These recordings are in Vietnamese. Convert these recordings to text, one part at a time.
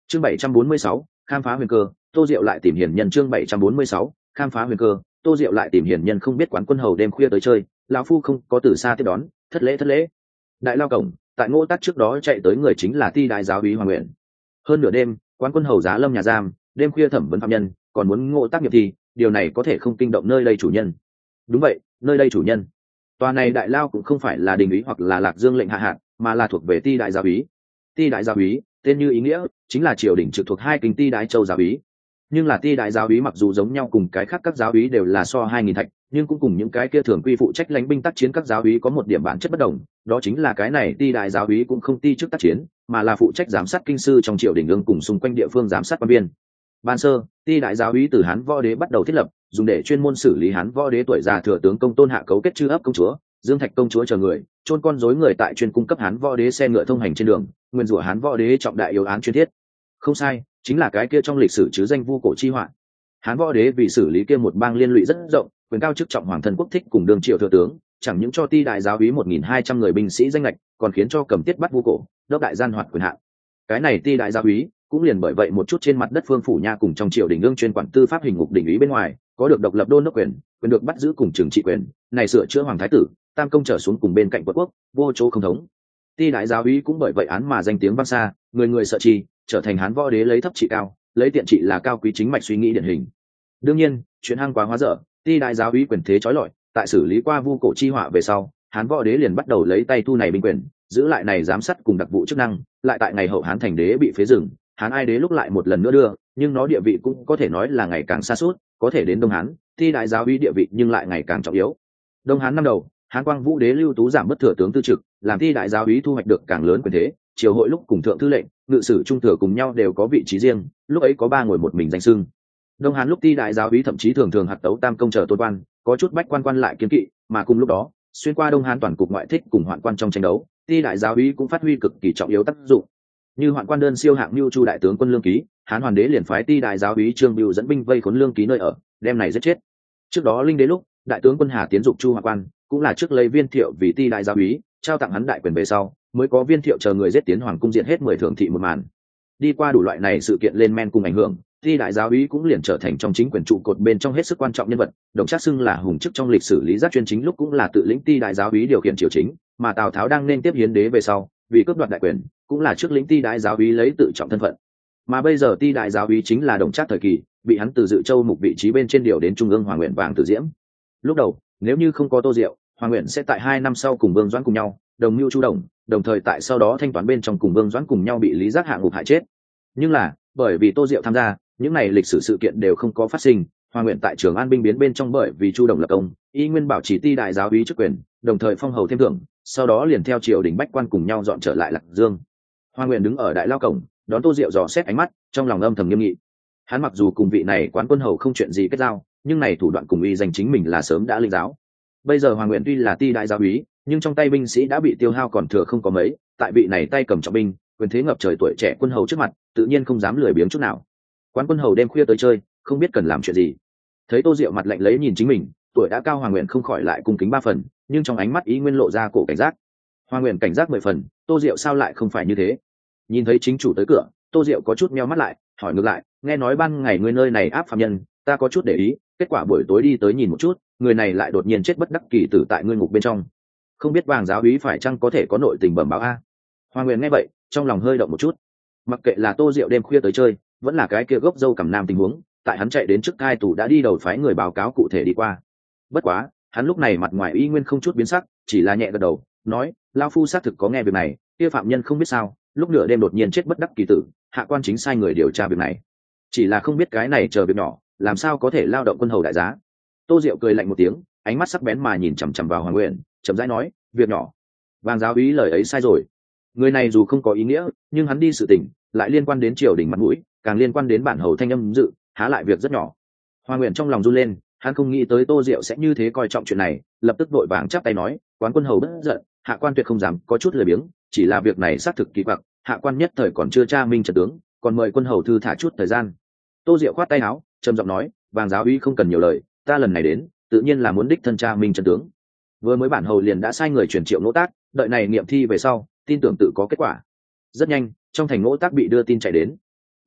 Chương 746, khám phá huyền cơ, Tô Diệu lại tìm hiền nhân. Chương 746, khám phá huyền cơ, Tô Diệu lại tìm hiền nhân. Không biết Quán Quân Hầu đêm khuya tới chơi, lão phu không có từ xa tiếp đón, thất lễ. Đại lao cổng, tại Ngô Tác trước đó chạy tới người chính là Ti đại giáo úy Hoàng Nguyện. Hơn nửa đêm, Quán Quân Hầu giá lâm nhà giam, đêm khuya thẩm vấn phạm nhân, còn muốn Ngô Tác nghiệp thi, điều này có thể không kinh động nơi đây chủ nhân. Đúng vậy, nơi đây chủ nhân. Tòa này đại lao cũng không phải là đình úy hoặc là Lạc Dương lệnh hạ hạn, mà là thuộc về Ti đại giáo úy. Ti đại giáo úy, tên như ý nghĩa, chính là triều đình trực thuộc hai kinh Ti đại châu giáo úy. Nhưng là Ti đại giáo úy mặc dù giống nhau cùng cái khác các giáo úy đều là so 2000 thạch, nhưng cũng cùng những cái kia thường quy phụ trách lãnh binh tác chiến các giáo úy có một điểm bản chất bất đồng, đó chính là cái này Ti đại giáo úy cũng không ti chức tác chiến, mà là phụ trách giám sát kinh sư trong triều đình ương cùng xung quanh địa phương giám sát quan viên. Ban sơ, Ti đại giáo úy từ Hán Võ Đế bắt đầu thiết lập, dùng để chuyên môn xử lý Hán Võ Đế tuổi già thừa tướng Công Tôn Hạ cấu kết chư ấp công chúa, Dương Thạch công chúa chờ người, chôn con rối người tại chuyên cung cấp Hán Võ Đế xe ngựa thông hành trên đường, nguyên rủa Hán Võ Đế trọng đại yếu án chuyên thiết. Không sai, chính là cái kia trong lịch sử chứ danh vu cổ chi họa. Hán Võ Đế vì xử lý kia một bang liên lụy rất rộng, quyền cao chức trọng hoàng thân quốc thích cùng đương triều thừa tướng, chẳng những cho Ti đại giáo úy 1200 người binh sĩ danh lệch, còn khiến cho cầm tiết bắt vu cổ, đốc đại gian hoạt quyền hạn. Cái này Ti đại giáo úy cũng liền bởi vậy một chút trên mặt đất phương phủ nha cùng trong triều đình ương chuyên quản tư pháp hình ngục đình úy bên ngoài, có được độc lập đôn đốc quyền, quyền được bắt giữ cùng trừng trị quyền, này sửa chữa hoàng thái tử, tam công trở xuống cùng bên cạnh quận quốc, vô chỗ không thống. Ti đại giáo úy cũng bởi vậy án mà danh tiếng vang xa, người người sợ chi, trở thành Hán Võ Đế lấy thấp trị cao, lấy tiện trị là cao quý chính mạch suy nghĩ điển hình. Đương nhiên, chuyện hăng quá hóa dở, Ti đại giáo úy quyền thế chói lọi, tại xử lý qua vu cổ chi họa về sau, Hán Võ Đế liền bắt đầu lấy tay thu này binh quyền, giữ lại này giám sát cùng đặc vụ chức năng, lại tại ngày hậu Hán thành đế bị phế dừng, Hán Ai Đế lúc lại một lần nữa đưa, nhưng nó địa vị cũng có thể nói là ngày càng xa suốt, có thể đến Đông Hán, Ti đại giáo úy địa vị nhưng lại ngày càng trọng yếu. Đông Hán năm đầu, Hán Quang Vũ Đế Lưu Tú giảm bất thừa tướng tư trực, làm Ti đại giáo úy thu hoạch được càng lớn quyền thế, triều hội lúc cùng thượng thư lệnh, ngự sử trung thừa cùng nhau đều có vị trí riêng, lúc ấy có 3 ngồi một mình danh xưng. Đông Hán lúc Ti đại giáo úy thậm chí thường thường hạt tấu tam công trở tôn quan, có chút bách quan lại kiên kỵ, mà cùng lúc đó, xuyên qua Đông Hán toàn cục ngoại thích cùng hoạn quan trong tranh đấu, Ti đại giáo úy cũng phát huy cực kỳ trọng yếu tác dụng. Như hoạn quan đơn siêu hạng Nưu Chu đại tướng quân Lương Ký, Hán Hoàn Đế liền phái Ti đại giáo úy Trương Bưu dẫn binh vây khốn Lương Ký nơi ở, đem này giết chết. Trước đó Linh Đế lúc, đại tướng quân Hà Tiến dục Chu hoạn quan, cũng là trước lấy Viên Thiệu vì Ti đại giáo úy, trao tặng hắn đại quyền về sau, mới có Viên Thiệu chờ người giết tiến hoàng cung diện hết 10 thượng thị một màn. Đi qua đủ loại này sự kiện lên men cùng ảnh hưởng, Ti đại giáo úy cũng liền trở thành trong chính quyền trụ cột bên trong hết sức quan trọng nhân vật, đồng trác xưng là hùng chức trong lịch sử lý giác chuyên chính lúc cũng là tự lĩnh Ti đại giáo úy điều khiển triều chính, mà Tào Tháo đang nên tiếp Hiến Đế về sau, vì cướp đoạt đại quyền, cũng là trước lĩnh Ti đại giáo úy lấy tự trọng thân phận. Mà bây giờ Ti đại giáo úy chính là đồng trác thời kỳ, bị hắn từ Dự Châu mục vị trí bên trên điều đến trung ương Hoàng Nguyện Vàng Tử Diễm. Lúc đầu, nếu như không có Tô Diệu, Hoàng Nguyện sẽ tại 2 năm sau cùng Vương Doãn cùng nhau, đồng mưu chu đồng, đồng thời tại sau đó thanh toán bên trong cùng Vương Doãn cùng nhau bị Lý Giác hạ ngục hại chết. Nhưng là, bởi vì Tô Diệu tham gia, những này lịch sử sự kiện đều không có phát sinh, Hoàng Nguyện tại Trường An binh biến bên trong bởi vì chu đồng lập công, y nguyên bảo trì Ti đại giáo úy chức quyền, đồng thời phong hầu thêm thưởng, sau đó liền theo triều đình bách quan cùng nhau dọn trở lại Lạc Dương. Hoàng Nguyện đứng ở đại lao cổng, đón Tô Diệu dò xét ánh mắt, trong lòng âm thầm nghiêm nghị. Hắn mặc dù cùng vị này Quán Quân Hầu không chuyện gì kết giao, nhưng này thủ đoạn cùng uy danh chính mình là sớm đã linh giáo. Bây giờ Hoàng Nguyện tuy là Ti đại giáo úy, nhưng trong tay binh sĩ đã bị tiêu hao còn thừa không có mấy, tại vị này tay cầm trọng binh, quyền thế ngập trời tuổi trẻ quân hầu trước mặt, tự nhiên không dám lười biếng chút nào. Quán Quân Hầu đêm khuya tới chơi, không biết cần làm chuyện gì. Thấy Tô Diệu mặt lạnh lấy nhìn chính mình, tuổi đã cao Hoàng Nguyện không khỏi lại cung kính 3 phần, nhưng trong ánh mắt ý nguyên lộ ra cổ cảnh giác. Hoàng Nguyện cảnh giác 10 phần, Tô Diệu sao lại không phải như thế? Nhìn thấy chính chủ tới cửa, Tô Diệu có chút meo mắt lại, hỏi ngược lại, nghe nói ban ngày ngươi nơi này áp phạm nhân, ta có chút để ý, kết quả buổi tối đi tới nhìn một chút, người này lại đột nhiên chết bất đắc kỳ tử tại ngươi ngục bên trong. Không biết Vàng giáo úy phải chăng có thể có nội tình bẩm báo a? Hoàng Nguyện nghe vậy, trong lòng hơi động một chút. Mặc kệ là Tô Diệu đêm khuya tới chơi, vẫn là cái kia gốc dâu cằm nam tình huống, tại hắn chạy đến trước cai tù đã đi đầu phái người báo cáo cụ thể đi qua. Bất quá, hắn lúc này mặt ngoài y nguyên không chút biến sắc, chỉ là nhẹ gật đầu, nói, lao phu xác thực có nghe việc này, kia phạm nhân không biết sao, lúc nửa đêm đột nhiên chết bất đắc kỳ tử, hạ quan chính sai người điều tra việc này. Chỉ là không biết cái này chờ việc nhỏ, làm sao có thể lao động quân hầu đại giá. Tô Diệu cười lạnh một tiếng, ánh mắt sắc bén mà nhìn chằm chằm vào Hoàng Nguyện, chậm rãi nói, việc nhỏ. Vàng giáo úy lời ấy sai rồi. Người này dù không có ý nghĩa, nhưng hắn đi sự tình, lại liên quan đến triều đình mặt mũi, càng liên quan đến bản hầu thanh âm dự, há lại việc rất nhỏ. Hoàng Nguyện trong lòng run lên, hắn không nghĩ tới Tô Diệu sẽ như thế coi trọng chuyện này, lập tức vội vàng chắp tay nói, Quán Quân Hầu bất giận, hạ quan tuyệt không dám có chút lười biếng, chỉ là việc này xác thực kỳ quặc, hạ quan nhất thời còn chưa tra minh trận tướng, còn mời quân hầu thư thả chút thời gian. Tô Diệu khoát tay áo, trầm giọng nói, Vàng giáo úy không cần nhiều lời, ta lần này đến, tự nhiên là muốn đích thân tra minh trận tướng. Vừa mới bản hầu liền đã sai người chuyển Triệu Ngỗ Tác, đợi này nghiệm thi về sau, tin tưởng tự có kết quả. Rất nhanh, trong thành Ngỗ Tác bị đưa tin chạy đến.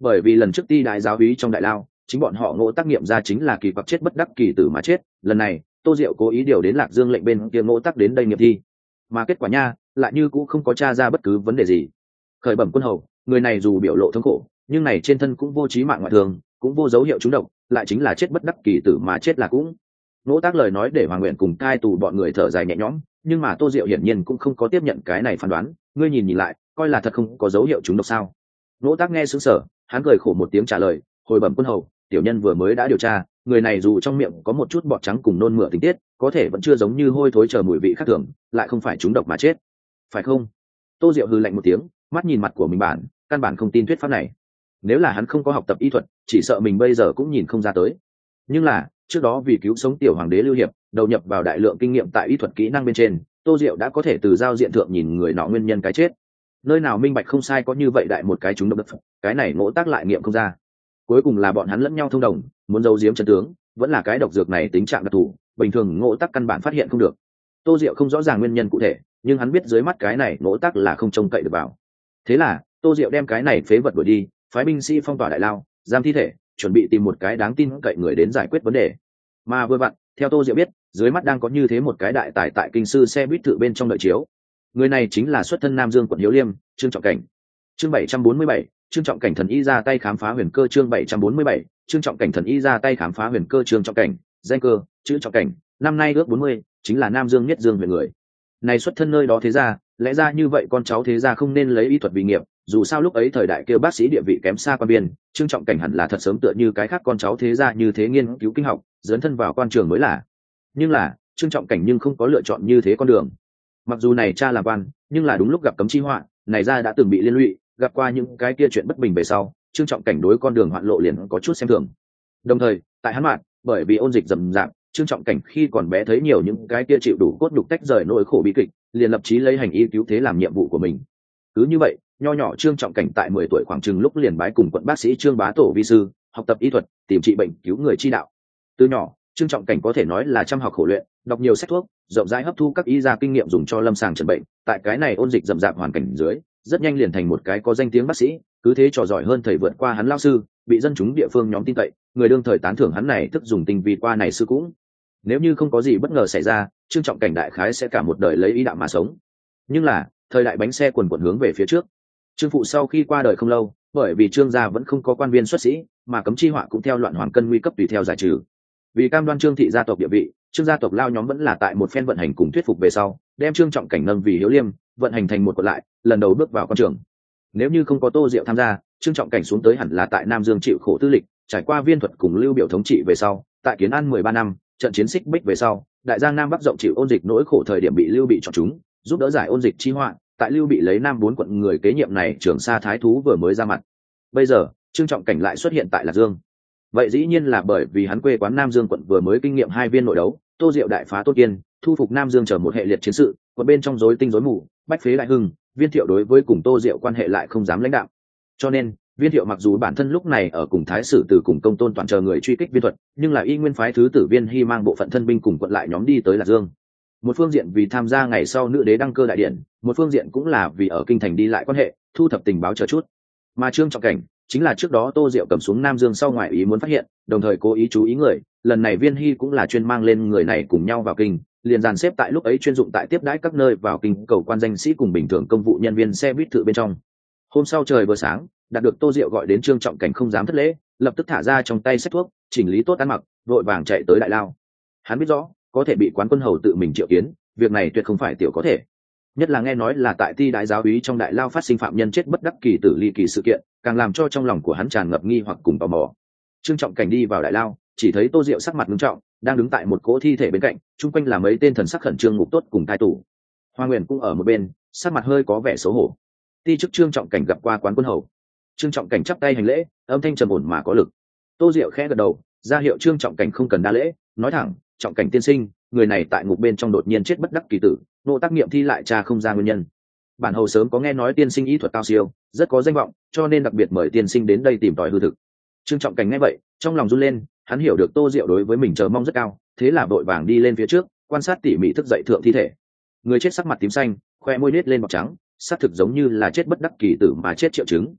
bởi vì lần trước ti đại giáo úy trong đại lao chính bọn họ ngộ tác nghiệm ra chính là kỳ quặc chết bất đắc kỳ tử mà chết. Lần này Tô Diệu cố ý điều đến Lạc Dương lệnh bên kia ngộ tác đến đây nghiệm thi, mà kết quả nha lại như cũng không có tra ra bất cứ vấn đề gì. Khởi bẩm quân hầu, người này dù biểu lộ thống khổ nhưng này trên thân cũng vô trí mạng ngoại thường, cũng vô dấu hiệu trúng độc, lại chính là chết bất đắc kỳ tử mà chết là cũng. Ngỗ tác lời nói để Hoàng Nguyện cùng cai tù bọn người thở dài nhẹ nhõm, nhưng mà Tô Diệu hiển nhiên cũng không có tiếp nhận cái này phán đoán. Ngươi nhìn nhìn lại, coi là thật không có dấu hiệu trúng độc sao? Ngỗ tác nghe sững sờ, hắn cười khổ một tiếng trả lời, hồi bẩm quân hầu, tiểu nhân vừa mới đã điều tra, người này dù trong miệng có một chút bọt trắng cùng nôn mửa tình tiết, có thể vẫn chưa giống như hôi thối chờ mùi vị khác thường, lại không phải trúng độc mà chết, phải không? Tô Diệu hừ lạnh một tiếng, mắt nhìn mặt của mình bản, căn bản không tin thuyết pháp này. Nếu là hắn không có học tập y thuật, chỉ sợ mình bây giờ cũng nhìn không ra tới. Nhưng là trước đó vì cứu sống tiểu hoàng đế Lưu Hiệp, đầu nhập vào đại lượng kinh nghiệm tại y thuật kỹ năng bên trên, Tô Diệu đã có thể từ giao diện thượng nhìn người nọ nguyên nhân cái chết. Nơi nào minh bạch không sai có như vậy đại một cái trúng độc đất, cái này Ngỗ tác lại nghiệm không ra. Cuối cùng là bọn hắn lẫn nhau thông đồng, muốn giấu giếm chân tướng, vẫn là cái độc dược này tính trạng đặc thù, bình thường Ngỗ tác căn bản phát hiện không được. Tô Diệu không rõ ràng nguyên nhân cụ thể, nhưng hắn biết dưới mắt cái này Ngỗ tác là không trông cậy được vào. Thế là Tô Diệu đem cái này phế vật đuổi đi, phái binh sĩ phong tỏa đại lao, giam thi thể, chuẩn bị tìm một cái đáng tin cậy người đến giải quyết vấn đề. Mà vừa vặn, theo Tô Diệu biết, dưới mắt đang có như thế một cái đại tài tại kinh sư xe buýt thự bên trong đợi chiếu. Người này chính là xuất thân Nam Dương quận Hiếu Liêm, Trương Trọng Cảnh. Chương 747, Trương Trọng Cảnh thần y ra tay khám phá huyền cơ. Chương 747, Trương Trọng Cảnh thần y ra tay khám phá huyền cơ. Trương Trọng Cảnh, danh cơ, chữ Trọng Cảnh, năm nay ước 40, chính là Nam Dương Nhất Dương huyện người. Này xuất thân nơi đó thế ra, lẽ ra như vậy con cháu thế ra không nên lấy y thuật vì nghiệp, dù sao lúc ấy thời đại kêu bác sĩ địa vị kém xa quan biên, Trương Trọng Cảnh hẳn là thật sớm tựa như cái khác con cháu thế ra như thế nghiên cứu kinh học, dấn thân vào quan trường mới là. Nhưng là Trương Trọng Cảnh nhưng không có lựa chọn như thế con đường. Mặc dù này cha làm quan, nhưng là đúng lúc gặp cấm chi họa, này ra đã từng bị liên lụy, gặp qua những cái kia chuyện bất bình về sau, Trương Trọng Cảnh đối con đường hoạn lộ liền có chút xem thường. Đồng thời tại hắn mạn, bởi vì ôn dịch rầm rạp, Trương Trọng Cảnh khi còn bé thấy nhiều những cái kia chịu đủ cốt nhục tách rời nỗi khổ bi kịch, liền lập chí lấy hành y cứu thế làm nhiệm vụ của mình. Cứ như vậy, nho nhỏ Trương Trọng Cảnh tại 10 tuổi khoảng chừng lúc liền bái cùng quận bác sĩ Trương Bá Tổ vi sư, học tập y thuật, tìm trị bệnh, cứu người chi đạo. Từ nhỏ, Trương Trọng Cảnh có thể nói là chăm học khổ luyện, đọc nhiều sách thuốc, rộng rãi hấp thu các y gia kinh nghiệm dùng cho lâm sàng chẩn bệnh. Tại cái này ôn dịch rầm rạp hoàn cảnh dưới, rất nhanh liền thành một cái có danh tiếng bác sĩ, cứ thế trò giỏi hơn thầy vượt qua hắn lao sư, bị dân chúng địa phương nhóm tin cậy, người đương thời tán thưởng hắn này thức dùng tinh vi qua này sư cũng. Nếu như không có gì bất ngờ xảy ra, Trương Trọng Cảnh đại khái sẽ cả một đời lấy ý đạo mà sống. Nhưng là thời đại bánh xe quần quần hướng về phía trước. Trương phụ sau khi qua đời không lâu, bởi vì Trương gia vẫn không có quan viên xuất sĩ, mà cấm chi họa cũng theo loạn hoàng cân nguy cấp tùy theo giải trừ. Vì cam đoan Trương thị gia tộc địa vị, Trương gia tộc lao nhóm vẫn là tại một phen vận hành cùng thuyết phục về sau, đem Trương Trọng Cảnh nâng vì Hiếu Liêm, vận hành thành một quận lại, lần đầu bước vào con trường. Nếu như không có Tô Diệu tham gia, Trương Trọng Cảnh xuống tới hẳn là tại Nam Dương chịu khổ tư lịch, trải qua viên thuật cùng Lưu Biểu thống trị về sau, tại Kiến An 13 năm, trận chiến xích bích về sau, đại giang Nam Bắc rộng chịu ôn dịch nỗi khổ thời điểm bị Lưu Bị chọn chúng, giúp đỡ giải ôn dịch chi họa. Tại Lưu Bị lấy Nam 4 quận người kế nhiệm này Trường Sa Thái thú vừa mới ra mặt. Bây giờ Trương Trọng Cảnh lại xuất hiện tại Lạc Dương, vậy dĩ nhiên là bởi vì hắn quê quán Nam Dương quận vừa mới kinh nghiệm 2 viên nội đấu, Tô Diệu đại phá Tôn Kiên, thu phục Nam Dương trở một hệ liệt chiến sự, quận bên trong rối tinh rối mù, bách phế đại hưng, Viên Thiệu đối với cùng Tô Diệu quan hệ lại không dám lãnh đạo. Cho nên Viên Thiệu mặc dù bản thân lúc này ở cùng Thái sử từ cùng Công Tôn toàn chờ người truy kích Viên Thuật, nhưng là y nguyên phái thứ tử Viên Hy mang bộ phận thân binh cùng quận lại nhóm đi tới Lạc Dương. Một phương diện vì tham gia ngày sau nữ đế đăng cơ đại điện, một phương diện cũng là vì ở kinh thành đi lại quan hệ, thu thập tình báo chờ chút. Mà Trương Trọng Cảnh chính là trước đó Tô Diệu cầm xuống Nam Dương sau ngoại ý muốn phát hiện, đồng thời cố ý chú ý người, lần này Viên Hy cũng là chuyên mang lên người này cùng nhau vào kinh, liền dàn xếp tại lúc ấy chuyên dụng tại tiếp đãi các nơi vào kinh cầu quan danh sĩ cùng bình thường công vụ nhân viên xe buýt thự bên trong. Hôm sau trời vừa sáng, đạt được Tô Diệu gọi đến, Trương Trọng Cảnh không dám thất lễ, lập tức thả ra trong tay sách thuốc, chỉnh lý tốt ăn mặc, vội vàng chạy tới đại lao. Hắn biết rõ, có thể bị quán quân hầu tự mình triệu kiến, việc này tuyệt không phải tiểu có thể. Nhất là nghe nói là tại ti đại giáo úy trong đại lao phát sinh phạm nhân chết bất đắc kỳ tử ly kỳ sự kiện, càng làm cho trong lòng của hắn tràn ngập nghi hoặc cùng tò mò. Trương Trọng Cảnh đi vào đại lao, chỉ thấy Tô Diệu sắc mặt nghiêm trọng, đang đứng tại một cỗ thi thể bên cạnh, chung quanh là mấy tên thần sắc khẩn trương ngục tốt cùng thái tù. Hoa Nguyên cũng ở một bên, sắc mặt hơi có vẻ xấu hổ. Ti chức Trương Trọng Cảnh gặp qua quán quân hầu. Trương Trọng Cảnh chắp tay hành lễ, âm thanh trầm ổn mà có lực. Tô Diệu khẽ gật đầu, ra hiệu Trương Trọng Cảnh không cần đa lễ, nói thẳng, Trọng Cảnh tiên sinh, người này tại ngục bên trong đột nhiên chết bất đắc kỳ tử, nô tác nghiệm thi lại tra không ra nguyên nhân. Bản hầu sớm có nghe nói tiên sinh y thuật cao siêu, rất có danh vọng, cho nên đặc biệt mời tiên sinh đến đây tìm tòi hư thực. Trương Trọng Cảnh nghe vậy, trong lòng run lên, hắn hiểu được Tô Diệu đối với mình chờ mong rất cao, thế là vội vàng đi lên phía trước, quan sát tỉ mỉ thức dậy thượng thi thể. Người chết sắc mặt tím xanh, khoe môi nết lên bọt trắng, xác thực giống như là chết bất đắc kỳ tử mà chết triệu chứng.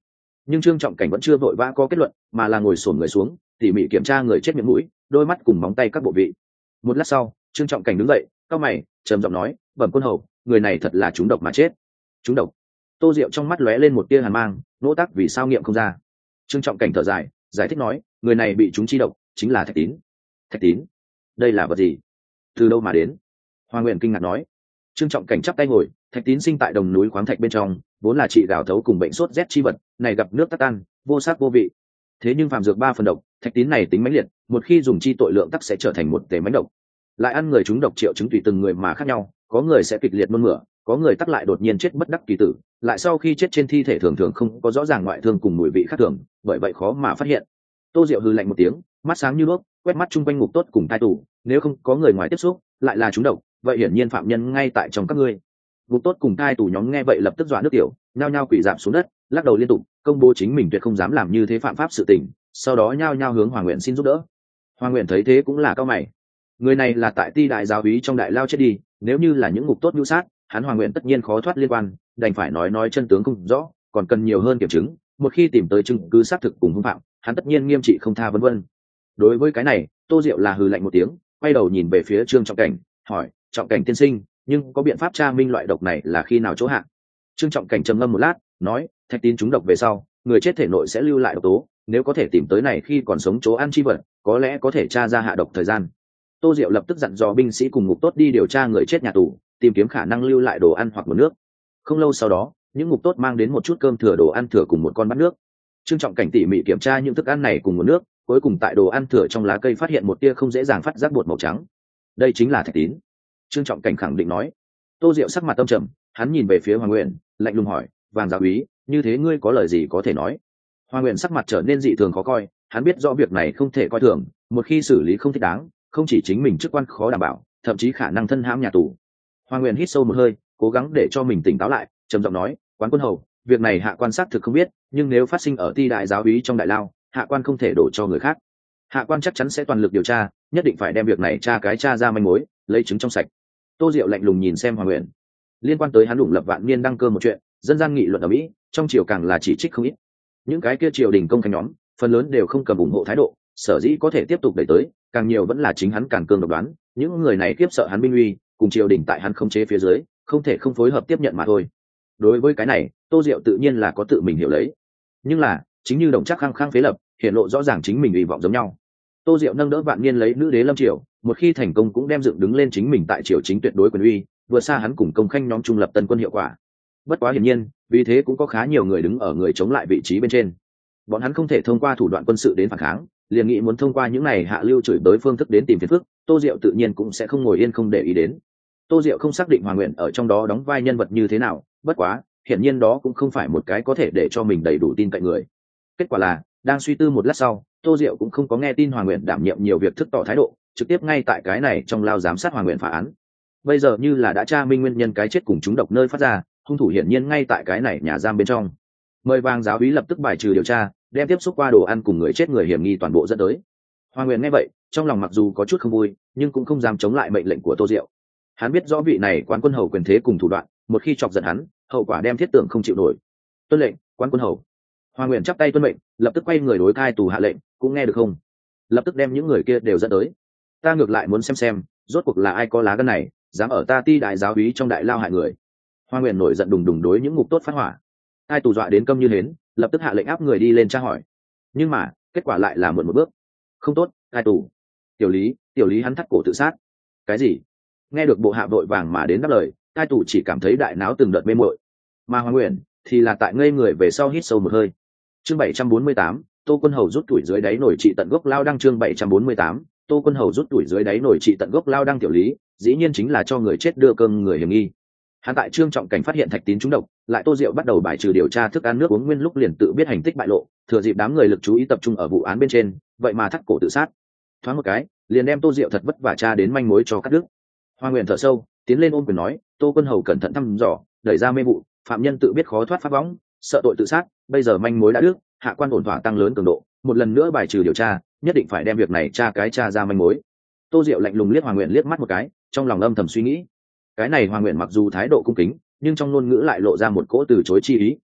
nhưng Trương Trọng Cảnh vẫn chưa vội vã có kết luận, mà là ngồi xổm người xuống tỉ mỉ kiểm tra người chết miệng mũi, đôi mắt cùng móng tay các bộ vị. Một lát sau, Trương Trọng Cảnh đứng dậy, cau mày, trầm giọng nói, bẩm quân hầu, người này thật là trúng độc mà chết. Trúng độc? Tô Diệu trong mắt lóe lên một tia hàn mang, nỗ tắc vì sao nghiệm không ra. Trương Trọng Cảnh thở dài, giải thích nói, người này bị trúng chi độc chính là thạch tín. Thạch tín? Đây là vật gì? Từ đâu mà đến? Hoa Nguyện kinh ngạc nói. Trương Trọng Cảnh chắp tay ngồi, thạch tín sinh tại đồng núi khoáng thạch bên trong, vốn là trị gào thấu cùng bệnh sốt rét chi vật, này gặp nước tắc tan, vô sắc vô vị. Thế nhưng phàm dược 3 phần độc, thạch tín này tính mãnh liệt, một khi dùng chi tội lượng tắc sẽ trở thành một tề mãnh độc. Lại ăn người trúng độc triệu chứng tùy từng người mà khác nhau, có người sẽ kịch liệt nôn mửa, có người tắc lại đột nhiên chết bất đắc kỳ tử, lại sau khi chết trên thi thể thường thường không có rõ ràng ngoại thương cùng mùi vị khác thường, bởi vậy khó mà phát hiện. Tô Diệu hừ lạnh một tiếng, mắt sáng như đuốc, quét mắt chung quanh ngục tốt cùng tai tù, nếu không có người ngoài tiếp xúc, lại là trúng độc, vậy hiển nhiên phạm nhân ngay tại trong các ngươi. Ngục tốt cùng tai tù nhóm nghe vậy lập tức dọa nước tiểu, nhao nhao quỳ rạp xuống đất, lắc đầu liên tục, công bố chính mình tuyệt không dám làm như thế phạm pháp sự tình, sau đó nhao nhao hướng Hoàng Nguyện xin giúp đỡ. Hoàng Nguyện thấy thế cũng là cao mày. Người này là tại Ti đại giáo úy trong đại lao chết đi, nếu như là những ngục tốt nhu sát, hắn Hoàng Nguyện tất nhiên khó thoát liên quan, đành phải nói chân tướng không rõ, còn cần nhiều hơn kiểm chứng, một khi tìm tới chứng cứ xác thực cùng hung phạm, hắn tất nhiên nghiêm trị không tha vân vân. Đối với cái này, Tô Diệu là hừ lạnh một tiếng, quay đầu nhìn về phía Trương Trọng Cảnh, hỏi, Trọng Cảnh tiên sinh, nhưng có biện pháp tra minh loại độc này là khi nào chỗ hạ? Trương Trọng Cảnh trầm ngâm một lát, nói, thạch tín trúng độc về sau, người chết thể nội sẽ lưu lại độc tố, nếu có thể tìm tới này khi còn sống chỗ ăn chi vật, có lẽ có thể tra ra hạ độc thời gian. Tô Diệu lập tức dặn dò binh sĩ cùng ngục tốt đi điều tra người chết nhà tù, tìm kiếm khả năng lưu lại đồ ăn hoặc nguồn nước. Không lâu sau đó, những ngục tốt mang đến một chút cơm thừa đồ ăn thừa cùng một con bát nước. Trương Trọng Cảnh tỉ mỉ kiểm tra những thức ăn này cùng nguồn nước, cuối cùng tại đồ ăn thừa trong lá cây phát hiện một tia không dễ dàng phát giác bột màu trắng. Đây chính là thạch tín. Trương Trọng Cảnh khẳng định nói. Tô Diệu sắc mặt tâm trầm, hắn nhìn về phía Hoàng Nguyện, lạnh lùng hỏi, Vàng giáo úy, như thế ngươi có lời gì có thể nói? Hoàng Nguyện sắc mặt trở nên dị thường khó coi, hắn biết rõ việc này không thể coi thường, một khi xử lý không thích đáng, không chỉ chính mình chức quan khó đảm bảo, thậm chí khả năng thân hãm nhà tù. Hoàng Nguyện hít sâu một hơi, cố gắng để cho mình tỉnh táo lại, trầm giọng nói, Quán quân hầu, việc này hạ quan xác thực không biết, nhưng nếu phát sinh ở Ti đại giáo úy trong đại lao, hạ quan không thể đổ cho người khác. Hạ quan chắc chắn sẽ toàn lực điều tra, nhất định phải đem việc này tra ra manh mối, lấy chứng trong sạch. Tô Diệu lạnh lùng nhìn xem Hoàng Nguyện. Liên quan tới hắn đủng lập vạn niên đăng cơ một chuyện, dân gian nghị luận ở Mỹ, trong triều càng là chỉ trích không ít. Những cái kia triều đình công khanh nhóm, phần lớn đều không cầm ủng hộ thái độ, sở dĩ có thể tiếp tục đẩy tới, càng nhiều vẫn là chính hắn càng cương độc đoán, những người này kiếp sợ hắn binh uy, cùng triều đình tại hắn khống chế phía dưới, không thể không phối hợp tiếp nhận mà thôi. Đối với cái này, Tô Diệu tự nhiên là có tự mình hiểu lấy. Nhưng là, chính như Đồng Trác khăng khăng phế lập, hiện lộ rõ ràng chính mình hy vọng giống nhau. Tô Diệu nâng đỡ vạn niên lấy nữ đế lâm triều, một khi thành công cũng đem dựng đứng lên chính mình tại triều chính tuyệt đối quyền uy, vượt xa hắn cùng công khanh nhóm trung lập tân quân hiệu quả. Bất quá hiển nhiên, vì thế cũng có khá nhiều người đứng ở người chống lại vị trí bên trên. Bọn hắn không thể thông qua thủ đoạn quân sự đến phản kháng, liền nghĩ muốn thông qua những này hạ lưu chửi bới phương thức đến tìm phiền phức, Tô Diệu tự nhiên cũng sẽ không ngồi yên không để ý đến. Tô Diệu không xác định Hoàng Nguyện ở trong đó đóng vai nhân vật như thế nào, bất quá, hiển nhiên đó cũng không phải một cái có thể để cho mình đầy đủ tin cậy người. Kết quả là, đang suy tư một lát sau, Tô Diệu cũng không có nghe tin Hoàng Nguyện đảm nhiệm nhiều việc thức tỏ thái độ, trực tiếp ngay tại cái này trong lao giám sát Hoàng Nguyện phá án. Bây giờ như là đã tra minh nguyên nhân cái chết cùng chúng độc nơi phát ra, hung thủ hiển nhiên ngay tại cái này nhà giam bên trong. Mời Vàng giáo úy lập tức bài trừ điều tra, đem tiếp xúc qua đồ ăn cùng người chết người hiểm nghi toàn bộ dẫn tới. Hoàng Nguyện nghe vậy, trong lòng mặc dù có chút không vui, nhưng cũng không dám chống lại mệnh lệnh của Tô Diệu. Hắn biết rõ vị này quán quân hầu quyền thế cùng thủ đoạn, một khi chọc giận hắn, hậu quả đem thiết tưởng không chịu nổi. Tuân lệnh, quán quân hầu. Hoàng Nguyện chắp tay tuân mệnh, lập tức quay người đối cai tù hạ lệnh, cũng nghe được không? Lập tức đem những người kia đều dẫn tới. Ta ngược lại muốn xem, rốt cuộc là ai có lá gan này, dám ở ta Ti đại giáo úy trong đại lao hại người. Hoàng Nguyện nổi giận đùng đùng đối những ngục tốt phát hỏa. Cai tù dọa đến câm như hến, lập tức hạ lệnh áp người đi lên tra hỏi. Nhưng mà, kết quả lại là muộn một bước. Không tốt, cai tù. Tiểu Lý hắn thắt cổ tự sát. Cái gì? Nghe được bộ hạ vội vàng mà đến đáp lời, cai tù chỉ cảm thấy đại náo từng đợt mê muội. Mà Hoàng Nguyện thì là tại ngây người về sau hít sâu một hơi. Chương 748, Tô Quân Hầu rút tuổi dưới đáy nổi trị tận gốc lao đăng. Chương 748, Tô Quân Hầu rút tuổi dưới đáy nổi trị tận gốc lao đăng. Tiểu Lý, dĩ nhiên chính là cho người chết đưa cơm người hiểm nghi. Hắn tại Trương Trọng Cảnh phát hiện thạch tín trúng độc, lại Tô Diệu bắt đầu bài trừ điều tra thức ăn nước uống nguyên lúc liền tự biết hành tích bại lộ, thừa dịp đám người lực chú ý tập trung ở vụ án bên trên, vậy mà thắt cổ tự sát. Thoáng một cái, liền đem Tô Diệu thật vất vả tra đến manh mối cho cắt đứt. Hoa Nguyện thở sâu, tiến lên ôm quyền nói, Tô Quân Hầu cẩn thận thăm dò, đẩy ra mê vụ, phạm nhân tự biết khó thoát pháp võng, sợ tội tự sát, bây giờ manh mối đã đứt, hạ quan ổn thỏa tăng lớn cường độ, một lần nữa bài trừ điều tra, nhất định phải đem việc này tra ra manh mối. Tô Diệu lạnh lùng liếc Hoàng Nguyện liếc mắt một cái, trong lòng âm thầm suy nghĩ, cái này Hoàng Nguyện mặc dù thái độ cung kính, nhưng trong ngôn ngữ lại lộ ra một cỗ từ chối chi ý,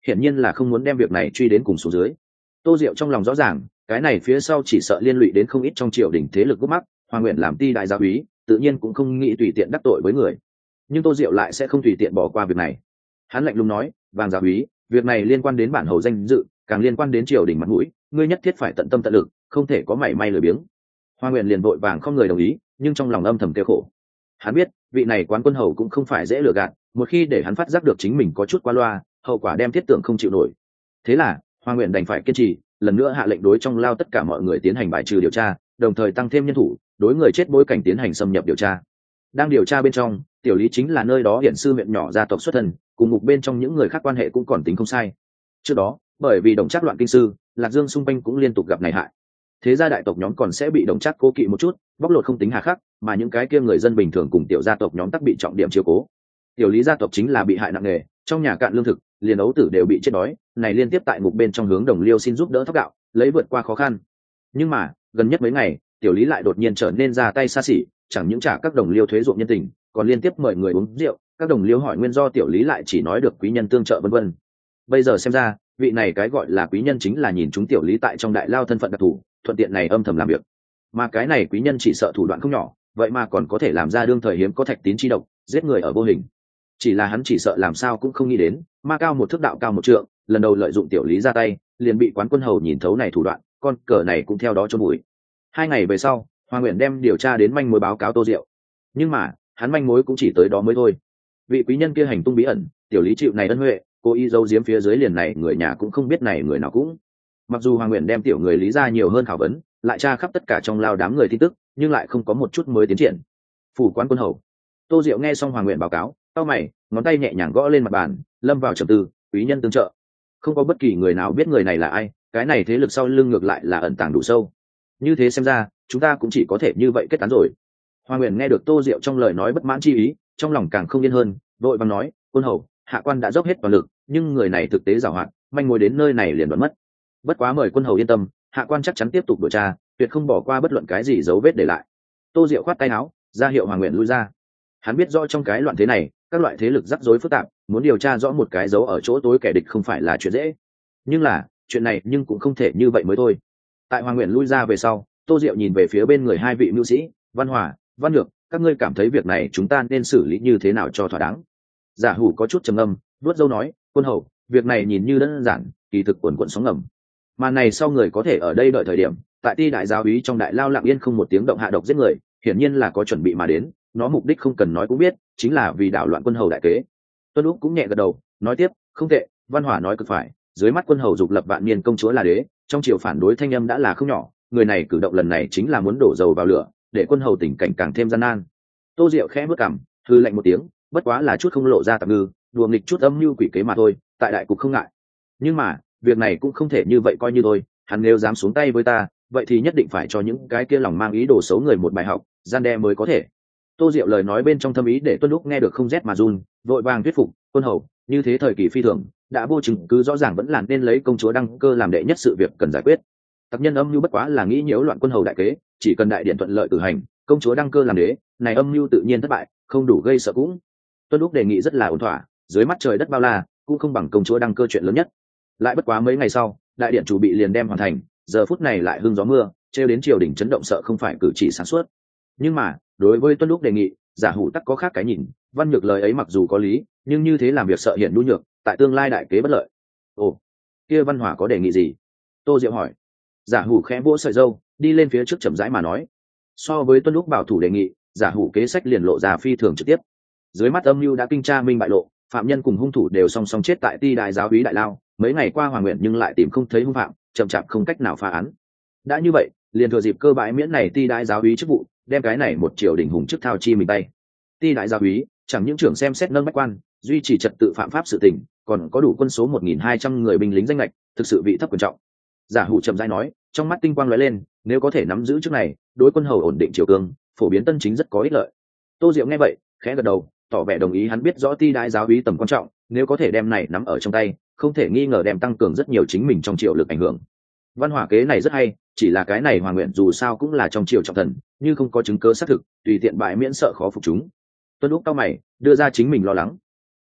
hiển nhiên là không muốn đem việc này truy đến cùng số dưới. Tô Diệu trong lòng rõ ràng, cái này phía sau chỉ sợ liên lụy đến không ít trong triều đình thế lực gốc mắc. Hoàng Nguyện làm ti đại giáo úy, tự nhiên cũng không nghĩ tùy tiện đắc tội với người, nhưng Tô Diệu lại sẽ không tùy tiện bỏ qua việc này. Hắn lạnh lùng nói, Vàng giáo úy, việc này liên quan đến bản hầu danh dự, càng liên quan đến triều đình mặt mũi, ngươi nhất thiết phải tận tâm tận lực, không thể có mảy may lười biếng. Hoàng Nguyện liền vội vàng không người đồng ý, nhưng trong lòng âm thầm kêu khổ. Hắn biết vị này quán quân hầu cũng không phải dễ lừa gạt, một khi để hắn phát giác được chính mình có chút qua loa, hậu quả đem thiết tưởng không chịu nổi. Thế là Hoàng Nguyện đành phải kiên trì, lần nữa hạ lệnh đối trong lao tất cả mọi người tiến hành bài trừ điều tra, đồng thời tăng thêm nhân thủ đối người chết bối cảnh tiến hành xâm nhập điều tra. Đang điều tra bên trong, Tiểu Lý chính là nơi đó hiện sư huyện nhỏ gia tộc xuất thân, cùng ngục bên trong những người khác quan hệ cũng còn tính không sai. Trước đó bởi vì Đồng Trác loạn kinh sư, Lạc Dương xung quanh cũng liên tục gặp này hại, thế gia đại tộc nhóm còn sẽ bị Đồng Trác cố kỵ một chút, bóc lột không tính hà khắc, mà những cái kia người dân bình thường cùng tiểu gia tộc nhóm tắc bị trọng điểm chiếu cố. Tiểu Lý gia tộc chính là bị hại nặng nề, trong nhà cạn lương thực, liền ấu tử đều bị chết đói, này liên tiếp tại ngục bên trong hướng Đồng Liêu xin giúp đỡ thóc gạo, lấy vượt qua khó khăn. Nhưng mà gần nhất mấy ngày, Tiểu Lý lại đột nhiên trở nên ra tay xa xỉ, chẳng những trả các đồng liêu thuế ruộng nhân tình, còn liên tiếp mời người uống rượu. Các đồng liêu hỏi nguyên do, Tiểu Lý lại chỉ nói được quý nhân tương trợ vân vân. Bây giờ xem ra, vị này cái gọi là quý nhân chính là nhìn chúng Tiểu Lý tại trong đại lao thân phận đặc thù, thuận tiện này âm thầm làm việc. Mà cái này quý nhân chỉ sợ thủ đoạn không nhỏ, vậy mà còn có thể làm ra đương thời hiếm có thạch tín chi độc, giết người ở vô hình. Chỉ là hắn chỉ sợ làm sao cũng không nghĩ đến, ma cao một thước đạo cao một trượng, lần đầu lợi dụng Tiểu Lý ra tay, liền bị quán quân hầu nhìn thấu này thủ đoạn, con cờ này cũng theo đó chôn bụi. 2 ngày về sau, Hoàng Nguyện đem điều tra đến manh mối báo cáo Tô Diệu, nhưng mà hắn manh mối cũng chỉ tới đó mới thôi. Vị quý nhân kia hành tung bí ẩn, Tiểu Lý chịu này ân huệ, cố ý giấu giếm phía dưới liền này người nhà cũng không biết này người nào cũng. Mặc dù Hoàng Nguyện đem tiểu người Lý ra nhiều hơn khảo vấn, lại tra khắp tất cả trong lao đám người tin tức, nhưng lại không có một chút mới tiến triển. Phủ quán quân hầu. Tô Diệu nghe xong Hoàng Nguyện báo cáo, cau mày, ngón tay nhẹ nhàng gõ lên mặt bàn, lâm vào trầm tư. Quý nhân tương trợ, không có bất kỳ người nào biết người này là ai, cái này thế lực sau lưng ngược lại là ẩn tàng đủ sâu. Như thế xem ra, chúng ta cũng chỉ có thể như vậy kết tán rồi. Hoàng Nguyện nghe được Tô Diệu trong lời nói bất mãn chi ý, trong lòng càng không yên hơn, vội vàng nói, quân hầu, hạ quan đã dốc hết toàn lực, nhưng người này thực tế giàu hoạt, manh mối đến nơi này liền đoán mất. Bất quá mời quân hầu yên tâm, hạ quan chắc chắn tiếp tục điều tra, tuyệt không bỏ qua bất luận cái gì dấu vết để lại. Tô Diệu khoát tay áo, ra hiệu Hoàng Nguyện lui ra. Hắn biết rõ trong cái loạn thế này, các loại thế lực rắc rối phức tạp, muốn điều tra rõ một cái dấu ở chỗ tối kẻ địch không phải là chuyện dễ. Nhưng là chuyện này nhưng cũng không thể như vậy mới thôi. Tại Hoàng Nguyện lui ra về sau, Tô Diệu nhìn về phía bên người hai vị mưu sĩ, Văn Hòa, Văn Nhược, các ngươi cảm thấy việc này chúng ta nên xử lý như thế nào cho thỏa đáng? Giả Hủ có chút trầm ngâm, vuốt râu nói, quân hầu, việc này nhìn như đơn giản, kỳ thực quần quần sóng ngầm. Mà này sau người có thể ở đây đợi thời điểm, tại Ti đại giáo úy trong đại lao lặng yên không một tiếng động hạ độc giết người, hiển nhiên là có chuẩn bị mà đến, nó mục đích không cần nói cũng biết, chính là vì đảo loạn quân hầu đại kế. Tuân Úc cũng nhẹ gật đầu, nói tiếp, không tệ, Văn Hòa nói cực phải, dưới mắt quân hầu dục lập vạn niên công chúa là đế, trong triều phản đối thanh âm đã là không nhỏ, người này cử động lần này chính là muốn đổ dầu vào lửa, để quân hầu tình cảnh càng thêm gian nan. Tô Diệu khẽ bước cằm, hư lạnh một tiếng, bất quá là chút không lộ ra tạp ngư, đùa nghịch chút âm mưu quỷ kế mà thôi, tại đại cục không ngại. Nhưng mà việc này cũng không thể như vậy coi như thôi, hắn nếu dám xuống tay với ta, vậy thì nhất định phải cho những cái kia lòng mang ý đồ xấu người một bài học, gian đe mới có thể. Tô Diệu lời nói bên trong thâm ý để Tuân Úc nghe được không rét mà run, vội vàng thuyết phục, quân hầu, như thế thời kỳ phi thường, đã vô chứng cứ rõ ràng vẫn là nên lấy công chúa đăng cơ làm đệ nhất sự việc cần giải quyết. Tặc nhân âm mưu bất quá là nghĩ nhiễu loạn quân hầu đại kế, chỉ cần đại điện thuận lợi cử hành, công chúa đăng cơ làm đế, này âm mưu tự nhiên thất bại, không đủ gây sợ cũng. Tuân Úc đề nghị rất là ổn thỏa, dưới mắt trời đất bao la, cũng không bằng công chúa đăng cơ chuyện lớn nhất. Lại bất quá mấy ngày sau, đại điện chủ bị liền đem hoàn thành, giờ phút này lại hưng gió mưa, trêu đến triều đình chấn động sợ không phải cử chỉ sáng suốt. Nhưng mà đối với Tuân Úc đề nghị, Giả Hủ tắc có khác cái nhìn, Văn Nhược lời ấy mặc dù có lý, nhưng như thế làm việc sợ hiện nhu nhược, tại tương lai đại kế bất lợi. Ồ, kia Văn Hòa có đề nghị gì? Tô Diệu hỏi. Giả Hủ khẽ vỗ sợi râu, đi lên phía trước chậm rãi mà nói. So với Tuân Úc bảo thủ đề nghị, Giả Hủ kế sách liền lộ ra phi thường trực tiếp. Dưới mắt âm mưu đã kinh tra minh bại lộ, phạm nhân cùng hung thủ đều song song chết tại Ti đại giáo úy đại lao, mấy ngày qua Hoàng Nguyện nhưng lại tìm không thấy hung phạm, chậm chạp không cách nào phá án. Đã như vậy, liền thừa dịp cơ bãi miễn này Ti đại giáo úy chức vụ, đem cái này một triều đình hùng chức thao chi mình tay. Ti đại giáo úy chẳng những trưởng xem xét nâng bách quan, duy trì trật tự phạm pháp sự tình, còn có đủ quân số 1.200 người binh lính danh lệch, thực sự vị thấp quan trọng. Giả Hủ chậm rãi nói, trong mắt tinh quang lóe lên, nếu có thể nắm giữ chức này, đối quân hầu ổn định triều cương, phổ biến tân chính rất có ích lợi. Tô Diệu nghe vậy, khẽ gật đầu, tỏ vẻ đồng ý, hắn biết rõ Ti đại giáo úy tầm quan trọng, nếu có thể đem này nắm ở trong tay, không thể nghi ngờ đem tăng cường rất nhiều chính mình trong triều lực ảnh hưởng. Văn Hỏa kế này rất hay, chỉ là cái này Hoàng Nguyện dù sao cũng là trong triều trọng thần, như không có chứng cứ xác thực, tùy tiện bại miễn sợ khó phục chúng. Tuân Úc cao mày, đưa ra chính mình lo lắng.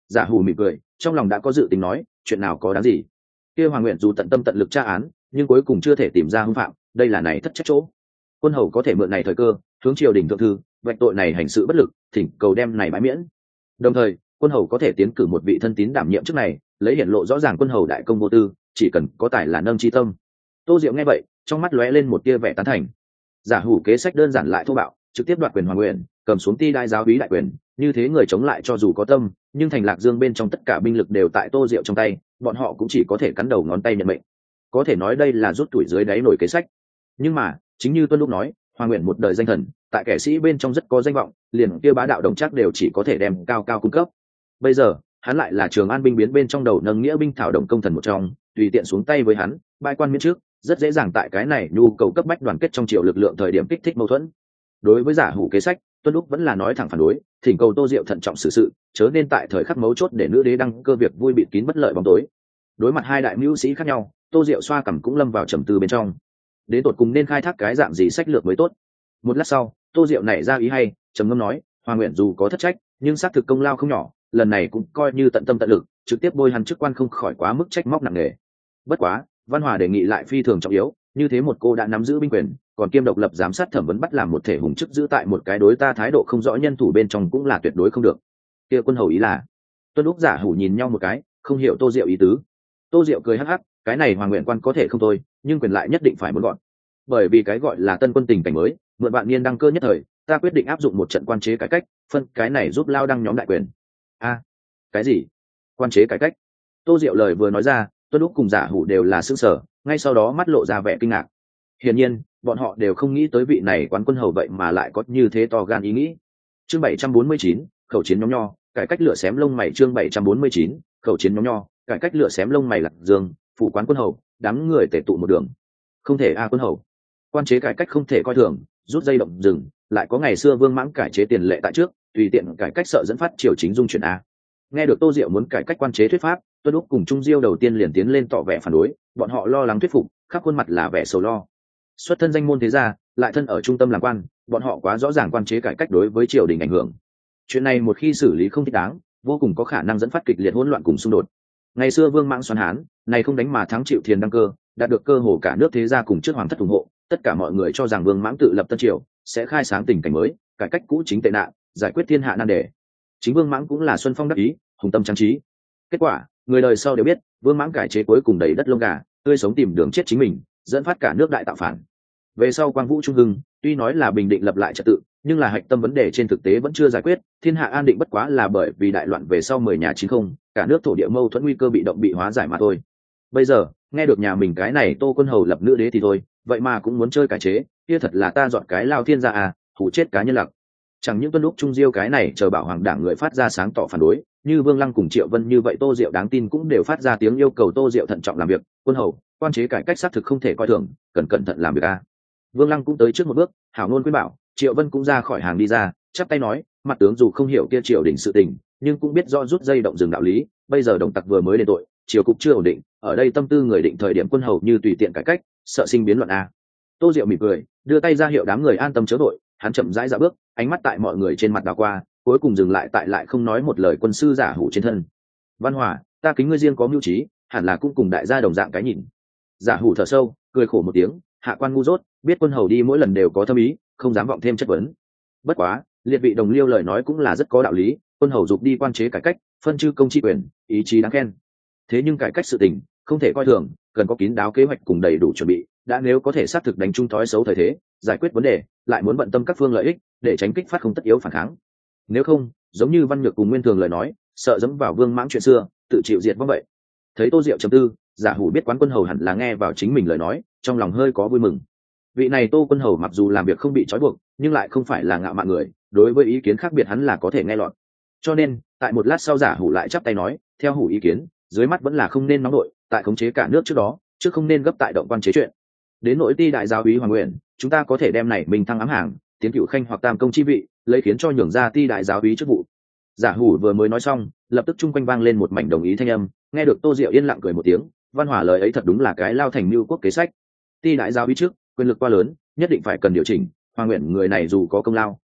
Giả hủ mỉm cười, trong lòng đã có dự tính nói chuyện nào có đáng gì. Kia Hoàng Nguyện dù tận tâm tận lực tra án, nhưng cuối cùng chưa thể tìm ra hung phạm, đây là này thất trách chỗ. Quân hầu có thể mượn này thời cơ hướng triều đình thượng thư vạch tội này hành sự bất lực, thỉnh cầu đem này bãi miễn. Đồng thời quân hầu có thể tiến cử một vị thân tín đảm nhiệm chức này, lấy hiển lộ rõ ràng quân hầu đại công vô tư, chỉ cần có tài là nâng chi tâm. Tô Diệu nghe vậy, trong mắt lóe lên một tia vẻ tán thành. Giả hủ kế sách đơn giản lại thô bạo, trực tiếp đoạt quyền Hoàng Nguyện, cầm xuống ti đại giáo úy đại quyền, như thế người chống lại cho dù có tâm, nhưng thành Lạc Dương bên trong tất cả binh lực đều tại Tô Diệu trong tay, bọn họ cũng chỉ có thể cắn đầu ngón tay nhận mệnh. Có thể nói đây là rút tuổi dưới đáy nổi kế sách. Nhưng mà chính như Tuân lúc nói, Hoàng Nguyện một đời danh thần, tại kẻ sĩ bên trong rất có danh vọng, liền kia bá đạo đồng chắc đều chỉ có thể đem cao cao cung cấp. Bây giờ hắn lại là Trường An binh biến bên trong đầu nâng nghĩa binh thảo động công thần một trong, tùy tiện xuống tay với hắn, bãi quan miễn trước, rất dễ dàng tại cái này nhu cầu cấp bách đoàn kết trong triều lực lượng thời điểm kích thích mâu thuẫn. Đối với giả hủ kế sách, Tuân lúc vẫn là nói thẳng phản đối, thỉnh cầu Tô Diệu thận trọng xử sự, chớ nên tại thời khắc mấu chốt để nữ đế đăng cơ việc vui bịt kín bất lợi bóng tối. Đối mặt hai đại mưu sĩ khác nhau, Tô Diệu xoa cằm cũng lâm vào trầm tư bên trong. Đến tột cùng nên khai thác cái dạng gì sách lược mới tốt. Một lát sau, Tô Diệu nảy ra ý hay, trầm ngâm nói, Hoàng Nguyện dù có thất trách, nhưng xác thực công lao không nhỏ, lần này cũng coi như tận tâm tận lực, trực tiếp bôi hắn chức quan không khỏi quá mức trách móc nặng nề. Bất quá, Văn Hòa đề nghị lại phi thường trọng yếu, như thế một cô đã nắm giữ binh quyền, còn kiêm độc lập giám sát thẩm vấn bắt làm một thể hùng chức giữ tại một cái đối ta thái độ không rõ nhân thủ bên trong cũng là tuyệt đối không được. Kia quân hầu ý là? Tuân Úc Giả hủ nhìn nhau một cái, không hiểu Tô Diệu ý tứ. Tô Diệu cười hắc hắc, cái này Hoàng Nguyện quan có thể không thôi, nhưng quyền lại nhất định phải muốn gọn. Bởi vì cái gọi là tân quân tình cảnh mới, mượn bạn niên đăng cơ nhất thời, ta quyết định áp dụng một trận quan chế cải cách, phân cái này giúp lao đăng nhóm đại quyền. Cái gì? Quan chế cải cách? Tô Diệu lời vừa nói ra, Tuân Úc cùng Giả hủ đều là sững sờ, ngay sau đó mắt lộ ra vẻ kinh ngạc. Hiển nhiên, bọn họ đều không nghĩ tới vị này quán quân hầu vậy mà lại có như thế to gan ý nghĩ. Chương 749, khẩu chiến nhóm nho, cải cách lửa xém lông mày. Chương 749, khẩu chiến nhóm nho, cải cách lửa xém lông mày. Lạc Dương, phủ quán quân hầu, đám người tề tụ một đường. Không thể quân hầu. Quan chế cải cách không thể coi thường, rút dây động rừng, lại có ngày xưa Vương Mãng cải chế tiền lệ tại trước, tùy tiện cải cách sợ dẫn phát triều chính dung chuyển a. Nghe được Tô Diệu muốn cải cách quan chế thuyết pháp, Tuân Úc cùng Trung Diêu đầu tiên liền tiến lên tỏ vẻ phản đối, bọn họ lo lắng thuyết phục, khắp khuôn mặt là vẻ sầu lo. Xuất thân danh môn thế gia, lại thân ở trung tâm làm quan, bọn họ quá rõ ràng quan chế cải cách đối với triều đình ảnh hưởng. Chuyện này một khi xử lý không thích đáng, vô cùng có khả năng dẫn phát kịch liệt hỗn loạn cùng xung đột. Ngày xưa Vương Mãng xoắn Hán, này không đánh mà thắng chịu thiền đăng cơ, đạt được cơ hồ cả nước thế gia cùng trước hoàng thất ủng hộ, tất cả mọi người cho rằng Vương Mãng tự lập tân triều, sẽ khai sáng tình cảnh mới, cải cách cũ chính tệ nạn, giải quyết thiên hạ nan đề. Chính Vương Mãng cũng là xuân phong đắc ý, hùng tâm trang trí. Kết quả, người đời sau đều biết, Vương Mãng cải chế cuối cùng đầy đất lông gà, tươi sống tìm đường chết chính mình, dẫn phát cả nước đại tạo phản. Về sau Quang Vũ Trung Hưng, tuy nói là bình định lập lại trật tự, nhưng là hạch tâm vấn đề trên thực tế vẫn chưa giải quyết, thiên hạ an định bất quá là bởi vì đại loạn về sau 10 nhà 90, cả nước thổ địa mâu thuẫn nguy cơ bị động bị hóa giải mà thôi. Bây giờ, nghe được nhà mình cái này Tô quân hầu lập nữ đế thì thôi, vậy mà cũng muốn chơi cải chế, kia thật là ta dọn cái lao thiên gia à, hủ chết cá nhân lặc. Chẳng những Tuân Úc Trung Diêu cái này chờ bảo hoàng đảng người phát ra sáng tỏ phản đối, như Vương Lăng cùng Triệu Vân như vậy Tô Diệu đáng tin cũng đều phát ra tiếng yêu cầu Tô Diệu thận trọng làm việc, quân hầu, quan chế cải cách xác thực không thể coi thường, cần cẩn thận làm việc a. Vương Lăng cũng tới trước một bước, hảo ngôn khuyên bảo, Triệu Vân cũng ra khỏi hàng đi ra, chắp tay nói, mặt tướng dù không hiểu kia triều đình sự tình, nhưng cũng biết rõ rút dây động rừng đạo lý, bây giờ đồng tặc vừa mới đền tội, triều cục chưa ổn định, ở đây tâm tư người định thời điểm quân hầu như tùy tiện cải cách, sợ sinh biến loạn a. Tô Diệu mỉm cười, đưa tay ra hiệu đám người an tâm chớ đội, hắn chậm rãi dạo bước, ánh mắt tại mọi người trên mặt đảo qua, cuối cùng dừng lại tại lại không nói một lời quân sư Giả hủ trên thân. Văn Hòa, ta kính ngươi riêng có mưu trí, hẳn là cũng cùng đại gia đồng dạng cái nhìn. Giả hủ thở sâu, cười khổ một tiếng, hạ quan ngu dốt, biết quân hầu đi mỗi lần đều có thâm ý, không dám vọng thêm chất vấn. Bất quá, liệt vị đồng liêu lời nói cũng là rất có đạo lý, quân hầu dục đi quan chế cải cách, phân chư công chi quyền, ý chí đáng khen. Thế nhưng cải cách sự tình, không thể coi thường, cần có kín đáo kế hoạch cùng đầy đủ chuẩn bị, đã nếu có thể xác thực đánh trúng thói xấu thời thế, giải quyết vấn đề, lại muốn bận tâm các phương lợi ích, để tránh kích phát không tất yếu phản kháng. Nếu không, giống như Văn Nhược cùng Nguyên Thường lời nói, sợ dẫm vào Vương Mãng chuyện xưa, tự chịu diệt vong vậy. Thấy Tô Diệu trầm tư, Giả hủ biết quán quân hầu hẳn là nghe vào chính mình lời nói, trong lòng hơi có vui mừng. Vị này Tô quân hầu mặc dù làm việc không bị trói buộc, nhưng lại không phải là ngạo mạn người, đối với ý kiến khác biệt hắn là có thể nghe lọt. Cho nên, tại một lát sau Giả hủ lại chắp tay nói, theo hủ ý kiến, dưới mắt vẫn là không nên nóng đội, tại khống chế cả nước trước đó, chứ không nên gấp tại động quan chế chuyện. Đến nội ti đại giáo úy Hoàng Nguyện, chúng ta có thể đem này mình thăng ám hàng, tiến cửu khanh hoặc tam công chi vị, lấy khiến cho nhường ra ti đại giáo úy chức vụ. Giả hủ vừa mới nói xong, lập tức chung quanh vang lên một mảnh đồng ý thanh âm, nghe được Tô Diệu yên lặng cười một tiếng, Văn Hòa lời ấy thật đúng là cái lao thành mưu quốc kế sách. Ti đại giáo úy trước, quyền lực quá lớn, nhất định phải cần điều chỉnh, Hoàng Nguyện người này dù có công lao,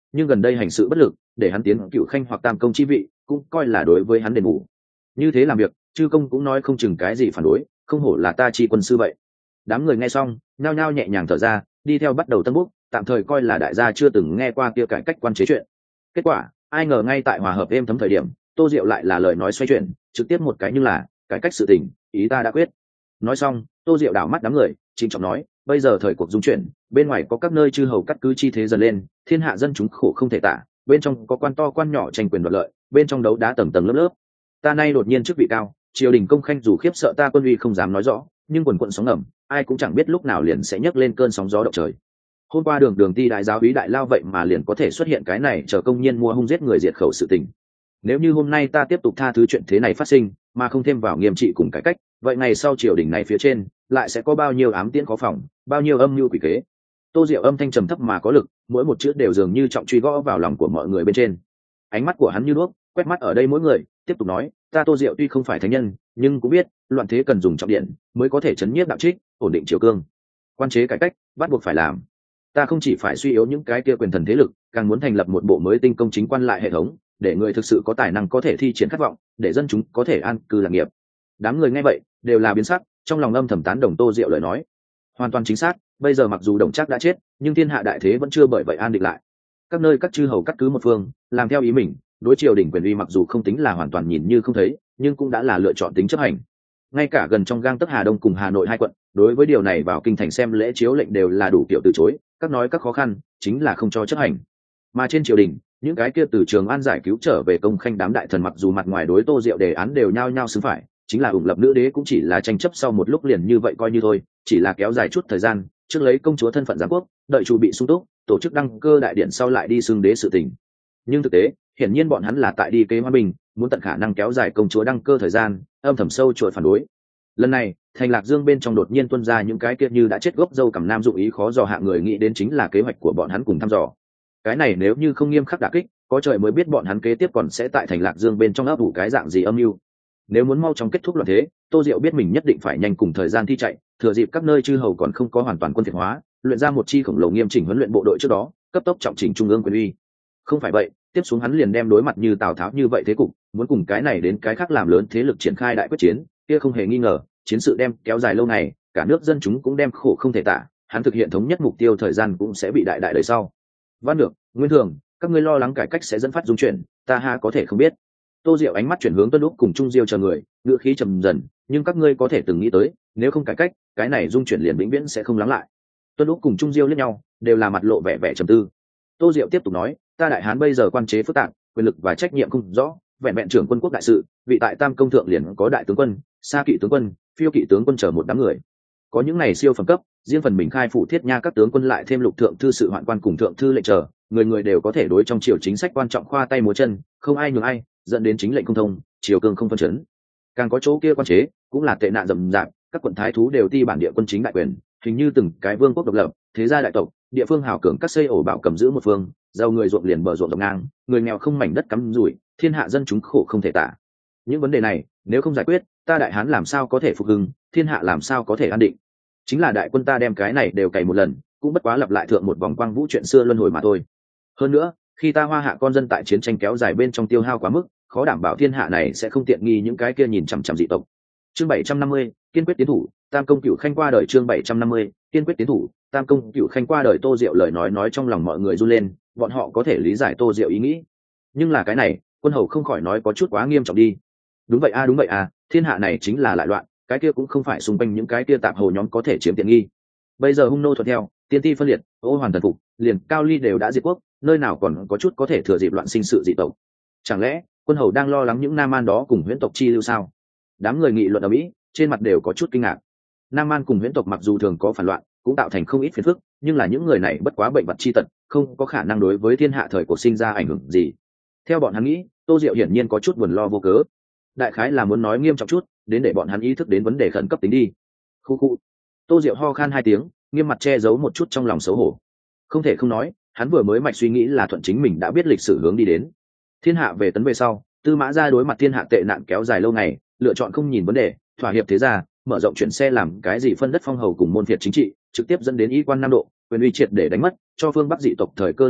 nhưng gần đây hành sự bất lực, để hắn tiến cựu khanh hoặc tam công chi vị, cũng coi là đối với hắn đền bù. Như thế làm việc, chư công cũng nói không chừng cái gì phản đối, không hổ là ta chi quân sư vậy. Đám người nghe xong nhao nhao nhẹ nhàng thở ra, đi theo bắt đầu tân bút, tạm thời coi là đại gia chưa từng nghe qua kia cải cách quan chế chuyện. Kết quả ai ngờ ngay tại hòa hợp êm thấm thời điểm, Tô Diệu lại là lời nói xoay chuyển, trực tiếp một cái, nhưng là cải cách sự tình, ý ta đã quyết. Nói xong, Tô Diệu đảo mắt đám người, trịnh trọng nói, bây giờ thời cuộc dung chuyển, bên ngoài có các nơi chư hầu cắt cứ chi thế dần lên, thiên hạ dân chúng khổ không thể tả, bên trong có quan to quan nhỏ tranh quyền đoạt lợi, bên trong đấu đá tầng tầng lớp lớp. Ta nay đột nhiên chức vị cao, triều đình công khanh dù khiếp sợ ta quân uy không dám nói rõ, nhưng quần quận sóng ngầm, ai cũng chẳng biết lúc nào liền sẽ nhấc lên cơn sóng gió động trời. Hôm qua đường ti đại giáo úy đại lao vậy mà liền có thể xuất hiện cái này chờ công nhiên mua hung giết người diệt khẩu sự tình. Nếu như hôm nay ta tiếp tục tha thứ chuyện thế này phát sinh, mà không thêm vào nghiêm trị cùng cải cách, vậy ngày sau triều đình này phía trên lại sẽ có bao nhiêu ám tiễn khó phòng, bao nhiêu âm mưu quỷ kế. Tô Diệu âm thanh trầm thấp mà có lực, mỗi một chữ đều dường như trọng truy gõ vào lòng của mọi người bên trên. Ánh mắt của hắn như đuốc, quét mắt ở đây mỗi người, tiếp tục nói, ta Tô Diệu tuy không phải thánh nhân, nhưng cũng biết loạn thế cần dùng trọng điện mới có thể chấn nhiếp đạo trích, ổn định triều cương. Quan chế cải cách bắt buộc phải làm. Ta không chỉ phải suy yếu những cái kia quyền thần thế lực, càng muốn thành lập một bộ mới tinh công chính quan lại hệ thống, để người thực sự có tài năng có thể thi triển khát vọng, để dân chúng có thể an cư lạc nghiệp. Đám người nghe vậy đều là biến sắc, trong lòng âm thầm tán đồng Tô Diệu lời nói. Hoàn toàn chính xác, bây giờ mặc dù Đồng Trác đã chết, nhưng thiên hạ đại thế vẫn chưa bởi vậy an định lại. Các nơi các chư hầu cắt cứ một phương, làm theo ý mình, đối triều đình quyền uy mặc dù không tính là hoàn toàn nhìn như không thấy, nhưng cũng đã là lựa chọn tính chấp hành. Ngay cả gần trong gang tấc Hà Đông cùng Hà Nội hai quận, đối với điều này vào kinh thành xem lễ chiếu lệnh đều là đủ kiểu từ chối, các nói các khó khăn, chính là không cho chấp hành. Mà trên triều đình, những cái kia từ Trường An giải cứu trở về công khanh đám đại thần mặc dù mặt ngoài đối Tô Diệu đề án đều nhao nhao xứng phải, chính là ủng lập nữ đế cũng chỉ là tranh chấp sau một lúc liền như vậy coi như thôi, chỉ là kéo dài chút thời gian, trước lấy công chúa thân phận giám quốc, đợi chu bị sung túc, tổ chức đăng cơ đại điện sau lại đi xưng đế sự tình. Nhưng thực tế, hiển nhiên bọn hắn là tại đi kế hòa bình, muốn tận khả năng kéo dài công chúa đăng cơ thời gian, âm thầm sâu chuỗi phản đối. Lần này, thành Lạc Dương bên trong đột nhiên tuôn ra những cái kia như đã chết gốc dâu cằm nam dụng ý khó dò hạ người nghĩ đến chính là kế hoạch của bọn hắn cùng thăm dò. Cái này nếu như không nghiêm khắc đả kích, có trời mới biết bọn hắn kế tiếp còn sẽ tại thành Lạc Dương bên trong ấp ủ cái dạng gì âm mưu. Nếu muốn mau chóng kết thúc loạn thế, Tô Diệu biết mình nhất định phải nhanh cùng thời gian thi chạy, thừa dịp các nơi chư hầu còn không có hoàn toàn quân phiệt hóa, luyện ra một chi khổng lồ nghiêm chỉnh huấn luyện bộ đội trước đó, cấp tốc trọng chỉnh trung ương quyền uy. Không phải vậy, tiếp xuống hắn liền đem đối mặt như Tào Tháo như vậy thế cục, muốn cùng cái này đến cái khác làm lớn thế lực triển khai đại quyết chiến, kia không hề nghi ngờ, chiến sự đem kéo dài lâu ngày, cả nước dân chúng cũng đem khổ không thể tả, hắn thực hiện thống nhất mục tiêu thời gian cũng sẽ bị đại đời sau. Văn Được, Nguyên Thường, các ngươi lo lắng cải cách sẽ dẫn phát dung chuyển, ta ha có thể không biết. Tô Diệu ánh mắt chuyển hướng Tuân Lúc cùng Trung Diêu chờ người, ngữ khí trầm dần, nhưng các ngươi có thể từng nghĩ tới, nếu không cải cách, cái này dung chuyển liền vĩnh viễn sẽ không lắng lại. Tuân Lúc cùng Trung Diêu liếc nhau, đều là mặt lộ vẻ vẻ trầm tư. Tô Diệu tiếp tục nói, ta Đại Hán bây giờ quan chế phức tạp, quyền lực và trách nhiệm không rõ, vẹn vẹn trưởng quân quốc đại sự, vị tại Tam công thượng liền có đại tướng quân, xa kỵ tướng quân, phiêu kỵ tướng quân chờ một đám người. Có những này siêu phẩm cấp, riêng phần mình khai phủ thiết nha các tướng quân lại thêm lục thượng thư sự hoạn quan cùng thượng thư lệnh chờ, người người đều có thể đối trong triều chính sách quan trọng khoa tay múa chân, không ai nhường ai, dẫn đến chính lệnh không thông, triều cương không phân chấn. Càng có chỗ kia quan chế, cũng là tệ nạn rầm rạp, các quận thái thú đều ti bản địa quân chính đại quyền, hình như từng cái vương quốc độc lập, thế gia đại tộc, địa phương hào cường các xây ổ bảo cầm giữ một phương, giàu người ruộng liền bờ ruộng dọc ngang, người nghèo không mảnh đất cắm rủi, thiên hạ dân chúng khổ không thể tả. Những vấn đề này, nếu không giải quyết, ta Đại Hán làm sao có thể phục hưng, thiên hạ làm sao có thể an định. Chính là đại quân ta đem cái này đều cày một lần, cũng bất quá lặp lại thượng một vòng quang vũ chuyện xưa luân hồi mà thôi. Hơn nữa, khi ta Hoa Hạ con dân tại chiến tranh kéo dài bên trong tiêu hao quá mức, khó đảm bảo thiên hạ này sẽ không tiện nghi những cái kia nhìn chằm chằm dị tộc. Chương 750, kiên quyết tiến thủ, Tam công Cửu Khanh qua đời. Chương 750, kiên quyết tiến thủ, Tam công Cửu Khanh qua đời. Tô Diệu lời nói trong lòng mọi người run lên, bọn họ có thể lý giải Tô Diệu ý nghĩ, nhưng là cái này, quân hầu không khỏi nói có chút quá nghiêm trọng đi. Đúng vậy a, thiên hạ này chính là lại loạn, cái kia cũng không phải xung quanh những cái kia tạp hồ nhóm có thể chiếm tiện nghi. Bây giờ hung nô thuận theo, tiên ti phân liệt, ô hoàn thần phục, liền Cao Ly đều đã diệt quốc, nơi nào còn có chút có thể thừa dịp loạn sinh sự dị tộc. Chẳng lẽ quân hầu đang lo lắng những Nam Man đó cùng huyễn tộc chi lưu sao? Đám người nghị luận ở Mỹ, trên mặt đều có chút kinh ngạc. Nam Man cùng huyễn tộc mặc dù thường có phản loạn, cũng tạo thành không ít phiền phức, nhưng là những người này bất quá bệnh vật chi tật, không có khả năng đối với thiên hạ thời cuộc sinh ra ảnh hưởng gì. Theo bọn hắn nghĩ, Tô Diệu hiển nhiên có chút buồn lo vô cớ. Đại khái là muốn nói nghiêm trọng chút, đến để bọn hắn ý thức đến vấn đề khẩn cấp tính đi. Khu. Tô Diệu ho khan hai tiếng, nghiêm mặt che giấu một chút trong lòng xấu hổ. Không thể không nói, hắn vừa mới mạch suy nghĩ là thuận chính mình đã biết lịch sử hướng đi đến. Thiên hạ về tấn về sau, Tư Mã gia đối mặt thiên hạ tệ nạn kéo dài lâu ngày, lựa chọn không nhìn vấn đề, thỏa hiệp thế gia, mở rộng chuyển xe làm cái gì phân đất phong hầu cùng môn phiệt chính trị, trực tiếp dẫn đến y quan nam độ, quyền uy triệt để đánh mất, cho phương Bắc dị tộc thời cơ lợi dụng,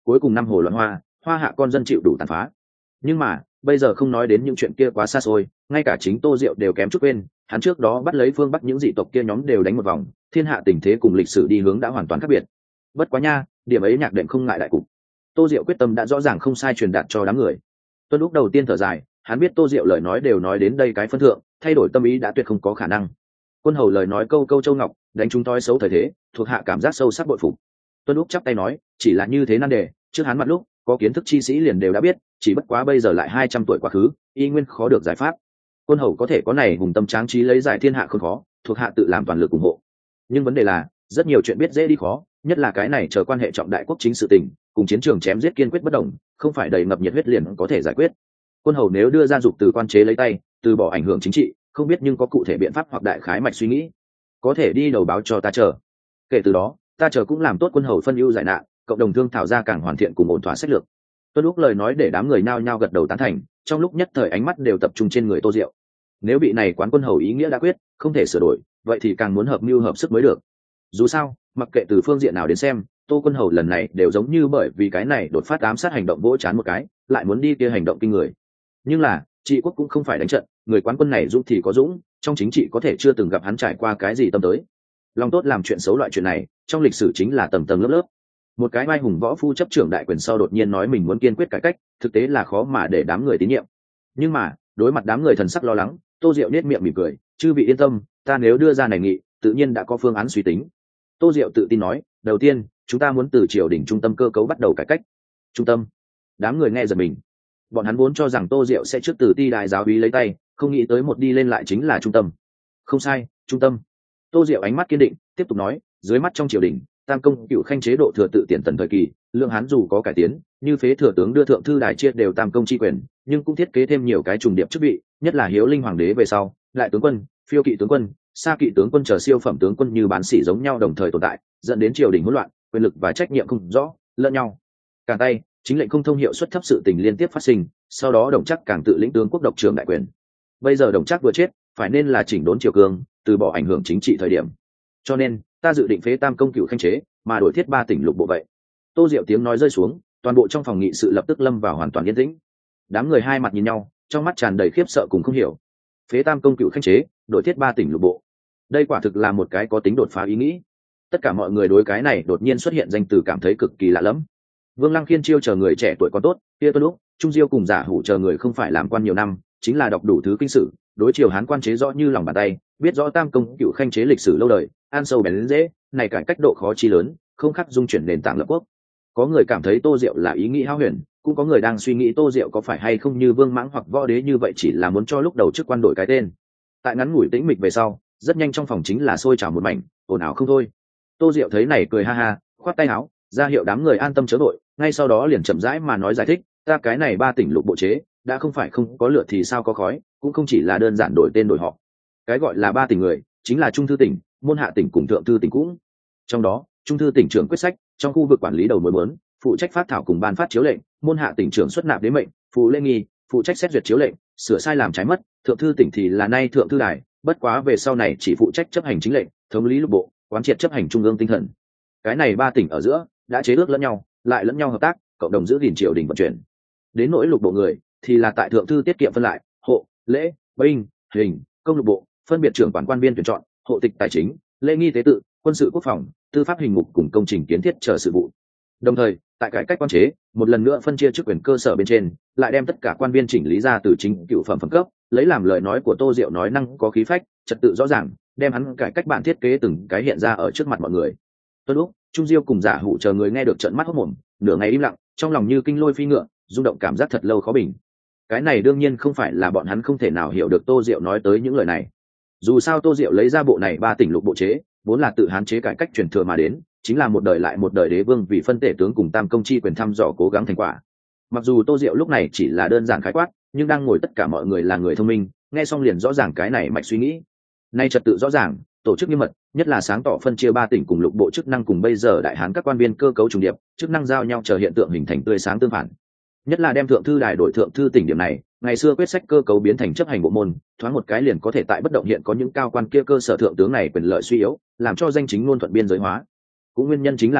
cuối cùng năm hồ loạn hoa, hoa hạ con dân chịu đủ tàn phá. Nhưng mà bây giờ không nói đến những chuyện kia quá xa xôi, ngay cả chính Tô Diệu đều kém chút quên, hắn trước đó bắt lấy phương Bắc những dị tộc kia nhóm đều đánh một vòng, thiên hạ tình thế cùng lịch sử đi hướng đã hoàn toàn khác biệt. Bất quá nha, điểm ấy nhạc đệm không ngại đại cục. Tô Diệu quyết tâm đã rõ ràng không sai truyền đạt cho đám người. Tuân lúc đầu tiên thở dài, hắn biết Tô Diệu lời nói đều nói đến đây cái phân thượng, thay đổi tâm ý đã tuyệt không có khả năng. Quân hầu lời nói câu câu châu ngọc, đánh chúng toi xấu thời thế, thuộc hạ cảm giác sâu sắc bội phục. Tuân lúc chắp tay nói, chỉ là như thế nan đề, trước hắn mặt lúc có kiến thức chi sĩ liền đều đã biết, chỉ bất quá bây giờ lại 200 tuổi quá khứ, y nguyên khó được giải pháp. Quân hầu có thể có này hùng tâm tráng trí lấy giải thiên hạ không khó, thuộc hạ tự làm toàn lực ủng hộ. Nhưng vấn đề là, rất nhiều chuyện biết dễ đi khó, nhất là cái này chờ quan hệ trọng đại quốc chính sự tình, cùng chiến trường chém giết kiên quyết bất đồng, không phải đầy ngập nhiệt huyết liền có thể giải quyết. Quân hầu nếu đưa ra dục từ quan chế lấy tay, từ bỏ ảnh hưởng chính trị, không biết nhưng có cụ thể biện pháp hoặc đại khái mạch suy nghĩ, có thể đi đầu báo cho ta chờ. Kể từ đó, ta chờ cũng làm tốt quân hầu phân ưu giải nạn, cộng đồng thương thảo ra càng hoàn thiện cùng ổn thỏa sách lược. Tuân lúc lời nói để đám người nao nhao gật đầu tán thành, trong lúc nhất thời ánh mắt đều tập trung trên người Tô Diệu. Nếu bị này quán quân hầu ý nghĩa đã quyết, không thể sửa đổi, vậy thì càng muốn hợp mưu hợp sức mới được. Dù sao, mặc kệ từ phương diện nào đến xem, Tô quân hầu lần này đều giống như bởi vì cái này đột phát ám sát hành động vỗ chán một cái, lại muốn đi kia hành động kinh người. Nhưng là, trị quốc cũng không phải đánh trận, người quán quân này dũng thì có dũng, trong chính trị có thể chưa từng gặp hắn trải qua cái gì tâm tới. Lòng tốt làm chuyện xấu loại chuyện này, trong lịch sử chính là tầng tầng lớp lớp. Một cái vai hùng võ phu chấp trưởng đại quyền sau đột nhiên nói mình muốn kiên quyết cải cách, thực tế là khó mà để đám người tín nhiệm. Nhưng mà, đối mặt đám người thần sắc lo lắng, Tô Diệu nét miệng mỉm cười, chư vị yên tâm, ta nếu đưa ra này nghị, tự nhiên đã có phương án suy tính. Tô Diệu tự tin nói, đầu tiên, chúng ta muốn từ triều đình trung tâm cơ cấu bắt đầu cải cách. Trung tâm? Đám người nghe giật mình. Bọn hắn vốn cho rằng Tô Diệu sẽ trước từ ti đại giáo úy lấy tay, không nghĩ tới một đi lên lại chính là trung tâm. Không sai, trung tâm. Tô Diệu ánh mắt kiên định, tiếp tục nói, dưới mắt trong triều đình, tam công cựu khanh chế độ thừa tự tiền tần thời kỳ, lượng hán dù có cải tiến, như phế thừa tướng đưa thượng thư đài chia đều tam công chi quyền, nhưng cũng thiết kế thêm nhiều cái trùng điệp chức vị, nhất là hiếu linh hoàng đế về sau, lại tướng quân, phiêu kỵ tướng quân, xa kỵ tướng quân chờ siêu phẩm tướng quân như bán sỉ giống nhau đồng thời tồn tại, dẫn đến triều đình hỗn loạn, quyền lực và trách nhiệm không rõ, lẫn nhau cản tay, chính lệnh không thông hiệu suất thấp, sự tình liên tiếp phát sinh, sau đó Đồng Trác càng tự lĩnh tướng quốc độc trường đại quyền. Bây giờ Đồng Trác vừa chết, phải nên là chỉnh đốn triều cương, từ bỏ ảnh hưởng chính trị thời điểm. Cho nên, ta dự định phế tam công cựu khanh chế, mà đổi thiết 3 tỉnh lục bộ vậy. Tô Diệu tiếng nói rơi xuống, toàn bộ trong phòng nghị sự lập tức lâm vào hoàn toàn yên tĩnh. Đám người hai mặt nhìn nhau, trong mắt tràn đầy khiếp sợ cùng không hiểu. Phế tam công cựu khanh chế, đổi thiết 3 tỉnh lục bộ. Đây quả thực là một cái có tính đột phá ý nghĩ. Tất cả mọi người đối cái này đột nhiên xuất hiện danh từ cảm thấy cực kỳ lạ lẫm. Vương Lăng Khiên chiêu chờ người trẻ tuổi còn tốt, kia Tuân Lúc, Trung Diêu cùng Giả Hủ chờ người không phải làm quan nhiều năm, chính là đọc đủ thứ kinh sử, đối triều Hán quan chế rõ như lòng bàn tay, biết rõ tam công cựu khanh chế lịch sử lâu đời, an sâu bén dễ, này cải cách độ khó chi lớn, không khắc dung chuyển nền tảng lập quốc. Có người cảm thấy Tô Diệu là ý nghĩ hão huyền, cũng có người đang suy nghĩ Tô Diệu có phải hay không như Vương Mãng hoặc Võ Đế như vậy chỉ là muốn cho lúc đầu chức quan đổi cái tên. Tại ngắn ngủi tĩnh mịch về sau, rất nhanh trong phòng chính là sôi trào một mảnh, ồn ào không thôi. Tô Diệu thấy này cười ha ha, khoát tay áo, ra hiệu đám người an tâm chớ đội, ngay sau đó liền chậm rãi mà nói giải thích, ta cái này 3 tỉnh lục bộ chế, đã không phải không có lửa thì sao có khói, cũng không chỉ là đơn giản đổi tên đổi họ. Cái gọi là 3 tỉnh người, chính là trung thư tỉnh, môn hạ tỉnh cùng thượng thư tỉnh cũng. Trong đó, trung thư tỉnh trưởng quyết sách, trong khu vực quản lý đầu mối muốn, phụ trách phát thảo cùng ban phát chiếu lệnh, môn hạ tỉnh trưởng xuất nạp đế mệnh, phụ lễ nghi, phụ trách xét duyệt chiếu lệnh, sửa sai làm trái mất, thượng thư tỉnh thì là nay thượng thư đài, bất quá về sau này chỉ phụ trách chấp hành chính lệnh, thống lý lục bộ, quán triệt chấp hành trung ương tinh thần. Cái này 3 tỉnh ở giữa đã chế ước lẫn nhau, lại lẫn nhau hợp tác, cộng đồng giữ gìn triều đình vận chuyển. Đến nỗi lục bộ người thì là tại thượng thư tiết kiệm phân lại, hộ, lễ, binh, hình, công lục bộ, phân biệt trưởng quản quan viên tuyển chọn, hộ tịch tài chính, lễ nghi tế tự, quân sự quốc phòng, tư pháp hình ngục cùng công trình kiến thiết chờ sự vụ. Đồng thời, tại cải cách quan chế, một lần nữa phân chia chức quyền cơ sở bên trên, lại đem tất cả quan viên chỉnh lý ra từ chính cựu phẩm phẩm cấp, lấy làm lời nói của Tô Diệu nói năng có khí phách, trật tự rõ ràng, đem hắn cải cách bản thiết kế từng cái hiện ra ở trước mặt mọi người. Tuân Lúc, Trung Diêu cùng Giả Hủ chờ người nghe được trợn mắt hốt mồm, nửa ngày im lặng, trong lòng như kinh lôi phi ngựa, rung động cảm giác thật lâu khó bình. Cái này đương nhiên không phải là bọn hắn không thể nào hiểu được Tô Diệu nói tới những lời này. Dù sao Tô Diệu lấy ra bộ này 3 tỉnh lục bộ chế, vốn là tự Hán chế cải cách truyền thừa mà đến, chính là một đời lại một đời đế vương vì phân tể tướng cùng tam công chi quyền thăm dò cố gắng thành quả. Mặc dù Tô Diệu lúc này chỉ là đơn giản khái quát, nhưng đang ngồi tất cả mọi người là người thông minh, nghe xong liền rõ ràng cái này mạch suy nghĩ. Nay trật tự rõ ràng, tổ chức nghiêm mật, nhất là sáng tỏ phân chia 3 tỉnh cùng lục bộ chức năng cùng bây giờ đại hán các quan viên cơ cấu trùng điệp, chức năng giao nhau chờ hiện tượng hình thành tươi sáng tương phản. Nhất là đem thượng thư đài đổi thượng thư tỉnh điểm này, ngày xưa quyết sách cơ cấu biến thành chấp hành bộ môn, thoáng một cái liền có thể tại bất động hiện có những cao quan kia cơ sở thượng tướng này quyền lợi suy yếu, làm cho danh chính ngôn thuận biên giới hóa. Cũng nguyên nhân chính là đây,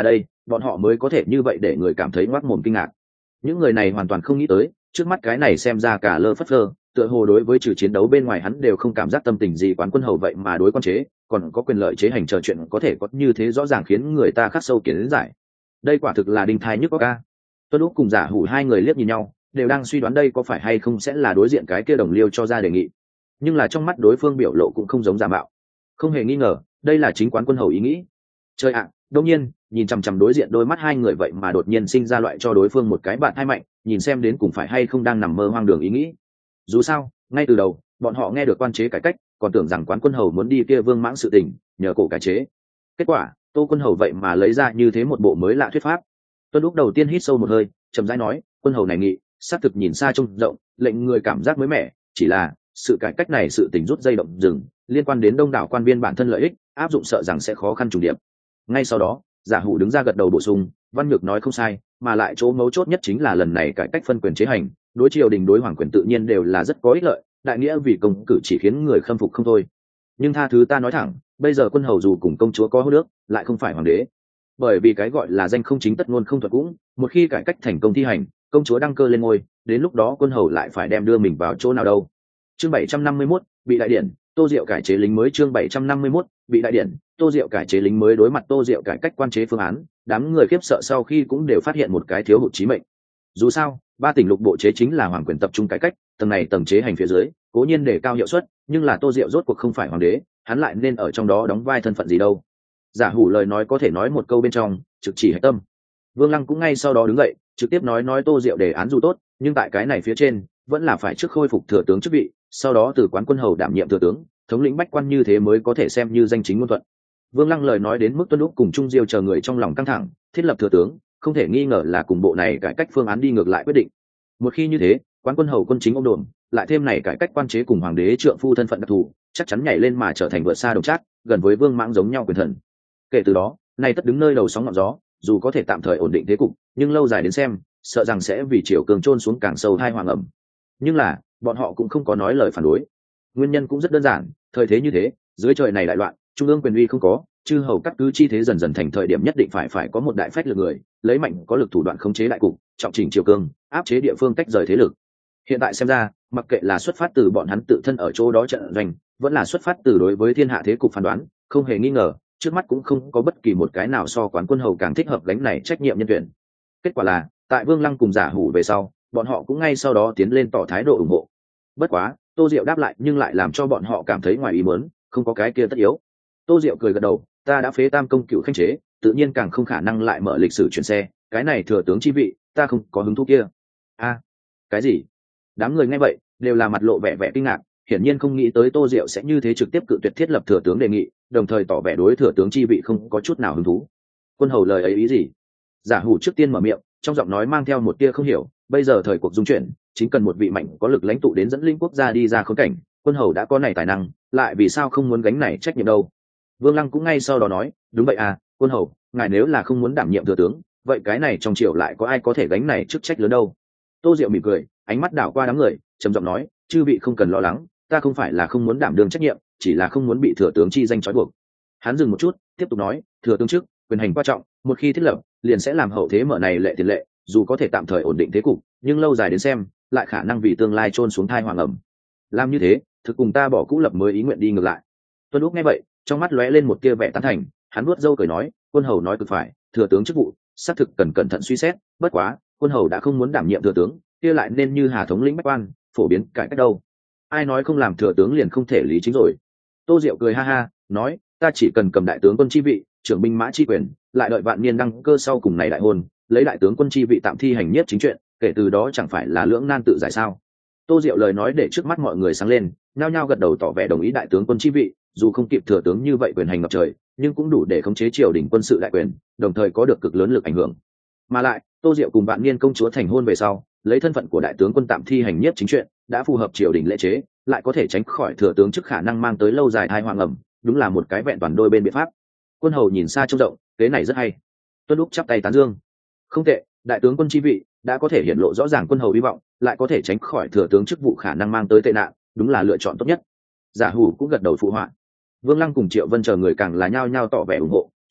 bọn họ mới có thể như vậy để người cảm thấy ngoác mồm kinh ngạc. Những người này hoàn toàn không nghĩ tới, trước mắt cái này xem ra cả lơ phất lơ, tựa hồ đối với trừ chiến đấu bên ngoài hắn đều không cảm giác tâm tình gì quán quân hầu vậy mà đối quan chế còn có quyền lợi chế hành trò chuyện có thể có như thế rõ ràng khiến người ta khắc sâu kiến giải. Đây quả thực là đinh thai nhức óc ca. Tuân Lúc cùng Giả Hủ hai người liếc nhìn nhau, đều đang suy đoán đây có phải hay không sẽ là đối diện cái kia đồng liêu cho ra đề nghị, nhưng là trong mắt đối phương biểu lộ cũng không giống giả mạo, không hề nghi ngờ đây là chính quán quân hầu ý nghĩ. Chơi ạ, đương nhiên nhìn chằm chằm đối diện đôi mắt hai người vậy mà đột nhiên sinh ra loại cho đối phương một cái bạn hai mạnh, nhìn xem đến cùng phải hay không đang nằm mơ hoang đường ý nghĩ. Dù sao ngay từ đầu bọn họ nghe được quan chế cải cách còn tưởng rằng quán quân hầu muốn đi kia vương mãng sự tình nhờ cổ cải chế, kết quả Tô quân hầu vậy mà lấy ra như thế một bộ mới lạ thuyết pháp. Tuân Lúc đầu tiên hít sâu một hơi, chậm rãi nói, quân hầu này nghị xác thực nhìn xa trông rộng, lệnh người cảm giác mới mẻ, chỉ là sự cải cách này sự tình rút dây động rừng, liên quan đến đông đảo quan viên bản thân lợi ích, áp dụng sợ rằng sẽ khó khăn trùng điệp. Ngay sau đó Giả Hủ đứng ra gật đầu bổ sung, Văn Nhược nói không sai, mà lại chỗ mấu chốt nhất chính là lần này cải cách phân quyền chế hành, đối triều đình đối hoàng quyền tự nhiên đều là rất có ích lợi, đại nghĩa vì công cử chỉ khiến người khâm phục không thôi. Nhưng tha thứ ta nói thẳng, bây giờ quân hầu dù cùng công chúa có hô nước, lại không phải hoàng đế, bởi vì cái gọi là danh không chính tất ngôn không thuật cũng, một khi cải cách thành công thi hành, công chúa đăng cơ lên ngôi, đến lúc đó quân hầu lại phải đem đưa mình vào chỗ nào đâu. Chương 751, bị đại điển, Tô Diệu cải chế lính mới. Chương 751, bị đại điển, Tô Diệu cải chế lính mới. Đối mặt Tô Diệu cải cách quan chế phương án, đám người khiếp sợ sau khi cũng đều phát hiện một cái thiếu hụt chí mệnh. Dù sao, ba tỉnh lục bộ chế chính là hoàng quyền tập trung cải cách, tầng này tầng chế hành phía dưới, cố nhiên để cao hiệu suất, nhưng là Tô Diệu rốt cuộc không phải hoàng đế, hắn lại nên ở trong đó đóng vai thân phận gì đâu. Giả Hủ lời nói có thể nói một câu bên trong trực chỉ hạch tâm. Vương Lăng cũng ngay sau đó đứng dậy trực tiếp nói Tô Diệu đề án dù tốt, nhưng tại cái này phía trên vẫn là phải trước khôi phục thừa tướng chức vị, sau đó từ quán quân hầu đảm nhiệm thừa tướng, thống lĩnh bách quan, như thế mới có thể xem như danh chính ngôn thuận. Vương Lăng lời nói đến mức Tuân Lúc cùng Trung Diêu chờ người trong lòng căng thẳng, thiết lập thừa tướng không thể nghi ngờ là cùng bộ này cải cách phương án đi ngược lại quyết định. Một khi như thế, quán quân hầu quân chính ông đồn lại thêm này cải cách quan chế cùng hoàng đế trượng phu thân phận đặc thù, chắc chắn nhảy lên mà trở thành vượt xa đồng trác, gần với vương mãng giống nhau quyền thần. Kể từ đó này tất đứng nơi đầu sóng ngọn gió, dù có thể tạm thời ổn định thế cục, nhưng lâu dài đến xem sợ rằng sẽ vì chiều cường chôn xuống càng sâu thai hoàng ẩm. Nhưng là bọn họ cũng không có nói lời phản đối, nguyên nhân cũng rất đơn giản, thời thế như thế, dưới trời này đại loạn, trung ương quyền uy không có, chư hầu cắt cứ chi thế dần dần thành thời điểm nhất định phải có một đại phách lực người, lấy mạnh có lực thủ đoạn khống chế đại cục, trọng chỉnh triều cương, áp chế địa phương tách rời thế lực. Hiện tại xem ra, mặc kệ là xuất phát từ bọn hắn tự thân ở chỗ đó trận doanh, vẫn là xuất phát từ đối với thiên hạ thế cục phán đoán, không hề nghi ngờ trước mắt cũng không có bất kỳ một cái nào so quán quân hầu càng thích hợp gánh này trách nhiệm nhân tuyển. Kết quả là tại Vương Lăng cùng Giả Hủ về sau, bọn họ cũng ngay sau đó tiến lên tỏ thái độ ủng hộ. Bất quá Tô Diệu đáp lại nhưng lại làm cho bọn họ cảm thấy ngoài ý muốn, không có cái kia tất yếu. Tô Diệu cười gật đầu, ta đã phế tam công cựu khanh chế, tự nhiên càng không khả năng lại mở lịch sử chuyển xe, cái này thừa tướng chi vị ta không có hứng thú kia. A, cái gì? Đám người nghe vậy đều là mặt lộ vẻ vẻ kinh ngạc, hiển nhiên không nghĩ tới Tô Diệu sẽ như thế trực tiếp cự tuyệt thiết lập thừa tướng đề nghị, đồng thời tỏ vẻ đối thừa tướng chi vị không có chút nào hứng thú. Quân hầu lời ấy ý gì? Giả Hủ trước tiên mở miệng, trong giọng nói mang theo một tia không hiểu, bây giờ thời cuộc dung chuyển, chính cần một vị mạnh có lực lãnh tụ đến dẫn linh quốc gia đi ra khốn cảnh, quân hầu đã có này tài năng, lại vì sao không muốn gánh này trách nhiệm đâu? Vương Lăng cũng ngay sau đó nói, đúng vậy à, quân hầu, ngài nếu là không muốn đảm nhiệm thừa tướng, vậy cái này trong triều lại có ai có thể gánh này chức trách lớn đâu? Tô Diệu mỉm cười, ánh mắt đảo qua đám người, trầm giọng nói, chư vị không cần lo lắng, ta không phải là không muốn đảm đương trách nhiệm, chỉ là không muốn bị thừa tướng chi danh trói buộc. Hắn dừng một chút, tiếp tục nói, thừa tướng chức quyền hành quan trọng, một khi thiết lập, liền sẽ làm hậu thế mở này lệ tiền lệ, dù có thể tạm thời ổn định thế cục, nhưng lâu dài đến xem, lại khả năng vì tương lai chôn xuống thai hoàng ẩm. Làm như thế, thực cùng ta bỏ cũ lập mới ý nguyện đi ngược lại. Tuân Lúc nghe vậy, trong mắt lóe lên một tia vẻ tán thành, hắn vuốt râu cười nói, quân hầu nói cực phải, thừa tướng chức vụ xác thực cần cẩn thận suy xét, bất quá quân hầu đã không muốn đảm nhiệm thừa tướng, kia lại nên như Hà thống lĩnh bách quan, phổ biến cải cách đâu. Ai nói không làm thừa tướng liền không thể lý chính rồi. Tô Diệu cười ha ha, nói, ta chỉ cần cầm đại tướng quân chi vị, trưởng binh mã chi quyền, lại đợi vạn niên đăng cơ sau cùng này đại hôn, lấy đại tướng quân chi vị tạm thi hành nhất chính chuyện, kể từ đó chẳng phải là lưỡng nan tự giải sao? Tô Diệu lời nói để trước mắt mọi người sáng lên, nhao nhao gật đầu tỏ vẻ đồng ý đại tướng quân chi vị, dù không kịp thừa tướng như vậy quyền hành ngập trời, nhưng cũng đủ để khống chế triều đình quân sự đại quyền, đồng thời có được cực lớn lực ảnh hưởng. Mà lại, Tô Diệu cùng vạn niên công chúa thành hôn về sau, lấy thân phận của đại tướng quân tạm thi hành nhất chính chuyện, đã phù hợp triều đình lễ chế, lại có thể tránh khỏi thừa tướng chức khả năng mang tới lâu dài thai hoàng ẩm, đúng là một cái vẹn toàn đôi bên biện pháp. Quân hầu nhìn xa trông rộng, kế này rất hay. Tuân Lúc chắp tay tán dương, không tệ, đại tướng quân chi vị đã có thể hiển lộ rõ ràng quân hầu hy vọng, lại có thể tránh khỏi thừa tướng chức vụ khả năng mang tới tệ nạn, đúng là lựa chọn tốt nhất. Giả Hủ cũng gật đầu phụ họa. Vương Lăng cùng Triệu Vân chờ người càng là nhao nhao tỏ vẻ ủng hộ,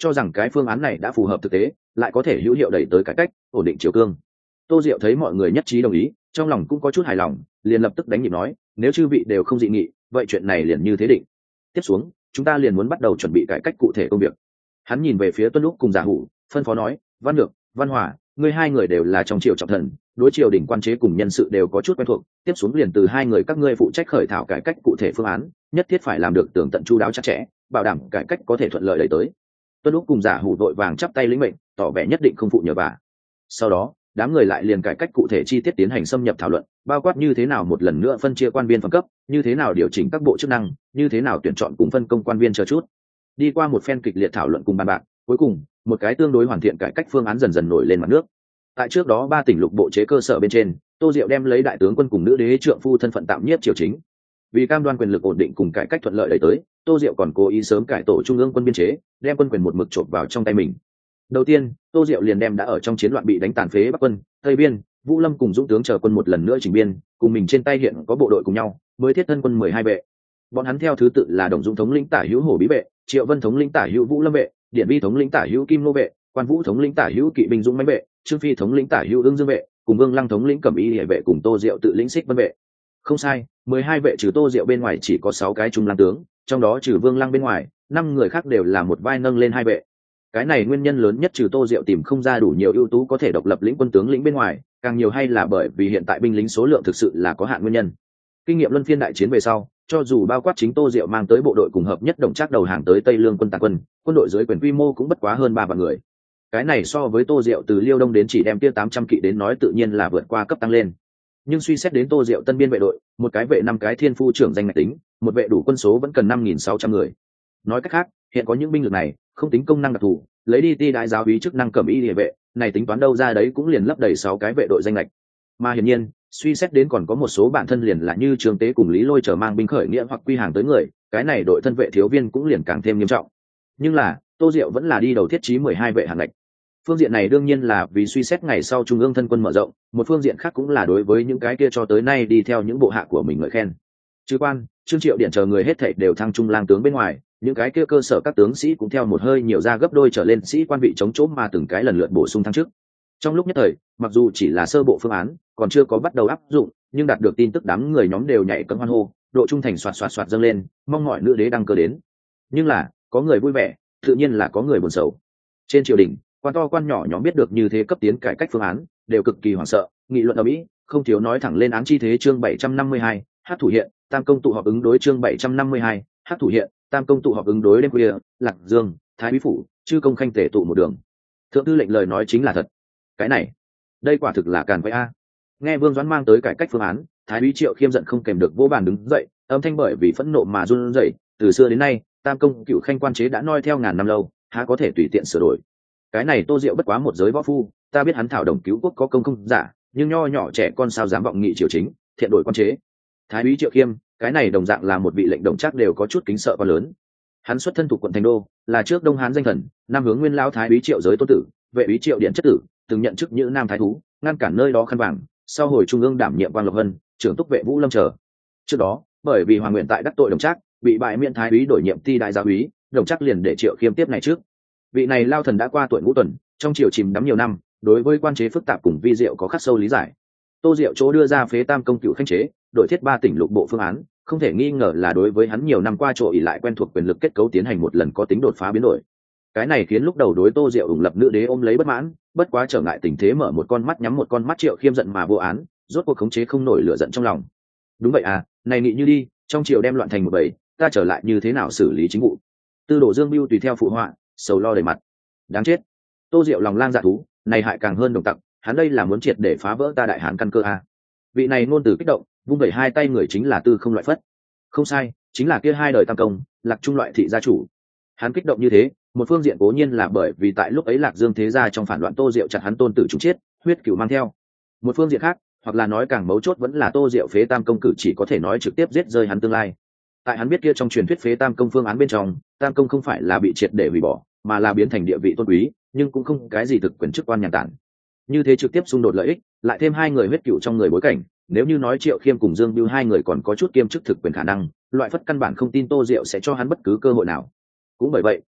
cho rằng cái phương án này đã phù hợp thực tế, lại có thể hữu hiệu đẩy tới cải cách, ổn định triều cương. Tô Diệu thấy mọi người nhất trí đồng ý, trong lòng cũng có chút hài lòng, liền lập tức đánh nhịp nói, nếu chư vị đều không dị nghị, vậy chuyện này liền như thế định. Tiếp xuống, chúng ta liền muốn bắt đầu chuẩn bị cải cách cụ thể công việc. Hắn nhìn về phía Tuân Lúc cùng Giả Hủ, phân phó nói, Văn Nhược, Văn Hòa, ngươi hai người đều là trong triều trọng thần, đối triều đình quan chế cùng nhân sự đều có chút quen thuộc, tiếp xuống liền từ hai người các ngươi phụ trách khởi thảo cải cách cụ thể phương án, nhất thiết phải làm được tường tận chu đáo chặt chẽ, bảo đảm cải cách có thể thuận lợi đẩy tới. Tuân Lúc cùng Giả Hủ vội vàng chắp tay lĩnh mệnh, tỏ vẻ nhất định không phụ nhờ vả. Sau đó, đám người lại liền cải cách cụ thể chi tiết tiến hành xâm nhập thảo luận, bao quát như thế nào một lần nữa phân chia quan viên phẩm cấp, như thế nào điều chỉnh các bộ chức năng, như thế nào tuyển chọn cùng phân công quan viên chờ chút. Đi qua một phen kịch liệt thảo luận cùng bàn bạc, cuối cùng một cái tương đối hoàn thiện cải cách phương án dần dần nổi lên mặt nước. Tại trước đó 3 tỉnh lục bộ chế cơ sở bên trên, Tô Diệu đem lấy đại tướng quân cùng nữ đế trượng phu thân phận tạm nhiếp triều chính. Vì cam đoan quyền lực ổn định cùng cải cách thuận lợi đẩy tới, Tô Diệu còn cố ý sớm cải tổ trung ương quân biên chế, đem quân quyền một mực chộp vào trong tay mình. Đầu tiên, Tô Diệu liền đem đã ở trong chiến loạn bị đánh tàn phế Bắc quân, Tây Biên, Vũ Lâm cùng Dũng tướng chờ quân một lần nữa chỉnh biên, cùng mình trên tay hiện có bộ đội cùng nhau, mới thiết thân quân 12 vệ. Bọn hắn theo thứ tự là Đồng Dũng thống lĩnh tả hữu Hổ Bí vệ, Triệu Vân thống lĩnh tả hữu Vũ Lâm vệ, Điện Vi thống lĩnh tả hữu Kim Nô vệ, Quan Vũ thống lĩnh tả hữu Kỵ binh Dũng mãnh vệ, Trương Phi thống lĩnh tả hữu Ưng Dương vệ, cùng Vương Lăng thống lĩnh Cẩm Y Liễu vệ cùng Tô Diệu tự lĩnh Xích Vân vệ. Không sai, 12 vệ trừ Tô Diệu bên ngoài chỉ có 6 cái trung lang tướng, trong đó trừ Vương Lăng bên ngoài, 5 người khác đều là một vai nâng lên 2 vệ. Cái này nguyên nhân lớn nhất trừ Tô Diệu tìm không ra đủ nhiều ưu tú có thể độc lập lĩnh quân tướng lĩnh bên ngoài, càng nhiều hay là bởi vì hiện tại binh lính số lượng thực sự là có hạn nguyên nhân. Kinh nghiệm luân phiên đại chiến về sau, cho dù bao quát chính Tô Diệu mang tới bộ đội cùng hợp nhất đồng trác đầu hàng tới Tây Lương quân tàn quân, quân đội dưới quyền quy mô cũng bất quá hơn 3 vạn người. Cái này so với Tô Diệu từ Liêu Đông đến chỉ đem kia 800 kỵ đến nói tự nhiên là vượt qua cấp tăng lên. Nhưng suy xét đến Tô Diệu tân biên vệ đội, một cái vệ 5 cái thiên phu trưởng danh ngạch tính, một vệ đủ quân số vẫn cần 5.600 người. Nói cách khác, hiện có những binh lực này, không tính công năng đặc thù, lấy đi ti đại giáo úy chức năng Cẩm Y Liễu vệ, này tính toán đâu ra đấy cũng liền lấp đầy 6 cái vệ đội danh lệch. Mà hiển nhiên, suy xét đến còn có một số bản thân liền là như Trường Tế cùng Lý Lôi trở mang binh khởi nghĩa hoặc quy hàng tới người, cái này đội thân vệ thiếu viên cũng liền càng thêm nghiêm trọng. Nhưng là, Tô Diệu vẫn là đi đầu thiết trí 12 vệ hạng lệch. Phương diện này đương nhiên là vì suy xét ngày sau trung ương thân quân mở rộng, một phương diện khác cũng là đối với những cái kia cho tới nay đi theo những bộ hạ của mình ngợi khen. Chứ quan, Trương Triệu Điện chờ người hết thảy đều thăng trung lang tướng bên ngoài, những cái kia cơ sở các tướng sĩ cũng theo một hơi nhiều ra gấp đôi trở lên sĩ quan vị chống chỗ mà từng cái lần lượt bổ sung thăng chức. Trong lúc nhất thời, mặc dù chỉ là sơ bộ phương án, còn chưa có bắt đầu áp dụng, nhưng đạt được tin tức đám người nhóm đều nhảy cẫng hoan hô, độ trung thành xoạt xoạt xoạt dâng lên, mong mọi nữ đế đăng cơ đến. Nhưng là, có người vui vẻ, tự nhiên là có người buồn sầu. Trên triều đình, quan to quan nhỏ nhóm biết được như thế cấp tiến cải cách phương án, đều cực kỳ hoảng sợ, nghị luận ầm ĩ, không thiếu nói thẳng lên án chi thế. Chương 752, Hắc thủ hiện, Tam công tụ họp ứng đối. Chương 752, Hắc thủ hiện, Tam công tụ họp ứng đối. Đêm khuya, Lạc Dương, Thái Úy phủ, chư công khanh tể tụ một đường. Thượng thư lệnh lời nói chính là thật. Cái này, đây quả thực là càn quấy a. Nghe Vương Doãn mang tới cải cách phương án, Thái Úy Triệu Khiêm giận không kèm được vỗ bàn đứng dậy, âm thanh bởi vì phẫn nộ mà run rẩy. Từ xưa đến nay, Tam công cựu khanh quan chế đã noi theo ngàn năm lâu, há có thể tùy tiện sửa đổi. Cái này Tô Diệu bất quá một giới võ phu, ta biết hắn thảo đồng cứu quốc có công không giả, nhưng nho nhỏ trẻ con sao dám vọng nghị triều chính, thiện đổi quan chế. Thái Úy Triệu Khiêm, cái này đồng dạng là một vị lệnh đồng chắc đều có chút kính sợ quá lớn. Hắn xuất thân thuộc quận Thành Đô, là trước Đông Hán danh thần, Nam hướng Nguyên lão Thái Úy Triệu giới tôn tử, vệ úy Triệu Điện chất tử, từng nhận chức như Nam Thái thú, ngăn cản nơi đó khăn vàng, sau hồi trung ương đảm nhiệm Quang Lộc Vân, trưởng túc vệ Vũ Lâm trở. Trước đó, bởi vì Hoàng Nguyện tại đắc tội đồng trác, bị bại miễn Thái Úy đổi nhiệm ti đại giáo úy, đồng trác liền để Triệu Khiêm tiếp này trước. Vị này lao thần đã qua tuổi ngũ tuần, trong triều chìm đắm nhiều năm, đối với quan chế phức tạp cùng vi diệu có khắc sâu lý giải. Tô Diệu chỗ đưa ra phế Tam công cựu khanh chế, đổi thiết 3 tỉnh lục bộ phương án, không thể nghi ngờ là đối với hắn nhiều năm qua chỗ ỷ lại quen thuộc quyền lực kết cấu tiến hành một lần có tính đột phá biến đổi. Cái này khiến lúc đầu đối Tô Diệu ủng lập nữ đế ôm lấy bất mãn, bất quá trở ngại tình thế mở một con mắt nhắm một con mắt Triệu Khiêm giận mà vô án, rốt cuộc khống chế không nổi lửa giận trong lòng. Đúng vậy à, này nghị như đi, trong triều đem loạn thành một bầy, ta trở lại như thế nào xử lý chính vụ? Tư Đồ Dương Bưu tùy theo phụ họa, sầu lo đầy mặt. Đáng chết, Tô Diệu lòng lang dạ thú, này hại càng hơn đồng tặc, hắn đây là muốn triệt để phá vỡ ta đại hán căn cơ à? Vị này ngôn từ kích động, vung vẩy hai tay người chính là Tư Không loại phất. Không sai, chính là kia hai đời Tam công, Lạc Trung loại thị gia chủ. Hắn kích động như thế, một phương diện cố nhiên là bởi vì tại lúc ấy Lạc Dương thế gia trong phản loạn Tô Diệu chặt hắn tôn tử trùng chết, huyết cửu mang theo. Một phương diện khác, hoặc là nói càng mấu chốt vẫn là Tô Diệu phế Tam công cử chỉ có thể nói trực tiếp giết rơi hắn tương lai. Tại hắn biết kia trong truyền thuyết phế Tam công phương án bên trong, Tam công không phải là bị triệt để hủy bỏ, mà là biến thành địa vị tôn quý, nhưng cũng không cái gì thực quyền chức quan nhàn tản. Như thế trực tiếp xung đột lợi ích, lại thêm hai người huyết cửu trong người bối cảnh, nếu như nói Triệu Khiêm cùng Dương Bưu hai người còn có chút kiêm chức thực quyền khả năng, loại phất căn bản không tin Tô Diệu sẽ cho hắn bất cứ cơ hội nào. Cũng bởi vậy,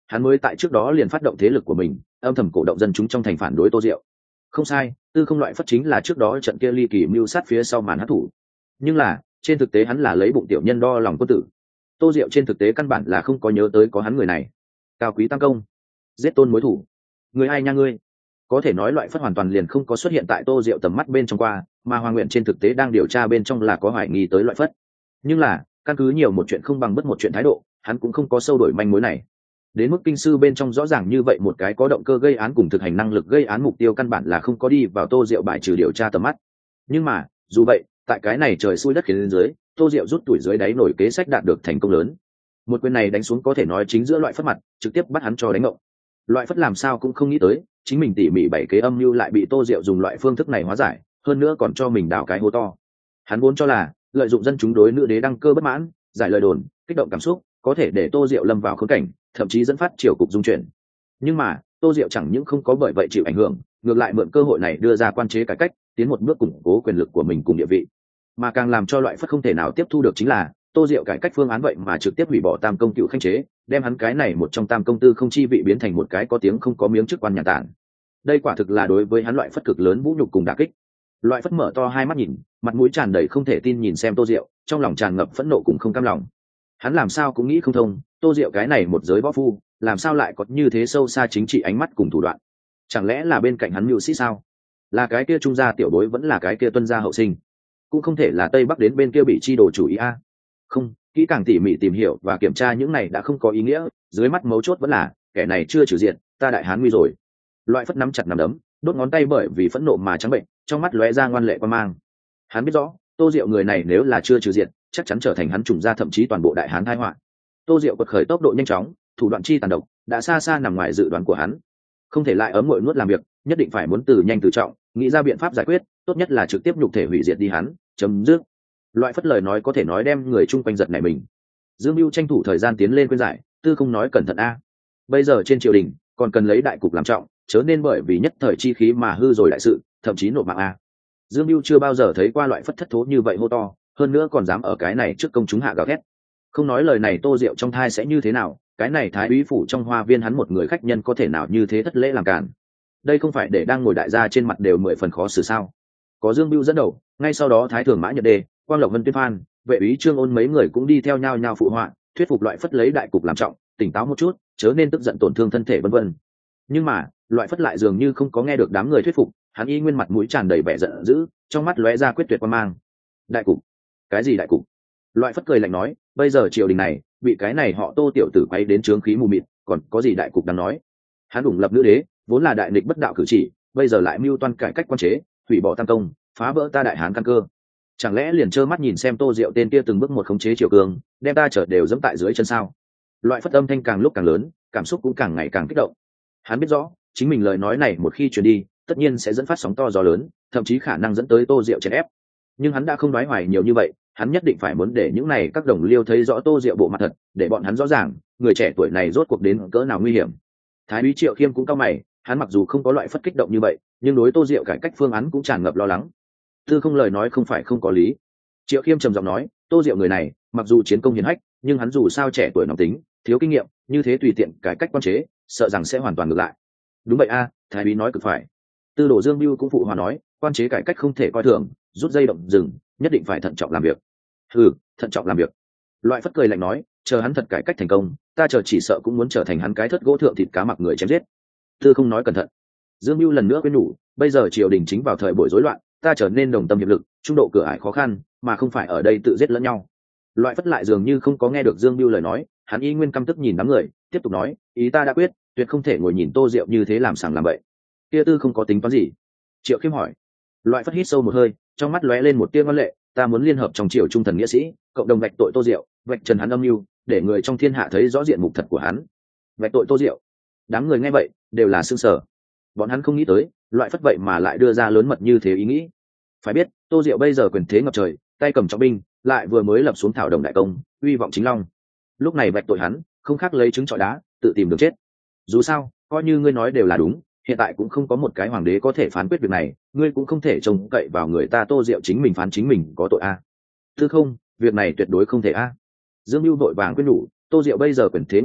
hắn mới tại trước đó liền phát động thế lực của mình, âm thầm cổ động dân chúng trong thành phản đối Tô Diệu. Không sai, Tư Không Loại Phất chính là trước đó trận kia ly kỳ mưu sát phía sau màn hắc thủ. Nhưng là trên thực tế hắn là lấy bụng tiểu nhân đo lòng quân tử. Tô Diệu trên thực tế căn bản là không có nhớ tới có hắn người này. Cao quý tam công, giết tôn mối thủ, người ai nha ngươi. Có thể nói Loại Phất hoàn toàn liền không có xuất hiện tại Tô Diệu tầm mắt bên trong qua, mà Hoàng Nguyện trên thực tế đang điều tra bên trong là có hoài nghi tới Loại Phất. Nhưng là căn cứ nhiều một chuyện không bằng bất một chuyện thái độ, hắn cũng không có sâu đổi manh mối này. Đến mức kinh sư bên trong rõ ràng như vậy một cái có động cơ gây án cùng thực hành năng lực gây án mục tiêu căn bản là không có đi vào Tô Diệu bài trừ điều tra tầm mắt. Nhưng mà dù vậy, tại cái này trời xui đất khiến lên dưới, Tô Diệu rút tuổi dưới đáy nổi kế sách đạt được thành công lớn. Một quyền này đánh xuống có thể nói chính giữa Loại Phất mặt, trực tiếp bắt hắn cho đánh ngộng. Loại Phất làm sao cũng không nghĩ tới, chính mình tỉ mỉ bảy kế âm mưu lại bị Tô Diệu dùng loại phương thức này hóa giải, hơn nữa còn cho mình đào cái hố to. Hắn vốn cho là lợi dụng dân chúng đối nữ đế đăng cơ bất mãn, giải lời đồn, kích động cảm xúc, có thể để Tô Diệu lâm vào khốn cảnh, thậm chí dẫn phát triều cục dung chuyển. Nhưng mà Tô Diệu chẳng những không có bởi vậy chịu ảnh hưởng, ngược lại mượn cơ hội này đưa ra quan chế cải cách, tiến một bước củng cố quyền lực của mình cùng địa vị. Mà càng làm cho Loại Phất không thể nào tiếp thu được chính là Tô Diệu cải cách phương án vậy mà trực tiếp hủy bỏ tam công cựu khanh chế, đem hắn cái này một trong tam công tư không chi vị biến thành một cái có tiếng không có miếng chức quan nhà tản. Đây quả thực là đối với hắn Loại Phất cực lớn vũ nhục cùng đả kích. Loại Phất mở to hai mắt nhìn, mặt mũi tràn đầy không thể tin nhìn xem Tô Diệu, trong lòng tràn ngập phẫn nộ cùng không cam lòng. Hắn làm sao cũng nghĩ không thông, Tô Diệu cái này một giới võ phu, làm sao lại có như thế sâu xa chính trị ánh mắt cùng thủ đoạn? Chẳng lẽ là bên cạnh hắn mưu sĩ sao? Là cái kia trung gia tiểu bối vẫn là cái kia tuân gia hậu sinh? Cũng không thể là Tây Bắc đến bên kia bị chi đồ chủ ý a. Không, kỹ càng tỉ mỉ tìm hiểu và kiểm tra những này đã không có ý nghĩa, dưới mắt mấu chốt vẫn là kẻ này chưa trừ diện, ta đại hán nguy rồi. Loại Phất nắm chặt nắm đấm, đốt ngón tay bởi vì phẫn nộ mà trắng bệnh, trong mắt lóe ra ngoan lệ quan mang. Hắn biết rõ, Tô Diệu người này nếu là chưa trừ diện, chắc chắn trở thành hắn trùng gia thậm chí toàn bộ đại hán tai họa. Tô Diệu quật khởi tốc độ nhanh chóng, thủ đoạn chi tàn độc, đã xa xa nằm ngoài dự đoán của hắn. Không thể lại ấm nguội nuốt làm việc, nhất định phải muốn từ nhanh từ trọng, nghĩ ra biện pháp giải quyết, tốt nhất là trực tiếp nhục thể hủy diệt đi hắn, chấm dứt. Loại Phất lời nói có thể nói đem người chung quanh giật nảy mình. Dương Bưu tranh thủ thời gian tiến lên khuyên giải, Tư không nói cẩn thận a. Bây giờ trên triều đình còn cần lấy đại cục làm trọng, chớ nên bởi vì nhất thời chi khí mà hư rồi đại sự, thậm chí nộp mạng a. Dương Bưu chưa bao giờ thấy qua Loại Phất thất thố như vậy hô to, hơn nữa còn dám ở cái này trước công chúng hạ gào thét. Không nói lời này Tô Diệu trong thai sẽ như thế nào, cái này thái úy phủ trong hoa viên hắn một người khách nhân có thể nào như thế thất lễ làm cản. Đây không phải để đang ngồi đại gia trên mặt đều 10 phần khó xử sao? Có Dương Bưu dẫn đầu, ngay sau đó thái thường Mã Nhật Đề, Quang Lộc Vân Tuyên Phan, vệ úy Trương Ôn mấy người cũng đi theo nhau nhau phụ họa, thuyết phục Loại Phất lấy đại cục làm trọng, tỉnh táo một chút, chớ nên tức giận tổn thương thân thể vân vân. Nhưng mà Loại Phất lại dường như không có nghe được đám người thuyết phục, hắn y nguyên mặt mũi tràn đầy vẻ giận dữ, trong mắt lóe ra quyết tuyệt quan mang. Đại cục? Cái gì đại cục? Loại Phất cười lạnh nói, bây giờ triều đình này bị cái này họ Tô tiểu tử quay đến trướng khí mù mịt, còn có gì đại cục đáng nói? Hắn ủng lập nữ đế, vốn là đại nghịch bất đạo cử chỉ, bây giờ lại mưu toan cải cách quan chế, hủy bỏ tam công, phá vỡ ta đại hán căn cơ. Chẳng lẽ liền trơ mắt nhìn xem Tô Diệu tên kia từng bước một khống chế triều cường, đem ta trở đều dẫm tại dưới chân sao? Loại Phất âm thanh càng lúc càng lớn, cảm xúc cũng càng ngày càng kích động. Hắn biết rõ, chính mình lời nói này một khi truyền đi, tất nhiên sẽ dẫn phát sóng to gió lớn, thậm chí khả năng dẫn tới Tô Diệu chèn ép. Nhưng hắn đã không nói hoài nhiều như vậy, hắn nhất định phải muốn để những này các đồng liêu thấy rõ Tô Diệu bộ mặt thật, để bọn hắn rõ ràng, người trẻ tuổi này rốt cuộc đến cỡ nào nguy hiểm. Thái úy Triệu Khiêm cũng cao mày, hắn mặc dù không có Loại Phất kích động như vậy, nhưng đối Tô Diệu cải cách phương án cũng tràn ngập lo lắng. Tư không lời nói không phải không có lý. Triệu Khiêm trầm giọng nói, Tô Diệu người này, mặc dù chiến công hiển hách, nhưng hắn dù sao trẻ tuổi nóng tính, thiếu kinh nghiệm, như thế tùy tiện cải cách quan chế, sợ rằng sẽ hoàn toàn ngược lại. Đúng vậy a, Thái úy nói cực phải. Tư đồ Dương Bưu cũng phụ hòa nói, quan chế cải cách không thể coi thường, rút dây động rừng, nhất định phải thận trọng làm việc. Thận trọng làm việc. Loại Phất cười lạnh nói, chờ hắn thật cải cách thành công, ta chờ chỉ sợ cũng muốn trở thành hắn cái thất gỗ thượng thịt cá mặc người chém giết. Tư không nói cẩn thận. Dương Bưu lần nữa khuyên nhủ, bây giờ triều đình chính vào thời buổi rối loạn, ta trở nên đồng tâm hiệp lực, trung độ cửa ải khó khăn, mà không phải ở đây tự giết lẫn nhau. Loại Phất lại dường như không có nghe được Dương Bưu lời nói, hắn y nguyên căm tức nhìn đám người, tiếp tục nói, ý ta đã quyết, tuyệt không thể ngồi nhìn Tô Diệu như thế làm sàng làm bậy. Kia Tư không có tính toán gì? Triệu Khiêm hỏi. Loại Phất hít sâu một hơi, trong mắt lóe lên một tia ngoan lệ, ta muốn liên hợp trong triều trung thần nghĩa sĩ, cộng đồng vạch tội Tô Diệu, vạch trần hắn âm mưu, để người trong thiên hạ thấy rõ diện mục thật của hắn. Vạch tội Tô Diệu. Đám người nghe vậy đều là sửng sở. Bọn hắn không nghĩ tới, Loại Phất vậy mà lại đưa ra lớn mật như thế ý nghĩ. Phải biết, Tô Diệu bây giờ quyền thế ngập trời, tay cầm trọng binh, lại vừa mới lập xuống thảo đồng đại công, uy vọng chính long. Lúc này vạch tội hắn, không khác lấy trứng trọi đá, tự tìm đường chết. Dù sao, coi như ngươi nói đều là đúng, hiện tại cũng không có một cái hoàng đế có thể phán quyết việc này, ngươi cũng không thể trông cậy vào người ta Tô Diệu chính mình phán chính mình có tội a. Thứ không, việc này tuyệt đối không thể a. Dương Bưu vội vàng quyết nhủ, Tô Diệu bây giờ quyền thế ngút trời,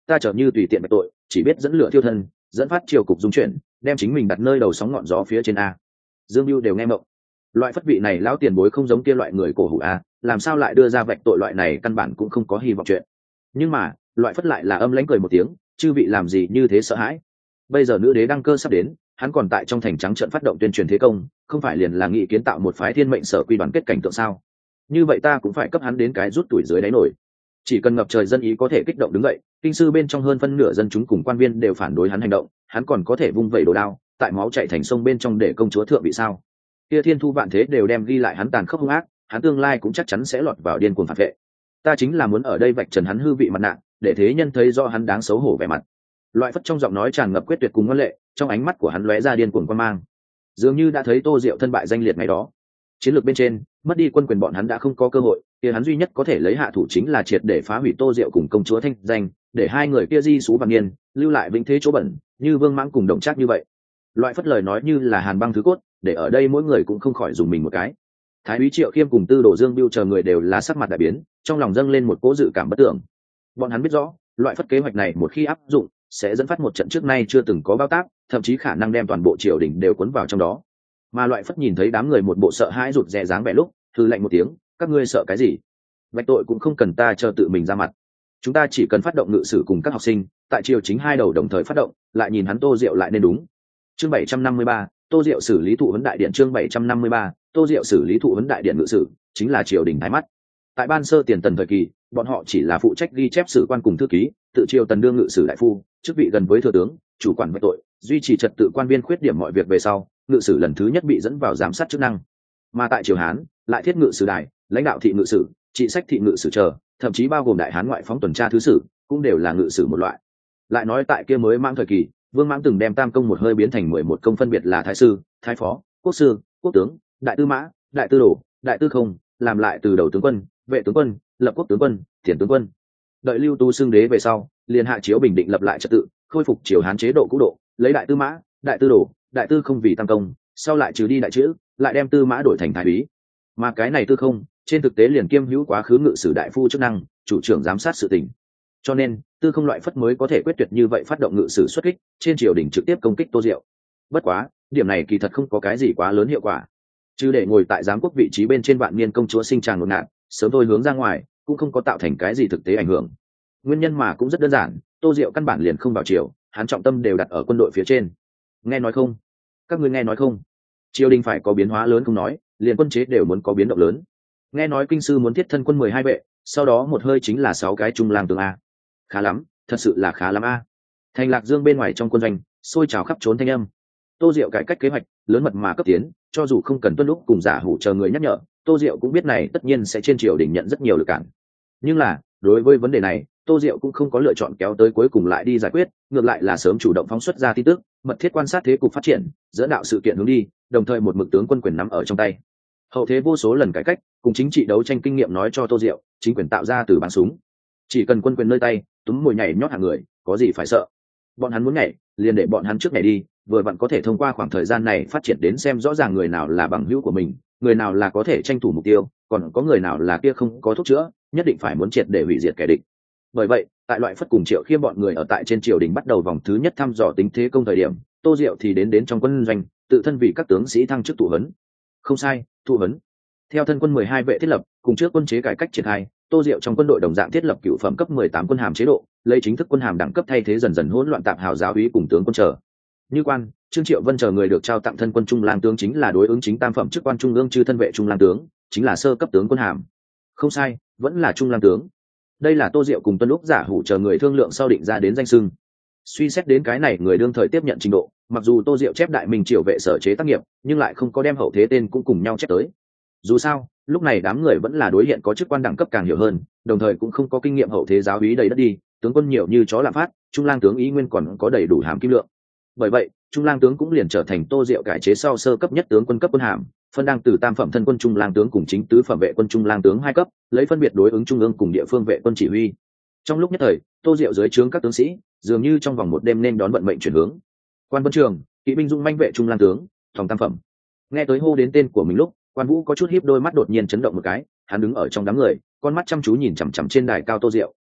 ta trở như tùy tiện bạch tội, chỉ biết dẫn lửa thiêu thân, dẫn phát triều cục dung chuyển, đem chính mình đặt nơi đầu sóng ngọn gió phía trên a. Dương Bưu đều nghe mộng. Loại phất vị này lão tiền bối không giống kia loại người cổ hủ a, làm sao lại đưa ra vạch tội loại này, căn bản cũng không có hy vọng chuyện. Nhưng mà loại phất lại là âm lãnh cười một tiếng, chư vị làm gì như thế sợ hãi? Bây giờ nữ đế đăng cơ sắp đến, hắn còn tại trong thành trắng trận phát động tuyên truyền thế công, không phải liền là nghị kiến tạo một phái thiên mệnh sở quy đoàn kết cảnh tượng sao? Như vậy ta cũng phải cấp hắn đến cái rút tuổi dưới đáy nổi. Chỉ cần ngập trời dân ý có thể kích động đứng dậy, kinh sư bên trong hơn phân nửa dân chúng cùng quan viên đều phản đối hắn hành động, hắn còn có thể vung vẩy đồ đao, tại máu chảy thành sông bên trong để công chúa thượng vị sao? Kia thiên thu vạn thế đều đem ghi lại hắn tàn khốc hung ác, hắn tương lai cũng chắc chắn sẽ lọt vào điên cuồng phản vệ. Ta chính là muốn ở đây vạch trần hắn hư vị mặt nạ, để thế nhân thấy rõ hắn đáng xấu hổ vẻ mặt. Loại phất trong giọng nói tràn ngập quyết tuyệt cùng ngoan lệ, trong ánh mắt của hắn lóe ra điên cuồng quan mang, dường như đã thấy Tô Diệu thân bại danh liệt ngày đó. Chiến lược bên trên mất đi quân quyền bọn hắn đã không có cơ hội, kia hắn duy nhất có thể lấy hạ thủ chính là triệt để phá hủy Tô Diệu cùng công chúa thanh danh, để hai người kia di xú vạn niên, lưu lại vĩnh thế chỗ bẩn, như Vương Mãng cùng Đồng Trác như vậy. Loại phất lời nói như là hàn băng thứ cốt, để ở đây mỗi người cũng không khỏi dùng mình một cái. Thái úy Triệu Khiêm cùng Tư Đồ Dương Bưu chờ người đều là sắc mặt đại biến, trong lòng dâng lên một cỗ dự cảm bất tưởng. Bọn hắn biết rõ, loại phất kế hoạch này một khi áp dụng, sẽ dẫn phát một trận trước nay chưa từng có bao tác, thậm chí khả năng đem toàn bộ triều đình đều cuốn vào trong đó. Mà loại phất nhìn thấy đám người một bộ sợ hãi rụt rè dáng vẻ lúc, thư lạnh một tiếng, các ngươi sợ cái gì? Bạch tội cũng không cần ta chờ tự mình ra mặt, chúng ta chỉ cần phát động ngự sử cùng các học sinh, tại triều chính hai đầu đồng thời phát động, lại nhìn hắn Tô Diệu lại nên đúng. Chương 753, Tô Diệu xử lý thụ huấn đại điện. Chương 753, Tô Diệu xử lý thụ huấn đại điện ngự sử, chính là triều đình thái mắt. Tại ban sơ tiền tần thời kỳ, bọn họ chỉ là phụ trách ghi chép sử quan cùng thư ký, tự triều tần đương ngự sử đại phu, chức vị gần với thừa tướng, chủ quản bạch tội, duy trì trật tự quan viên khuyết điểm mọi việc về sau, ngự sử lần thứ nhất bị dẫn vào giám sát chức năng. Mà tại triều Hán, lại thiết ngự sử đài, lãnh đạo thị ngự sử, trị sách thị ngự sử chờ, thậm chí bao gồm đại Hán ngoại phóng tuần tra thứ sử, cũng đều là ngự sử một loại. Lại nói tại kia mới Mãng thời kỳ, Vương Mãng từng đem tam công một hơi biến thành 11 công, phân biệt là thái sư, thái phó, quốc sư, quốc tướng, đại tư mã, đại tư đồ, đại tư không, làm lại từ đầu tướng quân, vệ tướng quân, lập quốc tướng quân, tiền tướng quân. Đợi Lưu Tu xưng đế về sau, liền hạ chiếu bình định lập lại trật tự, khôi phục triều Hán chế độ cũ độ, lấy đại tư mã, đại tư đồ, đại tư không vì tam công, sau lại trừ đi đại chữ, lại đem tư mã đổi thành thái úy. Mà cái này tư không, trên thực tế liền kiêm hữu quá khứ ngự sử đại phu chức năng, chủ trưởng giám sát sự tình. Cho nên tư không loại phất mới có thể quyết tuyệt như vậy phát động ngự sử xuất kích, trên triều đình trực tiếp công kích Tô Diệu. Bất quá điểm này kỳ thật không có cái gì quá lớn hiệu quả, chứ để ngồi tại giám quốc vị trí bên trên vạn niên công chúa sinh tràng ngột ngạt sớm thôi hướng ra ngoài, cũng không có tạo thành cái gì thực tế ảnh hưởng. Nguyên nhân mà cũng rất đơn giản, Tô Diệu căn bản liền không vào triều, hắn trọng tâm đều đặt ở quân đội phía trên. Nghe nói không? Các ngươi nghe nói không? Triều đình phải có biến hóa lớn không nói, liền quân chế đều muốn có biến động lớn. Nghe nói kinh sư muốn thiết thân quân 12 vệ, sau đó một hơi chính là 6 cái trung lang tướng a. Khá lắm, thật sự là khá lắm a. Thành Lạc Dương bên ngoài trong quân doanh, sôi trào khắp trốn thanh âm. Tô Diệu cải cách kế hoạch lớn mật mà cấp tiến, cho dù không cần tuân lúc cùng giả hủ chờ người nhắc nhở, Tô Diệu cũng biết này tất nhiên sẽ trên triều đình nhận rất nhiều lực cản. Nhưng là đối với vấn đề này, Tô Diệu cũng không có lựa chọn kéo tới cuối cùng lại đi giải quyết, ngược lại là sớm chủ động phóng xuất ra tin tức, mật thiết quan sát thế cục phát triển, dẫn đạo sự kiện hướng đi, đồng thời một mực tướng quân quyền nắm ở trong tay. Hậu thế vô số lần cải cách cùng chính trị đấu tranh kinh nghiệm nói cho Tô Diệu, chính quyền tạo ra từ bắn súng, chỉ cần quân quyền nơi tay, túm mồi nhảy nhót hàng người, có gì phải sợ. Bọn hắn muốn nhảy, liền để bọn hắn trước nhảy đi, vừa vặn có thể thông qua khoảng thời gian này phát triển đến xem rõ ràng người nào là bằng hữu của mình, người nào là có thể tranh thủ mục tiêu, còn có người nào là kia không có thuốc chữa, nhất định phải muốn triệt để hủy diệt kẻ địch. Bởi vậy tại loại phất cùng Triệu Khiêm bọn người ở tại trên triều đình bắt đầu vòng thứ nhất thăm dò tính thế công thời điểm, Tô Diệu thì đến trong quân doanh, tự thân vì các tướng sĩ thăng chức thụ huấn. Không sai, thụ huấn. Theo thân quân 12 vệ thiết lập, cùng trước quân chế cải cách triển khai, Tô Diệu trong quân đội đồng dạng thiết lập cựu phẩm cấp 18 quân hàm chế độ, lấy chính thức quân hàm đẳng cấp thay thế dần dần hỗn loạn tạp hào giáo úy cùng tướng quân trở. Như quan, Trương Triệu Vân chờ người được trao tặng thân quân trung lang tướng chính là đối ứng chính tam phẩm chức quan trung ương chư thân vệ trung lang tướng, chính là sơ cấp tướng quân hàm. Không sai, vẫn là trung lang tướng. Đây là Tô Diệu cùng Tuân Lúc giả hủ chờ người thương lượng sau định ra đến danh xưng. Suy xét đến cái này người đương thời tiếp nhận trình độ, mặc dù Tô Diệu chép đại minh triều vệ sở chế tác nghiệp, nhưng lại không có đem hậu thế tên cũng cùng nhau chép tới. Dù sao lúc này đám người vẫn là đối hiện có chức quan đẳng cấp càng hiểu hơn, đồng thời cũng không có kinh nghiệm hậu thế giáo úy đầy đất đi, tướng quân nhiều như chó lạm phát, trung lang tướng ý nguyên còn có đầy đủ hàm kim lượng. Bởi vậy trung lang tướng cũng liền trở thành Tô Diệu cải chế sau sơ cấp nhất tướng quân cấp quân hàm, phân đang từ tam phẩm thân quân trung lang tướng cùng chính tứ phẩm vệ quân trung lang tướng 2 cấp, lấy phân biệt đối ứng trung ương cùng địa phương vệ quân chỉ huy. Trong lúc nhất thời, Tô Diệu dưới trướng các tướng sĩ dường như trong vòng một đêm nên đón vận mệnh chuyển hướng. Quan Vân Trường, kỵ binh dung manh vệ trung lang tướng, phòng tam phẩm. Nghe tới hô đến tên của mình lúc, Quan Vũ có chút híp đôi mắt đột nhiên chấn động một cái, hắn đứng ở trong đám người, con mắt chăm chú nhìn chằm chằm trên đài cao Tô Diệu,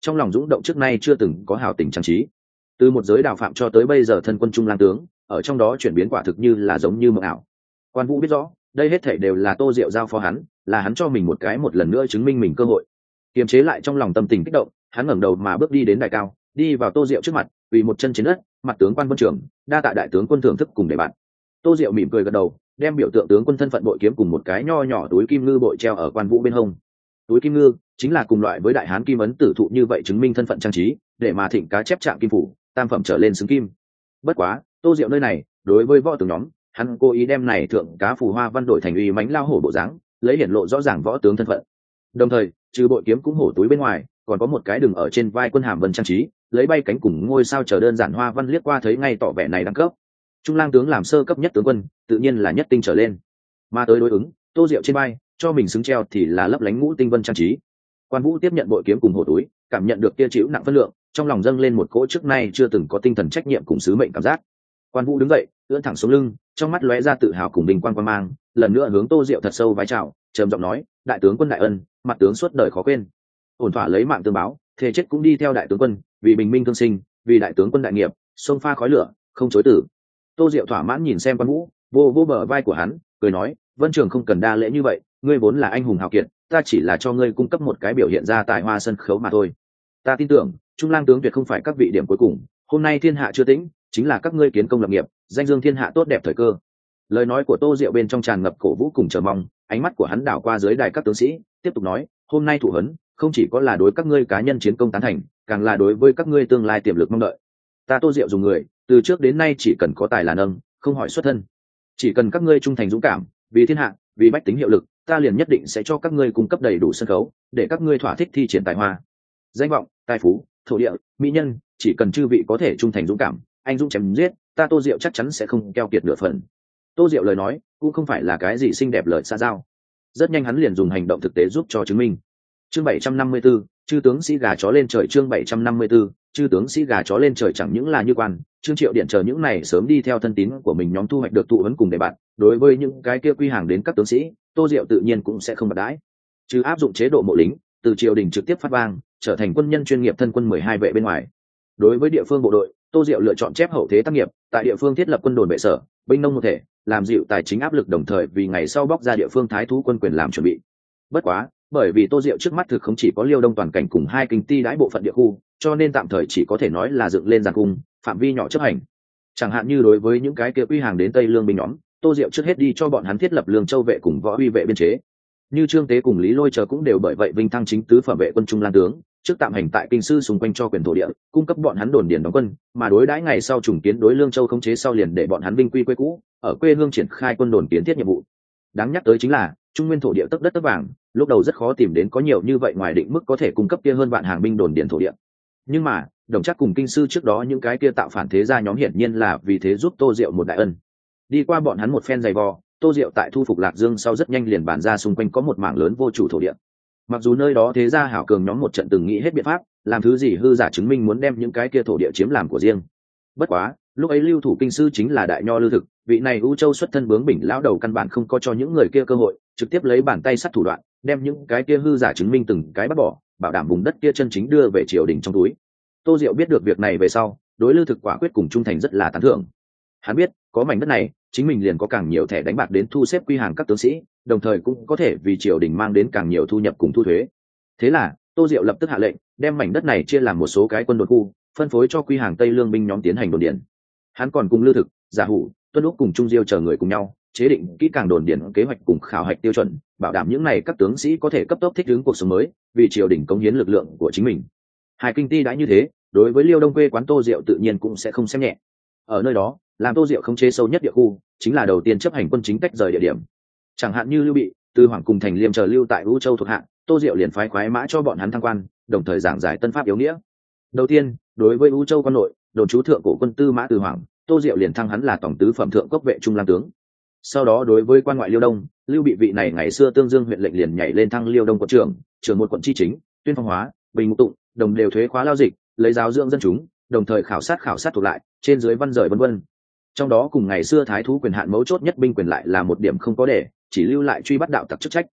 trong lòng dũng động trước nay chưa từng có hào tình trang trí. Từ một giới đạo phạm cho tới bây giờ thân quân trung lang tướng, ở trong đó chuyển biến quả thực như là giống như mộng ảo. Quan Vũ biết rõ, đây hết thảy đều là Tô Diệu giao phó hắn, là hắn cho mình một lần nữa chứng minh mình cơ hội. Kiềm chế lại trong lòng tâm tình kích động, hắn ngẩng đầu mà bước đi đến đài cao, đi vào Tô Diệu trước mặt, quỳ một chân trên đất, mặt tướng Quan Vân Trường, đa tạ đại tướng quân thưởng thức cùng để bạn. Tô Diệu mỉm cười gật đầu, đem biểu tượng tướng quân thân phận bội kiếm cùng một cái nho nhỏ túi kim ngư bội treo ở Quan Vũ bên hông. Túi kim ngư chính là cùng loại với đại hán kim ấn tử thụ như vậy chứng minh thân phận trang trí, để mà thịnh cá chép trạng kim phủ, tam phẩm trở lên xứng kim. Bất quá, Tô Diệu nơi này, đối với võ tướng nhóm, hắn cố ý đem này thượng cá phù hoa văn đổi thành uy mãnh lao hổ bộ dáng, lấy hiển lộ rõ ràng võ tướng thân phận. Đồng thời, trừ bội kiếm cũng hổ túi bên ngoài, còn có một cái đường ở trên vai quân hàm vân trang trí, lấy bay cánh cùng ngôi sao chờ đơn giản hoa văn liếc qua thấy ngay tỏ vẻ này đẳng cấp. Trung lang tướng làm sơ cấp nhất tướng quân, tự nhiên là nhất tinh trở lên. Mà tới đối ứng, Tô Diệu trên vai, cho mình xứng treo thì là lấp lánh ngũ tinh vân trang trí. Quan Vũ tiếp nhận bội kiếm cùng hổ túi, cảm nhận được kia chịu nặng phân lượng, trong lòng dâng lên một cỗ trước nay chưa từng có tinh thần trách nhiệm cùng sứ mệnh cảm giác. Quan Vũ đứng dậy, ưỡn thẳng xuống lưng, trong mắt lóe ra tự hào cùng bình quan quan mang, lần nữa hướng Tô Diệu thật sâu vái chào, trầm giọng nói: đại tướng quân đại ân, mặt tướng suốt đời khó quên. Ổn thỏa lấy mạng tương báo, thề chết cũng đi theo đại tướng quân, vì bình minh thương sinh, vì đại tướng quân đại nghiệp, sông pha khói lửa, không chối tử. Tô Diệu thỏa mãn nhìn xem Quan Vũ, vô vô bờ vai của hắn, cười nói: Vân Trường không cần đa lễ như vậy, ngươi vốn là anh hùng hào kiệt, ta chỉ là cho ngươi cung cấp một cái biểu hiện ra tài hoa sân khấu mà thôi. Ta tin tưởng, Trung lang tướng tuyệt không phải các vị điểm cuối cùng, hôm nay thiên hạ chưa tĩnh, chính là các ngươi kiến công lập nghiệp, danh dương thiên hạ tốt đẹp thời cơ. Lời nói của Tô Diệu bên trong tràn ngập cổ vũ cùng chờ mong, ánh mắt của hắn đảo qua dưới đài các tướng sĩ, tiếp tục nói: hôm nay thụ huấn, không chỉ có là đối các ngươi cá nhân chiến công tán thành, càng là đối với các ngươi tương lai tiềm lực mong đợi. Ta Tô Diệu dùng người, từ trước đến nay chỉ cần có tài là nâng, không hỏi xuất thân. Chỉ cần các ngươi trung thành dũng cảm, vì thiên hạ, vì bách tính hiệu lực, ta liền nhất định sẽ cho các ngươi cung cấp đầy đủ sân khấu, để các ngươi thỏa thích thi triển tài hoa, danh vọng, tài phú, thổ địa, mỹ nhân, chỉ cần chư vị có thể trung thành dũng cảm, anh dũng chém giết, ta Tô Diệu chắc chắn sẽ không keo kiệt nửa phần. Tô Diệu lời nói cũng không phải là cái gì xinh đẹp lời xa giao, rất nhanh hắn liền dùng hành động thực tế giúp cho chứng minh. Chương 754, chư tướng sĩ gà chó lên trời. Chương 754, chư tướng sĩ gà chó lên trời chẳng những là Như Quan, Trương Triệu Điện chờ những này sớm đi theo thân tín của mình nhóm thu hoạch được tụ huấn cùng để bạn, đối với những cái kia quy hàng đến các tướng sĩ, Tô Diệu tự nhiên cũng sẽ không bạc đãi. Trừ áp dụng chế độ mộ lính, từ triều đình trực tiếp phát vang, trở thành quân nhân chuyên nghiệp thân quân 12 vệ bên ngoài. Đối với địa phương bộ đội, Tô Diệu lựa chọn chép hậu thế tác nghiệp, tại địa phương thiết lập quân đồn vệ sở, binh nông một thể, làm dịu tài chính áp lực, đồng thời vì ngày sau bóc ra địa phương thái thú quân quyền làm chuẩn bị. Bất quá, bởi vì Tô Diệu trước mắt thực không chỉ có Liêu Đông toàn cảnh cùng hai kinh ti đãi bộ phận địa khu, cho nên tạm thời chỉ có thể nói là dựng lên giàn cung, phạm vi nhỏ chấp hành. Chẳng hạn như đối với những cái kia quy hàng đến Tây Lương binh nhóm, Tô Diệu trước hết đi cho bọn hắn thiết lập Lương Châu vệ cùng võ uy vệ biên chế. Như Trương Tế cùng Lý Lôi chờ cũng đều bởi vậy vinh thăng chính tứ phẩm vệ quân trung lang tướng, trước tạm hành tại kinh sư xung quanh cho quyền thổ địa, cung cấp bọn hắn đồn điền đóng quân, mà đối đãi ngày sau trùng kiến đối Lương Châu khống chế sau liền để bọn hắn binh quy quê cũ, ở quê hương triển khai quân đồn kiến thiết nhiệm vụ. Đáng nhắc tới chính là, trung nguyên thổ địa tấc đất tấc vàng, lúc đầu rất khó tìm đến có nhiều như vậy ngoài định mức có thể cung cấp kia hơn vạn hàng binh đồn điền thổ địa. Nhưng mà, Đồng Trác cùng kinh sư trước đó những cái kia tạo phản thế gia nhóm hiển nhiên là vì thế giúp Tô Diệu một đại ân. Đi qua bọn hắn một phen dày vò, Tô Diệu tại thu phục Lạc Dương sau rất nhanh liền bàn ra xung quanh có một mảng lớn vô chủ thổ địa. Mặc dù nơi đó thế gia hảo cường nhóm một trận từng nghĩ hết biện pháp, làm thứ gì hư giả chứng minh muốn đem những cái kia thổ địa chiếm làm của riêng. Bất quá, lúc ấy lưu thủ kinh sư chính là đại nho Lưu Thực, vị này U Châu xuất thân bướng bỉnh lão đầu căn bản không có cho những người kia cơ hội, trực tiếp lấy bàn tay sắt thủ đoạn, đem những cái kia hư giả chứng minh từng cái bắt bỏ, bảo đảm vùng đất kia chân chính đưa về triều đình trong túi. Tô Diệu biết được việc này về sau, đối Lưu Thực quả quyết cùng trung thành rất là tán thưởng. Hắn biết, có mảnh đất này, chính mình liền có càng nhiều thẻ đánh bạc đến thu xếp quy hàng các tướng sĩ, đồng thời cũng có thể vì triều đình mang đến càng nhiều thu nhập cùng thu thuế. Thế là, Tô Diệu lập tức hạ lệnh, đem mảnh đất này chia làm một số cái quân đồn khu, phân phối cho quy hàng Tây Lương binh nhóm tiến hành đồn điền. Hắn còn cùng Lưu Thực, Giả Hủ, Tuân Úc cùng Trung Diêu chờ người cùng nhau, chế định kỹ càng đồn điền kế hoạch cùng khảo hạch tiêu chuẩn, bảo đảm những này các tướng sĩ có thể cấp tốc thích ứng cuộc sống mới, vì triều đình cống hiến lực lượng của chính mình. Hai kinh ti đã như thế, đối với Liêu Đông quê quán Tô Diệu tự nhiên cũng sẽ không xem nhẹ. Ở nơi đó, làm Tô Diệu khống chế sâu nhất địa khu, chính là đầu tiên chấp hành quân chính tách rời địa điểm. Chẳng hạn như Lưu Bị, Từ Hoàng cùng Thành Liêm chờ lưu tại U Châu thuộc hạ, Tô Diệu liền phái khoái mã cho bọn hắn thăng quan, đồng thời giảng giải tân pháp yếu nghĩa. Đầu tiên, đối với U Châu quan nội, đồn trú thượng cổ quân tư mã Từ Hoàng, Tô Diệu liền thăng hắn là tổng tứ phẩm thượng cấp vệ trung lang tướng. Sau đó đối với quan ngoại Liêu Đông, Lưu Bị vị này ngày xưa Tương Dương huyện lệnh liền nhảy lên thăng Liêu Đông quận trưởng, trưởng một quận chi chính, tuyên phong hóa, bình mục tụng, đồng đều thuế khóa lao dịch, lấy giáo dưỡng dân chúng, đồng thời khảo sát thuộc lại, trên dưới văn rời vân vân. Trong đó cùng ngày xưa thái thú quyền hạn mấu chốt nhất binh quyền lại là một điểm không có để, chỉ lưu lại truy bắt đạo tặc chức trách.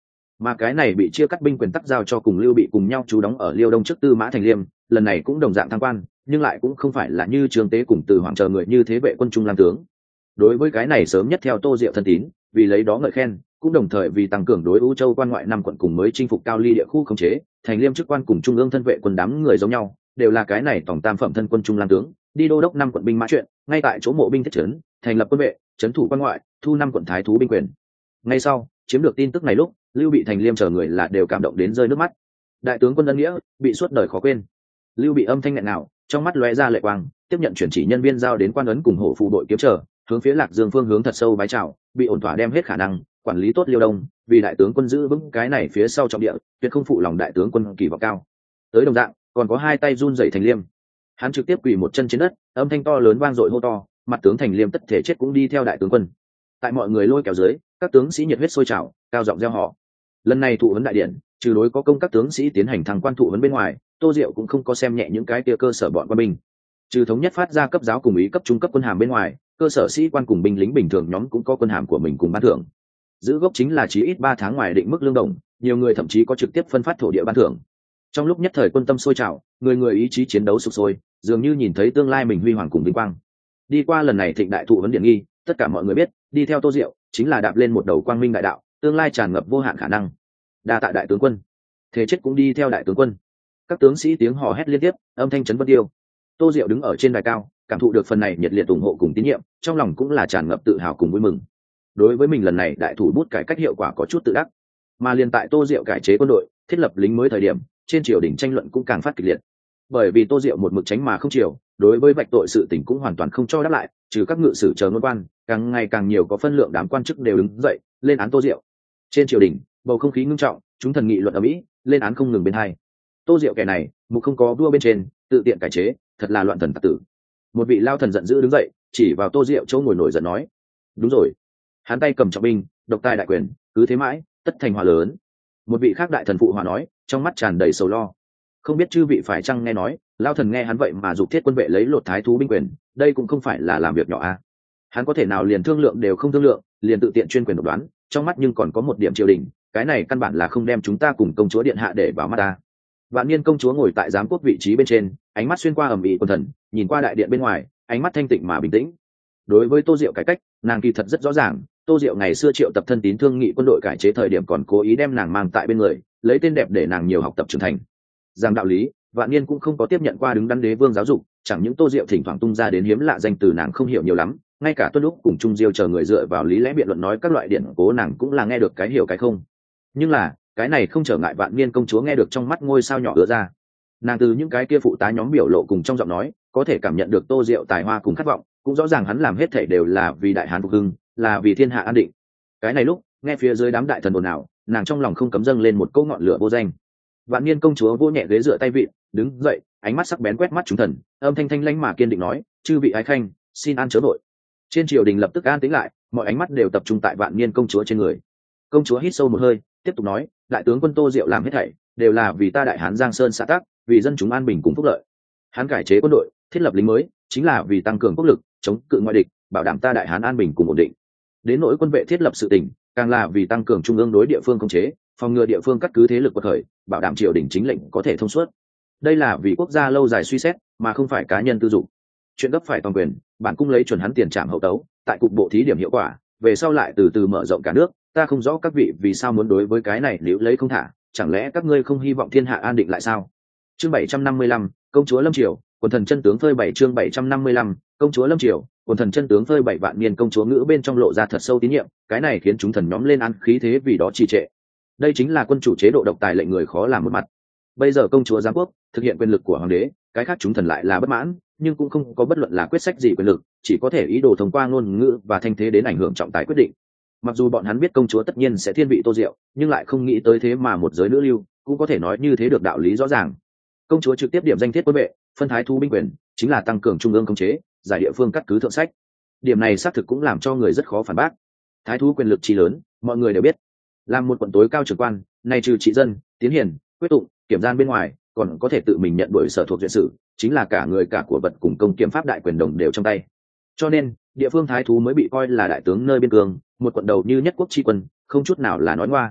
Mà cái này bị chia cắt binh quyền tắc giao cho cùng Lưu Bị cùng nhau trú đóng ở Liêu Đông trước Tư Mã Thành Liêm, lần này cũng đồng dạng thăng quan, nhưng lại cũng không phải là như Trương Tế cùng Từ Hoàng chờ người như thế vệ quân trung lang tướng. Đối với cái này sớm nhất theo Tô Diệu thân tín, vì lấy đó ngợi khen, cũng đồng thời vì tăng cường đối U Châu quan ngoại năm quận cùng mới chinh phục Cao Ly địa khu khống chế, Thành Liêm chức quan cùng trung ương thân vệ quân đám người giống nhau, đều là cái này tổng tam phẩm thân quân trung lang tướng, đi đô đốc năm quận binh mã chuyện, ngay tại chỗ mộ binh thiết trấn, thành lập quân vệ, trấn thủ quan ngoại, thu năm quận thái thú binh quyền. Ngay sau, chiếm được tin tức này lúc, Lưu Bị Thành Liêm chờ người là đều cảm động đến rơi nước mắt. Đại tướng quân ân nghĩa, bị suốt đời khó quên. Lưu Bị âm thanh nghẹn ngào, trong mắt lóe ra lệ quang, tiếp nhận chuyển chỉ nhân viên giao đến quan ấn cùng hổ phù đội kiếm trở, hướng phía Lạc Dương phương hướng thật sâu bái chào, bị ổn thỏa đem hết khả năng quản lý tốt Liêu Đông, vì đại tướng quân giữ vững cái này phía sau trọng địa, tuyệt không phụ lòng đại tướng quân kỳ vọng cao. Tới đồng dạng, còn có hai tay run rẩy Thành Liêm, hắn trực tiếp quỳ một chân trên đất, âm thanh to lớn vang dội hô to, mặt tướng Thành Liêm tất thể chết cũng đi theo đại tướng quân. Tại mọi người lôi kéo dưới, các tướng sĩ nhiệt huyết sôi trào, cao giọng reo hò. Lần này thụ huấn đại điện, trừ đối có công các tướng sĩ tiến hành thăng quan thụ huấn bên ngoài, Tô Diệu cũng không có xem nhẹ những cái kia cơ sở bọn quân binh. Trừ thống nhất phát ra cấp giáo cùng ý cấp trung cấp quân hàm bên ngoài, cơ sở sĩ quan cùng binh lính bình thường nhóm cũng có quân hàm của mình cùng ban thưởng. Giữ gốc chính là chí ít 3 tháng ngoài định mức lương đồng, nhiều người thậm chí có trực tiếp phân phát thổ địa ban thưởng. Trong lúc nhất thời quân tâm sôi trào, người người ý chí chiến đấu sục sôi, dường như nhìn thấy tương lai mình huy hoàng cùng vinh quang. Đi qua lần này thịnh đại thụ huấn điện nghi, tất cả mọi người biết, đi theo Tô Diệu chính là đạp lên một đầu quang minh đại đạo, tương lai tràn ngập vô hạn khả năng. Đa tạ đại tướng quân, thế chết cũng đi theo đại tướng quân. Các tướng sĩ tiếng hò hét liên tiếp, âm thanh chấn vân tiêu. Tô Diệu đứng ở trên đài cao, cảm thụ được phần này nhiệt liệt ủng hộ cùng tín nhiệm, trong lòng cũng là tràn ngập tự hào cùng vui mừng. Đối với mình lần này đại thủ bút cải cách hiệu quả có chút tự đắc, mà liền tại Tô Diệu cải chế quân đội, thiết lập lính mới thời điểm, trên triều đình tranh luận cũng càng phát kịch liệt. Bởi vì Tô Diệu một mực tránh mà không chiều, đối với vạch tội sự tình cũng hoàn toàn không cho đáp lại, trừ các ngự sử chờ ngôn quan, càng ngày càng nhiều có phân lượng đám quan chức đều đứng dậy lên án Tô Diệu. Trên triều đình, bầu không khí ngưng trọng, chúng thần nghị luận ở mỹ, lên án không ngừng bên hai. Tô Diệu kẻ này, mục không có vua bên trên, tự tiện cải chế, thật là loạn thần tặc tử. Một vị lao thần giận dữ đứng dậy, chỉ vào Tô Diệu chỗ ngồi nổi giận nói: đúng rồi, hắn tay cầm trọng binh, độc tài đại quyền, cứ thế mãi, tất thành hòa lớn. Một vị khác đại thần phụ hòa nói, trong mắt tràn đầy sầu lo: không biết chư vị phải chăng nghe nói, lao thần nghe hắn vậy mà giục thiết quân vệ lấy lột thái thú binh quyền, đây cũng không phải là làm việc nhỏ à? Hắn có thể nào liền thương lượng đều không thương lượng, liền tự tiện chuyên quyền độc đoán, trong mắt nhưng còn có một điểm triều đình, cái này căn bản là không đem chúng ta cùng công chúa điện hạ để vào mắt ta. Vạn Niên công chúa ngồi tại giám quốc vị trí bên trên, ánh mắt xuyên qua ầm ĩ quần thần, nhìn qua đại điện bên ngoài, ánh mắt thanh tịnh mà bình tĩnh. Đối với Tô Diệu cải cách, nàng kỳ thật rất rõ ràng, Tô Diệu ngày xưa triệu tập thân tín thương nghị quân đội cải chế thời điểm còn cố ý đem nàng mang tại bên người, lấy tên đẹp để nàng nhiều học tập trưởng thành. Rằng đạo lý, Vạn Niên cũng không có tiếp nhận qua đứng đắn đế vương giáo dục, chẳng những Tô Diệu thỉnh thoảng tung ra đến hiếm lạ danh từ nàng không hiểu nhiều lắm, ngay cả Tuân Lúc cùng Trung Diêu chờ người dựa vào lý lẽ biện luận nói các loại điển cố nàng cũng là nghe được cái hiểu cái không. Nhưng là, cái này không trở ngại Vạn Niên công chúa nghe được trong mắt ngôi sao nhỏ ứa ra. Nàng từ những cái kia phụ tá nhóm biểu lộ cùng trong giọng nói, có thể cảm nhận được Tô Diệu tài hoa cùng khát vọng, cũng rõ ràng hắn làm hết thảy đều là vì đại hán phục hưng, là vì thiên hạ an định. Cái này lúc, nghe phía dưới đám đại thần ồn ào, nàng trong lòng không cấm dâng lên một câu ngọn lửa vô danh. Vạn Niên công chúa vỗ nhẹ ghế dựa tay vịn, đứng dậy, ánh mắt sắc bén quét mắt chúng thần, âm thanh thanh lãnh mà kiên định nói: chư vị ái khanh, xin an chớ vội. Trên triều đình lập tức an tĩnh lại, mọi ánh mắt đều tập trung tại Vạn Niên công chúa trên người. Công chúa hít sâu một hơi, tiếp tục nói: đại tướng quân Tô Diệu làm hết thảy đều là vì ta đại hán Giang Sơn xã tắc, vì dân chúng an bình cùng phúc lợi. Hắn cải chế quân đội, thiết lập lính mới, chính là vì tăng cường quốc lực, chống cự ngoại địch, bảo đảm ta đại hán an bình cùng ổn định. Đến nỗi quân vệ thiết lập sự tình, càng là vì tăng cường trung ương đối địa phương khống chế, phòng ngừa địa phương cắt cứ thế lực quật khởi, bảo đảm triều đình chính lệnh có thể thông suốt. Đây là vì quốc gia lâu dài suy xét, mà không phải cá nhân tư dụng. Chuyện gấp phải toàn quyền, bản cung lấy chuẩn hắn tiền trảm hậu tấu, tại cục bộ thí điểm hiệu quả, về sau lại từ từ mở rộng cả nước. Ta không rõ các vị vì sao muốn đối với cái này nếu lấy không thả, chẳng lẽ các ngươi không hy vọng thiên hạ an định lại sao? Chương 755, công chúa lâm triều, quần thần chân tướng phơi bảy. Chương 755, công chúa lâm triều, quần thần chân tướng phơi bảy. Vạn Niên công chúa ngữ bên trong lộ ra thật sâu tín nhiệm, cái này khiến chúng thần nhóm lên ăn khí thế vì đó trì trệ. Đây chính là quân chủ chế độ độc tài lệnh người khó làm một mặt. Bây giờ công chúa giám quốc thực hiện quyền lực của hoàng đế, cái khác chúng thần lại là bất mãn, nhưng cũng không có bất luận là quyết sách gì quyền lực, chỉ có thể ý đồ thông qua ngôn ngữ và thanh thế đến ảnh hưởng trọng tài quyết định. Mặc dù bọn hắn biết công chúa tất nhiên sẽ thiên vị Tô Diệu, nhưng lại không nghĩ tới thế mà một giới nữ lưu cũng có thể nói như thế được đạo lý rõ ràng. Công chúa trực tiếp điểm danh thiết quân vệ, phân thái thú binh quyền, chính là tăng cường trung ương khống chế, giải địa phương cắt cứ thượng sách. Điểm này xác thực cũng làm cho người rất khó phản bác. Thái thú quyền lực chi lớn, mọi người đều biết. Làm một quận tối cao trưởng quan, này trừ trị dân, tiến hiền, quyết tụng, kiểm gian bên ngoài, còn có thể tự mình nhận đổi sở thuộc duyện sử, chính là cả người cả của vật cùng công kiểm pháp đại quyền đồng đều trong tay. Cho nên, địa phương thái thú mới bị coi là đại tướng nơi biên cương, một quận đầu như nhất quốc tri quân, không chút nào là nói ngoa.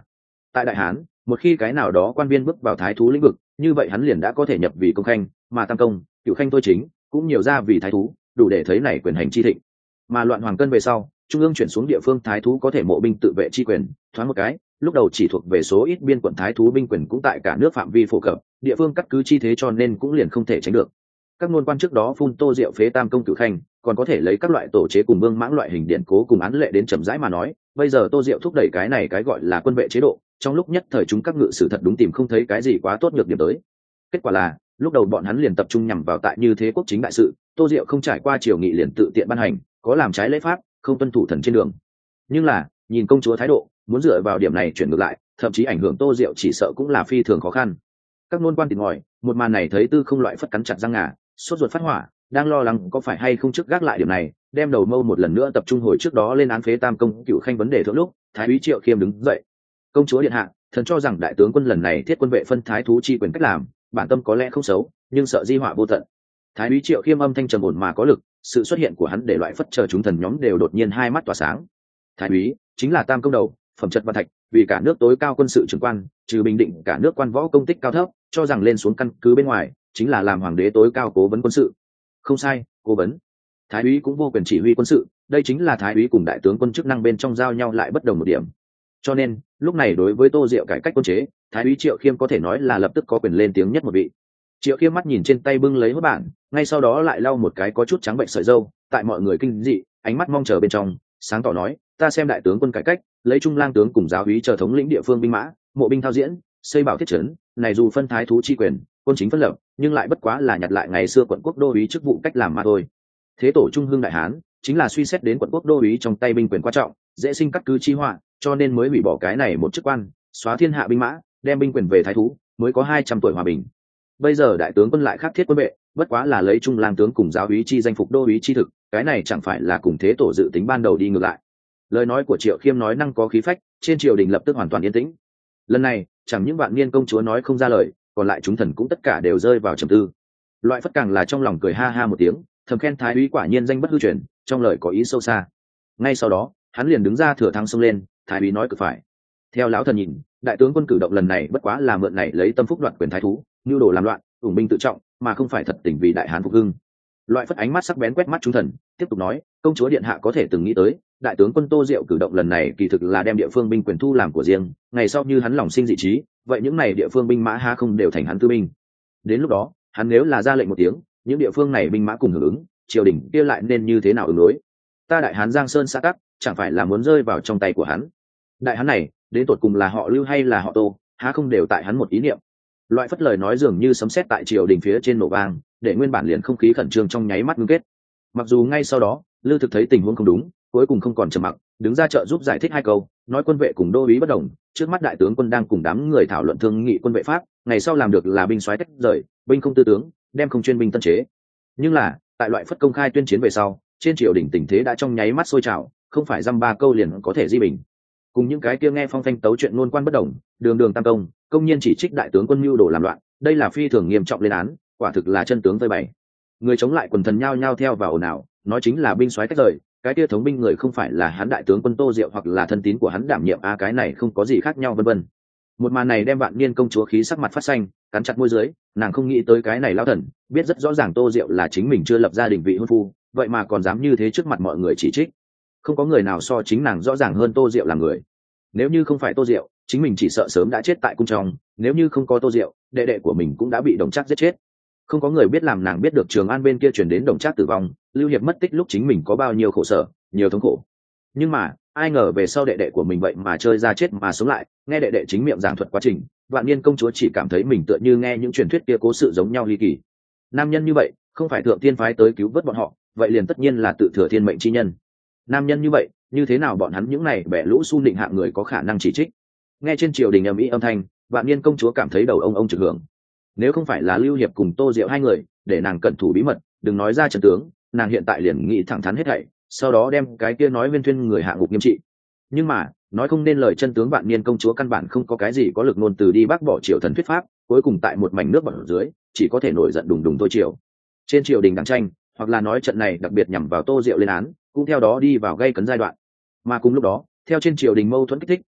Tại Đại Hán, một khi cái nào đó quan viên bước vào thái thú lĩnh vực, như vậy hắn liền đã có thể nhập vì công khanh, mà tam công, cựu khanh thôi chính cũng nhiều ra vì thái thú, đủ để thấy này quyền hành chi thịnh. Mà loạn hoàng cân về sau, trung ương chuyển xuống địa phương thái thú có thể mộ binh tự vệ chi quyền, thoáng một cái, lúc đầu chỉ thuộc về số ít biên quận thái thú binh quyền cũng tại cả nước phạm vi phổ cập, địa phương cắt cứ chi thế cho nên cũng liền không thể tránh được. Các ngôn quan trước đó phun Tô Diệu phế tam công cửu khanh, còn có thể lấy các loại tổ chế cùng vương mãng loại hình điện cố cùng án lệ đến chậm rãi mà nói, bây giờ Tô Diệu thúc đẩy cái này cái gọi là quân vệ chế độ, trong lúc nhất thời chúng các ngự sử thật đúng tìm không thấy cái gì quá tốt nhược điểm tới. Kết quả là, lúc đầu bọn hắn liền tập trung nhằm vào tại như thế quốc chính đại sự, Tô Diệu không trải qua triều nghị liền tự tiện ban hành, có làm trái lễ pháp, không tuân thủ thần trên đường. Nhưng là, nhìn công chúa thái độ, muốn dựa vào điểm này chuyển ngược lại, thậm chí ảnh hưởng Tô Diệu chỉ sợ cũng là phi thường khó khăn. Các nôn quan tìm ngòi, một màn này thấy Tư Không loại phất cắn chặt răng ngà, sốt ruột phát hỏa, đang lo lắng có phải hay không trước gác lại điểm này, đem đầu mâu một lần nữa tập trung hồi trước đó lên án phế tam công cựu khanh vấn đề thượng lúc, Thái úy Triệu Khiêm đứng dậy. Công chúa điện hạ, thần cho rằng đại tướng quân lần này thiết quân vệ phân thái thú chi quyền cách làm, bản tâm có lẽ không xấu, nhưng sợ di họa vô tận. Thái úy Triệu Khiêm âm thanh trầm ổn mà có lực, sự xuất hiện của hắn để loại phất chờ chúng thần nhóm đều đột nhiên hai mắt tỏa sáng. Thái úy chính là tam công đầu, phẩm chất văn thạch, vì cả nước tối cao quân sự trưởng quan, trừ bình định cả nước quan võ công tích cao thấp, cho rằng lên xuống căn cứ bên ngoài chính là làm hoàng đế tối cao cố vấn quân sự. Không sai, cố vấn. Thái úy cũng vô quyền chỉ huy quân sự, đây chính là thái úy cùng đại tướng quân chức năng bên trong giao nhau lại bất đồng một điểm. Cho nên lúc này đối với Tô Diệu cải cách quân chế, thái úy Triệu Khiêm có thể nói là lập tức có quyền lên tiếng nhất một vị. Triệu Khiêm mắt nhìn trên tay bưng lấy hốt bản, ngay sau đó lại lau một cái có chút trắng bệnh sợi râu, tại mọi người kinh dị ánh mắt mong chờ bên trong, sáng tỏ nói, ta xem đại tướng quân cải cách, lấy trung lang tướng cùng giáo úy chờ thống lĩnh địa phương binh mã, mộ binh thao diễn, xây bảo thiết trấn, này dù phân thái thú chi quyền, quân chính phân lập, nhưng lại bất quá là nhặt lại ngày xưa quận quốc đô úy chức vụ cách làm mà thôi. Thế tổ trung hưng đại hán chính là suy xét đến quận quốc đô úy trong tay binh quyền quan trọng, dễ sinh cắt cứ chi họa, cho nên mới hủy bỏ cái này một chức quan, xóa thiên hạ binh mã, đem binh quyền về thái thú, mới có 200 tuổi hòa bình. Bây giờ đại tướng quân lại khắc thiết quân vệ, bất quá là lấy trung lang tướng cùng giáo úy chi danh phục đô úy chi thực, cái này chẳng phải là cùng thế tổ dự tính ban đầu đi ngược lại. Lời nói của Triệu Khiêm nói năng có khí phách, trên triều đình lập tức hoàn toàn yên tĩnh. Lần này chẳng những vạn niên công chúa nói không ra lời, còn lại chúng thần cũng tất cả đều rơi vào trầm tư. Loại phất càng là trong lòng cười ha ha một tiếng, thầm khen thái úy quả nhiên danh bất hư truyền, trong lời có ý sâu xa. Ngay sau đó hắn liền đứng ra thừa thắng xông lên, thái úy nói cực phải. Theo lão thần nhìn, đại tướng quân cử động lần này bất quá là mượn này lấy tâm phúc đoạt quyền thái thú, nhu đồ làm loạn, ủng binh tự trọng, mà không phải thật tình vì đại hán phục hưng. Loại phất ánh mắt sắc bén quét mắt chúng thần, tiếp tục nói, công chúa điện hạ có thể từng nghĩ tới, đại tướng quân Tô Diệu cử động lần này kỳ thực là đem địa phương binh quyền thu làm của riêng, ngày sau như hắn lòng sinh dị trí, vậy những này địa phương binh mã ha không đều thành hắn tư binh. Đến lúc đó, hắn nếu là ra lệnh một tiếng, những địa phương này binh mã cùng hưởng ứng, triều đình kia lại nên như thế nào ứng đối? Ta đại hán Giang Sơn xã tắc, chẳng phải là muốn rơi vào trong tay của hắn? Đại hán này, đến tột cùng là họ Lưu hay là họ Tô, há không đều tại hắn một ý niệm. Loại phất lời nói dường như sấm sét tại triều đình phía trên nổ vang, để nguyên bản liền không khí khẩn trương trong nháy mắt ngưng kết. Mặc dù ngay sau đó Lưu Thực thấy tình huống không đúng, cuối cùng không còn trầm mặc, đứng ra trợ giúp giải thích hai câu, nói quân vệ cùng đô úy bất đồng, trước mắt đại tướng quân đang cùng đám người thảo luận thương nghị quân vệ pháp, ngày sau làm được là binh soái tách rời, binh không tư tướng, đem không chuyên binh tân chế. Nhưng là tại loại phất công khai tuyên chiến về sau, trên triều đình tình thế đã trong nháy mắt sôi trào, không phải dăm ba câu liền có thể di bình. Cùng những cái kia nghe phong phanh tấu chuyện ngôn quan bất đồng, đường đường tam công công nhiên chỉ trích đại tướng quân mưu đồ làm loạn, đây là phi thường nghiêm trọng lên án, quả thực là chân tướng vây bày. Người chống lại quần thần nhao nhao theo vào ồn ào, nói chính là binh soái tách rời, cái kia thống binh người không phải là hắn đại tướng quân Tô Diệu hoặc là thân tín của hắn đảm nhiệm cái này không có gì khác nhau vân vân. Một màn này đem vạn niên công chúa khí sắc mặt phát xanh, cắn chặt môi dưới, nàng không nghĩ tới cái này lao thần biết rất rõ ràng Tô Diệu là chính mình chưa lập gia đình vị hôn phu, vậy mà còn dám như thế trước mặt mọi người chỉ trích. Không có người nào so chính nàng rõ ràng hơn Tô Diệu là người. Nếu như không phải Tô Diệu, chính mình chỉ sợ sớm đã chết tại cung trong, nếu như không có Tô Diệu, đệ đệ của mình cũng đã bị Đồng Trác giết chết. Không có người biết làm nàng biết được Trường An bên kia truyền đến Đồng Trác tử vong, Lưu Hiệp mất tích lúc chính mình có bao nhiêu khổ sở, nhiều thống khổ. Nhưng mà ai ngờ về sau đệ đệ của mình vậy mà chơi ra chết mà sống lại, nghe đệ đệ chính miệng giảng thuật quá trình, vạn niên công chúa chỉ cảm thấy mình tựa như nghe những truyền thuyết kia cố sự giống nhau ly kỳ. Nam nhân như vậy không phải thượng tiên phái tới cứu vớt bọn họ, vậy liền tất nhiên là tự thừa thiên mệnh chi nhân. Nam nhân như vậy, như thế nào bọn hắn những này bẻ lũ su nịnh hạng người có khả năng chỉ trích? Nghe trên triều đình ầm ĩ âm thanh, vạn niên công chúa cảm thấy đầu ông trực hưởng. Nếu không phải là Lưu Hiệp cùng Tô Diệu hai người để nàng cẩn thủ bí mật, đừng nói ra trận tướng, nàng hiện tại liền nghĩ thẳng thắn hết thảy, sau đó đem cái kia nói viên thuyên người hạ ngục nghiêm trị. Nhưng mà nói không nên lời chân tướng, vạn niên công chúa căn bản không có cái gì có lực ngôn từ đi bác bỏ triều thần thuyết pháp, cuối cùng tại một mảnh nước bọt dưới chỉ có thể nổi giận đùng đùng thôi triều. Trên triều đình đảng tranh, hoặc là nói trận này đặc biệt nhằm vào Tô Diệu lên án, cũng theo đó đi vào gây cấn giai đoạn. Mà cùng lúc đó, theo trên triều đình mâu thuẫn kích thích,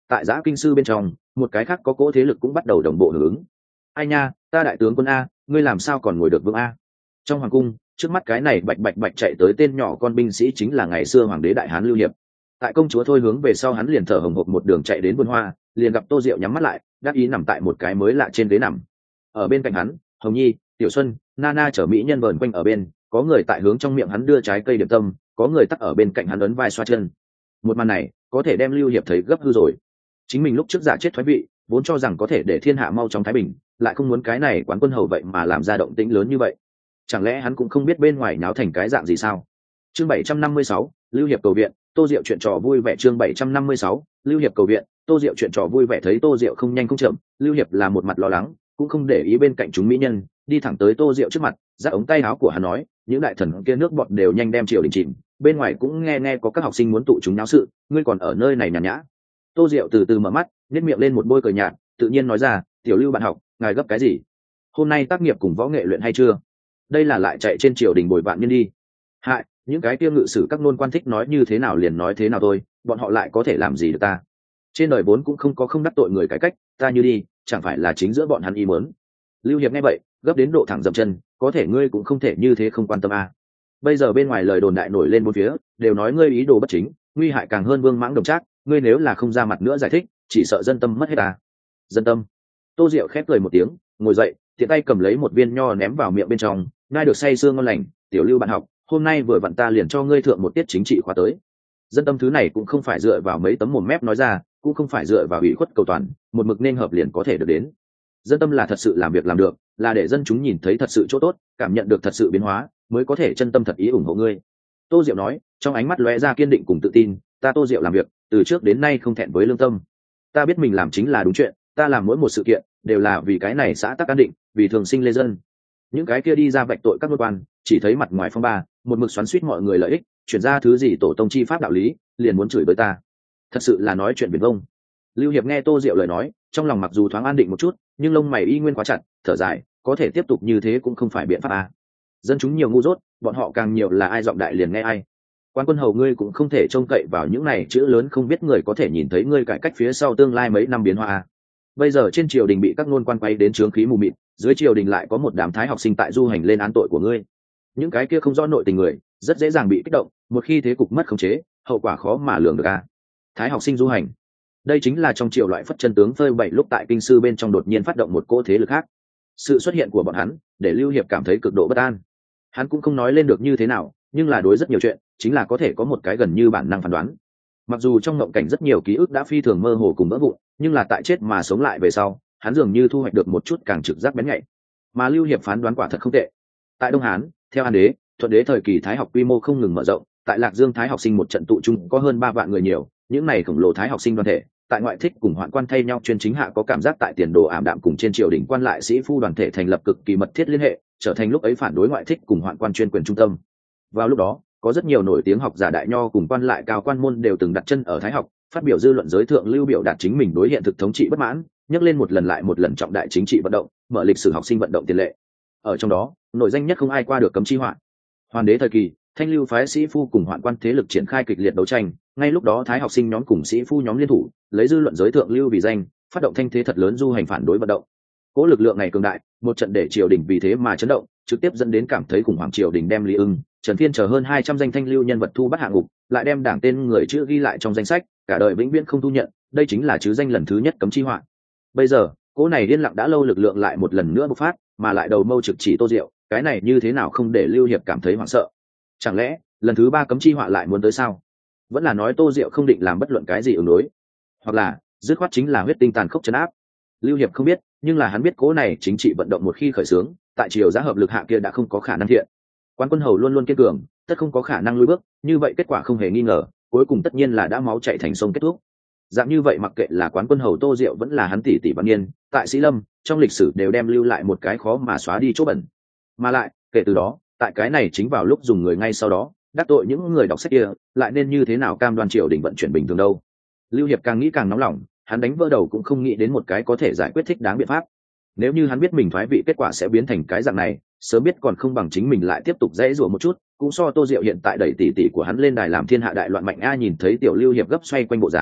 tại giã kinh sư bên trong một cái khác có cỗ thế lực cũng bắt đầu đồng bộ hưởng ứng. Ai nha, ta đại tướng quân a, ngươi làm sao còn ngồi được vững a? Trong hoàng cung, trước mắt cái này bạch bạch bạch chạy tới tên nhỏ con binh sĩ chính là ngày xưa hoàng đế đại hán Lưu Hiệp. Tại công chúa thôi hướng về sau, hắn liền thở hồng hộc một đường chạy đến vườn hoa, liền gặp Tô Diệu nhắm mắt lại, đắc ý nằm tại một cái mới lạ trên ghế nằm. Ở bên cạnh hắn, Hồng Nhi, Tiểu Xuân, Nana chở mỹ nhân vờn quanh ở bên, có người tại hướng trong miệng hắn đưa trái cây điểm tâm, có người tắc ở bên cạnh hắn ấn vai xoa chân. Một màn này có thể đem Lưu Hiệp thấy gấp hư rồi. Chính mình lúc trước giả chết thoái vị, vốn cho rằng có thể để thiên hạ mau chóng thái bình, lại không muốn cái này quán quân hầu vậy mà làm ra động tĩnh lớn như vậy. Chẳng lẽ hắn cũng không biết bên ngoài náo thành cái dạng gì sao? Chương 756, Lưu Hiệp cầu viện, Tô Diệu chuyện trò vui vẻ. Chương 756, Lưu Hiệp cầu viện, Tô Diệu chuyện trò vui vẻ. Thấy Tô Diệu không nhanh không chậm, Lưu Hiệp là một mặt lo lắng, cũng không để ý bên cạnh chúng mỹ nhân, đi thẳng tới Tô Diệu trước mặt, giáp ống tay áo của hắn nói, những đại thần kia nước bọt đều nhanh đem triều đình chìm, bên ngoài cũng nghe có các học sinh muốn tụ chúng náo sự, ngươi còn ở nơi này nhàn nhã. Tô Diệu từ từ mở mắt, nhếch miệng lên một bôi cười nhạt, tự nhiên nói ra, tiểu Lưu bạn học, ngài gấp cái gì? Hôm nay tác nghiệp cùng võ nghệ luyện hay chưa? Đây là lại chạy trên triều đình bồi bạn nhân đi. Hại, những cái kia ngự sử các nôn quan thích nói như thế nào liền nói thế nào thôi, bọn họ lại có thể làm gì được ta? Trên đời vốn cũng không có không đắc tội người cải cách, ta như đi, chẳng phải là chính giữa bọn hắn ý muốn. Lưu Hiệp nghe vậy, gấp đến độ thẳng dậm chân, có thể ngươi cũng không thể như thế không quan tâm à. Bây giờ bên ngoài lời đồn đại nổi lên bốn phía, đều nói ngươi ý đồ bất chính, nguy hại càng hơn Vương Mãng Đồng Trác, ngươi nếu là không ra mặt nữa giải thích, chỉ sợ dân tâm mất hết à. Dân tâm. Tô Diệu khép cười một tiếng, ngồi dậy, tiện tay cầm lấy một viên nho ném vào miệng bên trong, ngai được say sưa ngon lành, tiểu Lưu bạn học, hôm nay vừa vặn ta liền cho ngươi thượng một tiết chính trị khóa tới. Dân tâm thứ này cũng không phải dựa vào mấy tấm mồm mép nói ra, cũng không phải dựa vào ủy khuất cầu toàn, một mực nên hợp liền có thể được đến. Dân tâm là thật sự làm việc làm được, là để dân chúng nhìn thấy thật sự chỗ tốt, cảm nhận được thật sự biến hóa, mới có thể chân tâm thật ý ủng hộ ngươi. Tô Diệu nói, trong ánh mắt lóe ra kiên định cùng tự tin, ta Tô Diệu làm việc, từ trước đến nay không thẹn với lương tâm. Ta biết mình làm chính là đúng chuyện, ta làm mỗi một sự kiện đều là vì cái này xã tắc an định, vì thường sinh lê dân. Những cái kia đi ra vạch tội các cơ quan, chỉ thấy mặt ngoài phong ba, một mực xoắn xuýt mọi người lợi ích, chuyển ra thứ gì tổ tông chi pháp đạo lý, liền muốn chửi bới ta. Thật sự là nói chuyện viển vông. Lưu Hiệp nghe Tô Diệu lời nói, trong lòng mặc dù thoáng an định một chút, nhưng lông mày y nguyên quá chặt, thở dài, có thể tiếp tục như thế cũng không phải biện pháp à. Dân chúng nhiều ngu dốt, bọn họ càng nhiều là ai giọng đại liền nghe ai. Quan quân hầu ngươi cũng không thể trông cậy vào những này chữ lớn không biết người có thể nhìn thấy ngươi cải cách phía sau tương lai mấy năm biến hóa à. Bây giờ trên triều đình bị các ngôn quan quay đến trướng khí mù mịt, dưới triều đình lại có một đám thái học sinh tại du hành lên án tội của ngươi. Những cái kia không rõ nội tình người, rất dễ dàng bị kích động, một khi thế cục mất khống chế, hậu quả khó mà lường được à. Thái học sinh du hành, đây chính là trong triều loại phất chân tướng phơi bày lúc tại kinh sư bên trong đột nhiên phát động một cỗ thế lực khác. Sự xuất hiện của bọn hắn để Lưu Hiệp cảm thấy cực độ bất an. Hắn cũng không nói lên được như thế nào, nhưng là đối rất nhiều chuyện chính là có thể có một cái gần như bản năng phán đoán. Mặc dù trong mộng cảnh rất nhiều ký ức đã phi thường mơ hồ cùng vỡ vụn, nhưng là tại chết mà sống lại về sau, hắn dường như thu hoạch được một chút càng trực giác bén nhạy. Mà Lưu Hiệp phán đoán quả thật không tệ. Tại Đông Hán, theo An đế, Thuận đế thời kỳ thái học quy mô không ngừng mở rộng, tại Lạc Dương thái học sinh một trận tụ chung có hơn 3 vạn người nhiều, những này khổng lồ thái học sinh đoàn thể, tại ngoại thích cùng hoạn quan thay nhau chuyên chính hạ có cảm giác tại tiền đồ ảm đạm cùng trên triều đình quan lại sĩ phu đoàn thể thành lập cực kỳ mật thiết liên hệ, trở thành lúc ấy phản đối ngoại thích cùng hoạn quan chuyên quyền trung tâm. Vào lúc đó, có rất nhiều nổi tiếng học giả đại nho cùng quan lại cao quan môn đều từng đặt chân ở thái học, phát biểu dư luận giới thượng lưu biểu đạt chính mình đối hiện thực thống trị bất mãn, nhắc lên một lần lại một lần trọng đại chính trị vận động, mở lịch sử học sinh vận động tiền lệ. Ở trong đó, nổi danh nhất không ai qua được Cấm Chi Hoạn. Hoàn đế thời kỳ, thanh lưu phái sĩ phu cùng hoạn quan thế lực triển khai kịch liệt đấu tranh, ngay lúc đó thái học sinh nhóm cùng sĩ phu nhóm liên thủ, lấy dư luận giới thượng lưu vì danh, phát động thanh thế thật lớn du hành phản đối vận động. Cố lực lượng này cường đại, một trận để triều đình vì thế mà chấn động, trực tiếp dẫn đến cảm thấy khủng hoảng, triều đình đem Lý Ưng, Trần Phiên chờ hơn 200 danh thanh lưu nhân vật thu bắt hạ ngục, lại đem đảng tên người chữ ghi lại trong danh sách, cả đời vĩnh viễn không thu nhận, đây chính là chứ danh lần thứ nhất Cấm Chi Hoạn. Bây giờ, cố này điên lặng đã lâu lực lượng lại một lần nữa bộc phát, mà lại đầu mâu trực chỉ Tô Diệu, cái này như thế nào không để Lưu Hiệp cảm thấy hoảng sợ? Chẳng lẽ lần thứ 3 Cấm Chi Hoạn lại muốn tới sao? Vẫn là nói Tô Diệu không định làm bất luận cái gì ứng đối, hoặc là dứt khoát chính là huyết tinh tàn khốc trấn áp? Lưu Hiệp không biết, nhưng là hắn biết cố này chính trị vận động một khi khởi xướng, tại triều giá hợp lực hạ kia đã không có khả năng thiện. Quan quân hầu luôn luôn kiên cường, tất không có khả năng lùi bước, như vậy kết quả không hề nghi ngờ, cuối cùng tất nhiên là đã máu chảy thành sông kết thúc. Dạng như vậy mặc kệ là quán quân hầu Tô Diệu vẫn là hắn tỷ tỷ Văn Nghiên, tại Sĩ Lâm, trong lịch sử đều đem lưu lại một cái khó mà xóa đi chỗ bẩn. Mà lại, kể từ đó, tại cái này chính vào lúc dùng người ngay sau đó, đắc tội những người đọc sách kia, lại nên như thế nào cam đoan triều đình vận chuyển bình thường đâu. Lưu Hiệp càng nghĩ càng nóng lòng, hắn đánh vỡ đầu cũng không nghĩ đến một cái có thể giải quyết thích đáng biện pháp. Nếu như hắn biết mình thoái vị kết quả sẽ biến thành cái dạng này, sớm biết còn không bằng chính mình lại tiếp tục dễ dùa một chút, cũng so Tô Diệu hiện tại đẩy tỷ tỷ của hắn lên đài làm thiên hạ đại loạn mạnh a. Nhìn thấy tiểu Lưu Hiệp gấp xoay quanh bộ dáng,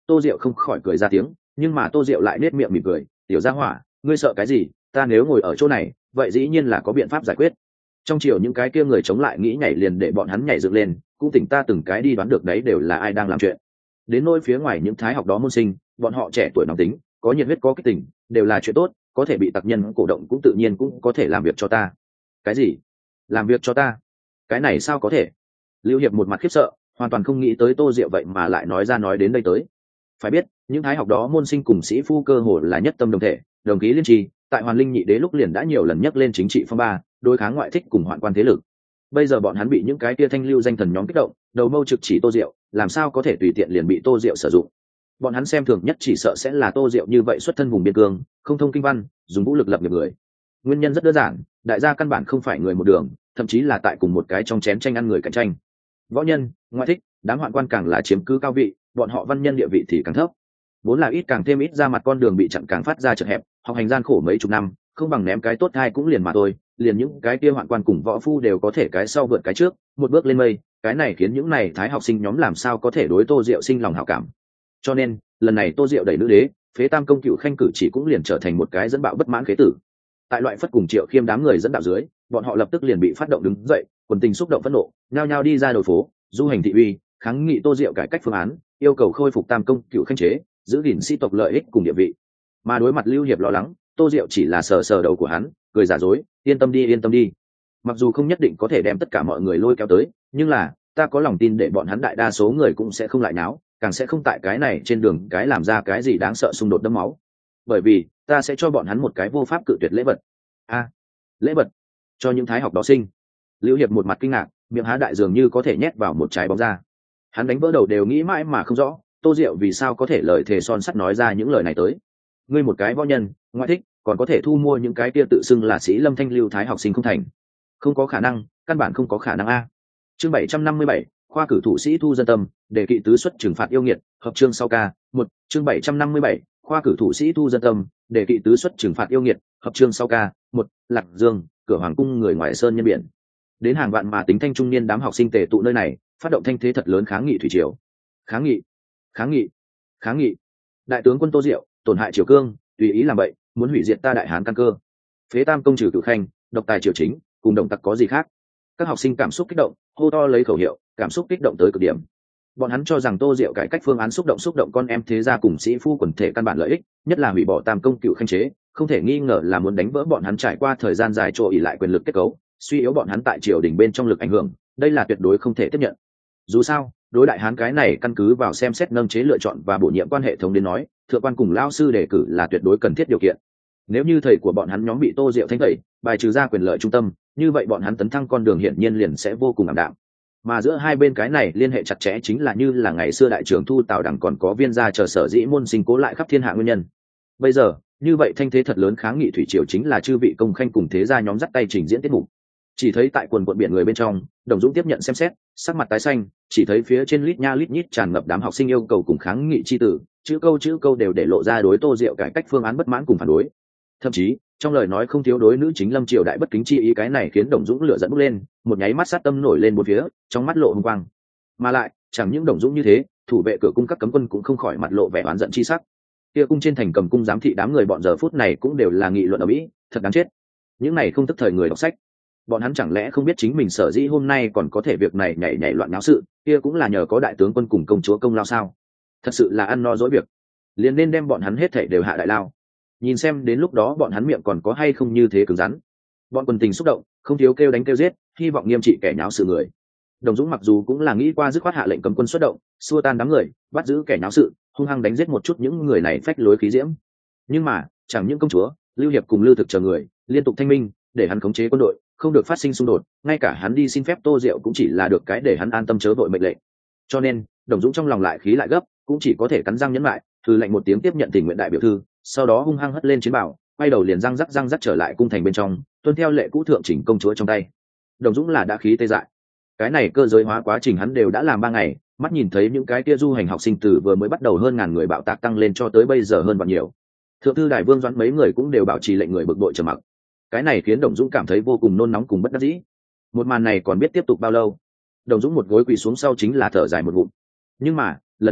Tô Diệu không khỏi cười ra tiếng, nhưng mà Tô Diệu lại nết miệng mỉm cười, tiểu gia hỏa, ngươi sợ cái gì, ta nếu ngồi ở chỗ này vậy dĩ nhiên là có biện pháp giải quyết. Trong chiều những cái kia người chống lại nghĩ nhảy liền để bọn hắn nhảy dựng lên, cũng tỉnh ta từng cái đi đoán được đấy đều là ai đang làm chuyện. Đến nỗi phía ngoài những thái học đó môn sinh, bọn họ trẻ tuổi nóng tính, có nhiệt huyết có kích tình, đều là chuyện tốt, có thể bị tặc nhân cổ động cũng tự nhiên cũng có thể làm việc cho ta. Cái gì? Làm việc cho ta? Cái này sao có thể? Lưu Hiệp một mặt khiếp sợ, hoàn toàn không nghĩ tới Tô Diệu vậy mà lại nói ra nói đến đây tới. Phải biết, những thái học đó môn sinh cùng sĩ phu cơ hồ là nhất tâm đồng thể, đồng khí liên trì, tại Hoàn Linh Nhị Đế lúc liền đã nhiều lần nhắc lên chính trị phong ba, đối kháng ngoại thích cùng hoạn quan thế lực. Bây giờ bọn hắn bị những cái kia thanh lưu danh thần nhóm kích động, đầu mâu trực chỉ Tô Diệu, làm sao có thể tùy tiện liền bị Tô Diệu sử dụng. Bọn hắn xem thường nhất chỉ sợ sẽ là Tô Diệu như vậy xuất thân vùng biên cương, không thông kinh văn, dùng vũ lực lập nghiệp người. Nguyên nhân rất đơn giản, đại gia căn bản không phải người một đường, thậm chí là tại cùng một cái trong chén tranh ăn người cạnh tranh. Võ nhân, ngoại thích, đám hoạn quan càng là chiếm cứ cao vị, bọn họ văn nhân địa vị thì càng thấp. Vốn là ít càng thêm ít, ra mặt con đường bị chặn càng phát ra chật hẹp, học hành gian khổ mấy chục năm, không bằng ném cái tốt hai cũng liền mà thôi, liền những cái kia hoạn quan cùng võ phu đều có thể cái sau vượt cái trước, một bước lên mây, cái này khiến những này thái học sinh nhóm làm sao có thể đối Tô Diệu sinh lòng hảo cảm. Cho nên, lần này Tô Diệu đẩy nữ đế, phế tam công cựu khanh cử chỉ cũng liền trở thành một cái dẫn bạo bất mãn khế tử. Tại loại phất cùng Triệu Khiêm đám người dẫn đạo dưới, bọn họ lập tức liền bị phát động đứng dậy, quần tình xúc động phẫn nộ, nhao nhao đi ra đầu phố, du hành thị uy, kháng nghị Tô Diệu cải cách phương án, yêu cầu khôi phục tam công cựu khanh chế, giữ gìn sĩ tộc lợi ích cùng địa vị. Mà đối mặt Lưu Hiệp lo lắng, Tô Diệu chỉ là sờ sờ đầu của hắn, cười giả dối, yên tâm đi yên tâm đi. Mặc dù không nhất định có thể đem tất cả mọi người lôi kéo tới, nhưng là ta có lòng tin để bọn hắn đại đa số người cũng sẽ không lại náo, càng sẽ không tại cái này trên đường cái làm ra cái gì đáng sợ xung đột đẫm máu. Bởi vì ta sẽ cho bọn hắn một cái vô pháp cự tuyệt lễ vật. Lễ vật cho những thái học đó sinh. Lưu Hiệp một mặt kinh ngạc, miệng há đại dường như có thể nhét vào một trái bóng ra. Hắn đánh vỡ đầu đều nghĩ mãi mà không rõ, Tô Diệu vì sao có thể lời thề son sắt nói ra những lời này tới. Ngươi một cái võ nhân, ngoại thích, còn có thể thu mua những cái kia tự xưng là sĩ lâm thanh lưu thái học sinh không thành? Không có khả năng, căn bản không có khả năng a. Chương 757, khoa cử thủ sĩ thu dân tâm, đề kỵ tứ xuất trừng phạt yêu nghiệt, hợp chương sau ca. Một, chương 757, khoa cử thủ sĩ thu dân tâm, đề kỵ tứ xuất trừng phạt yêu nghiệt, hợp chương sau ca. Một, Lạc Dương, cửa hoàng cung người ngoài sơn nhân biển. Đến hàng vạn mà tính thanh trung niên đám học sinh tề tụ nơi này, phát động thanh thế thật lớn kháng nghị thủy triều. Kháng nghị, kháng nghị, kháng nghị. Đại tướng quân Tô Diệu tổn hại triều cương, tùy ý làm vậy, muốn hủy diệt ta đại hán căn cơ. Phế tam công trừ cửu khanh, độc tài triều chính, cùng động tặc có gì khác? Các học sinh cảm xúc kích động, hô to lấy khẩu hiệu, cảm xúc kích động tới cực điểm. Bọn hắn cho rằng Tô Diệu cải cách phương án xúc động con em thế gia cùng sĩ phu quần thể căn bản lợi ích, nhất là hủy bỏ tam công cửu khanh chế, không thể nghi ngờ là muốn đánh vỡ bọn hắn trải qua thời gian dài trổ ỉ lại quyền lực kết cấu, suy yếu bọn hắn tại triều đình bên trong lực ảnh hưởng, đây là tuyệt đối không thể tiếp nhận. Dù sao, đối đại hán cái này căn cứ vào xem xét nâng chế lựa chọn và bổ nhiệm quan hệ thống đến nói, thượng quan cùng lao sư đề cử là tuyệt đối cần thiết điều kiện. Nếu như thầy của bọn hắn nhóm bị Tô Diệu thanh tẩy, bài trừ ra quyền lợi trung tâm, như vậy bọn hắn tấn thăng con đường hiển nhiên liền sẽ vô cùng ảm đạm. Mà giữa hai bên cái này liên hệ chặt chẽ chính là như là ngày xưa đại trưởng Thu Tào Đằng còn có Viên gia chờ sở dĩ môn sinh cố lại khắp thiên hạ nguyên nhân. Bây giờ, như vậy thanh thế thật lớn kháng nghị thủy triều chính là chư vị công khanh cùng thế gia nhóm dắt tay trình diễn tiết mục. Chỉ thấy tại quần quận biển người bên trong, Đồng Dũng tiếp nhận xem xét, sắc mặt tái xanh, chỉ thấy phía trên lít nha lít nhít tràn ngập đám học sinh yêu cầu cùng kháng nghị chi tử, chữ câu đều để lộ ra đối Tô Diệu cải cách phương án bất mãn cùng phản đối. Thậm chí, trong lời nói không thiếu đối nữ chính Lâm Triều đại bất kính chi ý, cái này khiến Đồng Dũng lửa giận bốc lên, một nháy mắt sát tâm nổi lên bốn phía, trong mắt lộ hung quang. Mà lại, chẳng những Đồng Dũng như thế, thủ vệ cửa cung các cấm quân cũng không khỏi mặt lộ vẻ oán giận chi sắc. Kia cung trên thành cầm cung giám thị đám người bọn giờ phút này cũng đều là nghị luận ở mỹ, thật đáng chết. Những này không tức thời người đọc sách, bọn hắn chẳng lẽ không biết chính mình sở dĩ hôm nay còn có thể việc này nhảy loạn náo sự, kia cũng là nhờ có đại tướng quân cùng công chúa công lao sao? Thật sự là ăn no dỗi việc, liền nên đem bọn hắn hết thảy đều hạ đại lao. Nhìn xem đến lúc đó bọn hắn miệng còn có hay không như thế cứng rắn. Bọn quần tình xúc động, không thiếu kêu đánh kêu giết, hy vọng nghiêm trị kẻ nháo sự người. Đồng Dũng mặc dù cũng là nghĩ qua dứt khoát hạ lệnh cấm quân xuất động, xua tan đám người, bắt giữ kẻ nháo sự, hung hăng đánh giết một chút những người này phách lối khí diễm. Nhưng mà, chẳng những công chúa, Lưu Hiệp cùng Lưu Thực chờ người, liên tục thanh minh, để hắn khống chế quân đội, không được phát sinh xung đột, ngay cả hắn đi xin phép Tô Diệu cũng chỉ là được cái để hắn an tâm chớ vội mệnh lệnh. Cho nên, Đồng Dũng trong lòng lại khí lại gấp, cũng chỉ có thể cắn răng nhẫn lại, thư lệnh một tiếng tiếp nhận tình nguyện đại biểu thư, sau đó hung hăng hất lên chiến bảo, quay đầu liền răng rắc trở lại cung thành bên trong, tuân theo lệ cũ thượng chỉnh công chúa trong tay. Đồng Dũng là đã khí tê dại. Cái này cơ giới hóa quá trình hắn đều đã làm 3 ngày, mắt nhìn thấy những cái kia du hành học sinh từ vừa mới bắt đầu hơn ngàn người bạo tạc tăng lên cho tới bây giờ hơn bao nhiêu. Thượng thư Đại Vương Doãn mấy người cũng đều bảo trì lệnh người bực bội trầm mặc. Cái này khiến Đồng Dũng cảm thấy vô cùng nôn nóng cùng bất đắc dĩ. Một màn này còn biết tiếp tục bao lâu? Đồng Dũng một gối quỳ xuống sau chính là thở dài một ngụm. Nhưng mà, lần này,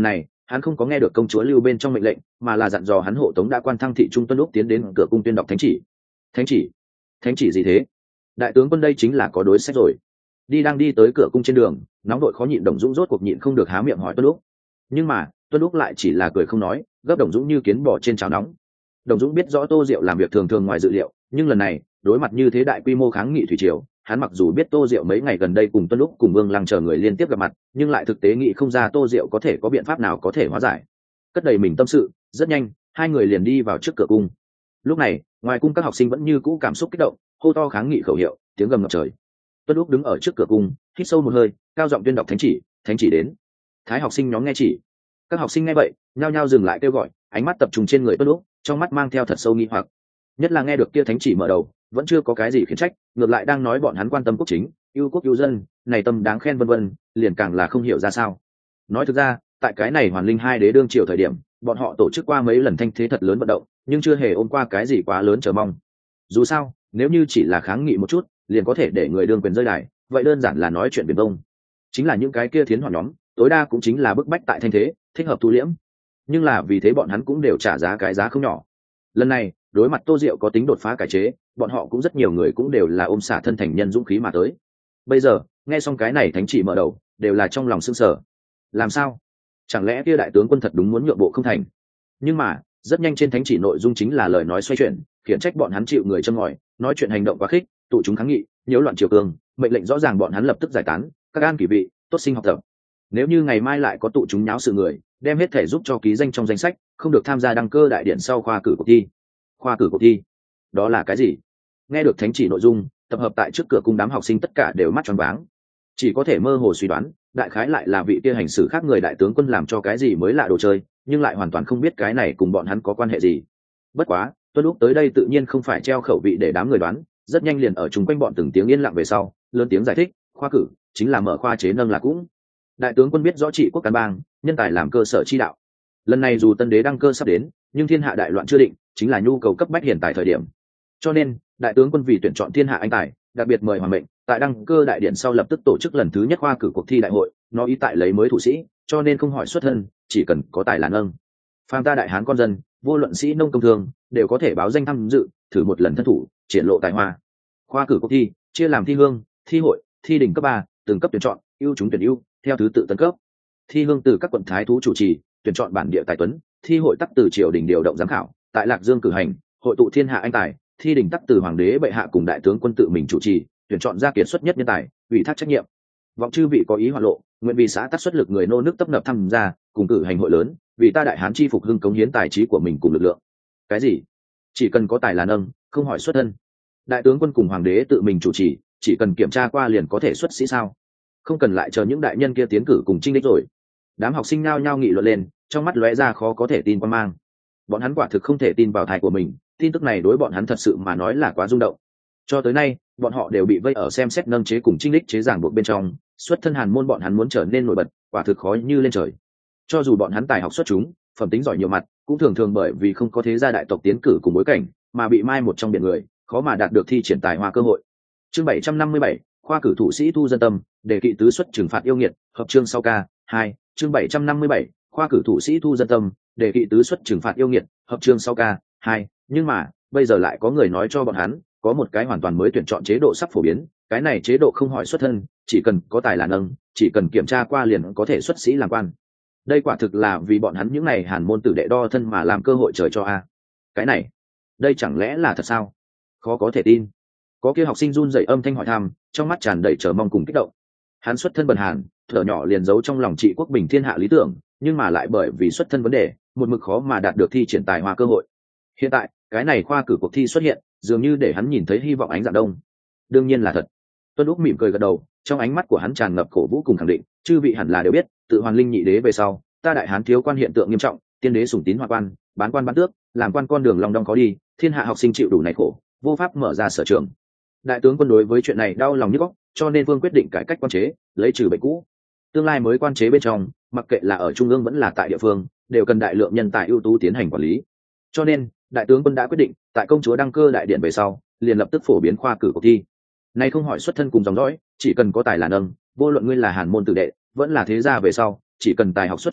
hắn không có nghe được công chúa lưu bên trong mệnh lệnh, mà là dặn dò hắn hộ tống đã quan thăng thị trung tuân lúc tiến đến cửa cung tuyên đọc thánh chỉ. Thánh chỉ gì thế? Đại tướng quân đây chính là có đối sách rồi. Đang đi tới cửa cung trên đường, nóng đội khó nhịn Đồng Dũng rốt cuộc nhịn không được há miệng hỏi Tuân Lúc. Nhưng mà Tuân Lúc lại chỉ là cười không nói, gấp Đồng Dũng như kiến bò trên chảo nóng. Đồng Dũng biết rõ Tô Diệu làm việc thường thường ngoài dự liệu, nhưng lần này đối mặt như thế đại quy mô kháng nghị thủy triều, hắn mặc dù biết Tô Diệu mấy ngày gần đây cùng Tuân Lúc cùng Vương Lăng chờ người liên tiếp gặp mặt, nhưng lại thực tế nghĩ không ra Tô Diệu có thể có biện pháp nào có thể hóa giải. Cất đầy mình tâm sự, rất nhanh hai người liền đi vào trước cửa cung. Lúc này ngoài cung các học sinh vẫn như cũ cảm xúc kích động, hô to kháng nghị khẩu hiệu, tiếng gầm ngập trời. Tuân Lúc đứng ở trước cửa cung, hít sâu một hơi, cao giọng tuyên đọc thánh chỉ đến. Thái học sinh nhóm nghe chỉ. Các học sinh nghe vậy nhao nhao dừng lại kêu gọi, ánh mắt tập trung trên người Tuân Lúc, trong mắt mang theo thật sâu nghi hoặc. Nhất là nghe được kia thánh chỉ mở đầu vẫn chưa có cái gì khiển trách, ngược lại đang nói bọn hắn quan tâm quốc chính, yêu quốc yêu dân, này tâm đáng khen vân vân, liền càng là không hiểu ra sao. Nói thực ra tại cái này Hoàn Linh hai đế đương triều thời điểm, bọn họ tổ chức qua mấy lần thanh thế thật lớn vận động, nhưng chưa hề ôm qua cái gì quá lớn chờ mong. Dù sao nếu như chỉ là kháng nghị một chút liền có thể để người đương quyền rơi đài, vậy đơn giản là nói chuyện biển đông. Chính là những cái kia thiến hoạt nhóm tối đa cũng chính là bức bách tại thanh thế, thích hợp thu liễm, nhưng là vì thế bọn hắn cũng đều trả giá cái giá không nhỏ. Lần này đối mặt Tô Diệu có tính đột phá cải chế, bọn họ cũng rất nhiều người cũng đều là ôm xả thân thành nhân dũng khí mà tới. Bây giờ nghe xong cái này thánh chỉ mở đầu, đều là trong lòng sưng sở. Làm sao? Chẳng lẽ kia đại tướng quân thật đúng muốn nhượng bộ không thành? Nhưng mà rất nhanh trên thánh chỉ nội dung chính là lời nói xoay chuyển, khiển trách bọn hắn chịu người châm ngòi, nói chuyện hành động quá khích, tụ chúng kháng nghị, nhiễu loạn triều cường, mệnh lệnh rõ ràng bọn hắn lập tức giải tán, các an kỷ vị, tốt sinh học tập. Nếu như ngày mai lại có tụ chúng nháo sự người, đem hết thể giúp cho ký danh trong danh sách, không được tham gia đăng cơ đại điện sau khoa cử cuộc thi. Khoa cử cuộc thi? Đó là cái gì? Nghe được thánh chỉ nội dung, tập hợp tại trước cửa cung đám học sinh tất cả đều mắt tròn váng, chỉ có thể mơ hồ suy đoán, đại khái lại là vị kia hành xử khác người đại tướng quân làm cho cái gì mới lạ đồ chơi, nhưng lại hoàn toàn không biết cái này cùng bọn hắn có quan hệ gì. Bất quá Tuân Lúc tới đây tự nhiên không phải treo khẩu vị để đám người đoán, rất nhanh liền ở chung quanh bọn từng tiếng yên lặng về sau lớn tiếng giải thích, khoa cử chính là mở khoa chế nâng là cũng. Đại tướng quân biết rõ trị quốc căn bang, nhân tài làm cơ sở chi đạo. Lần này dù tân đế đăng cơ sắp đến, nhưng thiên hạ đại loạn chưa định, chính là nhu cầu cấp bách hiện tại thời điểm. Cho nên đại tướng quân vì tuyển chọn thiên hạ anh tài, đặc biệt mời hoàng mệnh tại đăng cơ đại điện sau lập tức tổ chức lần thứ nhất khoa cử cuộc thi đại hội, nó ý tại lấy mới thủ sĩ, cho nên không hỏi xuất thân, chỉ cần có tài là nâng. Phàm ta đại hán con dân, vô luận sĩ nông công thương, đều có thể báo danh tham dự, thử một lần thân thủ, triển lộ tài hoa. Khoa cử cuộc thi chia làm thi hương, thi hội, thi đình cấp 3, từng cấp tuyển chọn, ưu chúng tuyển ưu, theo thứ tự tấn cấp. Thi hương từ các quận thái thú chủ trì, tuyển chọn bản địa tài tuấn, thi hội tắc từ triều đình điều động giám khảo, tại Lạc Dương cử hành, hội tụ thiên hạ anh tài, thi đình tắc từ hoàng đế bệ hạ cùng đại tướng quân tự mình chủ trì, tuyển chọn ra kiệt xuất nhất nhân tài, ủy thác trách nhiệm. Vọng chư vị có ý hoạt lộ, nguyện vì xã tắc xuất lực người nô nước tấp nập tham gia, cùng cử hành hội lớn, vì ta đại hán chi phục hưng cống hiến tài trí của mình cùng lực lượng. Cái gì? Chỉ cần có tài là nâng, không hỏi xuất thân? Đại tướng quân cùng hoàng đế tự mình chủ trì, chỉ cần kiểm tra qua liền có thể xuất sĩ sao? Không cần lại chờ những đại nhân kia tiến cử cùng chinh đích rồi. Đám học sinh nhao nhao nghị luận lên, trong mắt lóe ra khó có thể tin quan mang. Bọn hắn quả thực không thể tin vào thai của mình, tin tức này đối bọn hắn thật sự mà nói là quá rung động. Cho tới nay bọn họ đều bị vây ở xem xét nâng chế cùng chinh đích chế giảng buộc bên trong, xuất thân hàn môn bọn hắn muốn trở nên nổi bật, quả thực khó như lên trời. Cho dù bọn hắn tài học xuất chúng, phẩm tính giỏi nhiều mặt, cũng thường thường bởi vì không có thế gia đại tộc tiến cử cùng bối cảnh, mà bị mai một trong biển người, khó mà đạt được thi triển tài hoa cơ hội. Chương 757, khoa cử thủ sĩ thu dân tâm, đề kỵ tứ xuất trừng phạt yêu nghiệt, hợp chương sau ca 2. Chương 757, khoa cử thủ sĩ thu dân tâm, đề kỵ tứ xuất trừng phạt yêu nghiệt, hợp chương sau ca 2. Nhưng mà bây giờ lại có người nói cho bọn hắn, có một cái hoàn toàn mới tuyển chọn chế độ sắp phổ biến, cái này chế độ không hỏi xuất thân, chỉ cần có tài là nâng, chỉ cần kiểm tra qua liền có thể xuất sĩ làm quan. Đây quả thực là vì bọn hắn những này hàn môn tử đệ đo thân mà làm cơ hội trời cho a. Cái này, đây chẳng lẽ là thật sao? Khó có thể tin. Có kia học sinh run rẩy âm thanh hỏi thăm, trong mắt tràn đầy chờ mong cùng kích động. Hắn xuất thân bần hàn, thở nhỏ liền giấu trong lòng trị quốc bình thiên hạ lý tưởng, nhưng mà lại bởi vì xuất thân vấn đề, một mực khó mà đạt được thi triển tài hoa cơ hội. Hiện tại cái này khoa cử cuộc thi xuất hiện, dường như để hắn nhìn thấy hy vọng ánh dạng đông. Đương nhiên là thật. Tuân Úc mỉm cười gật đầu, trong ánh mắt của hắn tràn ngập cổ vũ cùng khẳng định, chư vị hẳn là đều biết, tự Hoàn Linh nhị đế về sau, ta đại hán thiếu quan hiện tượng nghiêm trọng, tiên đế sủng tín hoa quan, bán quan bán tước, làm quan con đường long đong khó đi, thiên hạ học sinh chịu đủ này khổ, vô pháp mở ra sở trường. Đại tướng quân đối với chuyện này đau lòng nhức óc, cho nên vương quyết định cải cách quan chế, lấy trừ bệnh cũ. Tương lai mới quan chế bên trong, mặc kệ là ở trung ương vẫn là tại địa phương, đều cần đại lượng nhân tài ưu tú tiến hành quản lý. Cho nên đại tướng quân đã quyết định, tại công chúa đăng cơ đại điện về sau, liền lập tức phổ biến khoa cử cuộc thi. Nay không hỏi xuất thân cùng dòng dõi, chỉ cần có tài là nâng, vô luận ngươi là hàn môn tử đệ, vẫn là thế gia về sau, chỉ cần tài học xuất chúng,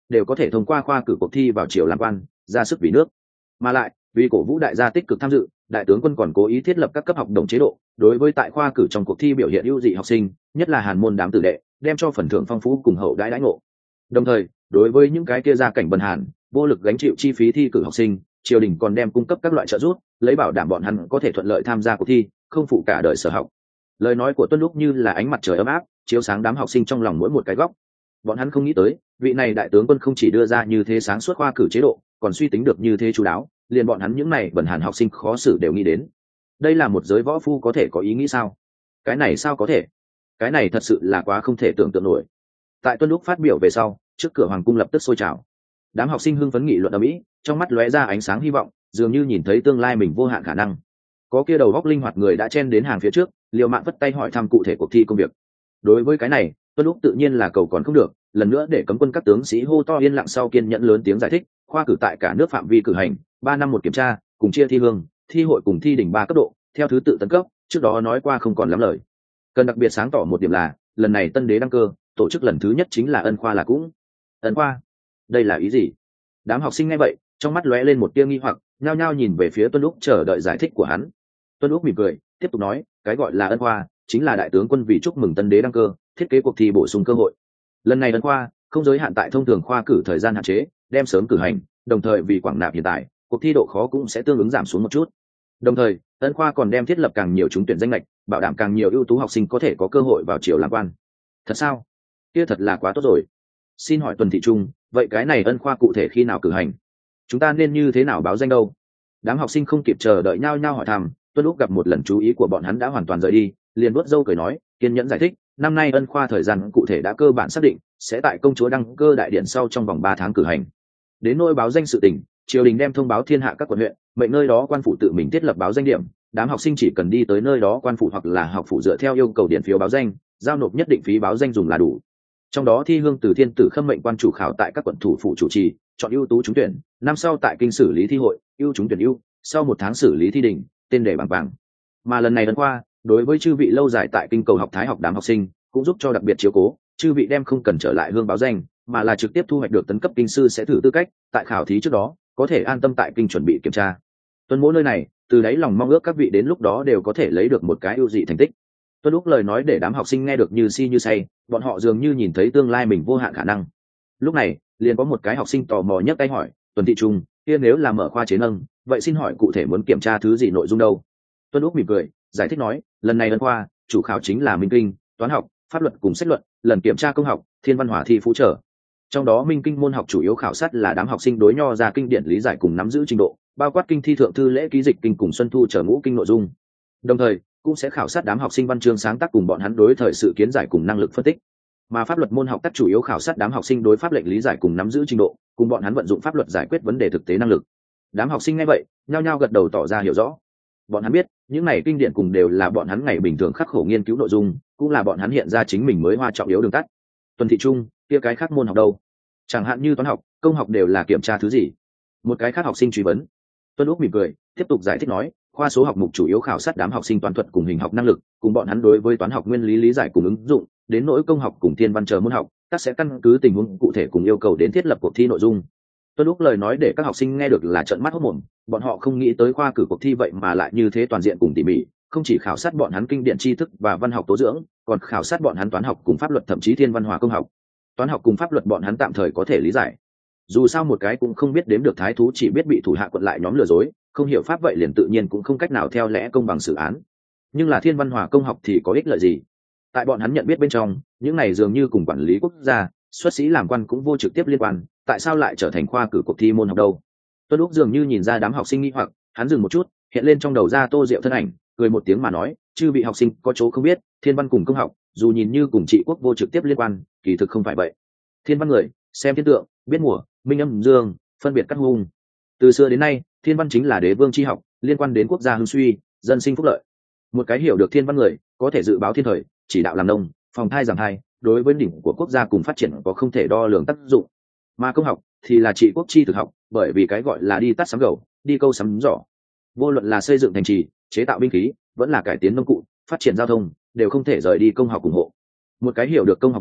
đều có thể thông qua khoa cử cuộc thi vào triều làm quan, ra sức vì nước. Mà lại vì cổ vũ đại gia tích cực tham dự, đại tướng quân còn cố ý thiết lập các cấp học đồng chế độ, đối với tại khoa cử trong cuộc thi biểu hiện ưu dị học sinh, nhất là hàn môn đám tử đệ, đem cho phần thưởng phong phú cùng hậu đãi đãi ngộ. Đồng thời đối với những cái kia gia cảnh bần hàn, vô lực gánh chịu chi phí thi cử học sinh, triều đình còn đem cung cấp các loại trợ giúp, lấy bảo đảm bọn hắn có thể thuận lợi tham gia cuộc thi, không phụ cả đời sở học. Lời nói của Tuân Lúc như là ánh mặt trời ấm áp, chiếu sáng đám học sinh trong lòng mỗi một cái góc. Bọn hắn không nghĩ tới, vị này đại tướng quân không chỉ đưa ra như thế sáng suốt khoa cử chế độ, còn suy tính được như thế chu đáo, liền bọn hắn những này bần hàn học sinh khó xử đều nghĩ đến. Đây là một giới võ phu có thể có ý nghĩ sao? Cái này sao có thể? Cái này thật sự là quá không thể tưởng tượng nổi. Tại Tuân Lúc phát biểu về sau, trước cửa hoàng cung lập tức sôi trào. Đám học sinh hưng phấn nghị luận ầm ĩ, trong mắt lóe ra ánh sáng hy vọng, dường như nhìn thấy tương lai mình vô hạn khả năng. Có kia đầu góc linh hoạt người đã chen đến hàng phía trước, liều mạng vất tay hỏi thăm cụ thể cuộc thi công việc. Đối với cái này, Tuân Lúc tự nhiên là cầu còn không được, lần nữa để cấm quân các tướng sĩ hô to yên lặng sau kiên nhẫn lớn tiếng giải thích, khoa cử tại cả nước phạm vi cử hành, 3 năm một kiểm tra, cùng chia thi hương, thi hội cùng thi đỉnh 3 cấp độ, theo thứ tự tấn cấp, trước đó nói qua không còn lắm lời. Cần đặc biệt sáng tỏ một điểm là, lần này tân đế đăng cơ, tổ chức lần thứ nhất chính là ân khoa là cũng. Ân khoa? Đây là ý gì? Đám học sinh nghe vậy, trong mắt lóe lên một tia nghi hoặc, nhao nhao nhìn về phía Tuân Lúc chờ đợi giải thích của hắn. Tuân Lúc mỉm cười, tiếp tục nói, cái gọi là ân khoa chính là đại tướng quân vì chúc mừng tân đế đăng cơ, thiết kế cuộc thi bổ sung cơ hội. Lần này ân khoa không giới hạn tại thông thường khoa cử thời gian hạn chế, đem sớm cử hành, đồng thời vì quảng nạp hiện tại, cuộc thi độ khó cũng sẽ tương ứng giảm xuống một chút. Đồng thời, ân khoa còn đem thiết lập càng nhiều trúng tuyển danh lệch, bảo đảm càng nhiều ưu tú học sinh có thể có cơ hội vào triều làm quan. Thật sao? Kia thật là quá tốt rồi. Xin hỏi Tuần thị trung, vậy cái này ân khoa cụ thể khi nào cử hành? Chúng ta nên như thế nào báo danh đâu? Đám học sinh không kịp chờ đợi nhau nhau hỏi thăm. Tuân Lúc gặp một lần chú ý của bọn hắn đã hoàn toàn rời đi, liền vuốt râu cười nói, kiên nhẫn giải thích, năm nay ân khoa thời gian cụ thể đã cơ bản xác định, sẽ tại công chúa đăng cơ đại điện sau trong vòng 3 tháng cử hành. Đến nỗi báo danh sự tình, triều đình đem thông báo thiên hạ các quận huyện, mệnh nơi đó quan phủ tự mình thiết lập báo danh điểm, đám học sinh chỉ cần đi tới nơi đó quan phủ hoặc là học phủ dựa theo yêu cầu điền phiếu báo danh, giao nộp nhất định phí báo danh dùng là đủ. Trong đó thi hương từ thiên tử khâm mệnh quan chủ khảo tại các quận thủ phủ chủ trì, chọn ưu tú trúng tuyển, năm sau tại kinh xử lý thi hội, ưu trúng tuyển ưu, sau 1 tháng xử lý thi đỉnh, tên đề bằng vàng. Mà lần này ân khoa, đối với chư vị lâu dài tại kinh cầu học thái học đám học sinh, cũng giúp cho đặc biệt chiếu cố, chư vị đem không cần trở lại hương báo danh, mà là trực tiếp thu hoạch được tấn cấp kinh sư sẽ thử tư cách, tại khảo thí trước đó, có thể an tâm tại kinh chuẩn bị kiểm tra. Tuân mỗi nơi này, từ đáy lòng mong ước các vị đến lúc đó đều có thể lấy được một cái ưu dị thành tích. Tuân lúc lời nói để đám học sinh nghe được như si như say, bọn họ dường như nhìn thấy tương lai mình vô hạn khả năng. Lúc này, liền có một cái học sinh tò mò nhấc tay hỏi, Tuần thị trung, kia nếu là mở khoa chế nâng, vậy xin hỏi cụ thể muốn kiểm tra thứ gì nội dung đâu? Tuân lúc mỉm cười, giải thích nói, lần này ân khoa, chủ khảo chính là minh kinh, toán học, pháp luật cùng sách luận, lần kiểm tra công học, thiên văn hỏa thi phú trở. Trong đó minh kinh môn học chủ yếu khảo sát là đám học sinh đối nho ra kinh điển lý giải cùng nắm giữ trình độ, bao quát kinh thi thượng thư lễ ký dịch kinh cùng xuân thu trở ngũ kinh nội dung. Đồng thời, cũng sẽ khảo sát đám học sinh văn chương sáng tác cùng bọn hắn đối thời sự kiến giải cùng năng lực phân tích. Mà pháp luật môn học tác chủ yếu khảo sát đám học sinh đối pháp lệnh lý giải cùng nắm giữ trình độ, cùng bọn hắn vận dụng pháp luật giải quyết vấn đề thực tế năng lực. Đám học sinh nghe vậy, nhao nhao gật đầu tỏ ra hiểu rõ. Bọn hắn biết, những này kinh điển cùng đều là bọn hắn ngày bình thường khắc khổ nghiên cứu nội dung, cũng là bọn hắn hiện ra chính mình mới hoa trọng yếu đường tắt. Tuần thị trung, kia cái khác môn học đâu? Chẳng hạn như toán học, công học đều là kiểm tra thứ gì? Một cái khác học sinh truy vấn. Tuân Úc mỉm cười, tiếp tục giải thích nói, khoa số học mục chủ yếu khảo sát đám học sinh toán thuật cùng hình học năng lực, cùng bọn hắn đối với toán học nguyên lý lý giải cùng ứng dụng, đến nỗi công học cùng thiên văn chờ môn học, các sẽ căn cứ tình huống cụ thể cùng yêu cầu đến thiết lập cuộc thi nội dung. Tuân Úc lời nói để các học sinh nghe được là trợn mắt hốt mồm, bọn họ không nghĩ tới khoa cử cuộc thi vậy mà lại như thế toàn diện cùng tỉ mỉ, không chỉ khảo sát bọn hắn kinh điển tri thức và văn học tố dưỡng, còn khảo sát bọn hắn toán học cùng pháp luật thậm chí thiên văn hòa công học. Toán học cùng pháp luật bọn hắn tạm thời có thể lý giải. Dù sao một cái cũng không biết đếm được thái thú chỉ biết bị thủ hạ quật lại nhóm lừa dối, không hiểu pháp vậy liền tự nhiên cũng không cách nào theo lẽ công bằng xử án. Nhưng là thiên văn hòa công học thì có ích lợi gì? Tại bọn hắn nhận biết bên trong, những này dường như cùng quản lý quốc gia, xuất sĩ làm quan cũng vô trực tiếp liên quan, tại sao lại trở thành khoa cử cuộc thi môn học đâu? Tuân Úc dường như nhìn ra đám học sinh nghi hoặc, hắn dừng một chút, hiện lên trong đầu ra Tô Diệu thân ảnh, cười một tiếng mà nói, chư vị học sinh có chỗ không biết, thiên văn cùng công học, dù nhìn như cùng trị quốc vô trực tiếp liên quan, kỳ thực không phải vậy. Thiên văn người, xem thiên tượng, biết mùa, minh âm dương, phân biệt các hung. Từ xưa đến nay, thiên văn chính là đế vương chi học, liên quan đến quốc gia hưng suy, dân sinh phúc lợi. Một cái hiểu được thiên văn người, có thể dự báo thiên thời, chỉ đạo làm nông, phòng thai giảm thai, đối với đỉnh của quốc gia cùng phát triển có không thể đo lường tác dụng. Mà công học thì là trị quốc chi thực học, bởi vì cái gọi là đi tắt sắm gầu, đi câu sắm giỏ. Vô luận là xây dựng thành trì, chế tạo binh khí, vẫn là cải tiến nông cụ, phát triển giao thông, đều không thể rời đi công học ủng hộ. Một cái hiểu được công học người,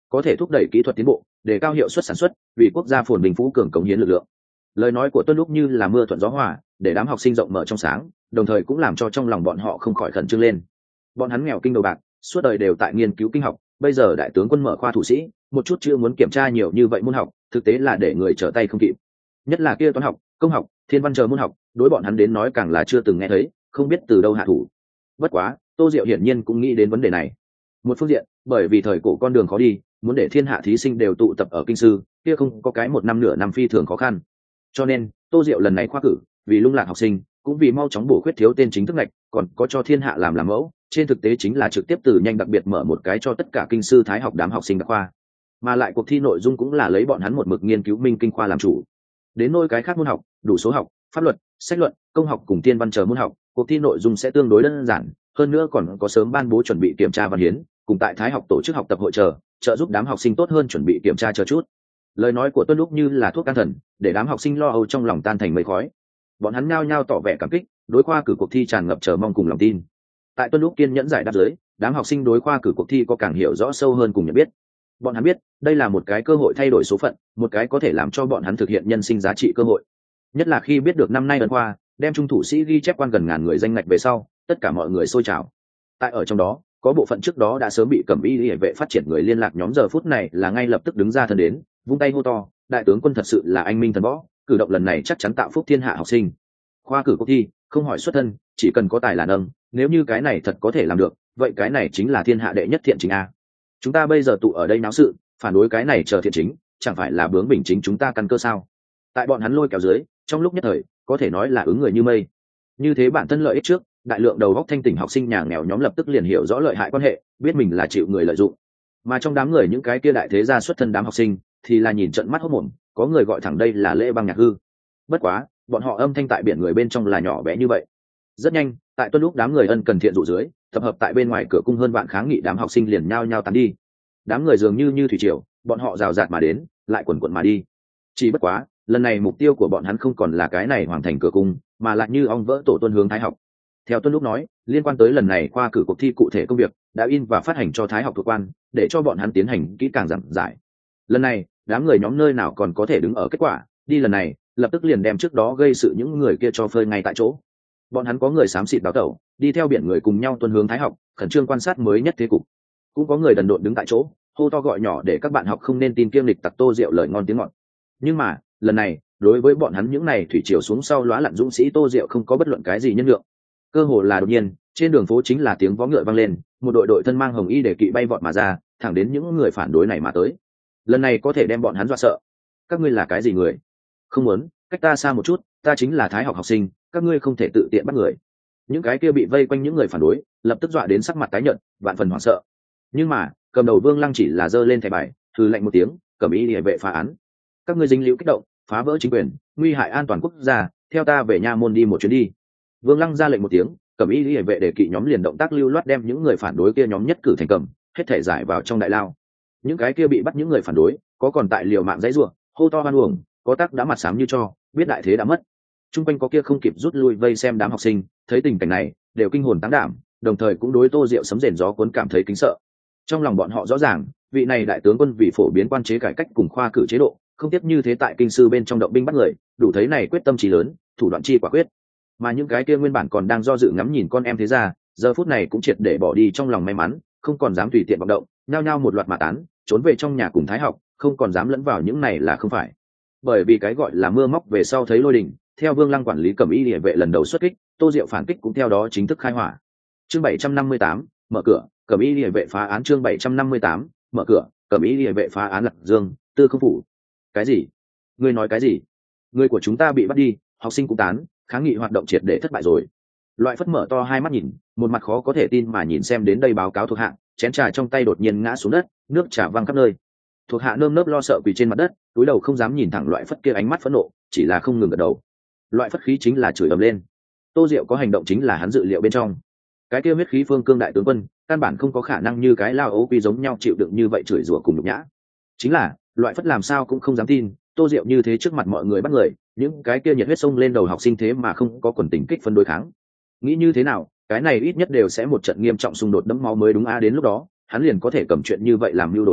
có thể thúc đẩy kỹ thuật tiến bộ, để cao hiệu suất sản xuất, vì quốc gia phồn bình phú cường cống hiến lực lượng. Lời nói của Tuân Lúc như là mưa thuận gió hòa, để đám học sinh rộng mở trong sáng, đồng thời cũng làm cho trong lòng bọn họ không khỏi khẩn trương lên. Bọn hắn nghèo kinh đầu bạc, suốt đời đều tại nghiên cứu kinh học, bây giờ đại tướng quân mở khoa thủ sĩ, một chút chưa muốn kiểm tra nhiều như vậy môn học, thực tế là để người trở tay không kịp. Nhất là kia toán học, công học, thiên văn chờ môn học, đối bọn hắn đến nói càng là chưa từng nghe thấy, không biết từ đâu hạ thủ. Bất quá, Tô Diệu hiển nhiên cũng nghĩ đến vấn đề này. Một phương diện, bởi vì thời cổ con đường khó đi, muốn để thiên hạ thí sinh đều tụ tập ở kinh sư, kia không có cái một năm nửa năm phi thường khó khăn. Cho nên, Tô Diệu lần này khoa cử, vì lung lạc học sinh, cũng vì mau chóng bổ khuyết thiếu tên chính thức ngạch, còn có cho thiên hạ làm mẫu, trên thực tế chính là trực tiếp từ nhanh đặc biệt mở một cái cho tất cả kinh sư thái học đám học sinh đặc khoa. Mà lại cuộc thi nội dung cũng là lấy bọn hắn một mực nghiên cứu minh kinh khoa làm chủ. Đến nôi cái khác môn học, đủ số học, pháp luật, sách luận, công học cùng tiên văn chờ môn học, cuộc thi nội dung sẽ tương đối đơn giản, hơn nữa còn có sớm ban bố chuẩn bị kiểm tra văn hiến, cùng tại thái học tổ chức học tập hội trợ giúp đám học sinh tốt hơn chuẩn bị kiểm tra chờ chút. Lời nói của Tuân Lúc như là thuốc can thần, để đám học sinh lo âu trong lòng tan thành mây khói. Bọn hắn nhao nhao tỏ vẻ cảm kích, đối khoa cử cuộc thi tràn ngập chờ mong cùng lòng tin. Tại Tuân Lúc kiên nhẫn giải đáp dưới, đám học sinh đối khoa cử cuộc thi có càng hiểu rõ sâu hơn cùng nhận biết. Bọn hắn biết, đây là một cái cơ hội thay đổi số phận, một cái có thể làm cho bọn hắn thực hiện nhân sinh giá trị cơ hội. Nhất là khi biết được năm nay ấn khoa đem trung thủ sĩ ghi chép quan gần ngàn người danh ngạch về sau, tất cả mọi người sôi trào. Tại ở trong đó, có bộ phận trước đó đã sớm bị Cẩm Y Liễu vệ phát triển người liên lạc nhóm giờ phút này là ngay lập tức đứng ra thân đến, vung tay hô to, đại tướng quân thật sự là anh minh thần võ, cử động lần này chắc chắn tạo phúc thiên hạ học sinh. Khoa cử cuộc thi, không hỏi xuất thân, chỉ cần có tài là nâng, nếu như cái này thật có thể làm được, vậy cái này chính là thiên hạ đệ nhất thiện chính a. Chúng ta bây giờ tụ ở đây náo sự, phản đối cái này chờ thiện chính, chẳng phải là bướng bỉnh chính chúng ta căn cơ sao? Tại bọn hắn lôi kéo dưới, trong lúc nhất thời, có thể nói là ứng người như mây. Như thế bản thân lợi ích trước, đại lượng đầu góc thanh tỉnh học sinh nhà nghèo nhóm lập tức liền hiểu rõ lợi hại quan hệ, biết mình là chịu người lợi dụng. Mà trong đám người những cái kia đại thế gia xuất thân đám học sinh, thì là nhìn trận mắt hốt mồm, có người gọi thẳng đây là lễ băng nhạc hư. Bất quá, bọn họ âm thanh tại biển người bên trong là nhỏ bé như vậy. Rất nhanh, tại Tuân Lúc đám người ân cần thiện dụ dưới, tập hợp tại bên ngoài cửa cung hơn vạn kháng nghị đám học sinh liền nhao nhao tán đi. Đám người dường như thủy triều, bọn họ rào rạt mà đến, lại quần quần mà đi. Chỉ bất quá, lần này mục tiêu của bọn hắn không còn là cái này hoàn thành cửa cung, mà lại như ong vỡ tổ tuân hướng thái học. Theo Tuân Lúc nói, liên quan tới lần này khoa cử cuộc thi cụ thể công việc đã in và phát hành cho thái học thuộc quan, để cho bọn hắn tiến hành kỹ càng giảng giải. Lần này, đám người nhóm nơi nào còn có thể đứng ở kết quả, đi lần này, lập tức liền đem trước đó gây sự những người kia cho phơi ngay tại chỗ. Bọn hắn có người xám xịt đào tẩu, đi theo biển người cùng nhau tuân hướng thái học, khẩn trương quan sát mới nhất thế cục. Cũng có người đần độn đứng tại chỗ, hô to gọi nhỏ để các bạn học không nên tin kiêng lịch tặc Tô Diệu lời ngon tiếng ngọt. Nhưng mà, lần này, đối với bọn hắn những này thủy triều xuống sau lóa lặn dũng sĩ Tô Diệu không có bất luận cái gì nhân lượng. Cơ hồ là đột nhiên, trên đường phố chính là tiếng vó ngựa vang lên, một đội thân mang hồng y để kỵ bay vọt mà ra, thẳng đến những người phản đối này mà tới. Lần này có thể đem bọn hắn dọa sợ. Các ngươi là cái gì người? Không muốn, cách ta xa một chút, ta chính là thái học học sinh, các ngươi không thể tự tiện bắt người. Những cái kia bị vây quanh những người phản đối, lập tức dọa đến sắc mặt tái nhợt, vạn phần hoảng sợ. Nhưng mà, cầm đầu Vương Lăng chỉ là giơ lên thẻ bài, hừ lạnh một tiếng, Cẩm Y Liễu vệ phá án. Các ngươi dính líu kích động, phá vỡ chính quyền, nguy hại an toàn quốc gia, theo ta về nha môn đi một chuyến đi. Vương Lăng ra lệnh một tiếng, Cẩm Y Liễu vệ đề kỵ nhóm liền động tác lưu loát đem những người phản đối kia nhóm nhất cử thành cầm, hết thể giải vào trong đại lao. Những cái kia bị bắt những người phản đối, có còn tại liều mạng dãy rủa, hô to hoan uổng, có tác đã mặt xám như cho, biết đại thế đã mất. Trung quanh có kia không kịp rút lui vây xem đám học sinh, thấy tình cảnh này, đều kinh hồn táng đảm, đồng thời cũng đối Tô Diệu sấm rền gió cuốn cảm thấy kính sợ. Trong lòng bọn họ rõ ràng, vị này đại tướng quân vì phổ biến quan chế cải cách cùng khoa cử chế độ, không tiếp như thế tại kinh sư bên trong động binh bắt người, đủ thấy này quyết tâm trí lớn, thủ đoạn chi quả quyết. Mà những cái kia nguyên bản còn đang do dự ngắm nhìn con em thế ra, giờ phút này cũng triệt để bỏ đi trong lòng may mắn, không còn dám tùy tiện vọng động, nhao nhao một loạt mà tán, trốn về trong nhà cùng thái học, không còn dám lẫn vào những này là không phải. Bởi vì cái gọi là mưa móc về sau thấy lôi đình, theo Vương Lăng quản lý Cẩm Y Liễu vệ lần đầu xuất kích, Tô Diệu phản kích cũng theo đó chính thức khai hỏa. Chương 758, mở cửa, Cẩm Y Liễu vệ phá án. Chương 758, mở cửa, Cẩm Y Liễu vệ phá án. Lạc Dương, Tư Không phủ. Cái gì? Ngươi nói cái gì? Người của chúng ta bị bắt đi, học sinh cũng tán, kháng nghị hoạt động triệt để thất bại rồi. Loại Phất mở to hai mắt nhìn, một mặt khó có thể tin mà nhìn xem đến đây báo cáo thuộc hạ, chén trà trong tay đột nhiên ngã xuống đất, nước trà văng khắp nơi. Thuộc hạ nơm nớp lo sợ quỳ trên mặt đất, túi đầu không dám nhìn thẳng Loại Phất kia ánh mắt phẫn nộ, chỉ là không ngừng gật đầu. Loại Phất khí chính là chửi ầm lên. Tô Diệu có hành động chính là hắn dự liệu bên trong. Cái kia huyết khí phương cương đại tướng quân, căn bản không có khả năng như cái lao ấu quy giống nhau chịu đựng như vậy chửi rủa cùng nhục nhã. Chính là, Loại Phất làm sao cũng không dám tin, Tô Diệu như thế trước mặt mọi người bắt người, những cái kia nhiệt huyết sông lên đầu học sinh thế mà không có quần tình kích phân đối kháng. Nghĩ như thế nào, cái này ít nhất đều sẽ một trận nghiêm trọng xung đột đẫm máu mới đúng a, đến lúc đó, hắn liền có thể cầm chuyện như vậy làm mưu đồ lớn,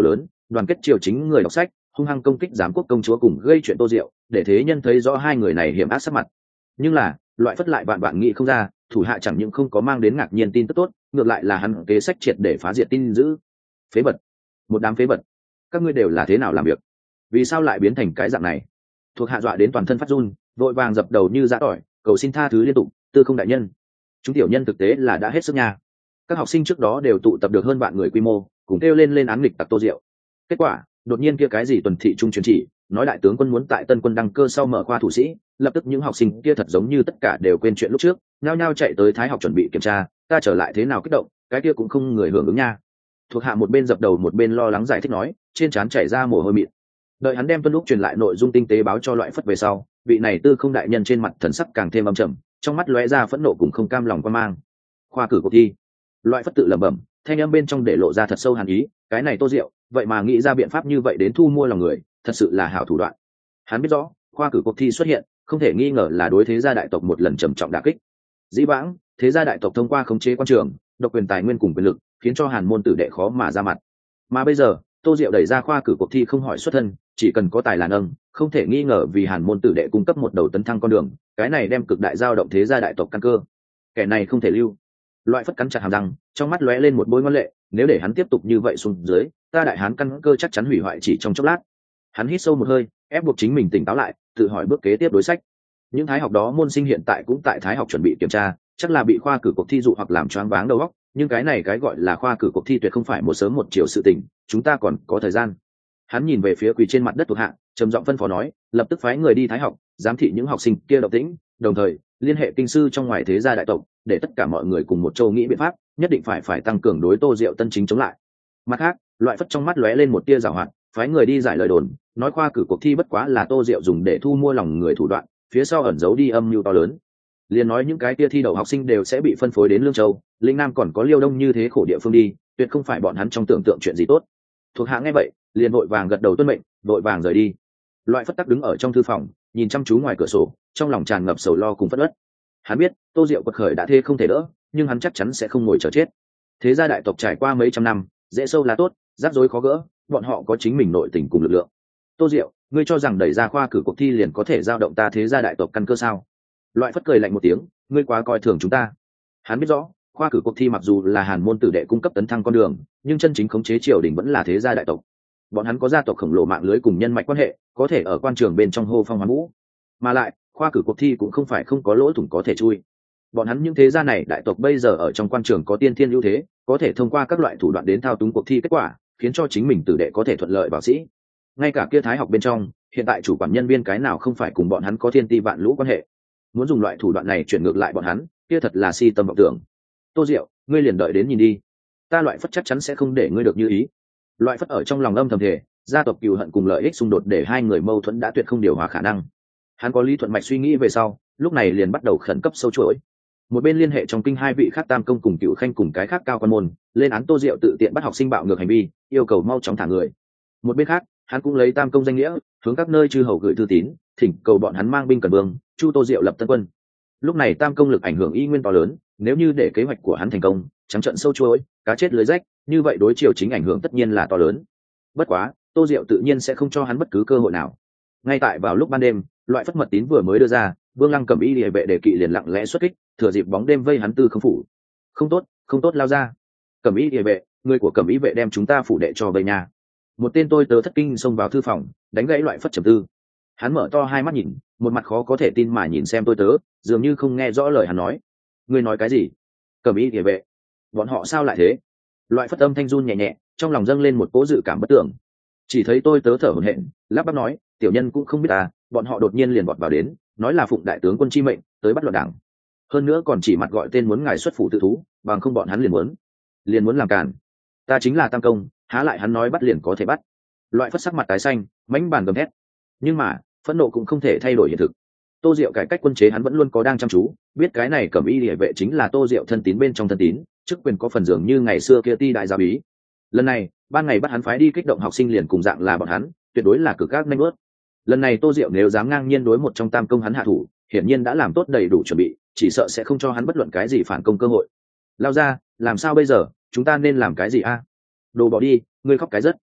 đoàn kết triều chính người đọc sách, hung hăng công kích giám quốc công chúa cùng gây chuyện Tô Diệu, để thế nhân thấy rõ hai người này hiểm ác sắc mặt. Nhưng là Loại Phất lại vạn vạn nghĩ không ra, thủ hạ chẳng những không có mang đến ngạc nhiên tin tức tốt, ngược lại là hắn kế sách triệt để phá diệt tin dữ. Phế vật, một đám phế vật, các ngươi đều là thế nào làm việc? Vì sao lại biến thành cái dạng này? Thuộc hạ dọa đến toàn thân phát run, vội vàng dập đầu như giã tỏi, cầu xin tha thứ liên tục. Tư không đại nhân, chúng tiểu nhân thực tế là đã hết sức nha. Các học sinh trước đó đều tụ tập được hơn vạn người quy mô, cùng kêu lên án nghịch tặc Tô Diệu. Kết quả đột nhiên kia cái gì tuần thị trung truyền chỉ nói đại tướng quân muốn tại Tân Quân đăng cơ sau mở khoa thủ sĩ, lập tức những học sinh kia thật giống như tất cả đều quên chuyện lúc trước, nhao nhao chạy tới Thái học chuẩn bị kiểm tra. Ta trở lại thế nào kích động, cái kia cũng không người hưởng ứng nha. Thuộc hạ một bên dập đầu một bên lo lắng giải thích nói, trên trán chảy ra mồ hôi mịn. Đợi hắn đem Tuân Lúc truyền lại nội dung tinh tế báo cho Loại Phất về sau, vị này Tư không đại nhân trên mặt thần sắc càng thêm âm trầm, trong mắt lóe ra phẫn nộ cùng không cam lòng quan mang. Khoa cử cuộc thi, Loại Phất tự lẩm bẩm, thanh âm bên trong để lộ ra thật sâu hàn ý. Cái này Tô Diệu vậy mà nghĩ ra biện pháp như vậy đến thu mua lòng người, thật sự là hảo thủ đoạn. Hắn biết rõ khoa cử cuộc thi xuất hiện không thể nghi ngờ là đối thế gia đại tộc một lần trầm trọng đả kích. Dĩ vãng thế gia đại tộc thông qua khống chế quan trường, độc quyền tài nguyên cùng quyền lực, khiến cho Hàn môn tử đệ khó mà ra mặt. Mà bây giờ Tô Diệu đẩy ra khoa cử cuộc thi không hỏi xuất thân, chỉ cần có tài là nâng, không thể nghi ngờ vì Hàn môn tử đệ cung cấp một đầu tấn thăng con đường. Cái này đem cực đại giao động thế gia đại tộc căn cơ. Kẻ này không thể lưu. Loại Phất cắn chặt hàm răng, trong mắt lóe lên một bôi ngoan lệ. Nếu để hắn tiếp tục như vậy xuống dưới, ta đại hán căn cơ chắc chắn hủy hoại chỉ trong chốc lát. Hắn hít sâu một hơi, ép buộc chính mình tỉnh táo lại, tự hỏi bước kế tiếp đối sách. Những thái học đó môn sinh hiện tại cũng tại thái học chuẩn bị kiểm tra, chắc là bị khoa cử cuộc thi dụ hoặc làm choáng váng đầu óc. Nhưng cái này cái gọi là khoa cử cuộc thi tuyệt không phải một sớm một chiều sự tình, chúng ta còn có thời gian. Hắn nhìn về phía quỳ trên mặt đất thuộc hạ, trầm giọng phân phó nói, lập tức phái người đi thái học, giám thị những học sinh kia động tĩnh, đồng thời liên hệ kinh sư trong ngoài thế gia đại tộc, để tất cả mọi người cùng một châu nghĩ biện pháp, nhất định phải tăng cường đối Tô Diệu tân chính chống lại. Mặt khác, Loại Phất trong mắt lóe lên một tia giảo hoạt, phái người đi giải lời đồn, nói khoa cử cuộc thi bất quá là Tô Diệu dùng để thu mua lòng người thủ đoạn, phía sau ẩn giấu đi âm mưu to lớn. Liền nói những cái tia thi đậu học sinh đều sẽ bị phân phối đến Lương Châu, Linh Nam còn có Liêu Đông như thế khổ địa phương đi, tuyệt không phải bọn hắn trong tưởng tượng chuyện gì tốt. Thuộc hạ nghe vậy, liền vội vàng gật đầu tuân mệnh, vội vàng rời đi. Loại Phất tắc đứng ở trong thư phòng, nhìn chăm chú ngoài cửa sổ, trong lòng tràn ngập sầu lo cùng phẫn uất. Hắn biết Tô Diệu quật khởi đã thê không thể đỡ, nhưng hắn chắc chắn sẽ không ngồi chờ chết. Thế gia đại tộc trải qua mấy trăm năm, dễ sâu lá tốt, rắc rối khó gỡ, bọn họ có chính mình nội tình cùng lực lượng. Tô Diệu, ngươi cho rằng đẩy ra khoa cử cuộc thi liền có thể giao động ta thế gia đại tộc căn cơ sao? Loại Phất cười lạnh một tiếng, ngươi quá coi thường chúng ta. Hắn biết rõ khoa cử cuộc thi mặc dù là Hàn môn tử đệ cung cấp tấn thăng con đường, nhưng chân chính khống chế triều đình vẫn là thế gia đại tộc. Bọn hắn có gia tộc khổng lồ mạng lưới cùng nhân mạch quan hệ, có thể ở quan trường bên trong hô phong hoán vũ. Mà lại khoa cử cuộc thi cũng không phải không có lỗ thủng có thể chui. Bọn hắn những thế gia này đại tộc bây giờ ở trong quan trường có tiên thiên ưu thế, có thể thông qua các loại thủ đoạn đến thao túng cuộc thi kết quả, khiến cho chính mình tử đệ có thể thuận lợi vào sĩ. Ngay cả kia thái học bên trong, hiện tại chủ quản nhân viên cái nào không phải cùng bọn hắn có thiên ti vạn lũ quan hệ. Muốn dùng loại thủ đoạn này chuyển ngược lại bọn hắn, kia thật là si tâm vọng tưởng. Tô Diệu, ngươi liền đợi đến nhìn đi, ta Loại Phất chắc chắn sẽ không để ngươi được như ý. Loại Phất ở trong lòng âm thầm thề, gia tộc cừu hận cùng lợi ích xung đột để hai người mâu thuẫn đã tuyệt không điều hòa khả năng. Hắn có lý thuận mạch suy nghĩ về sau, lúc này liền bắt đầu khẩn cấp sâu chuỗi. Một bên liên hệ trong kinh hai vị khác tam công cùng cựu khanh cùng cái khác cao quan môn, lên án Tô Diệu tự tiện bắt học sinh bạo ngược hành vi, yêu cầu mau chóng thả người. Một bên khác, hắn cũng lấy tam công danh nghĩa, hướng các nơi chư hầu gửi thư tín, thỉnh cầu bọn hắn mang binh cần vương, chu Tô Diệu lập tân quân. Lúc này tam công lực ảnh hưởng y nguyên to lớn, nếu như để kế hoạch của hắn thành công, trắng trận sâu chuỗi, cá chết lưới rách, như vậy đối triều chính ảnh hưởng tất nhiên là to lớn. Bất quá, Tô Diệu tự nhiên sẽ không cho hắn bất cứ cơ hội nào. Ngay tại vào lúc ban đêm, Loại Phất mật tín vừa mới đưa ra, Vương Lăng Cẩm Y Liề vệ đề kỵ liền lặng lẽ xuất kích, thừa dịp bóng đêm vây hắn Tư không phủ. Không tốt, không tốt, lao ra. Cẩm Y Liề vệ, người của Cẩm Y vệ đem chúng ta phủ đệ cho vây nhà. Một tên tôi tớ thất kinh xông vào thư phòng, đánh gãy Loại Phất trầm tư. Hắn mở to hai mắt nhìn, một mặt khó có thể tin mà nhìn xem tôi tớ, dường như không nghe rõ lời hắn nói. Ngươi nói cái gì? Cẩm Y Liề vệ, bọn họ sao lại thế? Loại Phất âm thanh run nhẹ nhẹ, trong lòng dâng lên một cỗ dự cảm bất tưởng. Chỉ thấy tôi tớ thở hổn hển, lắp bắp nói, tiểu nhân cũng không biết à, bọn họ đột nhiên liền vọt vào đến, nói là phụng đại tướng quân chi mệnh tới bắt loạn đảng, hơn nữa còn chỉ mặt gọi tên muốn ngài xuất phủ tự thú, bằng không bọn hắn liền muốn làm cản. Ta chính là tam công, há lại hắn nói bắt liền có thể bắt. Loại Phất sắc mặt tái xanh, mãnh bàn gầm thét. Nhưng mà phẫn nộ cũng không thể thay đổi hiện thực. Tô Diệu cải cách quân chế hắn vẫn luôn có đang chăm chú, biết cái này Cẩm Y Liề vệ chính là Tô Diệu thân tín bên trong thân tín, chức quyền có phần dường như ngày xưa kia ti đại gia bí. Lần này ban ngày bắt hắn phái đi kích động học sinh liền cùng dạng là bọn hắn, tuyệt đối là cực các nanh bớt. Lần này Tô Diệu nếu dám ngang nhiên đối một trong tam công hắn hạ thủ, hiển nhiên đã làm tốt đầy đủ chuẩn bị, chỉ sợ sẽ không cho hắn bất luận cái gì phản công cơ hội. Lao ra, làm sao bây giờ, chúng ta nên làm cái gì a? Đồ bỏ đi, ngươi khóc cái rất.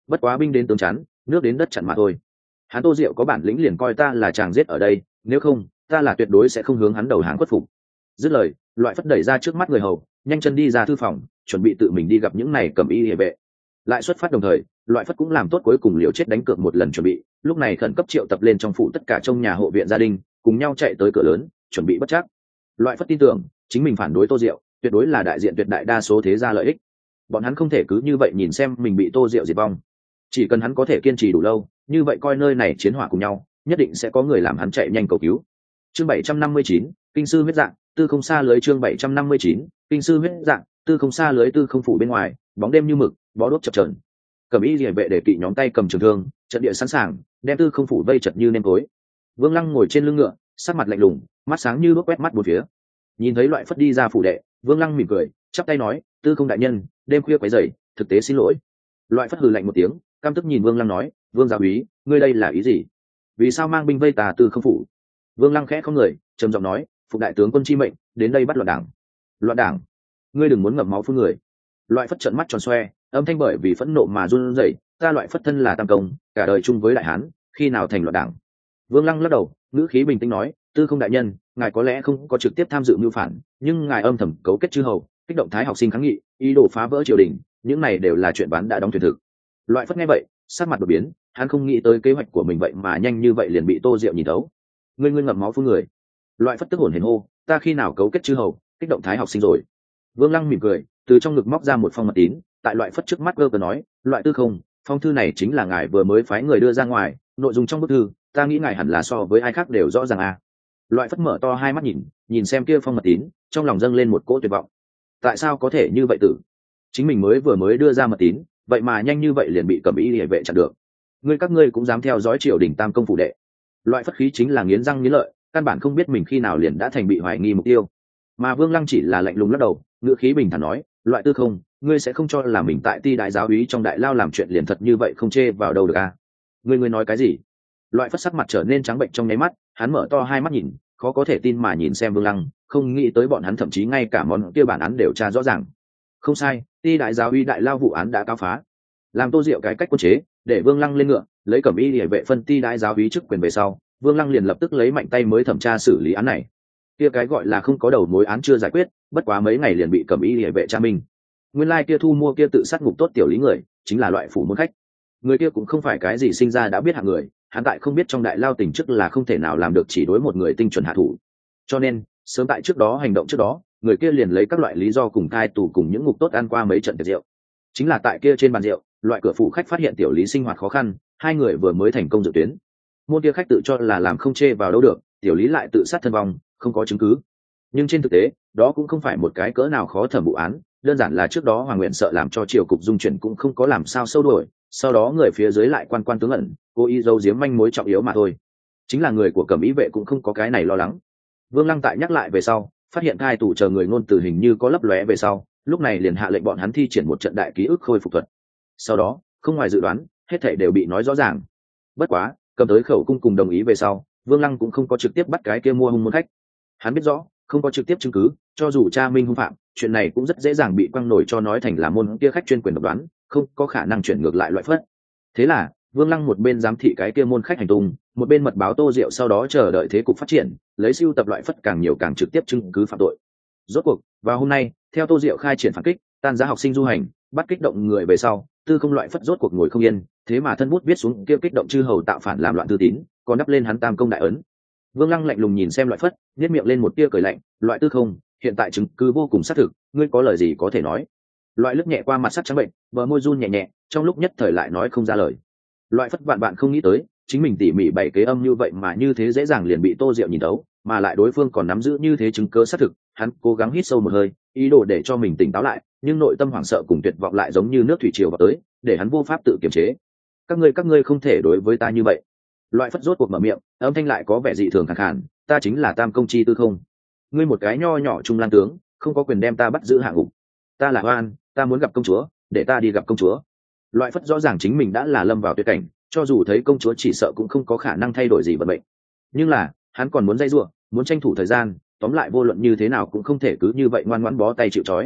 bất quá binh đến tướng chắn, nước đến đất chặn mà thôi. Hắn Tô Diệu có bản lĩnh liền coi ta là chàng giết ở đây, nếu không ta là tuyệt đối sẽ không hướng hắn đầu hàng khuất phục. Dứt lời, Loại Phất đẩy ra trước mắt người hầu, nhanh chân đi ra thư phòng, chuẩn bị tự mình đi gặp những này cầm y hệ vệ. Lại xuất phát đồng thời, Loại Phất cũng làm tốt cuối cùng liều chết đánh cược một lần chuẩn bị, lúc này khẩn cấp triệu tập lên trong phủ tất cả trong nhà hộ viện gia đình, cùng nhau chạy tới cửa lớn, chuẩn bị bất chắc. Loại Phất tin tưởng chính mình phản đối Tô Diệu tuyệt đối là đại diện tuyệt đại đa số thế gia lợi ích, bọn hắn không thể cứ như vậy nhìn xem mình bị Tô Diệu diệt vong. Chỉ cần hắn có thể kiên trì đủ lâu, như vậy coi nơi này chiến hỏa cùng nhau, nhất định sẽ có người làm hắn chạy nhanh cầu cứu. Chương 759, kinh sư huyết dạng, tư không xa lưới. Chương 759, kinh sư huyết dạng, tư không xa lưới. Tư không phủ bên ngoài, bóng đêm như mực, bó đuốc chập chờn. Cầm y liễu vệ để kỵ nhóm tay cầm trường thương, trận địa sẵn sàng, đem tư không phủ vây chật như nêm tối. Vương Lăng ngồi trên lưng ngựa, sắc mặt lạnh lùng, mắt sáng như đuốc quét mắt bốn phía. Nhìn thấy Loại Phất đi ra phủ đệ, Vương Lăng mỉm cười, chắp tay nói, tư không đại nhân, đêm khuya quấy rầy, thực tế xin lỗi. Loại Phất hừ lạnh một tiếng, căm tức nhìn Vương Lăng nói, Vương giáo úy, ngươi đây là ý gì? Vì sao mang binh vây tà tư không phủ? Vương Lăng khẽ không người, trầm giọng nói, phục đại tướng quân chi mệnh, đến đây bắt loạn đảng. Loạn đảng? Ngươi đừng muốn ngậm máu phun người. Loại Phất trợn mắt tròn xoe, âm thanh bởi vì phẫn nộ mà run rẩy, ta Loại Phất thân là tam công, cả đời chung với đại hán, khi nào thành loạn đảng? Vương Lăng lắc đầu, ngữ khí bình tĩnh nói, tư không đại nhân, ngài có lẽ không có trực tiếp tham dự mưu phản, nhưng ngài âm thầm cấu kết chư hầu, kích động thái học sinh kháng nghị, ý đồ phá vỡ triều đình, những này đều là chuyện bán đã đóng thuyền thực. Loại Phất nghe vậy, sắc mặt đột biến, hắn không nghĩ tới kế hoạch của mình vậy mà nhanh như vậy liền bị Tô Diệu nhìn thấu. Ngươi ngậm máu phun người. Loại Phất tức hồn hển hô, ta khi nào cấu kết chư hầu, kích động thái học sinh rồi? Vương Lăng mỉm cười, từ trong ngực móc ra một phong mật tín, tại Loại Phất trước mắt gơ cờ nói, Loại tư không, phong thư này chính là ngài vừa mới phái người đưa ra ngoài, nội dung trong bức thư, ta nghĩ ngài hẳn là so với ai khác đều rõ ràng à. Loại Phất mở to hai mắt nhìn xem kia phong mật tín, trong lòng dâng lên một cỗ tuyệt vọng. Tại sao có thể như vậy tử? Chính mình vừa mới đưa ra mật tín, vậy mà nhanh như vậy liền bị cầm y liễu vệ chặn được. Các ngươi cũng dám theo dõi triều đình tam công phủ đệ? Loại Phất khí chính là nghiến răng nghiến lợi, căn bản không biết mình khi nào liền đã thành bị hoài nghi mục tiêu. Mà Vương Lăng chỉ là lạnh lùng lắc đầu, ngữ khí bình thản nói, Loại tư không, ngươi sẽ không cho là mình tại ti đại giáo úy trong đại lao làm chuyện liền thật như vậy không chê vào đâu được à? Ngươi nói cái gì? Loại Phất sắc mặt trở nên trắng bệnh trong nháy mắt, hắn mở to hai mắt nhìn, khó có thể tin mà nhìn xem Vương Lăng, không nghĩ tới bọn hắn thậm chí ngay cả món kia bản án đều tra rõ ràng. Không sai, ti đại giáo uy đại lao vụ án đã cáo phá, làm Tô Diệu cái cách quân chế, để Vương Lăng lên ngựa, lấy cẩm y liễu vệ phân ti đại giáo uy chức quyền về sau, Vương Lăng liền lập tức lấy mạnh tay mới thẩm tra xử lý án này. Kia cái gọi là không có đầu mối án chưa giải quyết, bất quá mấy ngày liền bị cẩm y liễu vệ tra minh. Nguyên lai kia thu mua kia tự sát ngục tốt tiểu lý người, chính là Loại phủ môn khách. Người kia cũng không phải cái gì sinh ra đã biết hạng người, hắn tại không biết trong đại lao tình chức là không thể nào làm được chỉ đối một người tinh chuẩn hạ thủ. Cho nên, sớm tại trước đó hành động trước đó, người kia liền lấy các loại lý do cùng thai tù cùng những ngục tốt ăn qua mấy trận tiệc rượu. Chính là tại kia trên bàn rượu, Loại cửa phủ khách phát hiện tiểu lý sinh hoạt khó khăn, hai người vừa mới thành công dự tuyến. Môn kia khách tự cho là làm không chê vào đâu được, tiểu lý lại tự sát thân vong, không có chứng cứ. Nhưng trên thực tế, đó cũng không phải một cái cỡ nào khó thẩm vụ án, đơn giản là trước đó Hoàng Nguyện sợ làm cho triều cục dung chuyển cũng không có làm sao sâu đuổi, sau đó người phía dưới lại quan tướng ẩn, cố ý giấu giếm manh mối trọng yếu mà thôi. Chính là người của cẩm ý vệ cũng không có cái này lo lắng. Vương Lăng tại nhắc lại về sau, phát hiện thai tù chờ người ngôn từ hình như có lấp lóe về sau, lúc này liền hạ lệnh bọn hắn thi triển một trận đại ký ức khôi phục thuật. Sau đó, không ngoài dự đoán, hết thảy đều bị nói rõ ràng. Bất quá, cầm tới khẩu cung cùng đồng ý về sau, Vương Lăng cũng không có trực tiếp bắt cái kia mua hung môn khách. Hắn biết rõ, không có trực tiếp chứng cứ, cho dù cha minh hung phạm, chuyện này cũng rất dễ dàng bị quăng nổi cho nói thành là môn kia khách chuyên quyền độc đoán, không có khả năng chuyển ngược lại Loại Phất. Thế là, Vương Lăng một bên giám thị cái kia môn khách hành tung, một bên mật báo Tô Diệu, sau đó chờ đợi thế cục phát triển, lấy sưu tập Loại Phất càng nhiều càng trực tiếp chứng cứ phạm tội. Rốt cuộc, vào hôm nay, theo Tô Diệu khai triển phản kích, tan giá học sinh du hành, bắt kích động người về sau, tư không Loại Phất rốt cuộc ngồi không yên, thế mà thân bút viết xuống kia kích động chư hầu tạo phản làm loạn thư tín, còn đắp lên hắn tam công đại ấn. Vương Lăng lạnh lùng nhìn xem Loại Phất, nhếch miệng lên một tia cười lạnh, Loại tư không, hiện tại chứng cứ vô cùng xác thực, ngươi có lời gì có thể nói? Loại lướt nhẹ qua mặt sắc trắng bệnh, bờ môi run nhẹ nhẹ, trong lúc nhất thời lại nói không ra lời. Loại Phất bạn không nghĩ tới, chính mình tỉ mỉ bày kế âm như vậy mà như thế dễ dàng liền bị Tô Diệu nhìn thấu, mà lại đối phương còn nắm giữ như thế chứng cứ xác thực. Hắn cố gắng hít sâu một hơi, ý đồ để cho mình tỉnh táo lại, nhưng nội tâm hoảng sợ cùng tuyệt vọng lại giống như nước thủy triều vào tới, để hắn vô pháp tự kiềm chế. Các ngươi không thể đối với ta như vậy. Loại Phất rốt cuộc mở miệng, âm thanh lại có vẻ dị thường khàn khàn, ta chính là tam công chi tư không. Ngươi một cái nho nhỏ trung lan tướng, không có quyền đem ta bắt giữ hạ ngục. Ta là oan, ta muốn gặp công chúa, để ta đi gặp công chúa. Loại Phất rõ ràng chính mình đã là lâm vào tuyệt cảnh, cho dù thấy công chúa chỉ sợ cũng không có khả năng thay đổi gì vận mệnh. Nhưng là, hắn còn muốn dây dưa, muốn tranh thủ thời gian, tóm lại vô luận như thế nào cũng không thể cứ như vậy ngoan ngoãn bó tay chịu trói.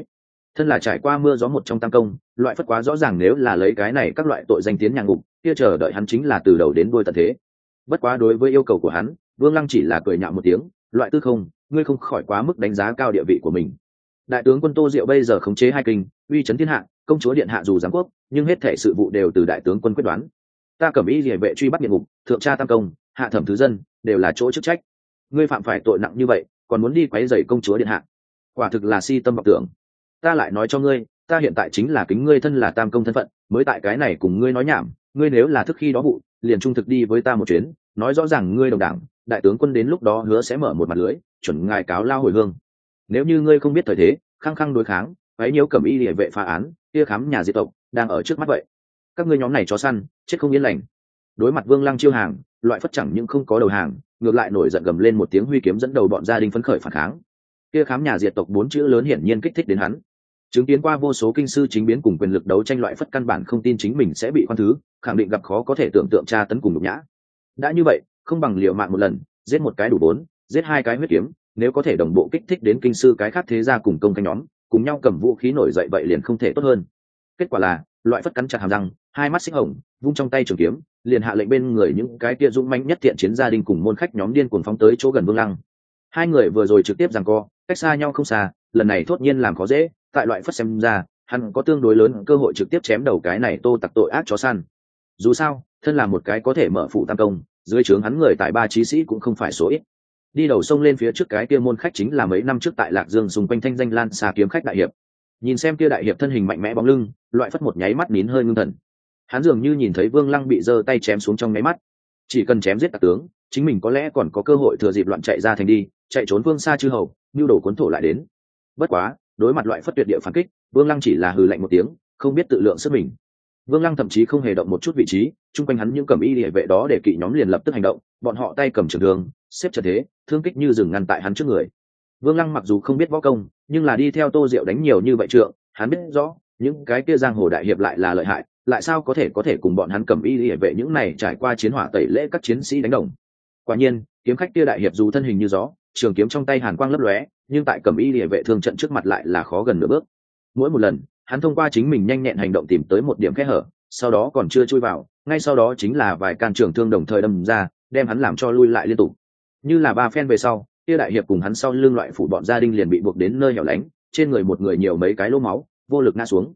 Thân là trải qua mưa gió một trong tam công, loại phất quá rõ ràng nếu là lấy cái này các loại tội danh tiến nhà ngục, kia chờ đợi hắn chính là từ đầu đến đuôi tận thế. Bất quá đối với yêu cầu của hắn, Vương Lăng chỉ là cười nhạo một tiếng, loại tư không, ngươi không khỏi quá mức đánh giá cao địa vị của mình. Đại tướng quân Tô Diệu bây giờ khống chế hai kinh, uy chấn thiên hạ, công chúa điện hạ dù giám quốc, nhưng hết thể sự vụ đều từ đại tướng quân quyết đoán. Ta Cẩm Y Liề vệ truy bắt nghiệt ngục, thượng tra tam công, hạ thẩm thứ dân, đều là chỗ chức trách. Ngươi phạm phải tội nặng như vậy, còn muốn đi quấy rầy công chúa điện hạ, quả thực là si tâm vọng tưởng. Ta lại nói cho ngươi, ta hiện tại chính là kính ngươi thân là tam công thân phận, mới tại cái này cùng ngươi nói nhảm. Ngươi nếu là thức khi đó vụ, liền trung thực đi với ta một chuyến, nói rõ ràng ngươi đồng đảng, đại tướng quân đến lúc đó hứa sẽ mở một mặt lưới, chuẩn ngài cáo lao hồi hương. Nếu như ngươi không biết thời thế, khăng khăng đối kháng, ấy nhiễu Cẩm Y Liề vệ phá án, kia khám nhà diệt tộc đang ở trước mắt vậy. Các ngươi nhóm này chó săn, chết không yên lành. Đối mặt Vương Lăng chiêu hàng, loại phất chẳng những không có đầu hàng, ngược lại nổi giận gầm lên một tiếng, huy kiếm dẫn đầu bọn gia đình phấn khởi phản kháng. Kia khám nhà diệt tộc 4 chữ lớn hiển nhiên kích thích đến hắn. Chứng kiến qua vô số kinh sư chính biến cùng quyền lực đấu tranh, loại phất căn bản không tin chính mình sẽ bị khoan thứ, khẳng định gặp khó có thể tưởng tượng tra tấn cùng nhục nhã. Đã như vậy, không bằng liều mạng một lần, giết một cái đủ 4, giết 2 cái huyết kiếm, nếu có thể đồng bộ kích thích đến kinh sư cái khác thế gia cùng công canh nhóm, cùng nhau cầm vũ khí nổi dậy vậy liền không thể tốt hơn. Kết quả là, loại phất cắn chặt hàm răng, hai mắt xích hồng, vung trong tay trường kiếm, liền hạ lệnh bên người những cái kia dũng mãnh nhất thiện chiến gia đình cùng môn khách nhóm điên cuồng phóng tới chỗ gần Vương Lăng. Hai người vừa rồi trực tiếp giằng co, cách xa nhau không xa, lần này thốt nhiên làm khó dễ, tại loại phất xem ra, hắn có tương đối lớn cơ hội trực tiếp chém đầu cái này Tô Tặc tội ác chó săn. Dù sao, thân là một cái có thể mở phụ tam công, dưới trướng hắn người tại 3 chí sĩ cũng không phải số ít. Đi đầu sông lên phía trước cái kia môn khách chính là mấy năm trước tại Lạc Dương xung quanh thanh danh lan xa kiếm khách đại hiệp. Nhìn xem kia đại hiệp thân hình mạnh mẽ bóng lưng, loại phất một nháy mắt nín hơi ngưng thần. Hắn dường như nhìn thấy Vương Lăng bị giơ tay chém xuống trong nháy mắt, chỉ cần chém giết tặc tướng, chính mình có lẽ còn có cơ hội thừa dịp loạn chạy ra thành đi, chạy trốn vương xa chư hầu, nưu đồ cuốn thổ lại đến. Bất quá, đối mặt loại phất tuyệt địa phản kích, Vương Lăng chỉ là hừ lạnh một tiếng, không biết tự lượng sức mình. Vương Lăng thậm chí không hề động một chút vị trí, chung quanh hắn những Cẩm Y Liề vệ đó để kỵ nhóm liền lập tức hành động, bọn họ tay cầm trường thương, xếp trận thế, thương kích như rừng ngăn tại hắn trước người. Vương Lăng mặc dù không biết võ công, nhưng là đi theo Tô Diệu đánh nhiều như vậy trượng, hắn biết rõ, những cái kia giang hồ đại hiệp lại là lợi hại, lại sao có thể cùng bọn hắn Cẩm Y Liề vệ những này trải qua chiến hỏa tẩy lễ các chiến sĩ đánh đồng. Quả nhiên, kiếm khách kia đại hiệp dù thân hình như gió, trường kiếm trong tay hàn quang lấp lóe, nhưng tại Cẩm Y Liề vệ thương trận trước mặt lại là khó gần nửa bước. Mỗi một lần, hắn thông qua chính mình nhanh nhẹn hành động tìm tới một điểm kẽ hở, sau đó còn chưa chui vào, ngay sau đó chính là vài can trường thương đồng thời đâm ra, đem hắn làm cho lui lại liên tục. Như là 3 phen về sau, kia đại hiệp cùng hắn sau lưng loại phủ bọn gia đình liền bị buộc đến nơi hẻo lánh, trên người một người nhiều mấy cái lỗ máu, vô lực ngã xuống.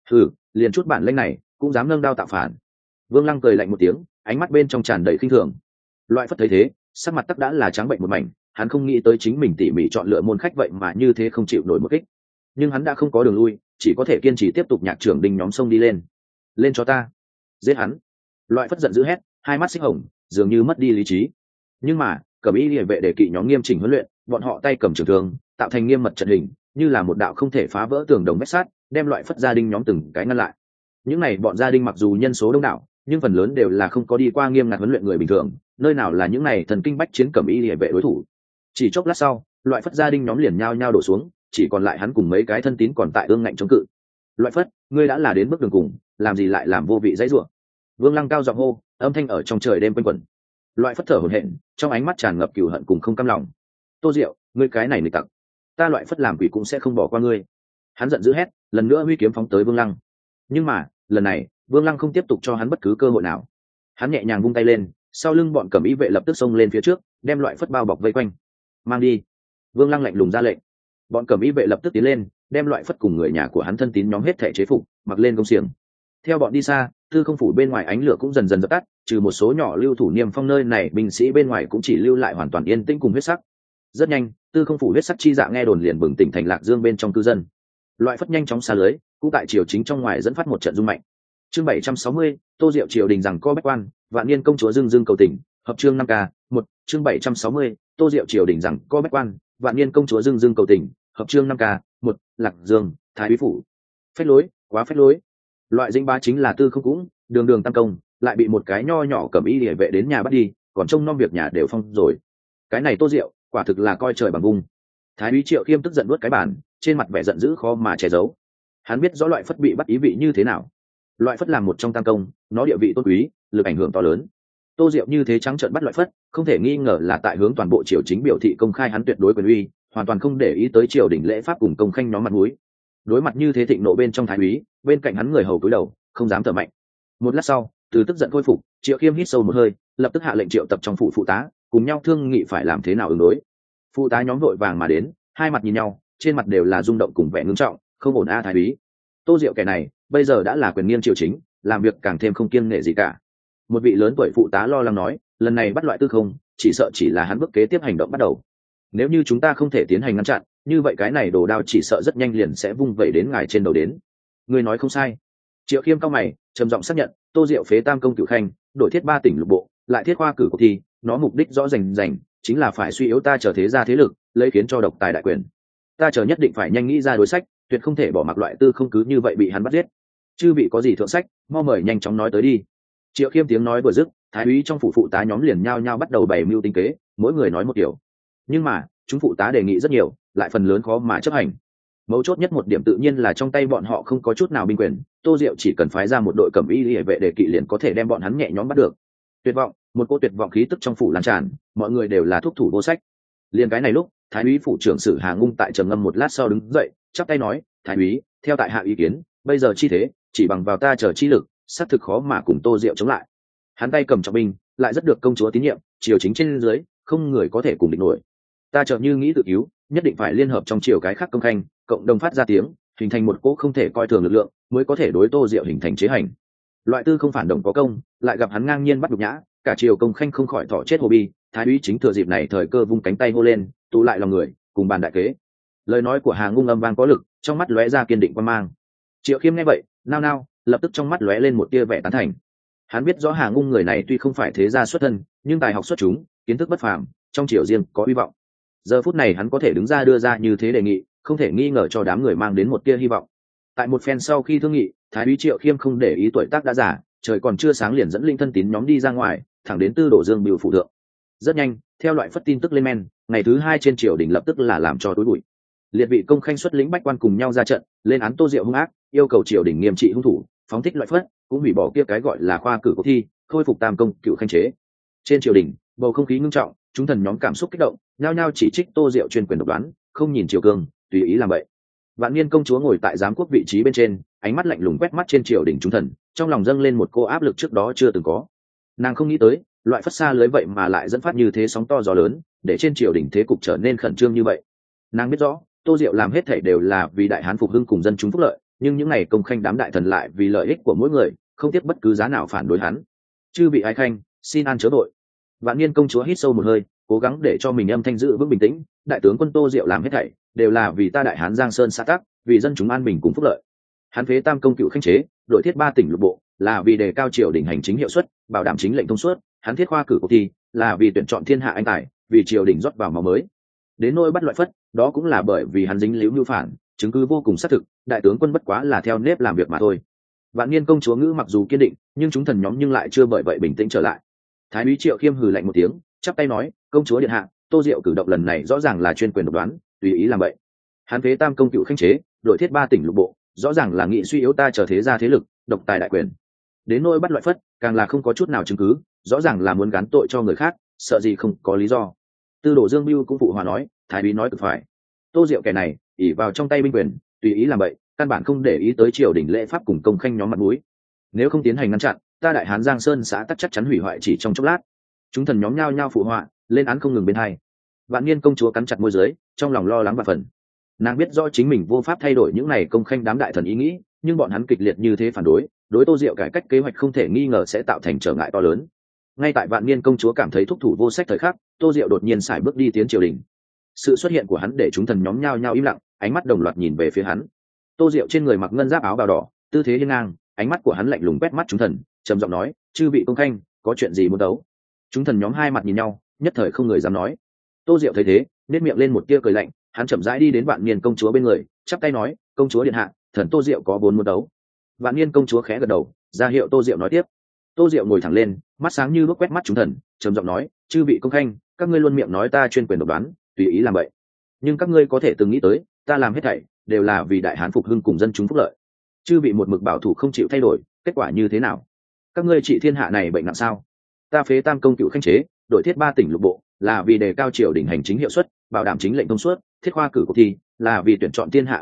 Liền chút bản lĩnh này, cũng dám nâng đao tạo phản. Vương Lăng cười lạnh một tiếng, ánh mắt bên trong tràn đầy khinh thường. Loại phất thấy thế, sắc mặt tắc đã là trắng bệnh một mảnh, hắn không nghĩ tới chính mình tỉ mỉ chọn lựa môn khách vậy mà như thế không chịu nổi một kích. Nhưng hắn đã không có đường lui, chỉ có thể kiên trì tiếp tục nhạc trưởng đình nhóm sông đi lên. Lên cho ta, giết hắn! Loại phất giận dữ hét, hai mắt xích hồng, dường như mất đi lý trí. Nhưng mà, Cẩm Y Liề vệ để kỵ nhóm nghiêm chỉnh huấn luyện, bọn họ tay cầm trường thương, tạo thành nghiêm mật trận hình, như là một đạo không thể phá vỡ tường đồng vách sắt, đem loại phất gia đình nhóm từng cái ngăn lại. Những này bọn gia đình mặc dù nhân số đông đảo, nhưng phần lớn đều là không có đi qua nghiêm ngặt huấn luyện người bình thường, nơi nào là những này thần kinh bách chiến Cẩm Y Liề vệ đối thủ. Chỉ chốc lát sau, loại phất gia đình nhóm liền nhao nhao đổ xuống, chỉ còn lại hắn cùng mấy cái thân tín còn tại ương ngạnh chống cự. Loại phất, ngươi đã là đến bước đường cùng, làm gì lại làm vô vị dãy rủa? Vương Lăng cao giọng hô, âm thanh ở trong trời đêm quanh quẩn. Loại phất thở hổn hển, trong ánh mắt tràn ngập cừu hận cùng không cam lòng. Tô Diệu, ngươi cái này nghịch tặc, ta loại phất làm quỷ cũng sẽ không bỏ qua ngươi. Hắn giận dữ hét, lần nữa huy kiếm phóng tới Vương Lăng. Nhưng mà, lần này, Vương Lăng không tiếp tục cho hắn bất cứ cơ hội nào. Hắn nhẹ nhàng vung tay lên, sau lưng bọn Cẩm Y vệ lập tức xông lên phía trước, đem loại phất bao bọc vây quanh. Mang đi. Vương Lăng lạnh lùng ra lệnh. Bọn Cẩm Y vệ lập tức tiến lên, đem loại phất cùng người nhà của hắn thân tín nhóm hết thảy chế phục, mặc lên công xiềng. Theo bọn đi xa, Tư Không phủ bên ngoài ánh lửa cũng dần dần dập tắt, trừ một số nhỏ lưu thủ Niêm Phong nơi này, binh sĩ bên ngoài cũng chỉ lưu lại hoàn toàn yên tĩnh cùng huyết sắc. Rất nhanh, Tư Không phủ huyết sắc chi dạ nghe đồn liền bừng tỉnh thành Lạc Dương bên trong cư dân. Loại phất nhanh chóng xa lưới, cũng tại triều chính trong ngoài dẫn phát một trận rung mạnh. Chương 760, Tô Diệu triều đình rằng co bách quan, Vạn Niên công chúa dưng cầu tình, hợp chương 5K, 1, chương 760, Tô Diệu triều đình rằng co bách quan, Vạn Niên công chúa dưng cầu tình, hợp chương 5K, 1, Lạc Dương, Thái Úy phủ. Phách lối, quá phách lối. Loại dinh ba chính là Tư Không cũng, đường đường tam công, lại bị một cái nho nhỏ Cẩm Y Liề vệ đến nhà bắt đi, còn trông nom việc nhà đều phong rồi. Cái này Tô Diệu, quả thực là coi trời bằng vung. Thái Úy Triệu Khiêm tức giận nuốt cái bàn, trên mặt vẻ giận dữ khó mà che giấu. Hắn biết rõ loại phất bị bắt ý vị như thế nào. Loại phất làm một trong tam công, nó địa vị tôn quý, lực ảnh hưởng to lớn. Tô Diệu như thế trắng trợn bắt loại phất, không thể nghi ngờ là tại hướng toàn bộ triều chính biểu thị công khai hắn tuyệt đối quyền uy, hoàn toàn không để ý tới triều đình lễ pháp cùng công khanh nhóm mặt mũi. đối mặt như thế thịnh nộ bên trong thái úy, bên cạnh hắn người hầu cúi đầu không dám thở mạnh. Một lát sau, từ tức giận khôi phục, Triệu Khiêm hít sâu một hơi, lập tức hạ lệnh triệu tập trong phủ phụ tá cùng nhau thương nghị phải làm thế nào ứng đối. Phụ tá nhóm vội vàng mà đến, hai mặt nhìn nhau, trên mặt đều là rung động cùng vẻ ngưng trọng. Không ổn a thái úy, Tô Diệu kẻ này bây giờ đã là quyền nghiêng triều chính, làm việc càng thêm không kiêng nể gì cả. Một vị lớn tuổi phụ tá lo lắng nói, lần này bắt loại tư không, chỉ sợ chỉ là hắn bước kế tiếp hành động bắt đầu. Nếu như chúng ta không thể tiến hành ngăn chặn, như vậy cái này đồ đao chỉ sợ rất nhanh liền sẽ vung vẩy đến ngài trên đầu đến. Người nói không sai. Triệu Khiêm cao mày, trầm giọng xác nhận, Tô Diệu phế tam công cửu khanh, đổi thiết 3 tỉnh lục bộ, lại thiết khoa cử cuộc thi, nó mục đích rõ rành, chính là phải suy yếu ta trở thế gia thế lực, lấy khiến cho độc tài đại quyền. Ta chờ nhất định phải nhanh nghĩ ra đối sách, tuyệt không thể bỏ mặc loại tư không cứ như vậy bị hắn bắt giết. Chư bị có gì thượng sách, mau mời nhanh chóng nói tới đi. Triệu Khiêm tiếng nói vừa dứt, thái úy trong phủ phụ tá nhóm liền nhao nhao bắt đầu bày mưu tính kế, mỗi người nói một kiểu. Nhưng mà chúng phụ tá đề nghị rất nhiều, lại phần lớn khó mà chấp hành. Mấu chốt nhất một điểm tự nhiên là trong tay bọn họ không có chút nào binh quyền, Tô Diệu chỉ cần phái ra một đội cẩm y liề vệ đề kỵ liền có thể đem bọn hắn nhẹ nhõm bắt được. Tuyệt vọng, một cô tuyệt vọng khí tức trong phủ lan tràn, mọi người đều là thúc thủ vô sách. Liên cái này lúc, thái úy phủ trưởng sử Hà Ngung tại trầm ngâm một lát sau đứng dậy, chắp tay nói, thái úy, theo tại hạ ý kiến, bây giờ chi thế, chỉ bằng vào ta chờ chi lực, xác thực khó mà cùng Tô Diệu chống lại. Hắn tay cầm trọng binh, lại rất được công chúa tín nhiệm, triều chính trên dưới không người có thể cùng địch nổi. Ta chờ như nghĩ tự cứu, nhất định phải liên hợp trong triều cái khác công khanh, cộng đồng phát ra tiếng, hình thành một cỗ không thể coi thường lực lượng, mới có thể đối Tô Diệu hình thành chế hành. Loại tư không phản động có công, lại gặp hắn ngang nhiên bắt nhục nhã, cả triều công khanh không khỏi thọ chết hồ bi. Thái úy chính thừa dịp này thời cơ vung cánh tay hô lên, tụ lại lòng người, cùng bàn đại kế. Lời nói của Hà Ngung âm vang có lực, trong mắt lóe ra kiên định quan mang. Triệu Khiêm nghe vậy, nao nao, lập tức trong mắt lóe lên một tia vẻ tán thành. Hắn biết rõ Hà Ngung người này tuy không phải thế gia xuất thân, nhưng tài học xuất chúng, kiến thức bất phàm, trong triều riêng có hy vọng. Giờ phút này hắn có thể đứng ra đưa ra như thế đề nghị, không thể nghi ngờ cho đám người mang đến một tia hy vọng. Tại một phen sau khi thương nghị, thái úy Triệu Khiêm không để ý tuổi tác đã già, trời còn chưa sáng liền dẫn linh thân tín nhóm đi ra ngoài, thẳng đến Tư Đổ Dương Bưu phủ thượng. Rất nhanh, theo loại phất tin tức lên men, ngày thứ 2 trên triều đình lập tức là làm cho tối bụi. Liệt vị công khanh xuất lĩnh bách quan cùng nhau ra trận, lên án Tô Diệu hung ác, yêu cầu triều đình nghiêm trị hung thủ, phóng thích loại phất, cũng hủy bỏ kia cái gọi là khoa cử cuộc thi, khôi phục tam công cựu khanh chế. Trên triều đình, bầu không khí ngưng trọng, chúng thần nhóm cảm xúc kích động, nhao nhao chỉ trích Tô Diệu chuyên quyền độc đoán, không nhìn triều cương, tùy ý làm vậy. Vạn Niên công chúa ngồi tại giám quốc vị trí bên trên, ánh mắt lạnh lùng quét mắt trên triều đình chúng thần, trong lòng dâng lên một cô áp lực trước đó chưa từng có. Nàng không nghĩ tới, loại phất xa lưới vậy mà lại dẫn phát như thế sóng to gió lớn, để trên triều đình thế cục trở nên khẩn trương như vậy. Nàng biết rõ, Tô Diệu làm hết thảy đều là vì đại hán phục hưng cùng dân chúng phúc lợi, nhưng những ngày công khanh đám đại thần lại vì lợi ích của mỗi người, không tiếc bất cứ giá nào phản đối hắn. Chư vị ái khanh, xin an chớ đội. Vạn Niên công chúa hít sâu một hơi, cố gắng để cho mình âm thanh giữ vững bình tĩnh. Đại tướng quân Tô Diệu làm hết thảy đều là vì ta đại hán Giang Sơn xã tắc, vì dân chúng an bình cùng phúc lợi. Hắn phế tam công cựu khanh chế, đổi thiết 3 tỉnh lục bộ, là vì đề cao triều đình hành chính hiệu suất, bảo đảm chính lệnh thông suốt. Hắn thiết khoa cử cuộc thi, là vì tuyển chọn thiên hạ anh tài, vì triều đình rót vào máu mới. Đến nỗi bắt loại phất, đó cũng là bởi vì hắn dính líu mưu phản, chứng cứ vô cùng xác thực, đại tướng quân bất quá là theo nếp làm việc mà thôi. Vạn Niên công chúa ngữ mặc dù kiên định, nhưng chúng thần nhóm nhưng lại chưa bởi vậy bình tĩnh trở lại. Thái úy Triệu Khiêm hừ lạnh một tiếng, chắp tay nói, công chúa điện hạ, Tô Diệu cử động lần này rõ ràng là chuyên quyền độc đoán, tùy ý làm vậy. Hắn phế tam công cựu khanh chế, đổi thiết 3 tỉnh lục bộ, rõ ràng là nghị suy yếu ta trở thế gia thế lực, độc tài đại quyền. Đến nỗi bắt loại phất, càng là không có chút nào chứng cứ, rõ ràng là muốn gán tội cho người khác, sợ gì không có lý do. Tư Đổ Dương Bưu cũng phụ hòa nói, thái úy nói cực phải. Tô Diệu kẻ này ỉ vào trong tay binh quyền, tùy ý làm vậy, căn bản không để ý tới triều đình lễ pháp cùng công khanh nhóm mặt mũi. Nếu không tiến hành ngăn chặn, ta đại hán Giang Sơn xã tắc chắc chắn hủy hoại chỉ trong chốc lát. Chúng thần nhóm nhao nhao phụ họa, lên án không ngừng bên hai. Vạn Niên công chúa cắn chặt môi dưới, trong lòng lo lắng và phần. Nàng biết rõ chính mình vô pháp thay đổi những này công khanh đám đại thần ý nghĩ, nhưng bọn hắn kịch liệt như thế phản đối Tô Diệu cải cách kế hoạch không thể nghi ngờ sẽ tạo thành trở ngại to lớn. Ngay tại Vạn Niên công chúa cảm thấy thúc thủ vô sách thời khắc, Tô Diệu đột nhiên sải bước đi tiến triều đình. Sự xuất hiện của hắn để chúng thần nhóm nhao nhao im lặng, ánh mắt đồng loạt nhìn về phía hắn. Tô Diệu trên người mặc ngân giáp áo bào đỏ, tư thế hiên ngang, ánh mắt của hắn lạnh lùng quét mắt chúng thần, trầm giọng nói, chư vị công khanh, có chuyện gì muốn đấu? Chúng thần nhóm hai mặt nhìn nhau, nhất thời không người dám nói. Tô Diệu thấy thế, nét miệng lên một tia cười lạnh, hắn chậm rãi đi đến Vạn Niên công chúa bên người, chắp tay nói, công chúa điện hạ, thần Tô Diệu có vốn muốn đấu. Vạn Niên công chúa khẽ gật đầu, ra hiệu Tô Diệu nói tiếp. Tô Diệu ngồi thẳng lên, mắt sáng như lúc quét mắt chúng thần, trầm giọng nói, chư vị công khanh, các ngươi luôn miệng nói ta chuyên quyền độc đoán, tùy ý làm vậy, nhưng các ngươi có thể từng nghĩ tới, ta làm hết thảy đều là vì đại hán phục hưng cùng dân chúng phúc lợi. Chư vị một mực bảo thủ không chịu thay đổi, kết quả như thế nào? Các ngươi trị thiên hạ này bệnh nặng sao? Ta phế tam công cựu khanh chế, đổi thiết 3 tỉnh lục bộ, là vì đề cao triều đình hành chính hiệu suất, bảo đảm chính lệnh thông suốt, thiết khoa cử cuộc thi, là vì tuyển chọn thiên hạ anh tài,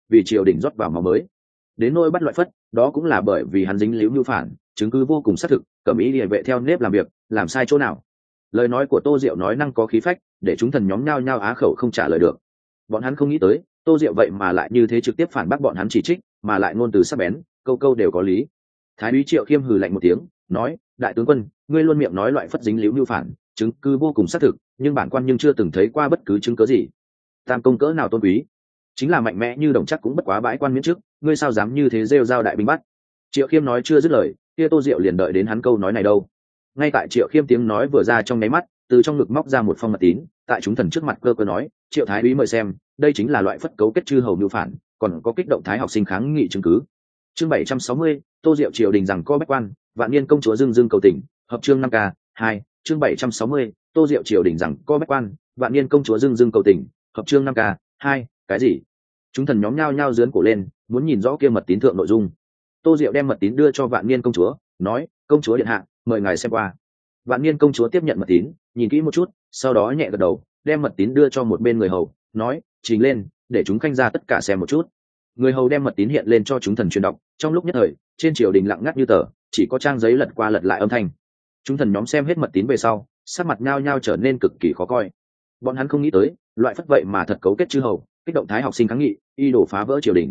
vì triều đình rót vào máu mới. Đến nỗi bắt loại Phất, đó cũng là bởi vì hắn dính líu mưu phản, chứng cứ vô cùng xác thực, Cẩm Ý Liề vệ theo nếp làm việc, làm sai chỗ nào. Lời nói của Tô Diệu nói năng có khí phách, để chúng thần nhóm nhao nhao á khẩu không trả lời được. Bọn hắn không nghĩ tới, Tô Diệu vậy mà lại như thế trực tiếp phản bác bọn hắn chỉ trích, mà lại ngôn từ sắc bén, câu câu đều có lý. Thái úy Triệu Khiêm hừ lạnh một tiếng, nói: đại tướng quân, ngươi luôn miệng nói loại Phất dính líu mưu phản, chứng cứ vô cùng xác thực, nhưng bản quan nhưng chưa từng thấy qua bất cứ chứng cứ gì. Tam công cỡ nào tôn quý, chính là mạnh mẽ như Đồng Chắc cũng bất quá bãi quan miễn chức, ngươi sao dám như thế rêu rao đại binh bắt. Triệu Khiêm nói chưa dứt lời, kia Tô Diệu liền đợi đến hắn câu nói này đâu. Ngay tại Triệu Khiêm tiếng nói vừa ra trong nháy mắt, từ trong ngực móc ra một phong mật tín, tại chúng thần trước mặt cơ cơ nói: Triệu thái úy mời xem, đây chính là loại Phất cấu kết chư hầu mưu phản, còn có kích động thái học sinh kháng nghị chứng cứ. Chương 760, Tô Diệu triều đình rằng co bách quan, vạn niên công chúa dưng cầu tỉnh, hợp chương 5K 2. Chương 760, Tô Diệu triều đình rằng co bách quan, vạn niên công chúa dưng cầu tỉnh, hợp chương 5K 2. Cái gì? Chúng thần nhóm nhao nhao giương cổ lên, muốn nhìn rõ kia mật tín thượng nội dung. Tô Diệu đem mật tín đưa cho vạn niên công chúa, nói: công chúa điện hạ, mời ngài xem qua. Vạn niên công chúa tiếp nhận mật tín, nhìn kỹ một chút, sau đó nhẹ gật đầu, đem mật tín đưa cho một bên người hầu, nói: trình lên, để chúng khanh ra tất cả xem một chút. Người hầu đem mật tín hiện lên cho chúng thần truyền đọc. Trong lúc nhất thời, trên triều đình lặng ngắt như tờ, chỉ có trang giấy lật qua lật lại âm thanh. Chúng thần nhóm xem hết mật tín về sau, sắc mặt nhao nhao trở nên cực kỳ khó coi. Bọn hắn không nghĩ tới, loại Phất vậy mà thật cấu kết chư hầu, kích động thái học sinh kháng nghị, y đổ phá vỡ triều đình.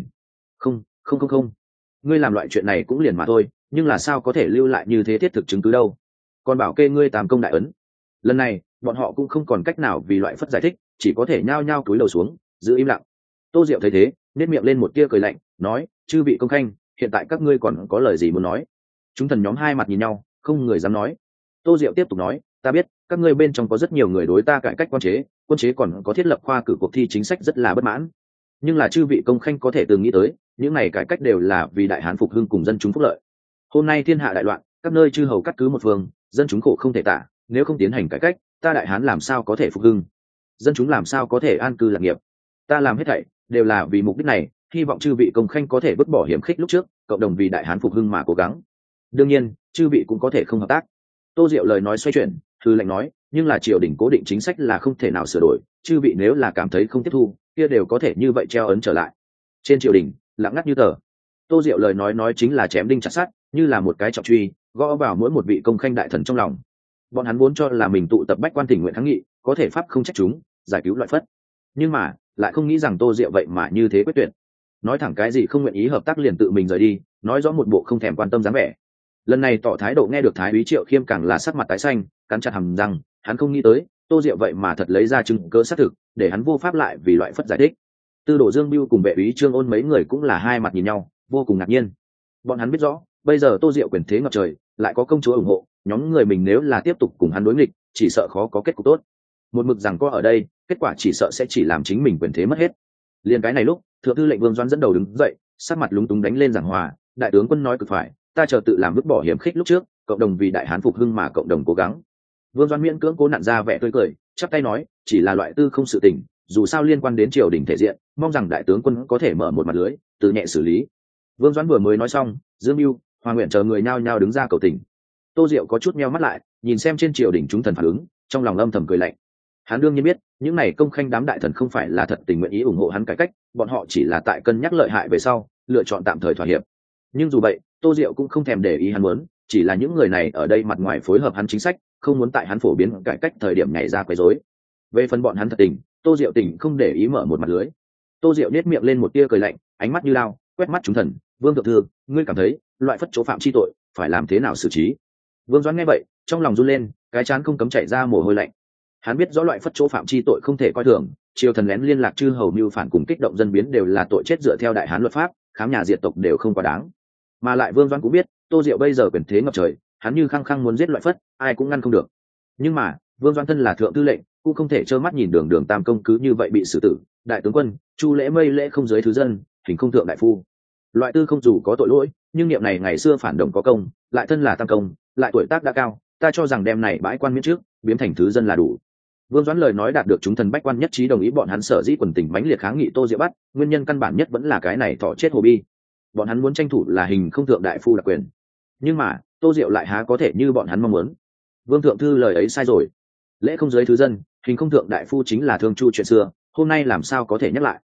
Không, ngươi làm loại chuyện này cũng liền mà thôi, nhưng là sao có thể lưu lại như thế thiết thực chứng cứ đâu? Còn bảo kê ngươi tam công đại ấn. Lần này bọn họ cũng không còn cách nào vì loại Phất giải thích, chỉ có thể nhao nhao cúi đầu xuống, giữ im lặng. Tô Diệu thấy thế, nét miệng lên một tia cười lạnh, nói: chư vị công khanh, hiện tại các ngươi còn có lời gì muốn nói? Chúng thần nhóm hai mặt nhìn nhau, không người dám nói. Tô Diệu tiếp tục nói: ta biết các ngươi bên trong có rất nhiều người đối ta cải cách quân chế còn có thiết lập khoa cử cuộc thi chính sách rất là bất mãn, nhưng là chư vị công khanh có thể từng nghĩ tới, những này cải cách đều là vì đại hán phục hưng cùng dân chúng phúc lợi. Hôm nay thiên hạ đại loạn, các nơi chư hầu cắt cứ một phương, dân chúng khổ không thể tả, nếu không tiến hành cải cách, ta đại hán làm sao có thể phục hưng, dân chúng làm sao có thể an cư lạc nghiệp. Ta làm hết thảy đều là vì mục đích này, hy vọng chư vị công khanh có thể vứt bỏ hiểm khích lúc trước, cộng đồng vì đại hán phục hưng mà cố gắng. Đương nhiên chư vị cũng có thể không hợp tác. Tô Diệu lời nói xoay chuyển, thư lệnh nói: nhưng là triều đình cố định chính sách là không thể nào sửa đổi, chư vị nếu là cảm thấy không tiếp thu, kia đều có thể như vậy treo ấn trở lại. Trên triều đình lặng ngắt như tờ. Tô Diệu lời nói chính là chém đinh chặt sắt, như là một cái trọng truy, gõ vào mỗi một vị công khanh đại thần trong lòng. Bọn hắn vốn cho là mình tụ tập bách quan tình nguyện kháng nghị, có thể pháp không trách chúng, giải cứu loại Phất, nhưng mà lại không nghĩ rằng Tô Diệu vậy mà như thế quyết tuyệt, nói thẳng cái gì không nguyện ý hợp tác liền tự mình rời đi, nói rõ một bộ không thèm quan tâm dáng vẻ. Lần này tỏ thái độ nghe được thái úy Triệu Khiêm càng là sắc mặt tái xanh, cắn chặt hàm răng, hắn không nghĩ tới Tô Diệu vậy mà thật lấy ra chứng cớ xác thực, để hắn vô pháp lại vì loại Phất giải thích. Tư Đồ Dương Bưu cùng vệ úy Trương Ôn mấy người cũng là hai mặt nhìn nhau, vô cùng ngạc nhiên. Bọn hắn biết rõ, bây giờ Tô Diệu quyền thế ngập trời, lại có công chúa ủng hộ, nhóm người mình nếu là tiếp tục cùng hắn đối nghịch, chỉ sợ khó có kết cục tốt. Một mực rằng có ở đây, kết quả chỉ sợ sẽ chỉ làm chính mình quyền thế mất hết. Liên cái này lúc, thượng thư lệnh Vương Doãn dẫn đầu đứng dậy, sắc mặt lúng túng đánh lên giảng hòa: đại tướng quân nói cực phải, ta chờ tự làm vứt bỏ hiểm khích lúc trước, cộng đồng vì đại hán phục hưng mà cộng đồng cố gắng. Vương Doãn miễn cưỡng cố nặn ra vẻ tươi cười, chắp tay nói: chỉ là loại tư không sự tình, dù sao liên quan đến triều đình thể diện, mong rằng đại tướng quân có thể mở một mặt lưới, từ nhẹ xử lý. Vương Doãn vừa mới nói xong, Dương Mưu, Hoàng Nguyện chờ người nhao nhao đứng ra cầu tình. Tô Diệu có chút meo mắt lại, nhìn xem trên triều đình chúng thần phản ứng, trong lòng âm thầm cười lạnh. Hắn đương nhiên biết, những này công khanh đám đại thần không phải là thật tình nguyện ý ủng hộ hắn cải cách, bọn họ chỉ là tại cân nhắc lợi hại về sau, lựa chọn tạm thời thỏa hiệp. Nhưng dù vậy, Tô Diệu cũng không thèm để ý hắn muốn, chỉ là những người này ở đây mặt ngoài phối hợp hắn chính sách, không muốn tại hắn phổ biến cải cách thời điểm nhảy ra quấy rối. Về phần bọn hắn thật tình, Tô Diệu tình không để ý mở một mặt lưới. Tô Diệu nhếch miệng lên một tia cười lạnh, ánh mắt như lao, quét mắt chúng thần: Vương thượng thư, ngươi cảm thấy loại Phất chỗ phạm chi tội phải làm thế nào xử trí? Vương Doãn nghe vậy, trong lòng run lên, cái trán không cấm chảy ra mồ hôi lạnh. Hắn biết rõ loại Phất chỗ phạm chi tội không thể coi thường, triều thần lén liên lạc chư hầu mưu phản cùng kích động dân biến đều là tội chết dựa theo đại hán luật pháp, khám nhà diệt tộc đều không quá đáng. Mà lại Vương Doãn cũng biết, Tô Diệu bây giờ quyền thế ngập trời, hắn như khăng khăng muốn giết loại Phất, ai cũng ngăn không được. Nhưng mà Vương Doãn thân là thượng thư lệnh, cũng không thể trơ mắt nhìn Đường Tam công cứ như vậy bị xử tử. Đại tướng quân, Chu lễ mây lễ không giới thứ dân, hình không thượng đại phu. Loại tư không dù có tội lỗi, nhưng niệm này ngày xưa phản động có công, lại thân là tam công, lại tuổi tác đã cao, ta cho rằng đem này bãi quan miễn trước, biến thành thứ dân là đủ. Vương Doãn lời nói đạt được chúng thần bách quan nhất trí đồng ý, bọn hắn sở dĩ quần tình mãnh liệt kháng nghị Tô Diệu bắt, nguyên nhân căn bản nhất vẫn là cái này thọ chết hồ bi. Bọn hắn muốn tranh thủ là hình không thượng đại phu đặc quyền, nhưng mà Tô Diệu lại há có thể như bọn hắn mong muốn. Vương thượng thư lời ấy sai rồi, lễ không giới thứ dân, hình không thượng đại phu chính là thương chu chuyện xưa, hôm nay làm sao có thể nhắc lại.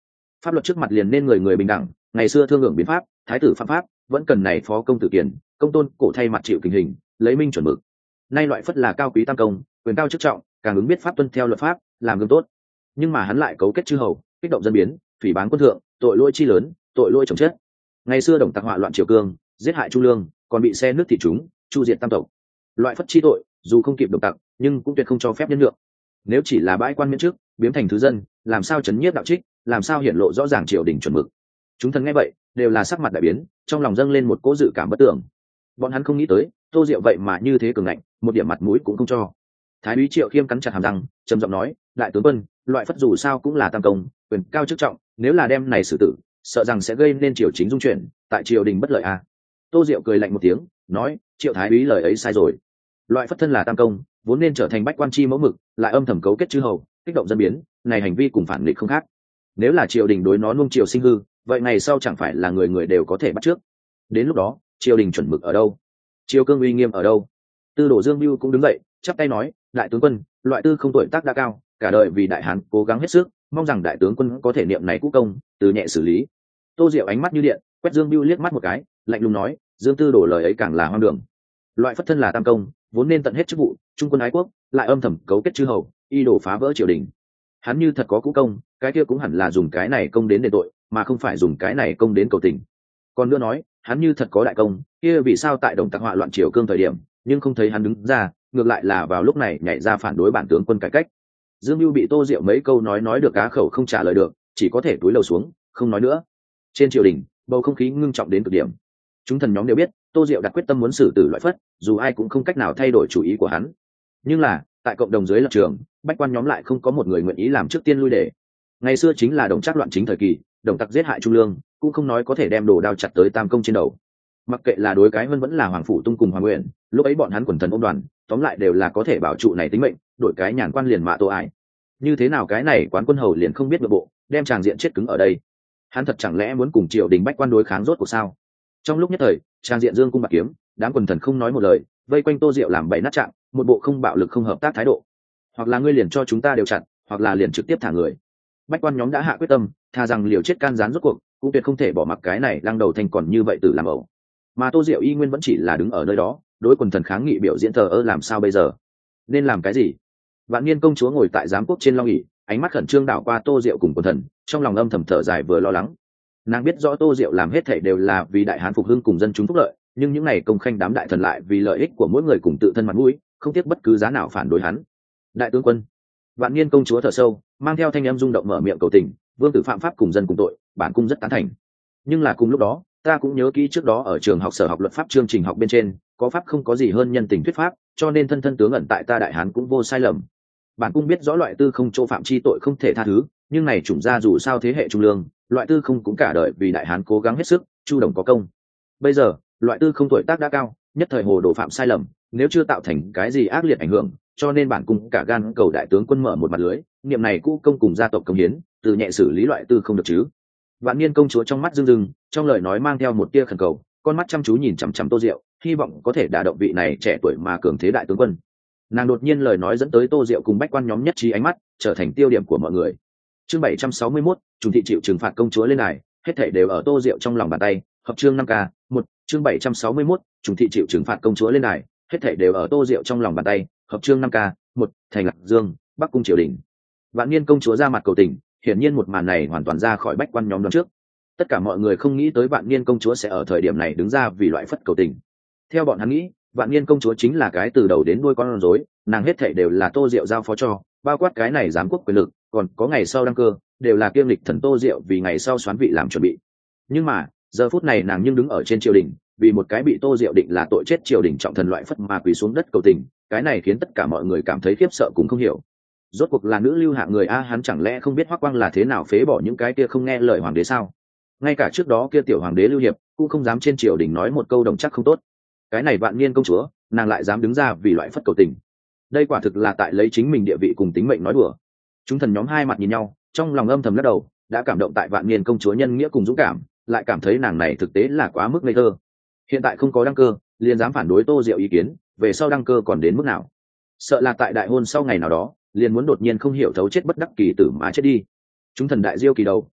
pháp luật trước mặt liền nên người người bình đẳng, ngày xưa thương hưởng biến pháp, thái tử phạm pháp vẫn cần này phó công tử kiền, công tôn cổ thay mặt chịu kình hình, lấy minh chuẩn mực. Nay loại phất là cao quý tam công, quyền cao chức trọng, càng ứng biết pháp tuân theo luật pháp, làm gương tốt. Nhưng mà hắn lại cấu kết chư hầu, kích động dân biến, phỉ báng quân thượng, tội lỗi chi lớn, tội lỗi chồng chết. Ngày xưa Đồng Tặc họa loạn triều cương, giết hại Trung Lương, còn bị xe nước thị chúng, chu diệt tam tộc. Loại phất chi tội, dù không kịp Đồng Tặc, nhưng cũng tuyệt không cho phép nhân lượng. Nếu chỉ là bãi quan miễn trước, biếm thành thứ dân, làm sao chấn nhiếp đạo trích, làm sao hiển lộ rõ ràng triều đình chuẩn mực. Chúng thần nghe vậy, đều là sắc mặt đại biến, trong lòng dâng lên một cỗ dự cảm bất tưởng. Bọn hắn không nghĩ tới, Tô Diệu vậy mà như thế cường ngạnh, một điểm mặt mũi cũng không cho. Thái úy Triệu Khiêm cắn chặt hàm răng, trầm giọng nói: đại tướng quân, loại phất dù sao cũng là tam công, quyền cao chức trọng, nếu là đem này xử tử, sợ rằng sẽ gây nên triều chính dung chuyển, tại triều đình bất lợi à. Tô Diệu cười lạnh một tiếng, nói: Triệu thái úy lời ấy sai rồi. Loại phất thân là tam công, vốn nên trở thành bách quan chi mẫu mực, lại âm thầm cấu kết chư hầu, kích động dân biến, này hành vi cùng phản nghịch không khác. Nếu là triều đình đối nó nuông chiều sinh hư, vậy ngày sau chẳng phải là người người đều có thể bắt trước. Đến lúc đó, triều đình chuẩn mực ở đâu? Triều cương uy nghiêm ở đâu? Tư đồ Dương Bưu cũng đứng dậy, chắp tay nói: đại tướng quân, loại tư không tuổi tác đã cao, cả đời vì đại hán cố gắng hết sức, mong rằng đại tướng quân có thể niệm này cũ công, từ nhẹ xử lý. Tô Diệu ánh mắt như điện, quét Dương Bưu liếc mắt một cái, lạnh lùng nói: Dương Tư đổ lời ấy càng là hoang đường. Loại phất thân là tam công, vốn nên tận hết chức vụ, trung quân ái quốc, lại âm thầm cấu kết chư hầu, y đổ phá vỡ triều đình. Hắn như thật có cũ công, cái kia cũng hẳn là dùng cái này công đến đền tội, mà không phải dùng cái này công đến cầu tình. Còn nữa nói, hắn như thật có đại công, kia vì sao tại Đồng Tặc họa loạn triều cương thời điểm, nhưng không thấy hắn đứng ra, ngược lại là vào lúc này nhảy ra phản đối bản tướng quân cải cách. Dương Bưu bị Tô Diệu mấy câu nói được cá khẩu không trả lời được, chỉ có thể cúi đầu xuống, không nói nữa. Trên triều đình, bầu không khí ngưng trọng đến cực điểm. Chúng thần nhóm đều biết, Tô Diệu đặt quyết tâm muốn xử tử loại phất, dù ai cũng không cách nào thay đổi chủ ý của hắn. Nhưng là, tại cộng đồng dưới lập trường, bách quan nhóm lại không có một người nguyện ý làm trước tiên lui để. Ngày xưa chính là Đồng Trác loạn chính thời kỳ, Đồng Tặc giết hại Trung Lương, cũng không nói có thể đem đồ đao chặt tới tam công trên đầu. Mặc kệ là đối cái vẫn là Hoàng Phủ Tung cùng Hoàng Nguyện, lúc ấy bọn hắn quần thần ôm đoàn, tóm lại đều là có thể bảo trụ này tính mệnh, đổi cái nhàn quan liền mạ Tô Ải. Như thế nào cái này quán quân hầu liền không biết nội bộ, đem tràng diện chết cứng ở đây. Hắn thật chẳng lẽ muốn cùng triều đình bách quan đối kháng rốt cuộc sao? Trong lúc nhất thời, tràng diện dương cung bạc kiếm, đám quần thần không nói một lời, vây quanh Tô Diệu làm bẫy nát trạng, một bộ không bạo lực không hợp tác thái độ. Hoặc là ngươi liền cho chúng ta đều chặn, hoặc là liền trực tiếp thả người. Bách quan nhóm đã hạ quyết tâm, thà rằng liều chết can gián rốt cuộc, cũng tuyệt không thể bỏ mặc cái này lăng đầu thành còn như vậy tử làm ẩu. Mà Tô Diệu y nguyên vẫn chỉ là đứng ở nơi đó, đối quần thần kháng nghị biểu diễn thờ ơ, làm sao bây giờ? Nên làm cái gì? Vạn Niên công chúa ngồi tại giám quốc trên long ỷ, ánh mắt khẩn trương đảo qua Tô Diệu cùng quần thần, trong lòng âm thầm thở dài vừa lo lắng. Nàng biết rõ Tô Diệu làm hết thảy đều là vì đại hán phục hưng cùng dân chúng phúc lợi, nhưng những này công khanh đám đại thần lại vì lợi ích của mỗi người cùng tự thân mặt mũi, không tiếc bất cứ giá nào phản đối hắn. Đại tướng quân. Vạn Niên công chúa thở sâu, mang theo thanh âm rung động mở miệng cầu tình: vương tử phạm pháp cùng dân cùng tội, bản cung rất tán thành. Nhưng là cùng lúc đó, ta cũng nhớ kỹ trước đó ở trường học sở học luật pháp chương trình học bên trên, có pháp không có gì hơn nhân tình thuyết pháp, cho nên thân thân tướng ẩn tại ta đại hán cũng vô sai lầm. Bản cung biết rõ loại tư không chỗ phạm chi tội không thể tha thứ, nhưng này chủng ra dù sao thế hệ trung lương, loại tư không cũng cả đời vì đại hán cố gắng hết sức, chu đồng có công. Bây giờ, loại tư không tuổi tác đã cao, nhất thời hồ đồ phạm sai lầm, nếu chưa tạo thành cái gì ác liệt ảnh hưởng, cho nên bản cung cả gan cầu đại tướng quân mở một mặt lưới, niệm này cũ công cùng gia tộc công hiến, từ nhẹ xử lý loại tư không được chứ. Vạn Niên công chúa trong mắt rưng rưng, trong lời nói mang theo một tia khẩn cầu, con mắt chăm chú nhìn chằm chằm Tô Diệu, hy vọng có thể đả động vị này trẻ tuổi mà cường thế đại tướng quân. Nàng đột nhiên lời nói dẫn tới Tô Diệu cùng bách quan nhóm nhất trí ánh mắt, trở thành tiêu điểm của mọi người. Chương 761, Trùng thị chịu trừng phạt công chúa lên đài, hết thảy đều ở Tô Diệu trong lòng bàn tay. Hợp chương 5K, 1, chương 761, Trùng thị chịu trừng phạt công chúa lên đài, hết thảy đều ở Tô Diệu trong lòng bàn tay. Hợp chương 5K, 1, thành Lạc Dương, Bắc cung triều đình. Vạn Niên công chúa ra mặt cầu tình, hiển nhiên một màn này hoàn toàn ra khỏi bách quan nhóm đoán trước. Tất cả mọi người không nghĩ tới Vạn Niên công chúa sẽ ở thời điểm này đứng ra vì loại phất cầu tình. Theo bọn hắn nghĩ, Vạn Niên công chúa chính là cái từ đầu đến đuôi con rối, nàng hết thảy đều là Tô Diệu giao phó cho, bao quát cái này giám quốc quyền lực, còn có ngày sau đăng cơ, đều là kiêm lịch thần Tô Diệu vì ngày sau soán vị làm chuẩn bị. Nhưng mà, giờ phút này nàng nhưng đứng ở trên triều đình, vì một cái bị Tô Diệu định là tội chết triều đình trọng thần loại phất mà quỳ xuống đất cầu tình, cái này khiến tất cả mọi người cảm thấy khiếp sợ cũng không hiểu. Rốt cuộc là nữ lưu hạng người a, hắn chẳng lẽ không biết Hoắc Quang là thế nào phế bỏ những cái kia không nghe lời hoàng đế sao? Ngay cả trước đó kia tiểu hoàng đế Lưu Hiệp cũng không dám trên triều đình nói một câu đồng chắc không tốt. Cái này Vạn Niên công chúa, nàng lại dám đứng ra vì loại phất cầu tình. Đây quả thực là tại lấy chính mình địa vị cùng tính mệnh nói đùa. Chúng thần nhóm hai mặt nhìn nhau, trong lòng âm thầm lắc đầu, đã cảm động tại Vạn Niên công chúa nhân nghĩa cùng dũng cảm, lại cảm thấy nàng này thực tế là quá mức ngây thơ. Hiện tại không có đăng cơ, liền dám phản đối Tô Diệu ý kiến, về sau đăng cơ còn đến mức nào? Sợ là tại đại hôn sau ngày nào đó, liền muốn đột nhiên không hiểu thấu chết bất đắc kỳ tử mà chết đi. Chúng thần đại diêu kỳ đầu,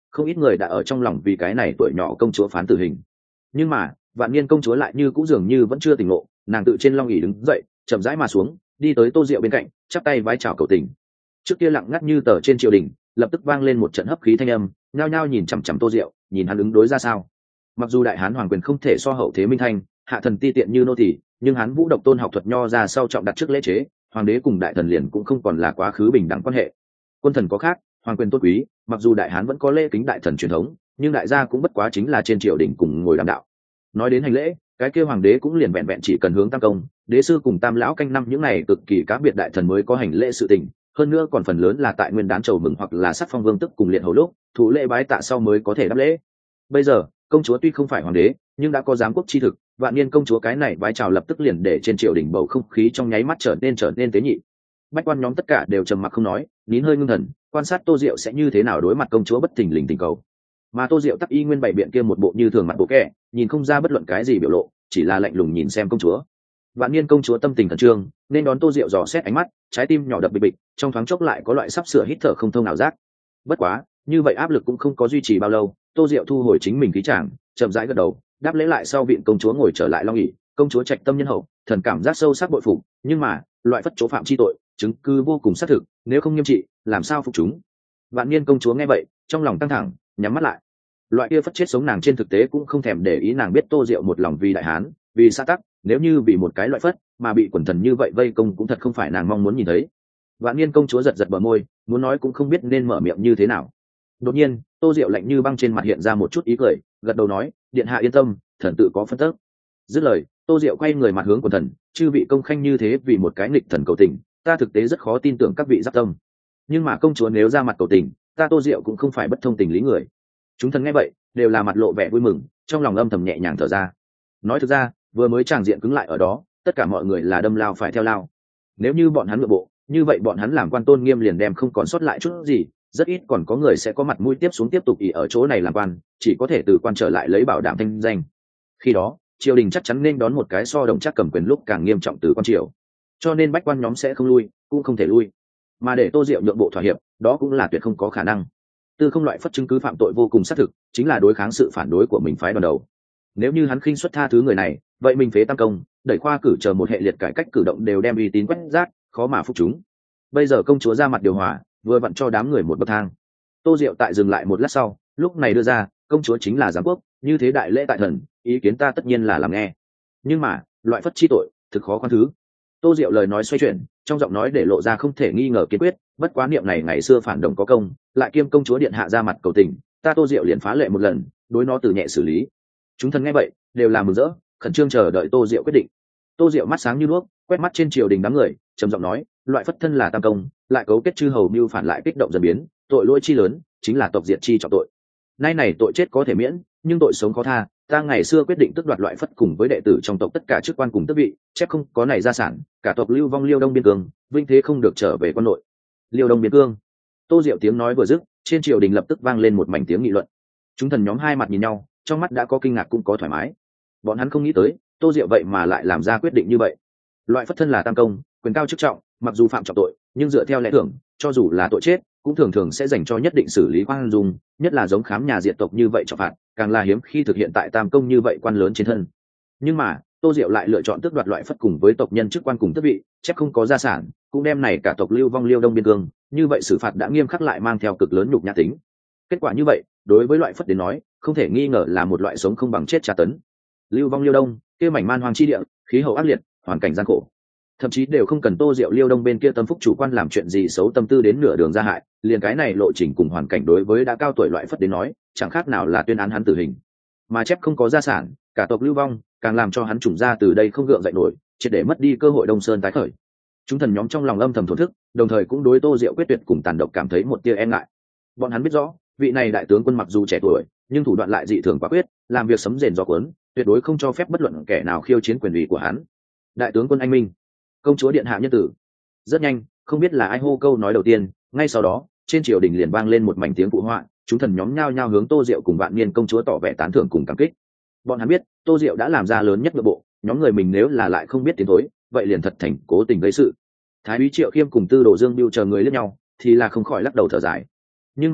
không ít người đã ở trong lòng vì cái này tuổi nhỏ công chúa phán tử hình. Nhưng mà Vạn Niên công chúa lại như cũng dường như vẫn chưa tỉnh ngộ, nàng tự trên long ỷ đứng dậy, chậm rãi mà xuống, đi tới Tô Diệu bên cạnh, chắp tay vái chào cầu tình. Trước kia lặng ngắt như tờ trên triều đình, lập tức vang lên một trận hấp khí thanh âm, nhao nhao nhìn chằm chằm Tô Diệu, nhìn hắn ứng đối ra sao. Mặc dù đại hán hoàng quyền không thể so hậu thế Minh Thanh, hạ thần ti tiện như nô tỳ, nhưng hán vũ độc tôn học thuật nho ra sau trọng đặt trước lễ chế, hoàng đế cùng đại thần liền cũng không còn là quá khứ bình đẳng quan hệ. Quân thần có khác, hoàng quyền tôn quý, mặc dù đại hán vẫn có lễ kính đại thần truyền thống, nhưng đại gia cũng bất quá chính là trên triều đình cùng ngồi đàm đạo. Nói đến hành lễ, cái kia hoàng đế cũng liền vẹn vẹn chỉ cần hướng tam công, đế sư cùng tam lão canh năm những này cực kỳ cá biệt đại thần mới có hành lễ sự tình, hơn nữa còn phần lớn là tại nguyên đán chầu mừng hoặc là sắc phong vương tức cùng liệt hầu lúc thủ lễ bái tạ sau mới có thể đáp lễ. Bây giờ công chúa tuy không phải hoàng đế nhưng đã có giám quốc chi thực, Vạn Niên công chúa cái này bái chào lập tức liền để trên triều đình bầu không khí trong nháy mắt trở nên tế nhị. Bách quan nhóm tất cả đều trầm mặc không nói, nín hơi ngưng thần, quan sát Tô Diệu sẽ như thế nào đối mặt công chúa bất thình lình tình cầu. Mà Tô Diệu tắc y nguyên bày biện kia một bộ như thường mặt bộ kẻ, nhìn không ra bất luận cái gì biểu lộ, chỉ là lạnh lùng nhìn xem công chúa. Vạn Niên công chúa tâm tình khẩn trương, nên đón Tô Diệu dò xét ánh mắt, trái tim nhỏ đập bịch bịch, trong thoáng chốc lại có loại sắp sửa hít thở không thông nào giác. Bất quá, như vậy áp lực cũng không có duy trì bao lâu, Tô Diệu thu hồi chính mình khí tràng, chậm rãi gật đầu, đáp lễ lại sau viện công chúa ngồi trở lại long ỷ, công chúa trạch tâm nhân hậu, thần cảm giác sâu sắc bội phục, nhưng mà, loại phất chỗ phạm chi tội, chứng cứ vô cùng xác thực, nếu không nghiêm trị, làm sao phục chúng. Vạn Niên công chúa nghe vậy, trong lòng căng thẳng, nhắm mắt lại. Loại kia phất chết sống nàng trên thực tế cũng không thèm để ý, nàng biết Tô Diệu một lòng vì đại hán, vì xã tắc, nếu như bị một cái loại phất mà bị quần thần như vậy vây công cũng thật không phải nàng mong muốn nhìn thấy. Vạn Niên công chúa giật giật bờ môi, muốn nói cũng không biết nên mở miệng như thế nào. Đột nhiên, Tô Diệu lạnh như băng trên mặt hiện ra một chút ý cười, gật đầu nói, điện hạ yên tâm, thần tự có phân tức. Dứt lời, Tô Diệu quay người mặt hướng quần thần, chư vị công khanh như thế vì một cái nghịch thần cầu tình, ta thực tế rất khó tin tưởng các vị giáp tâm. Nhưng mà công chúa nếu ra mặt cầu tình, ta Tô Diệu cũng không phải bất thông tình lý người. Chúng thần nghe vậy, đều là mặt lộ vẻ vui mừng, trong lòng âm thầm nhẹ nhàng thở ra. Nói thực ra, vừa mới tràng diện cứng lại ở đó, tất cả mọi người là đâm lao phải theo lao. Nếu như bọn hắn ngược bộ, như vậy bọn hắn làm quan tôn nghiêm liền đem không còn sót lại chút gì, rất ít còn có người sẽ có mặt mũi tiếp xuống tiếp tục ỷ ở chỗ này làm quan, chỉ có thể từ quan trở lại lấy bảo đảm thanh danh. Khi đó, triều đình chắc chắn nên đón một cái so đồng chắc cầm quyền lúc càng nghiêm trọng từ quan triều. Cho nên bách quan nhóm sẽ không lui, cũng không thể lui. Mà để Tô Diệu nhượng bộ thỏa hiệp, đó cũng là tuyệt không có khả năng. Tư không loại phất chứng cứ phạm tội vô cùng xác thực, chính là đối kháng sự phản đối của mình phái đoàn đầu. Nếu như hắn khinh xuất tha thứ người này, vậy mình phế tam công, đẩy khoa cử chờ một hệ liệt cải cách cử động đều đem uy tín quét rác, khó mà phục chúng. Bây giờ công chúa ra mặt điều hòa, vừa vặn cho đám người một bậc thang. Tô Diệu tại dừng lại một lát sau, lúc này đưa ra, công chúa chính là giám quốc, như thế đại lễ tại thần, ý kiến ta tất nhiên là làm nghe. Nhưng mà, loại phất chi tội, thực khó khoan thứ. Tô Diệu lời nói xoay chuyển, trong giọng nói để lộ ra không thể nghi ngờ kiên quyết, bất quá niệm này ngày xưa phản động có công, lại kiêm công chúa điện hạ ra mặt cầu tình, ta Tô Diệu liền phá lệ một lần, đối nó từ nhẹ xử lý. Chúng thần nghe vậy, đều là mừng rỡ, khẩn trương chờ đợi Tô Diệu quyết định. Tô Diệu mắt sáng như đuốc, quét mắt trên triều đình đám người, trầm giọng nói, loại phất thân là tam công, lại cấu kết chư hầu mưu phản lại kích động dần biến, tội lỗi chi lớn, chính là tộc diệt chi trọng tội. Nay này tội chết có thể miễn, nhưng tội sống khó tha, ta ngày xưa quyết định tước đoạt loại phất cùng với đệ tử trong tộc tất cả chức quan cùng tước vị, chép không có này gia sản, cả tộc lưu vong Liêu Đông biên cương, vinh thế không được trở về quân nội. Liêu Đông biên cương. Tô Diệu tiếng nói vừa dứt, trên triều đình lập tức vang lên một mảnh tiếng nghị luận. Chúng thần nhóm hai mặt nhìn nhau, trong mắt đã có kinh ngạc cũng có thoải mái. Bọn hắn không nghĩ tới, Tô Diệu vậy mà lại làm ra quyết định như vậy. Loại phất thân là tam công, quyền cao chức trọng, mặc dù phạm trọng tội, nhưng dựa theo lẽ thường, cho dù là tội chết, cũng thường thường sẽ dành cho nhất định xử lý khoan dung, nhất là giống khám nhà diệt tộc như vậy trọng phạt, càng là hiếm khi thực hiện tại tam công như vậy quan lớn trên thân. Nhưng mà, Tô Diệu lại lựa chọn tước đoạt loại phất cùng với tộc nhân chức quan cùng tước vị, chép không có gia sản, cũng đem này cả tộc lưu vong Liêu Đông biên cương, như vậy xử phạt đã nghiêm khắc lại mang theo cực lớn nhục nhã tính. Kết quả như vậy, đối với loại phất đến nói, không thể nghi ngờ là một loại sống không bằng chết tra tấn. Lưu vong Liêu Đông, kia mảnh man hoang chi địa, khí hậu ác liệt, hoàn cảnh gian khổ, thậm chí đều không cần Tô Diệu Liêu Đông bên kia tâm phúc chủ quan làm chuyện gì xấu tâm tư đến nửa đường ra hại, liền cái này lộ trình cùng hoàn cảnh đối với đã cao tuổi loại phất đến nói, chẳng khác nào là tuyên án hắn tử hình. Mà chép không có gia sản, cả tộc lưu vong, càng làm cho hắn trùng ra từ đây không gượng dậy nổi, triệt để mất đi cơ hội Đông Sơn tái khởi. Chúng thần nhóm trong lòng âm thầm thổn thức, đồng thời cũng đối Tô Diệu quyết tuyệt cùng tàn độc cảm thấy một tia e ngại. Bọn hắn biết rõ, vị này đại tướng quân mặc dù trẻ tuổi, nhưng thủ đoạn lại dị thường quả quyết, làm việc sấm rền gió cuốn, tuyệt đối không cho phép bất luận kẻ nào khiêu chiến quyền uy của hắn. Đại tướng quân anh minh, công chúa điện hạ nhân tử. Rất nhanh, không biết là ai hô câu nói đầu tiên, ngay sau đó, trên triều đình liền vang lên một mảnh tiếng phụ họa, chúng thần nhóm nhao nhao hướng Tô Diệu cùng Vạn Niên công chúa tỏ vẻ tán thưởng cùng cảm kích. Bọn hắn biết, Tô Diệu đã làm ra lớn nhất nội bộ, nhóm người mình nếu là lại không biết tiến thối, vậy liền thật thành cố tình gây sự. Thái úy Triệu Khiêm cùng Tư Đồ Dương Bưu chờ người liếc nhau, thì là không khỏi lắc đầu thở dài. Nhưng mà,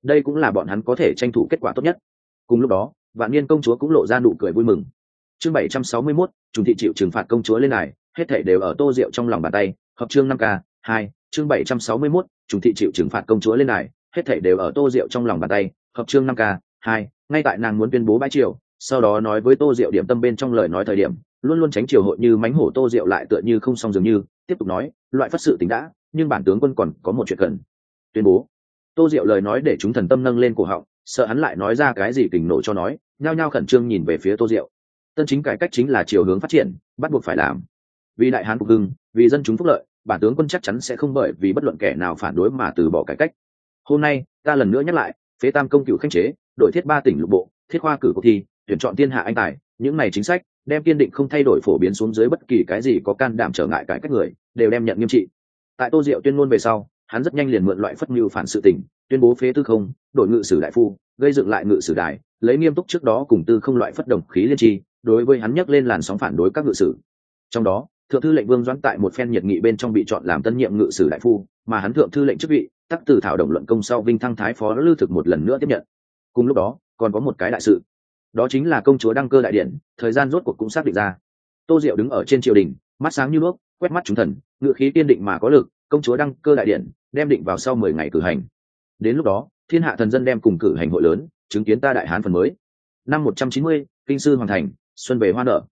đây cũng là bọn hắn có thể tranh thủ kết quả tốt nhất. Cùng lúc đó Vạn Niên công chúa cũng lộ ra nụ cười vui mừng. Chương 761, Trùng thị chịu trừng phạt công chúa lên đài, hết thảy đều ở Tô Diệu trong lòng bàn tay, hợp chương 5K, 2, chương 761, Trùng thị chịu trừng phạt công chúa lên đài, hết thảy đều ở Tô Diệu trong lòng bàn tay, hợp chương 5K, 2, ngay tại nàng muốn tuyên bố bãi triều, sau đó nói với Tô Diệu điểm tâm bên trong lời nói thời điểm, luôn luôn tránh triều hội như mánh hổ Tô Diệu lại tựa như không xong dường như, tiếp tục nói, loại phất sự tình đã, nhưng bản tướng quân còn có một chuyện cần tuyên bố. Tô Diệu lời nói để chúng thần tâm nâng lên cổ họng, sợ hắn lại nói ra cái gì kình nổ cho nói, nhao nhao khẩn trương nhìn về phía Tô Diệu. Tân chính cải cách chính là chiều hướng phát triển, bắt buộc phải làm. Vì đại hán phục hưng, vì dân chúng phúc lợi, bản tướng quân chắc chắn sẽ không bởi vì bất luận kẻ nào phản đối mà từ bỏ cải cách. Hôm nay ta lần nữa nhắc lại, phế tam công cựu khanh chế, đổi thiết 3 tỉnh lục bộ, thiết khoa cử cuộc thi, tuyển chọn thiên hạ anh tài, những này chính sách đem kiên định không thay đổi phổ biến xuống dưới bất kỳ cái gì có can đảm trở ngại cải cách người đều đem nhận nghiêm trị. Tại Tô Diệu tuyên ngôn về sau, hắn rất nhanh liền mượn loại phất mưu phản sự tình, tuyên bố phế tư không, đổi ngự sử đại phu, gây dựng lại ngự sử đài, lấy nghiêm túc trước đó cùng tư không loại phất đồng khí liên tri, đối với hắn nhắc lên làn sóng phản đối các ngự sử. Trong đó thượng thư lệnh Vương Doãn tại một phen nhiệt nghị bên trong bị chọn làm tân nhiệm ngự sử đại phu, mà hắn thượng thư lệnh chức vị tắc từ thảo đồng luận công sau vinh thăng thái phó lưu thực một lần nữa tiếp nhận. Cùng lúc đó còn có một cái đại sự, đó chính là công chúa đăng cơ đại điện, thời gian rốt cuộc cũng xác định ra. Tô Diệu đứng ở trên triều đình, mắt sáng như đuốc, quét mắt chúng thần, ngự khí kiên định mà có lực. Công chúa đăng cơ đại điện đem định vào sau 10 ngày cử hành. Đến lúc đó thiên hạ thần dân đem cùng cử hành hội lớn, chứng kiến ta đại hán phần mới. Năm 190, kinh sư hoàn thành, xuân về hoa nở.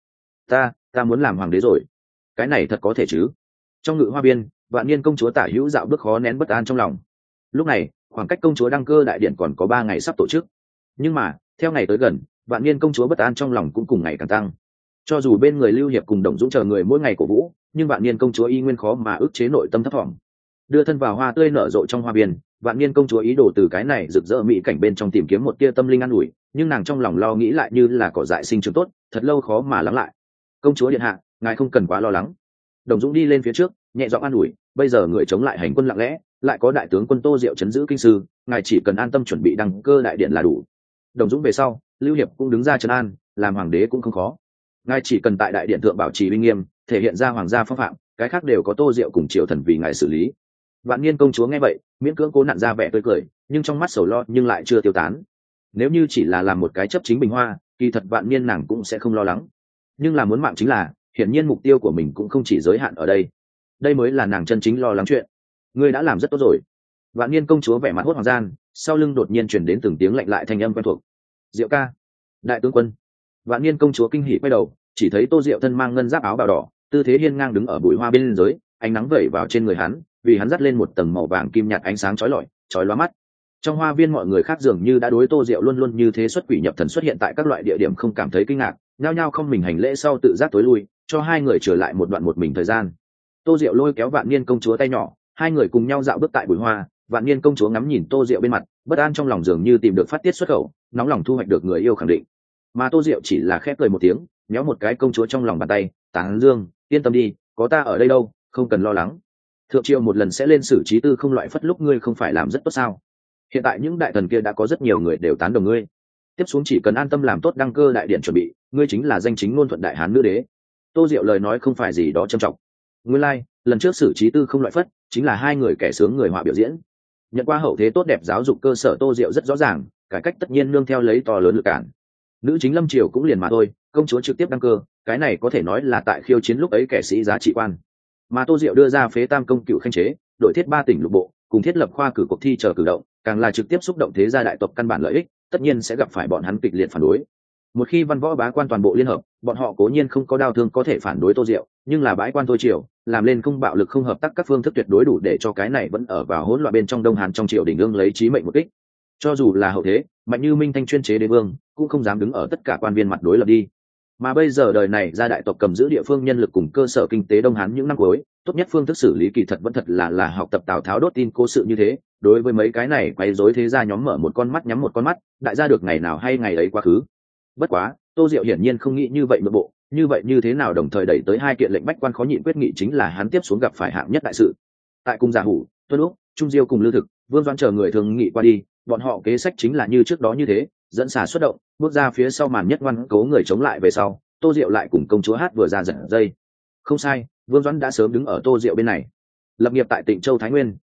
Ta muốn làm hoàng đế rồi. Cái này thật có thể chứ? Trong ngự hoa viên, Vạn Niên công chúa tả hữu dạo bước khó nén bất an trong lòng. Lúc này khoảng cách công chúa đăng cơ đại điện còn có 3 ngày sắp tổ chức, nhưng mà theo ngày tới gần, Vạn Niên công chúa bất an trong lòng cũng cùng ngày càng tăng. Cho dù bên người Lưu Hiệp cùng Đồng Dũng chờ người mỗi ngày cổ vũ, nhưng Vạn Niên công chúa y nguyên khó mà ức chế nội tâm thấp thỏm. Đưa thân vào hoa tươi nở rộ trong hoa viên, Vạn Niên công chúa ý đồ từ cái này rực rỡ mỹ cảnh bên trong tìm kiếm một tia tâm linh an ủi, nhưng nàng trong lòng lo nghĩ lại như là cỏ dại sinh trưởng tốt, thật lâu khó mà lắng lại. Công chúa điện hạ, ngài không cần quá lo lắng. Đồng Dũng đi lên phía trước, nhẹ giọng an ủi, bây giờ người chống lại hành quân lặng lẽ, lại có đại tướng quân Tô Diệu trấn giữ kinh sư, ngài chỉ cần an tâm chuẩn bị đăng cơ đại điện là đủ. Đồng Dũng về sau, Lưu Hiệp cũng đứng ra trấn an, làm hoàng đế cũng không khó. Ngài chỉ cần tại đại điện thượng bảo trì uy nghiêm, thể hiện ra hoàng gia phong phạm, cái khác đều có Tô Diệu cùng triều thần vì ngài xử lý. Vạn Niên công chúa nghe vậy, miễn cưỡng cố nặn ra vẻ tươi cười, nhưng trong mắt sầu lo nhưng lại chưa tiêu tán. Nếu như chỉ là làm một cái chấp chính bình hoa, kỳ thật Vạn Niên nàng cũng sẽ không lo lắng. Nhưng là muốn mạng chính là, hiển nhiên mục tiêu của mình cũng không chỉ giới hạn ở đây. Đây mới là nàng chân chính lo lắng chuyện. Ngươi đã làm rất tốt rồi. Vạn Niên công chúa vẻ mặt hốt hoảng gian, sau lưng đột nhiên truyền đến từng tiếng lạnh lại thanh âm quen thuộc. Diệu ca, đại tướng quân. Vạn Niên công chúa kinh hỉ quay đầu, chỉ thấy Tô Diệu thân mang ngân giáp áo bào đỏ, tư thế hiên ngang đứng ở bụi hoa bên dưới, ánh nắng vẩy vào trên người hắn, vì hắn dắt lên một tầng màu vàng kim nhạt ánh sáng chói lọi, chói lóa mắt. Trong hoa viên mọi người khác dường như đã đối Tô Diệu luôn luôn như thế xuất quỷ nhập thần xuất hiện tại các loại địa điểm không cảm thấy kinh ngạc, nhao nhao không mình hành lễ sau tự giác tối lui, cho hai người trở lại một đoạn một mình thời gian. Tô Diệu lôi kéo Vạn Niên công chúa tay nhỏ, hai người cùng nhau dạo bước tại bụi hoa. Vạn Niên công chúa ngắm nhìn Tô Diệu bên mặt, bất an trong lòng dường như tìm được phát tiết xuất khẩu, nóng lòng thu hoạch được người yêu khẳng định. Mà Tô Diệu chỉ là khép cười một tiếng, nhéo một cái công chúa trong lòng bàn tay, tán dương, yên tâm đi, có ta ở đây đâu, không cần lo lắng. Thượng triều một lần sẽ lên xử trí tư không loại phất lúc ngươi không phải làm rất tốt sao? Hiện tại những đại thần kia đã có rất nhiều người đều tán đồng ngươi. Tiếp xuống chỉ cần an tâm làm tốt đăng cơ đại điện chuẩn bị, ngươi chính là danh chính ngôn thuận đại hán nữ đế. Tô Diệu lời nói không phải gì đó trầm trọng. Nguyên lai, lần trước xử trí tư không loại phất, chính là hai người kẻ sướng người họa biểu diễn. Nhận qua hậu thế tốt đẹp giáo dục cơ sở Tô Diệu rất rõ ràng, cải cách tất nhiên nương theo lấy to lớn lực cản. Nữ chính Lâm Triều cũng liền mà thôi, công chúa trực tiếp đăng cơ, cái này có thể nói là tại khiêu chiến lúc ấy kẻ sĩ giá trị quan. Mà Tô Diệu đưa ra phế tam công cựu khanh chế, đổi thiết 3 tỉnh lục bộ, cùng thiết lập khoa cử cuộc thi chờ cử động, càng là trực tiếp xúc động thế gia đại tộc căn bản lợi ích, tất nhiên sẽ gặp phải bọn hắn kịch liệt phản đối. Một khi văn võ bá quan toàn bộ liên hợp, bọn họ cố nhiên không có đao thương có thể phản đối Tô Diệu, nhưng là bãi quan thôi triều, làm lên không bạo lực không hợp tác các phương thức tuyệt đối đủ để cho cái này vẫn ở vào hỗn loạn bên trong Đông Hán trong triều đình ương lấy chí mệnh một kích. Cho dù là hậu thế, mạnh như Minh Thanh chuyên chế đế vương, cũng không dám đứng ở tất cả quan viên mặt đối lập đi. Mà bây giờ đời này gia đại tộc cầm giữ địa phương nhân lực cùng cơ sở kinh tế Đông Hán những năm cuối, tốt nhất phương thức xử lý kỳ thật vẫn thật là học tập Tào Tháo đốt tin cố sự như thế. Đối với mấy cái này quấy rối thế gia nhóm mở một con mắt nhắm một con mắt, đại gia được ngày nào hay ngày ấy quá khứ. Bất quá, Tô Diệu hiển nhiên không nghĩ như vậy nội bộ, như vậy như thế nào đồng thời đẩy tới hai kiện lệnh bách quan khó nhịn quyết nghị chính là hắn tiếp xuống gặp phải hạng nhất đại sự. Tại cung Giả Hủ, Tuân Úc, Trung Diêu cùng Lưu Thực, Vương Doãn chờ người thường nghị qua đi, bọn họ kế sách chính là như trước đó như thế, dẫn xà xuất động, bước ra phía sau màn nhất ngoan cố người chống lại về sau, Tô Diệu lại cùng công chúa hát vừa ra giật dây. Không sai, Vương Doãn đã sớm đứng ở Tô Diệu bên này. Lập nghiệp tại Tịnh Châu Thái Nguyên,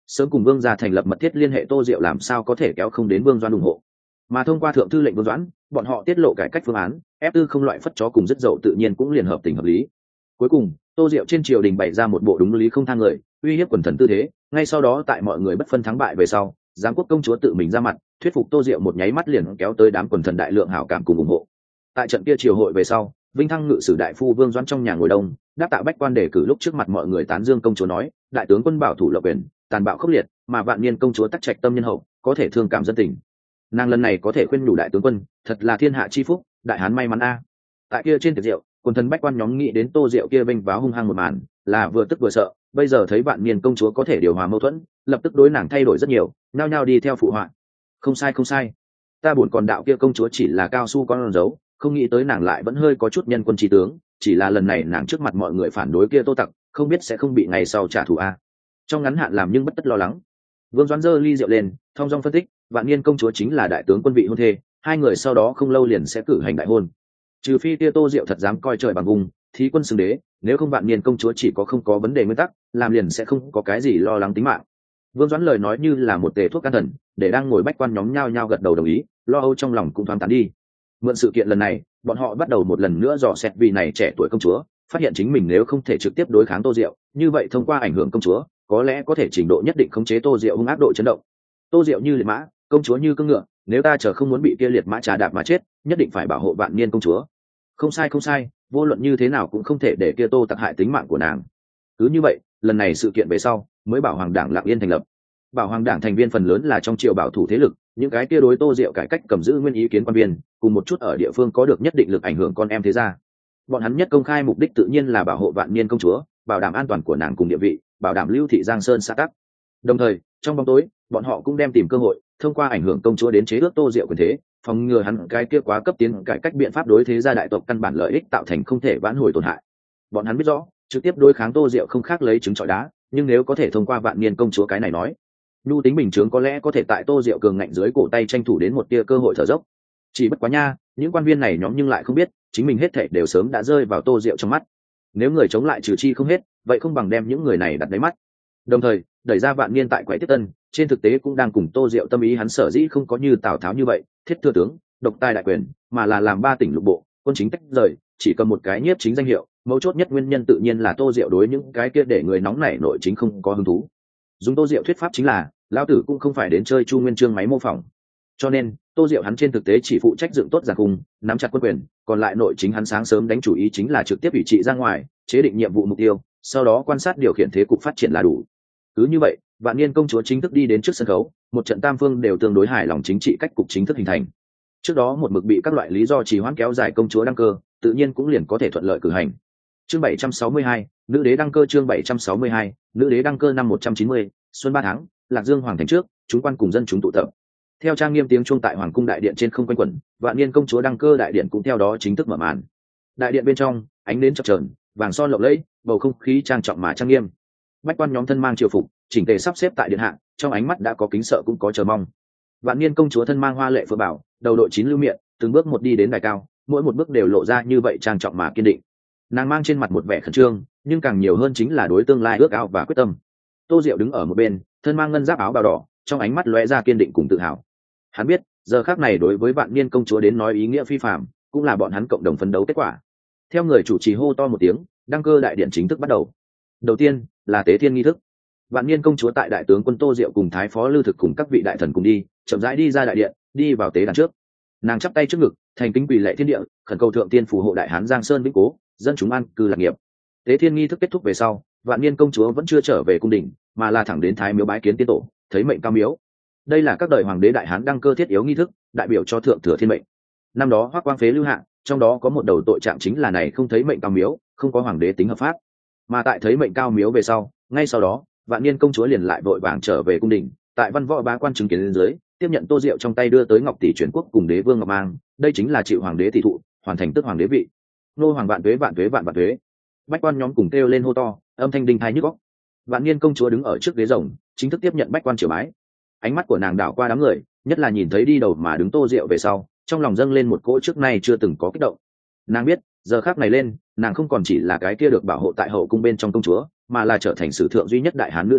sớm cùng vương gia thành lập mật thiết liên hệ Tô Diệu làm sao có thể kéo không đến Vương Doãn ủng hộ. Mà thông qua thượng thư lệnh Vương Doãn, bọn họ tiết lộ cải cách phương án, ép tư không loại phất chó cùng rất dậu tự nhiên cũng liền hợp tình hợp lý. Cuối cùng, Tô Diệu trên triều đình bày ra một bộ đúng lý không thang người, uy hiếp quần thần tư thế, ngay sau đó tại mọi người bất phân thắng bại về sau, giám quốc công chúa tự mình ra mặt, thuyết phục Tô Diệu một nháy mắt liền kéo tới đám quần thần đại lượng hảo cảm cùng ủng hộ. Tại trận kia triều hội về sau, Vinh Thăng ngự sử đại phu Vương Doãn trong nhà ngồi đông, đáp tạ bách quan đề cử lúc trước mặt mọi người tán dương công chúa nói, đại tướng quân bảo thủ lộc quyền, tàn bạo khốc liệt, mà vạn niên công chúa tắc trạch tâm nhân hậu, có thể thương cảm dân tình. Nàng lần này có thể khuyên nhủ đại tướng quân, thật là thiên hạ chi phúc, đại hán may mắn a. Tại kia trên tiệc rượu, quần thần bách quan nhóm nghĩ đến Tô Diệu kia vênh váo hung hăng một màn, là vừa tức vừa sợ, bây giờ thấy vạn niên công chúa có thể điều hòa mâu thuẫn, lập tức đối nàng thay đổi rất nhiều, nhao nhao đi theo phụ họa. Không sai không sai, ta buồn còn đạo kia công chúa chỉ là cao su con dấu, không nghĩ tới nàng lại vẫn hơi có chút nhân quân trí tướng, chỉ là lần này nàng trước mặt mọi người phản đối kia Tô Tặc, không biết sẽ không bị ngày sau trả thù a. Trong ngắn hạn làm nhưng bất tất lo lắng. Vương Doãn giơ ly rượu lên, thong dong phân tích, vạn niên công chúa chính là đại tướng quân vị hôn thê, hai người sau đó không lâu liền sẽ cử hành đại hôn. Trừ phi kia Tô Diệu thật dám coi trời bằng vùng, thí quân xưng đế, nếu không vạn niên công chúa chỉ có không có vấn đề nguyên tắc, làm liền sẽ không có cái gì lo lắng tính mạng. Vương Doãn lời nói như là một tề thuốc can thần, để đang ngồi bách quan nhóm nhao nhao gật đầu đồng ý, lo âu trong lòng cũng thoáng tán đi. Mượn sự kiện lần này, bọn họ bắt đầu một lần nữa dò xét vị này trẻ tuổi công chúa, phát hiện chính mình nếu không thể trực tiếp đối kháng Tô Diệu, như vậy thông qua ảnh hưởng công chúa, có lẽ có thể trình độ nhất định khống chế Tô Diệu hung ác độ chấn động. Tô Diệu như liệt mã, công chúa như cưỡi ngựa, nếu ta chờ không muốn bị kia liệt mã trà đạp mà chết, nhất định phải bảo hộ vạn niên công chúa. Không sai không sai, vô luận như thế nào cũng không thể để kia Tô Tặc hại tính mạng của nàng. Cứ như vậy, lần này sự kiện về sau, mới Bảo Hoàng Đảng lặng yên thành lập. Bảo Hoàng Đảng thành viên phần lớn là trong triều bảo thủ thế lực, những cái kia đối Tô Diệu cải cách cầm giữ nguyên ý kiến quan viên, cùng một chút ở địa phương có được nhất định lực ảnh hưởng con em thế gia. Bọn hắn nhất công khai mục đích tự nhiên là bảo hộ vạn niên công chúa, bảo đảm an toàn của nàng cùng địa vị, bảo đảm lưu thị Giang Sơn xã tắc. Đồng thời, trong bóng tối, bọn họ cũng đem tìm cơ hội, thông qua ảnh hưởng công chúa đến chế ước Tô Diệu quyền thế, phòng ngừa hắn cái kia quá cấp tiến cải cách biện pháp đối thế gia đại tộc căn bản lợi ích tạo thành không thể vãn hồi tổn hại. Bọn hắn biết rõ, trực tiếp đối kháng Tô Diệu không khác lấy trứng trọi đá, nhưng nếu có thể thông qua vạn niên công chúa cái này nói, nhu tính bình chướng có lẽ có thể tại Tô Diệu cường ngạnh dưới cổ tay tranh thủ đến một tia cơ hội thở dốc. Chỉ bất quá nha, những quan viên này nhóm nhưng lại không biết, chính mình hết thảy đều sớm đã rơi vào Tô Diệu trong mắt. Nếu người chống lại trừ chi không hết, vậy không bằng đem những người này đặt đáy mắt. Đồng thời, đẩy ra vạn niên tại quẻ tiếp tân, trên thực tế cũng đang cùng Tô Diệu tâm ý hắn sở dĩ không có như Tào Tháo như vậy, thiết thừa tướng, độc tài đại quyền, mà là làm 3 tỉnh lục bộ, quân chính tách rời, chỉ cầm một cái nhiếp chính danh hiệu, mấu chốt nhất nguyên nhân tự nhiên là Tô Diệu đối những cái kia để người nóng nảy nội chính không có hứng thú. Dùng Tô Diệu thuyết pháp chính là, lão tử cũng không phải đến chơi Chu Nguyên Chương máy mô phỏng. Cho nên, Tô Diệu hắn trên thực tế chỉ phụ trách dựng tốt giàn khung, nắm chặt quân quyền, còn lại nội chính hắn sáng sớm đánh chủ ý chính là trực tiếp ủy trị ra ngoài, chế định nhiệm vụ mục tiêu, sau đó quan sát điều khiển thế cục phát triển là đủ. Cứ như vậy, vạn niên công chúa chính thức đi đến trước sân khấu, một trận tam phương đều tương đối hài lòng chính trị cách cục chính thức hình thành. Trước đó một mực bị các loại lý do trì hoãn kéo dài công chúa đăng cơ, tự nhiên cũng liền có thể thuận lợi cử hành. Chương 762, nữ đế đăng cơ. Chương 762, nữ đế đăng cơ năm 190, xuân 3 tháng, Lạc Dương hoàng thành trước, chúng quan cùng dân chúng tụ tập. Theo trang nghiêm tiếng chuông tại hoàng cung đại điện trên không quanh quẩn, vạn niên công chúa đăng cơ đại điện cũng theo đó chính thức mở màn. Đại điện bên trong, ánh nến chập chờn, vàng son lộng lẫy, bầu không khí trang trọng mà trang nghiêm. Bách quan nhóm thân mang triều phục, chỉnh tề sắp xếp tại điện hạ, trong ánh mắt đã có kính sợ cũng có chờ mong. Vạn niên công chúa thân mang hoa lệ phượng bảo, đầu đội 9 lưu miệng, từng bước một đi đến đài cao, mỗi một bước đều lộ ra như vậy trang trọng mà kiên định. Nàng mang trên mặt một vẻ khẩn trương, nhưng càng nhiều hơn chính là đối tương lai ước ao và quyết tâm. Tô Diệu đứng ở một bên, thân mang ngân giáp áo bào đỏ, trong ánh mắt lóe ra kiên định cùng tự hào. Hắn biết, giờ khắc này đối với vạn niên công chúa đến nói ý nghĩa phi phàm, cũng là bọn hắn cộng đồng phấn đấu kết quả. Theo người chủ trì hô to một tiếng, đăng cơ đại điện chính thức bắt đầu. Đầu tiên là tế thiên nghi thức. Vạn niên công chúa tại đại tướng quân Tô Diệu cùng thái phó Lưu Thực cùng các vị đại thần cùng đi, chậm rãi đi ra đại điện, đi vào tế đàn trước. Nàng chắp tay trước ngực, thành kính quỳ lạy thiên địa, khẩn cầu thượng tiên phù hộ đại hán Giang Sơn vĩnh cố, dân chúng an cư lạc nghiệp. Tế thiên nghi thức kết thúc về sau, vạn niên công chúa vẫn chưa trở về cung đình, mà là thẳng đến thái miếu bái kiến tiên tổ, thấy mệnh cao miếu. Đây là các đời hoàng đế đại hán đăng cơ thiết yếu nghi thức, đại biểu cho thượng thừa thiên mệnh. Năm đó Hoắc Quang phế lưu hạ, trong đó có một đầu tội trạng chính là này không thấy mệnh cao miếu, không có hoàng đế tính hợp pháp. Mà tại thấy mệnh cao miếu về sau, ngay sau đó, vạn niên công chúa liền lại vội vàng trở về cung đình, tại văn võ bá quan chứng kiến lên dưới, tiếp nhận Tô Diệu trong tay đưa tới ngọc tỷ truyền quốc cùng đế vương ngọc mang, đây chính là chịu hoàng đế tỷ thụ, hoàn thành tức hoàng đế vị. Nô hoàng vạn tuế vạn tuế vạn vạn tuế. Bách quan nhóm cùng kêu lên hô to, âm thanh đinh tai nhức óc. Vạn niên công chúa đứng ở trước ghế rồng, chính thức tiếp nhận bách quan triều bái. Ánh mắt của nàng đảo qua đám người, nhất là nhìn thấy đi đầu mà đứng Tô Diệu về sau, trong lòng dâng lên một cỗ trước nay chưa từng có kích động. Nàng biết, giờ khắc này lên, nàng không còn chỉ là cái kia được bảo hộ tại hậu cung bên trong công chúa, mà là trở thành sử thượng duy nhất đại hán nữ đế,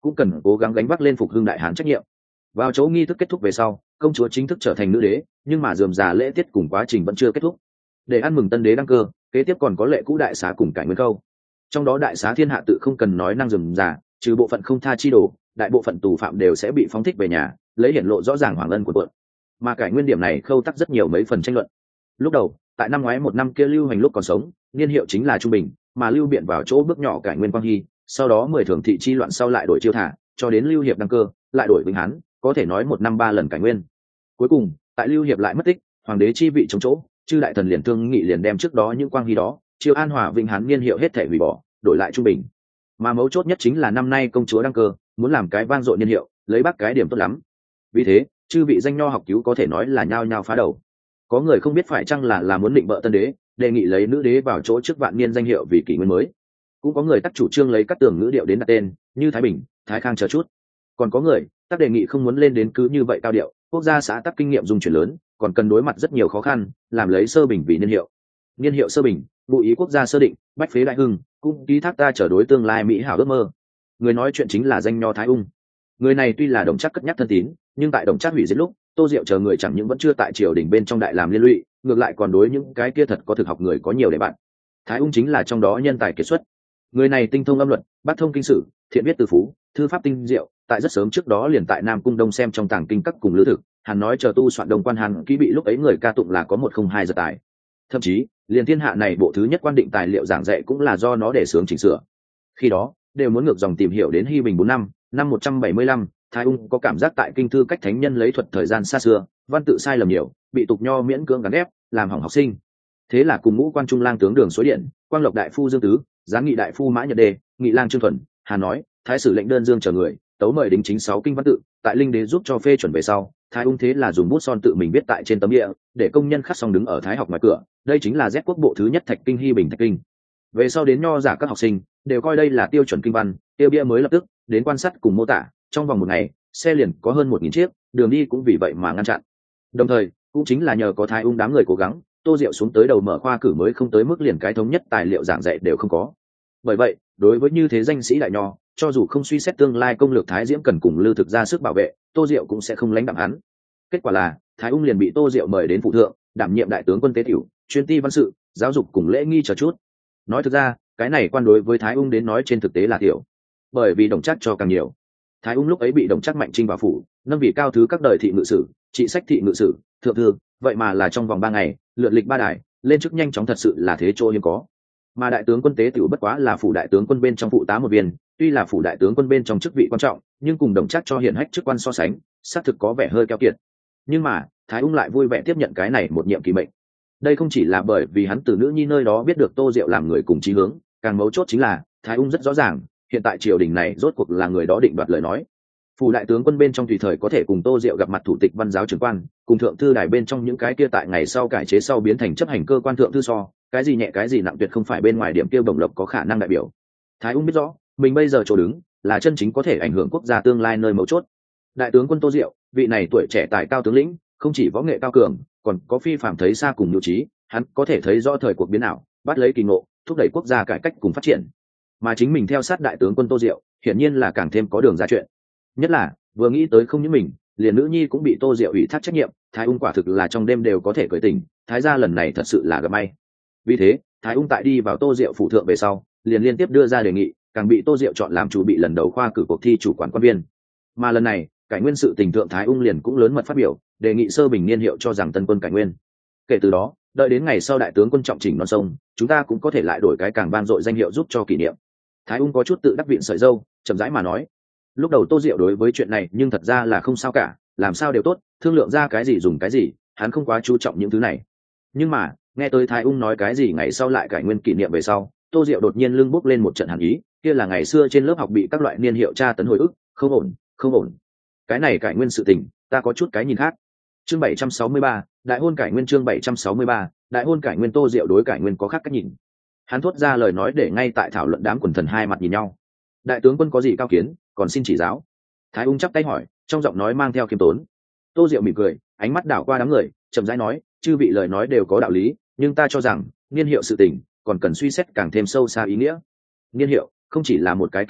cũng cần cố gắng gánh vác lên phục hưng đại hán trách nhiệm. Vào chỗ nghi thức kết thúc về sau, công chúa chính thức trở thành nữ đế, nhưng mà rườm rà lễ tiết cùng quá trình vẫn chưa kết thúc. Để ăn mừng tân đế đăng cơ, kế tiếp còn có lệ cũ đại xá cùng cải nguyên câu. Trong đó đại xá thiên hạ tự không cần nói năng rườm rà, trừ bộ phận không tha chi đồ, đại bộ phận tù phạm đều sẽ bị phóng thích về nhà, lấy hiển lộ rõ ràng hoàng ân của quận. Mà cải nguyên điểm này khâu tắc rất nhiều mấy phần tranh luận. Lúc đầu, tại năm ngoái một năm kia Lưu Hành lúc còn sống, niên hiệu chính là trung bình, mà Lưu Biện vào chỗ bước nhỏ cải nguyên quang hy, sau đó 10 thường thị chi loạn sau lại đổi chiêu thả, cho đến Lưu Hiệp đăng cơ, lại đổi Vĩnh Hán, có thể nói một năm 3 lần cải nguyên. Cuối cùng, tại Lưu Hiệp lại mất tích, hoàng đế chi vị chống chỗ, chư đại thần liền thương nghị liền đem trước đó những quang hy đó, chiêu An Hòa Vĩnh Hán niên hiệu hết thể hủy bỏ, đổi lại trung bình. Mà mấu chốt nhất chính là năm nay công chúa đăng cơ, muốn làm cái vang dội niên hiệu, lấy bác cái điểm tốt lắm. Vì thế, chư vị danh nho học cứu có thể nói là nhao nhao phá đầu. Có người không biết phải chăng là muốn định bợ tân đế, đề nghị lấy nữ đế vào chỗ trước vạn niên danh hiệu vì kỷ nguyên mới. Cũng có người tác chủ trương lấy các tường ngữ điệu đến đặt tên, như Thái Bình, Thái Khang chờ chút. Còn có người tác đề nghị không muốn lên đến cứ như vậy cao điệu, quốc gia xã tác kinh nghiệm dung chuyển lớn, còn cần đối mặt rất nhiều khó khăn, làm lấy sơ bình vì niên hiệu. Niên hiệu sơ bình, ngụ ý quốc gia sơ định, bách phế đại hưng, cũng ký thác ta trở đối tương lai mỹ hảo ước mơ. Người nói chuyện chính là danh nho Thái Ung. Người này tuy là Đồng Trác cất nhắc thân tín, nhưng tại Đồng Trác hủy diệt lúc, Tô Diệu chờ người chẳng những vẫn chưa tại triều đình bên trong đại làm liên lụy, ngược lại còn đối những cái kia thật có thực học người có nhiều để bạn. Thái Ung chính là trong đó nhân tài kiệt xuất. Người này tinh thông âm luật, bát thông kinh sử, thiện viết từ phú, thư pháp tinh diệu, tại rất sớm trước đó liền tại Nam Cung Đông xem trong tàng kinh các cùng lữ thực, hắn nói chờ tu soạn đồng quan hàn ký bị lúc ấy người ca tụng là có 102 giờ tài. Thậm chí, liền thiên hạ này bộ thứ nhất quan định tài liệu giảng dạy cũng là do nó để xướng chỉnh sửa. Khi đó, đều muốn ngược dòng tìm hiểu đến Hy Bình 4 năm 175, Thái Ung có cảm giác tại kinh thư cách thánh nhân lấy thuật thời gian xa xưa, văn tự sai lầm nhiều, bị tục nho miễn cưỡng gắn ép, làm hỏng học sinh. Thế là cùng ngũ quan trung lang tướng Đường Suối Điện, Quang Lộc đại phu Dương Tứ, giáng nghị đại phu Mã Nhật Đề, nghị lang Trương Thuần, Hà nói, thái sử lệnh đơn dương chờ người, tấu mời đính chính 6 kinh văn tự, tại linh đế giúp cho phê chuẩn về sau, Thái Ung thế là dùng bút son tự mình viết tại trên tấm địa, để công nhân khắc xong đứng ở thái học ngoài cửa, đây chính là Z quốc bộ thứ nhất Thạch kinh Hy Bình Thạch kinh. Về sau đến nho giả các học sinh đều coi đây là tiêu chuẩn kinh văn, tiêu bia mới lập tức đến quan sát cùng mô tả, trong vòng một ngày, xe liền có hơn 1000 chiếc, đường đi cũng vì vậy mà ngăn chặn. Đồng thời, cũng chính là nhờ có Thái Ung đám người cố gắng, Tô Diệu xuống tới đầu mở khoa cử mới không tới mức liền cái thống nhất tài liệu giảng dạy đều không có. Bởi vậy, đối với như thế danh sĩ đại nho, cho dù không suy xét tương lai công lược Thái Diễm cần cùng Lưu Thực ra sức bảo vệ, Tô Diệu cũng sẽ không lãnh đạm hắn. Kết quả là, Thái Ung liền bị Tô Diệu mời đến phụ thượng, đảm nhiệm đại tướng quân tế tiểu, chuyên ti văn sự, giáo dục cùng lễ nghi chờ chút. Nói thực ra, cái này quan đối với Thái Ung đến nói trên thực tế là tiểu, bởi vì Đồng Trác cho càng nhiều. Thái Ung lúc ấy bị Đồng Trác mạnh trinh vào phủ, nâng vị cao thứ các đời thị ngự sử, trị sách thị ngự sử, thượng thư, vậy mà là trong vòng 3 ngày, lượt lịch 3 đài, lên chức nhanh chóng thật sự là thế chỗ hiếm có. Mà đại tướng quân tế tiểu bất quá là phủ đại tướng quân bên trong phụ tá một viên, tuy là phủ đại tướng quân bên trong chức vị quan trọng, nhưng cùng Đồng Trác cho hiển hách chức quan so sánh, xác thực có vẻ hơi keo kiệt. Nhưng mà, Thái Ung lại vui vẻ tiếp nhận cái này một nhiệm kỳ mệnh. Đây không chỉ là bởi vì hắn từ nữ nhi nơi đó biết được Tô Diệu làm người cùng chí hướng, càng mấu chốt chính là Thái Ung rất rõ ràng, hiện tại triều đình này rốt cuộc là người đó định đoạt lời nói. Phủ đại tướng quân bên trong tùy thời có thể cùng Tô Diệu gặp mặt thủ tịch văn giáo trưởng quan, cùng thượng thư đài bên trong những cái kia tại ngày sau cải chế sau biến thành chấp hành cơ quan thượng thư so, cái gì nhẹ cái gì nặng tuyệt không phải bên ngoài điểm tiêu bổng lộc có khả năng đại biểu. Thái Ung biết rõ, mình bây giờ chỗ đứng là chân chính có thể ảnh hưởng quốc gia tương lai nơi mấu chốt. Đại tướng quân Tô Diệu, vị này tuổi trẻ tài cao tướng lĩnh, không chỉ võ nghệ cao cường, còn có phi phàm thấy xa cùng nhu trí, hắn có thể thấy rõ thời cuộc biến ảo, bắt lấy kỳ ngộ, thúc đẩy quốc gia cải cách cùng phát triển. Mà chính mình theo sát đại tướng quân Tô Diệu, hiển nhiên là càng thêm có đường ra chuyện. Nhất là, vừa nghĩ tới không những mình, liền nữ nhi cũng bị Tô Diệu ủy thác trách nhiệm, Thái Ung quả thực là trong đêm đều có thể cởi tình, Thái gia lần này thật sự là gặp may. Vì thế, Thái Ung tại đi vào Tô Diệu phụ thượng về sau, liền liên tiếp đưa ra đề nghị, càng bị Tô Diệu chọn làm chủ bị lần đầu khoa cử cuộc thi chủ quản quan viên. Mà lần này, cải nguyên sự tình thượng Thái Ung liền cũng lớn mật phát biểu, đề nghị sơ bình niên hiệu cho rằng tân quân cải nguyên. Kể từ đó, đợi đến ngày sau đại tướng quân trọng chỉnh non sông, chúng ta cũng có thể lại đổi cái càng vang dội danh hiệu giúp cho kỷ niệm. Thái Ung có chút tự đắc vịn sợi dâu, chậm rãi mà nói. Lúc đầu Tô Diệu đối với chuyện này nhưng thật ra là không sao cả, làm sao đều tốt, thương lượng ra cái gì dùng cái gì, hắn không quá chú trọng những thứ này. Nhưng mà, nghe tới Thái Ung nói cái gì ngày sau lại cải nguyên kỷ niệm về sau, Tô Diệu đột nhiên lưng bốc lên một trận hàn ý, kia là ngày xưa trên lớp học bị các loại niên hiệu tra tấn hồi ức, không ổn, không ổn. Cái này cải nguyên sự tình, ta có chút cái nhìn khác. Chương 763, đại hôn cải nguyên chương 763, đại hôn cải nguyên Tô Diệu đối cải nguyên có khác cách nhìn. Hắn thốt ra lời nói để ngay tại thảo luận đám quần thần hai mặt nhìn nhau. Đại tướng quân có gì cao kiến, còn xin chỉ giáo. Thái Ung chắp tay hỏi, trong giọng nói mang theo khiêm tốn. Tô Diệu mỉm cười, ánh mắt đảo qua đám người, chậm rãi nói, chư vị lời nói đều có đạo lý, nhưng ta cho rằng niên hiệu sự tình còn cần suy xét càng thêm sâu xa ý nghĩa. Niên hiệu không chỉ là một cái ký hiệu,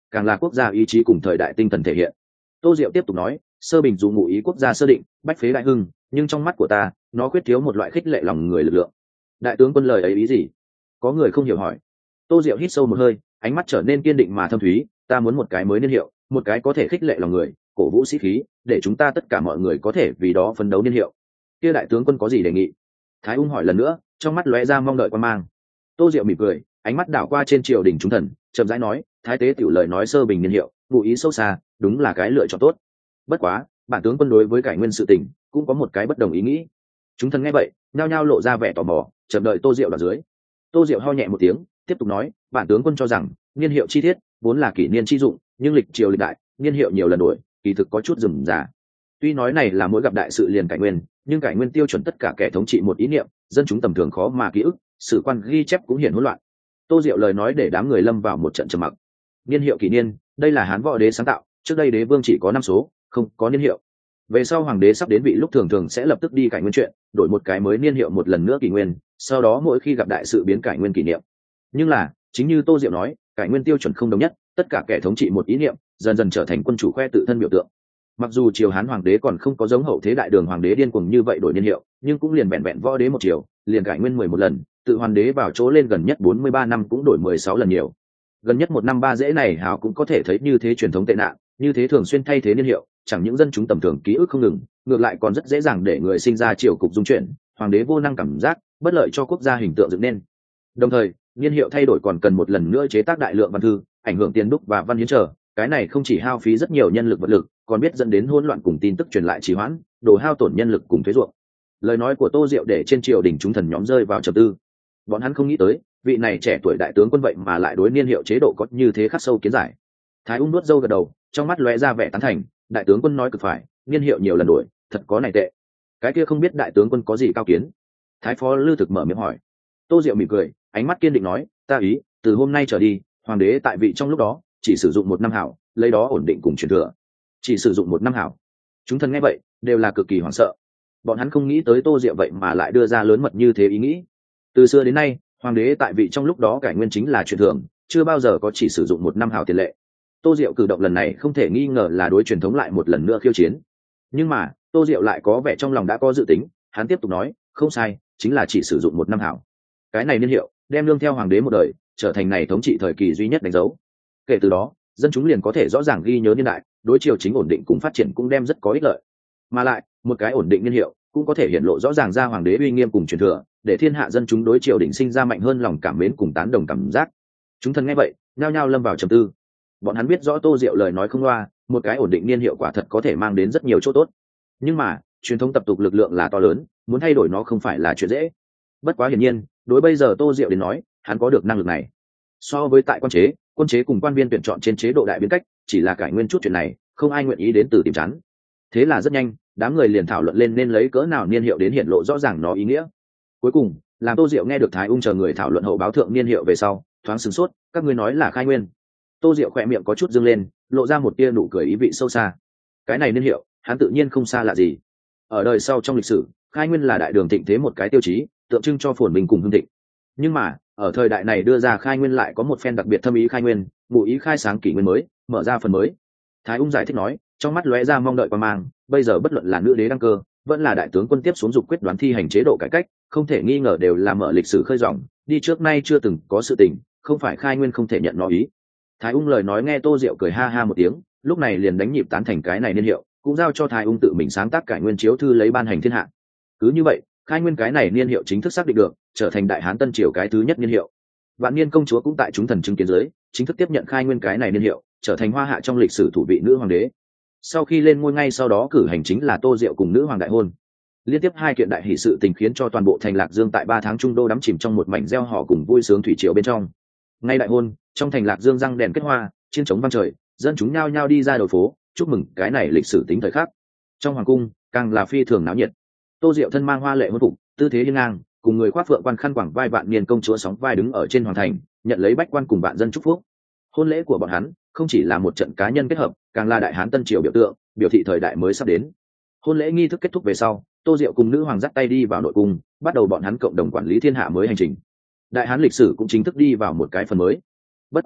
càng là quốc gia ý chí cùng thời đại tinh thần thể hiện. Tô Diệu tiếp tục nói, sơ bình dù ngụ ý quốc gia sơ định, bách phế đại hưng, nhưng trong mắt của ta nó khuyết thiếu một loại khích lệ lòng người lực lượng. Đại tướng quân lời ấy ý gì? Có người không hiểu hỏi. Tô Diệu hít sâu một hơi, ánh mắt trở nên kiên định mà thâm thúy. Ta muốn một cái mới niên hiệu, một cái có thể khích lệ lòng người, cổ vũ sĩ khí, để chúng ta tất cả mọi người có thể vì đó phấn đấu niên hiệu. Kia đại tướng quân có gì đề nghị? Thái Ung hỏi lần nữa, trong mắt lóe ra mong đợi quan mang. Tô Diệu mỉm cười, ánh mắt đảo qua trên triều đình chúng thần, chậm rãi nói, thái tế tiểu lời nói sơ bình niên hiệu, ngụ ý sâu xa, đúng là cái lựa chọn tốt. Bất quá, bản tướng quân đối với cải nguyên sự tình cũng có một cái bất đồng ý nghĩ. Chúng thần nghe vậy, nhao nhao lộ ra vẻ tò mò, chậm đợi Tô Diệu ở dưới. Tô Diệu ho nhẹ một tiếng, tiếp tục nói, bản tướng quân cho rằng niên hiệu chi thiết vốn là kỷ niên chi dụng, nhưng lịch triều lịch đại, niên hiệu nhiều lần đổi, kỳ thực có chút rườm rà. Tuy nói này là mỗi gặp đại sự liền cải nguyên, nhưng cải nguyên tiêu chuẩn tất cả kẻ thống trị một ý niệm, dân chúng tầm thường khó mà ký ức, sử quan ghi chép cũng hiển hỗn loạn. Tô Diệu lời nói để đám người lâm vào một trận trầm mặc. Niên hiệu kỷ niên, đây là Hán võ đế sáng tạo, trước đây đế vương chỉ có 5 số, không có niên hiệu. Về sau hoàng đế sắp đến vị lúc thường thường sẽ lập tức đi cải nguyên chuyện, đổi một cái mới niên hiệu một lần nữa kỷ nguyên, sau đó mỗi khi gặp đại sự biến cải nguyên kỷ niệm. Nhưng là, chính như Tô Diệu nói, cải nguyên tiêu chuẩn không đồng nhất, tất cả kẻ thống trị một ý niệm, dần dần trở thành quân chủ khoe tự thân biểu tượng. Mặc dù triều Hán hoàng đế còn không có giống hậu thế đại đường hoàng đế điên cuồng như vậy đổi niên hiệu, nhưng cũng liền vẹn vẹn võ đế một triều, liền cải nguyên 11 lần, tự hoàng đế vào chỗ lên gần nhất 43 năm cũng đổi 16 lần nhiều. Gần nhất 1 năm 3 dễ này hào cũng có thể thấy như thế truyền thống tệ nạn, như thế thường xuyên thay thế niên hiệu, chẳng những dân chúng tầm thường ký ức không ngừng, ngược lại còn rất dễ dàng để người sinh ra triều cục dung chuyển, hoàng đế vô năng cảm giác, bất lợi cho quốc gia hình tượng dựng nên. Đồng thời, niên hiệu thay đổi còn cần một lần nữa chế tác đại lượng văn thư, ảnh hưởng tiền đúc và văn hiến trở, cái này không chỉ hao phí rất nhiều nhân lực vật lực, còn biết dẫn đến hỗn loạn cùng tin tức truyền lại trì hoãn, đồ hao tổn nhân lực cùng thuế ruộng. Lời nói của Tô Diệu để trên triều đình chúng thần nhóm rơi vào trầm tư. Bọn hắn không nghĩ tới, vị này trẻ tuổi đại tướng quân vậy mà lại đối niên hiệu chế độ có như thế khắc sâu kiến giải. Thái Ung nuốt râu gật đầu, trong mắt lóe ra vẻ tán thành, đại tướng quân nói cực phải, niên hiệu nhiều lần đổi, thật có này tệ. Cái kia không biết đại tướng quân có gì cao kiến? Thái phó Lư Thực mở miệng hỏi. Tô Diệu mỉm cười, ánh mắt kiên định nói, ta ý, từ hôm nay trở đi, hoàng đế tại vị trong lúc đó chỉ sử dụng 1 năm hảo, lấy đó ổn định cùng truyền thừa. Chỉ sử dụng 1 năm hảo. Chúng thần nghe vậy đều là cực kỳ hoảng sợ. Bọn hắn không nghĩ tới Tô Diệu vậy mà lại đưa ra lớn mật như thế ý nghĩ. Từ xưa đến nay, hoàng đế tại vị trong lúc đó cải nguyên chính là truyền thường, chưa bao giờ có chỉ sử dụng 1 năm hảo tiền lệ. Tô Diệu cử động lần này không thể nghi ngờ là đối truyền thống lại một lần nữa khiêu chiến. Nhưng mà Tô Diệu lại có vẻ trong lòng đã có dự tính, hắn tiếp tục nói, không sai, chính là chỉ sử dụng 1 năm hảo. Cái này niên hiệu đem nương theo hoàng đế một đời, trở thành này thống trị thời kỳ duy nhất đánh dấu. Kể từ đó, dân chúng liền có thể rõ ràng ghi nhớ niên đại, đối triều chính ổn định cùng phát triển cũng đem rất có ích lợi. Mà lại, một cái ổn định niên hiệu cũng có thể hiện lộ rõ ràng ra hoàng đế uy nghiêm cùng truyền thừa, để thiên hạ dân chúng đối triều đình sinh ra mạnh hơn lòng cảm mến cùng tán đồng cảm giác. Chúng thần nghe vậy, nhao nhao lâm vào trầm tư. Bọn hắn biết rõ Tô Diệu lời nói không loa, một cái ổn định niên hiệu quả thật có thể mang đến rất nhiều chỗ tốt. Nhưng mà, truyền thống tập tục lực lượng là to lớn, muốn thay đổi nó không phải là chuyện dễ. Bất quá hiển nhiên, đối bây giờ Tô Diệu đến nói, hắn có được năng lực này. So với tại quan chế, quân chế cùng quan viên tuyển chọn trên chế độ đại biến cách, chỉ là cải nguyên chút chuyện này, không ai nguyện ý đến từ tìm chán. Thế là rất nhanh, đám người liền thảo luận lên nên lấy cỡ nào niên hiệu đến hiện lộ rõ ràng nó ý nghĩa. Cuối cùng, làm Tô Diệu nghe được Thái Ung chờ người thảo luận hậu báo thượng niên hiệu về sau, thoáng sửng sốt, các ngươi nói là khai nguyên. Tô Diệu khỏe miệng có chút dương lên, lộ ra một tia nụ cười ý vị sâu xa. Cái này niên hiệu, hắn tự nhiên không xa lạ gì. Ở đời sau trong lịch sử, khai nguyên là đại đường thịnh thế một cái tiêu chí, tượng trưng cho phồn bình cùng hưng thịnh. Nhưng mà, ở thời đại này đưa ra khai nguyên lại có một phen đặc biệt thâm ý khai nguyên, ngụ ý khai sáng kỷ nguyên mới, mở ra phần mới. Thái Ung giải thích nói, trong mắt lóe ra mong đợi quan mang, bây giờ bất luận là nữ đế đăng cơ, vẫn là đại tướng quân tiếp xuống dục quyết đoán thi hành chế độ cải cách, không thể nghi ngờ đều là mở lịch sử khơi dòng, đi trước nay chưa từng có sự tình, không phải khai nguyên không thể nhận nó ý. Thái Ung lời nói nghe Tô Diệu cười ha ha một tiếng, lúc này liền đánh nhịp tán thành cái này niên hiệu, cũng giao cho Thái Ung tự mình sáng tác cải nguyên chiếu thư lấy ban hành thiên hạ. Cứ như vậy, khai nguyên cái này niên hiệu chính thức xác định được, trở thành đại hán tân triều cái thứ nhất niên hiệu. Vạn Niên công chúa cũng tại chúng thần chứng kiến dưới, chính thức tiếp nhận khai nguyên cái này niên hiệu, trở thành hoa hạ trong lịch sử thủ vị nữ hoàng đế. Sau khi lên ngôi ngay sau đó cử hành chính là Tô Diệu cùng nữ hoàng đại hôn. Liên tiếp 2 kiện đại hỷ sự tình khiến cho toàn bộ thành Lạc Dương tại 3 tháng trung đô đắm chìm trong một mảnh reo hò cùng vui sướng thủy triều bên trong. Ngay đại hôn, trong thành Lạc Dương răng đèn kết hoa, chiên trống vang trời, dân chúng nhao nhao đi ra đầu phố, chúc mừng cái này lịch sử tính thời khắc. Trong hoàng cung, càng là phi thường náo nhiệt. Tô Diệu thân mang hoa lệ hôn phục, tư thế hiên ngang, cùng người khoác phượng quan khăn quàng vai Vạn Niên công chúa sóng vai đứng ở trên hoàng thành, nhận lấy bách quan cùng vạn dân chúc phúc. Hôn lễ của bọn hắn không chỉ là một trận cá nhân kết hợp, càng là đại hán tân triều biểu tượng, biểu thị thời đại mới sắp đến. Hôn lễ nghi thức kết thúc về sau, Tô Diệu cùng nữ hoàng dắt tay đi vào nội cung, bắt đầu bọn hắn cộng đồng quản lý thiên hạ mới hành trình. Đại hán lịch sử cũng chính thức đi vào một cái phần mới. Bất quá,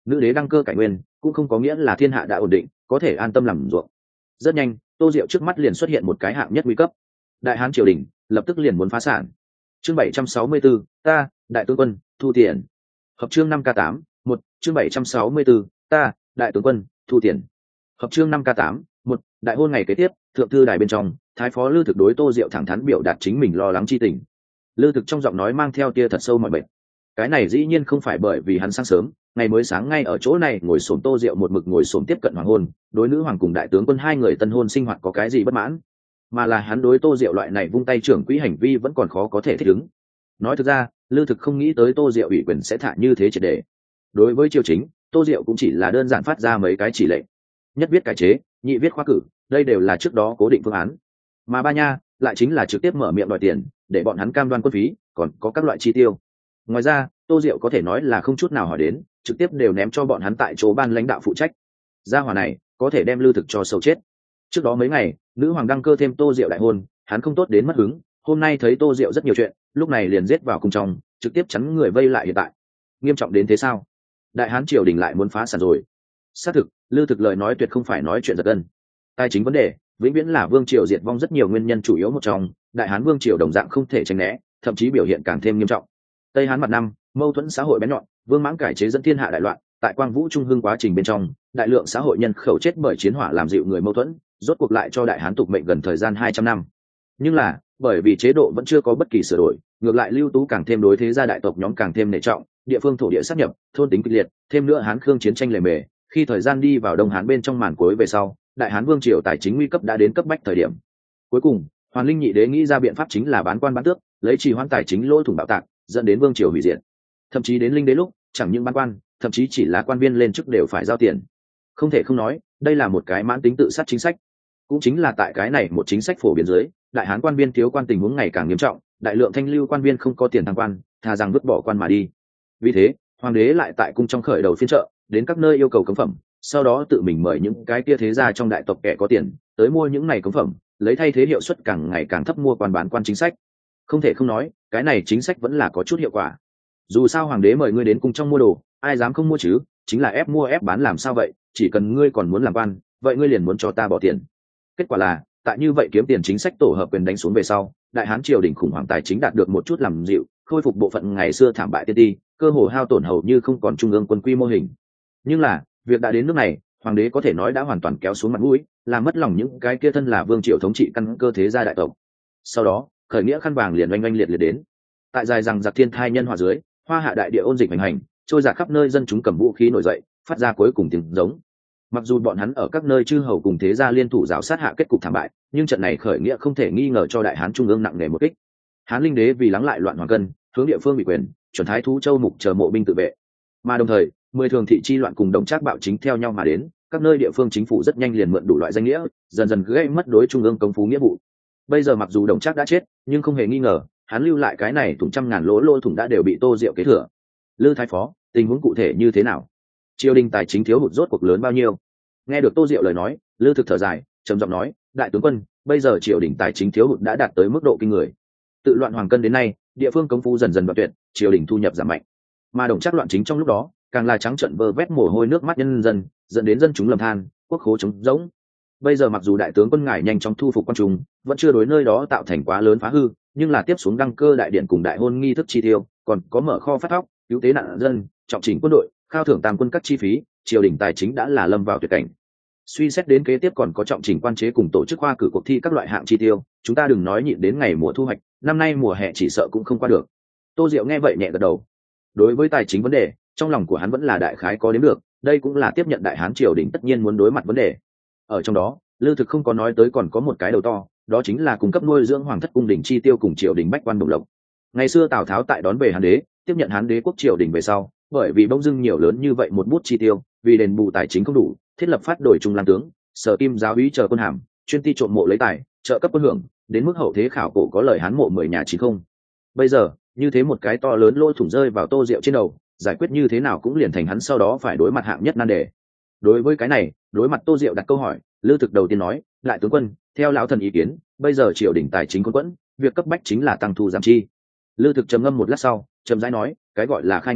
nữ đế đăng cơ cải nguyên cũng không có nghĩa là thiên hạ đã ổn định có thể an tâm làm ruộng. Rất nhanh Tô Diệu trước mắt liền xuất hiện một cái hạng nhất nguy cấp, đại hán triều đình lập tức liền muốn phá sản. Chương 764, ta đại tướng quân thu tiền. Hợp chương 5k8, 1, chương 764, ta đại tướng quân thu tiền. Hợp chương 5k8, 1, đại hôn ngày kế tiếp, thượng thư đài bên trong, thái phó Lư Thực đối Tô Diệu thẳng thắn biểu đạt chính mình lo lắng chi tình. Lư Thực trong giọng nói mang theo tia thật sâu mọi bệnh. Cái này dĩ nhiên không phải bởi vì hắn sáng sớm, ngày mới sáng ngay ở chỗ này ngồi xổm Tô Diệu một mực ngồi xổm tiếp cận hoàng hôn, đối nữ hoàng cùng đại tướng quân hai người tân hôn sinh hoạt có cái gì bất mãn, mà là hắn đối Tô Diệu loại này vung tay trưởng quỹ hành vi vẫn còn khó có thể thích ứng. Nói thực ra, Lư Thực không nghĩ tới Tô Diệu ủy quyền sẽ thả như thế triệt để. Đối với triều chính, Tô Diệu cũng chỉ là đơn giản phát ra mấy cái chỉ lệnh, nhất viết cải chế, nhị viết khoa cử, đây đều là trước đó cố định phương án. Mà ba nha lại chính là trực tiếp mở miệng đòi tiền, để bọn hắn cam đoan quân phí, còn có các loại chi tiêu. Ngoài ra, Tô Diệu có thể nói là không chút nào hỏi đến, trực tiếp đều ném cho bọn hắn tại chỗ ban lãnh đạo phụ trách. Gia hỏa này có thể đem Lư Thực cho sầu chết. Trước đó mấy ngày, nữ hoàng đăng cơ thêm Tô Diệu đại hôn, hắn không tốt đến mất hứng, hôm nay thấy Tô Diệu rất nhiều chuyện, lúc này liền giết vào cung trong, trực tiếp chắn người vây lại hiện tại. Nghiêm trọng đến thế sao? Đại hán triều đình lại muốn phá sản rồi. Xác thực, Lư Thực lời nói tuyệt không phải nói chuyện giật gân. Tài chính vấn đề, vĩnh viễn là vương triều diệt vong rất nhiều nguyên nhân chủ yếu một trong, đại hán vương triều đồng dạng không thể tránh né, thậm chí biểu hiện càng thêm nghiêm trọng. Tây Hán mặt năm, mâu thuẫn xã hội bén nhọn, vương mãng cải chế dẫn thiên hạ đại loạn, tại Quang Vũ Trung Hưng quá trình bên trong, đại lượng xã hội nhân khẩu chết bởi chiến hỏa làm dịu người mâu thuẫn, rốt cuộc lại cho đại hán tục mệnh gần thời gian 200 năm. Nhưng là, bởi vì chế độ vẫn chưa có bất kỳ sửa đổi, ngược lại lưu tú càng thêm đối thế gia đại tộc nhóm càng thêm nể trọng, địa phương thổ địa sát nhập, thôn tính kịch liệt, thêm nữa Hán Khương chiến tranh lề mề, khi thời gian đi vào Đông Hán bên trong màn cuối về sau, đại hán vương triều tài chính nguy cấp đã đến cấp bách thời điểm. Cuối cùng, Hoàn Linh nhị đế nghĩ ra biện pháp chính là bán quan bán tước, lấy trì hoãn tài chính lỗ thủng bạo tạc, dẫn đến vương triều hủy diệt. Thậm chí đến Linh đế lúc, chẳng những bán quan, thậm chí chỉ là quan viên lên chức đều phải giao tiền. Không thể không nói, đây là một cái mãn tính tự sát chính sách. Cũng chính là tại cái này một chính sách phổ biến dưới, đại hán quan viên thiếu quan tình huống ngày càng nghiêm trọng, đại lượng thanh lưu quan viên không có tiền thăng quan, thà rằng vứt bỏ quan mà đi. Vì thế, hoàng đế lại tại cung trong khởi đầu phiên chợ, đến các nơi yêu cầu cống phẩm, sau đó tự mình mời những cái kia thế gia trong đại tộc kẻ có tiền tới mua những này cống phẩm, lấy thay thế hiệu suất càng ngày càng thấp mua quan bán quan chính sách. Không thể không nói, cái này chính sách vẫn là có chút hiệu quả. Dù sao hoàng đế mời ngươi đến cung trong mua đồ, ai dám không mua chứ, chính là ép mua ép bán làm sao vậy, chỉ cần ngươi còn muốn làm quan, vậy ngươi liền muốn cho ta bỏ tiền. Kết quả là, tại như vậy kiếm tiền chính sách tổ hợp quyền đánh xuống về sau, đại hán triều đình khủng hoảng tài chính đạt được một chút làm dịu, khôi phục bộ phận ngày xưa thảm bại tiên ti, cơ hồ hao tổn hầu như không còn trung ương quân quy mô hình. Nhưng là, việc đã đến nước này, hoàng đế có thể nói đã hoàn toàn kéo xuống mặt mũi, làm mất lòng những cái kia thân là vương triều thống trị căn cơ thế gia đại tộc. Sau đó, khởi nghĩa khăn vàng liền oanh oanh liệt liệt đến. Tại dài rằng giặc thiên thai nhân hòa dưới, hoa hạ đại địa ôn dịch hành hành, trôi dạt khắp nơi, dân chúng cầm vũ khí nổi dậy, phát ra cuối cùng tiếng giống. Mặc dù bọn hắn ở các nơi chư hầu cùng thế gia liên thủ rào sát hạ kết cục thảm bại, nhưng trận này khởi nghĩa không thể nghi ngờ cho đại hán trung ương nặng nề một kích. Hán Linh đế vì lắng lại loạn hoàng cân, hướng địa phương bị quyền, chuẩn thái thú châu mục chờ mộ binh tự vệ. Mà đồng thời, 10 thường thị chi loạn cùng đồng trác bạo chính theo nhau mà đến, các nơi địa phương chính phủ rất nhanh liền mượn đủ loại danh nghĩa, dần dần gây mất đối trung ương công phú nghĩa vụ. Bây giờ mặc dù đồng trác đã chết, nhưng không hề nghi ngờ, hắn lưu lại cái này thủng trăm ngàn lỗ thủng đã đều bị Tô Diệu kế thừa. Lư thái phó, tình huống cụ thể như thế nào? Triều đình tài chính thiếu hụt rốt cuộc lớn bao nhiêu? Nghe được Tô Diệu lời nói, Lư Thực thở dài, trầm giọng nói, đại tướng quân, bây giờ triều đình tài chính thiếu hụt đã đạt tới mức độ kinh người. Tự loạn hoàng cân đến nay, địa phương công phu dần dần đoạn tuyệt, triều đình thu nhập giảm mạnh. Mà đồng trác loạn chính trong lúc đó, càng là trắng trợn vơ vét mồ hôi nước mắt nhân dân, dẫn đến dân chúng lầm than, quốc khố trống rỗng. Bây giờ mặc dù đại tướng quân ngài nhanh chóng thu phục quan trung, vẫn chưa đối nơi đó tạo thành quá lớn phá hư, nhưng là tiếp xuống đăng cơ đại điện cùng đại hôn nghi thức chi tiêu, còn có mở kho phát thóc, cứu tế nạn dân, trọng chỉnh quân đội, khao thưởng tam quân các chi phí, triều đình tài chính đã là lâm vào tuyệt cảnh. Suy xét đến kế tiếp còn có trọng chỉnh quan chế cùng tổ chức khoa cử cuộc thi các loại hạng chi tiêu, chúng ta đừng nói nhịn đến ngày mùa thu hoạch, năm nay mùa hè chỉ sợ cũng không qua được. Tô Diệu nghe vậy nhẹ gật đầu. Đối với tài chính vấn đề, trong lòng của hắn vẫn là đại khái có đến được, đây cũng là tiếp nhận đại hán triều đình tất nhiên muốn đối mặt vấn đề. Ở trong đó, Lư Thực không có nói tới còn có một cái đầu to, đó chính là cung cấp nuôi dưỡng hoàng thất cung đình chi tiêu cùng triều đình bách quan đồng lộc. Ngày xưa Tào Tháo tại đón về Hán đế, tiếp nhận Hán đế quốc triều đình về sau, bởi vì bỗng dưng nhiều lớn như vậy một bút chi tiêu, vì đền bù tài chính không đủ, thiết lập phát đổi trung lang tướng, sở kim giáo úy chờ quân hàm, chuyên ti trộm mộ lấy tài, trợ cấp quân hưởng, đến mức hậu thế khảo cổ có lời Hán mộ 10 nhà chính không. Bây giờ, như thế một cái to lớn lỗ thủng rơi vào Tô Diệu trên đầu, giải quyết như thế nào cũng liền thành hắn sau đó phải đối mặt hạng nhất nan đề. Đối với cái này, đối mặt Tô Diệu đặt câu hỏi, Lư Thực đầu tiên nói, lại tướng quân, theo lão thần ý kiến, bây giờ triều đình tài chính quẫn quẫn, việc cấp bách chính là tăng thu giảm chi. Lư Thực trầm ngâm một lát sau, trầm rãi nói, cái gọi là khai nguyên,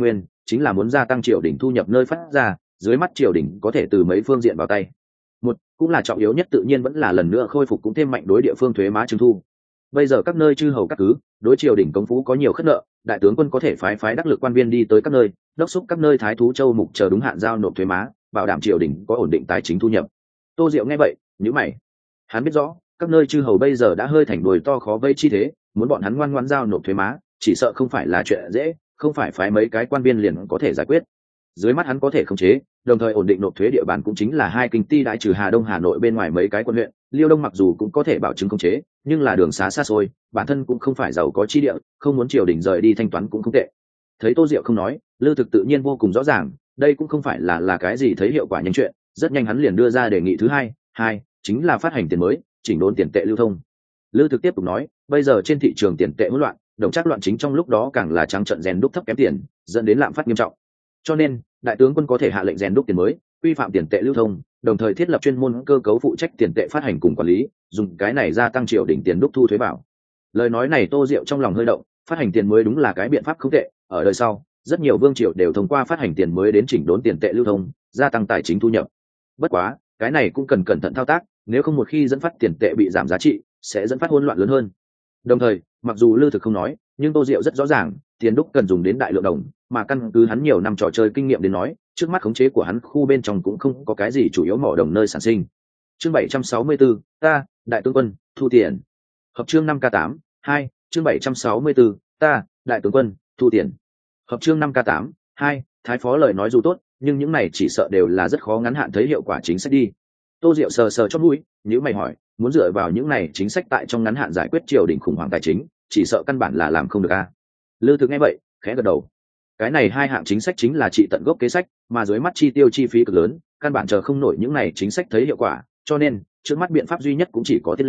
chính là muốn gia tăng triều đình thu nhập nơi phát ra, dưới mắt triều đình có thể từ mấy phương diện vào tay. Một cũng là trọng yếu nhất tự nhiên vẫn là lần nữa khôi phục cũng thêm mạnh đối địa phương thuế má trừng thu. Bây giờ các nơi chư hầu các cứ đối triều đình công phú có nhiều khất nợ, đại tướng quân có thể phái đắc lực quan viên đi tới các nơi, đốc thúc các nơi thái thú châu mục chờ đúng hạn giao nộp thuế má, bảo đảm triều đình có ổn định tài chính thu nhập. Tô Diệu nghe vậy nhíu mày, hắn biết rõ các nơi chư hầu bây giờ đã hơi thành đồi to khó vây chi thế, muốn bọn hắn ngoan ngoãn giao nộp thuế má chỉ sợ không phải là chuyện dễ, không phải phái mấy cái quan viên liền có thể giải quyết. Dưới mắt hắn có thể khống chế đồng thời ổn định nộp thuế địa bàn cũng chính là hai kinh ty đại trừ Hà Đông Hà Nội bên ngoài mấy cái quận huyện, Liêu Đông mặc dù cũng có thể bảo chứng khống chế nhưng là đường xá xa xôi, bản thân cũng không phải giàu có chi địa, không muốn triều đình rời đi thanh toán cũng không tệ. Thấy Tô Diệu không nói, Lư Thực tự nhiên vô cùng rõ ràng đây cũng không phải là cái gì thấy hiệu quả nhanh chuyện, rất nhanh hắn liền đưa ra đề nghị thứ hai chính là phát hành tiền mới, chỉnh đốn tiền tệ lưu thông. Lư Thực tiếp tục nói, bây giờ trên thị trường tiền tệ hỗn loạn, đồng trác loạn chính trong lúc đó càng là trắng trợn rèn đúc thấp kém tiền, dẫn đến lạm phát nghiêm trọng. Cho nên đại tướng quân có thể hạ lệnh rèn đúc tiền mới, quy phạm tiền tệ lưu thông, đồng thời thiết lập chuyên môn cơ cấu phụ trách tiền tệ phát hành cùng quản lý, dùng cái này gia tăng triều đình tiền đúc thu thuế bảo. Lời nói này Tô Diệu trong lòng hơi động, phát hành tiền mới đúng là cái biện pháp không tệ, ở đời sau rất nhiều vương triều đều thông qua phát hành tiền mới đến chỉnh đốn tiền tệ lưu thông, gia tăng tài chính thu nhập. Bất quá cái này cũng cần cẩn thận thao tác, nếu không một khi dẫn phát tiền tệ bị giảm giá trị sẽ dẫn phát hỗn loạn lớn hơn. Đồng thời mặc dù Lư Thực không nói nhưng Tô Diệu rất rõ ràng tiền đúc cần dùng đến đại lượng đồng, mà căn cứ hắn nhiều năm trò chơi kinh nghiệm đến nói, trước mắt khống chế của hắn khu bên trong cũng không có cái gì chủ yếu mỏ đồng nơi sản sinh. Chương 764, ta đại tướng quân thu tiền. Hợp chương 5k8 2 chương 764, ta đại tướng quân thu tiền. Hợp chương 5k8 2 thái phó lời nói dù tốt nhưng những này chỉ sợ đều là rất khó ngắn hạn thấy hiệu quả chính sách đi. Tô Diệu sờ sờ chót mũi, nếu mày hỏi, muốn dựa vào những này chính sách tại trong ngắn hạn giải quyết triều đình khủng hoảng tài chính, chỉ sợ căn bản là làm không được a. Lư Thực nghe vậy khẽ gật đầu, cái này hai hạng chính sách chính là trị tận gốc kế sách, mà dưới mắt chi tiêu chi phí cực lớn, căn bản chờ không nổi những này chính sách thấy hiệu quả, cho nên trước mắt biện pháp duy nhất cũng chỉ có tiết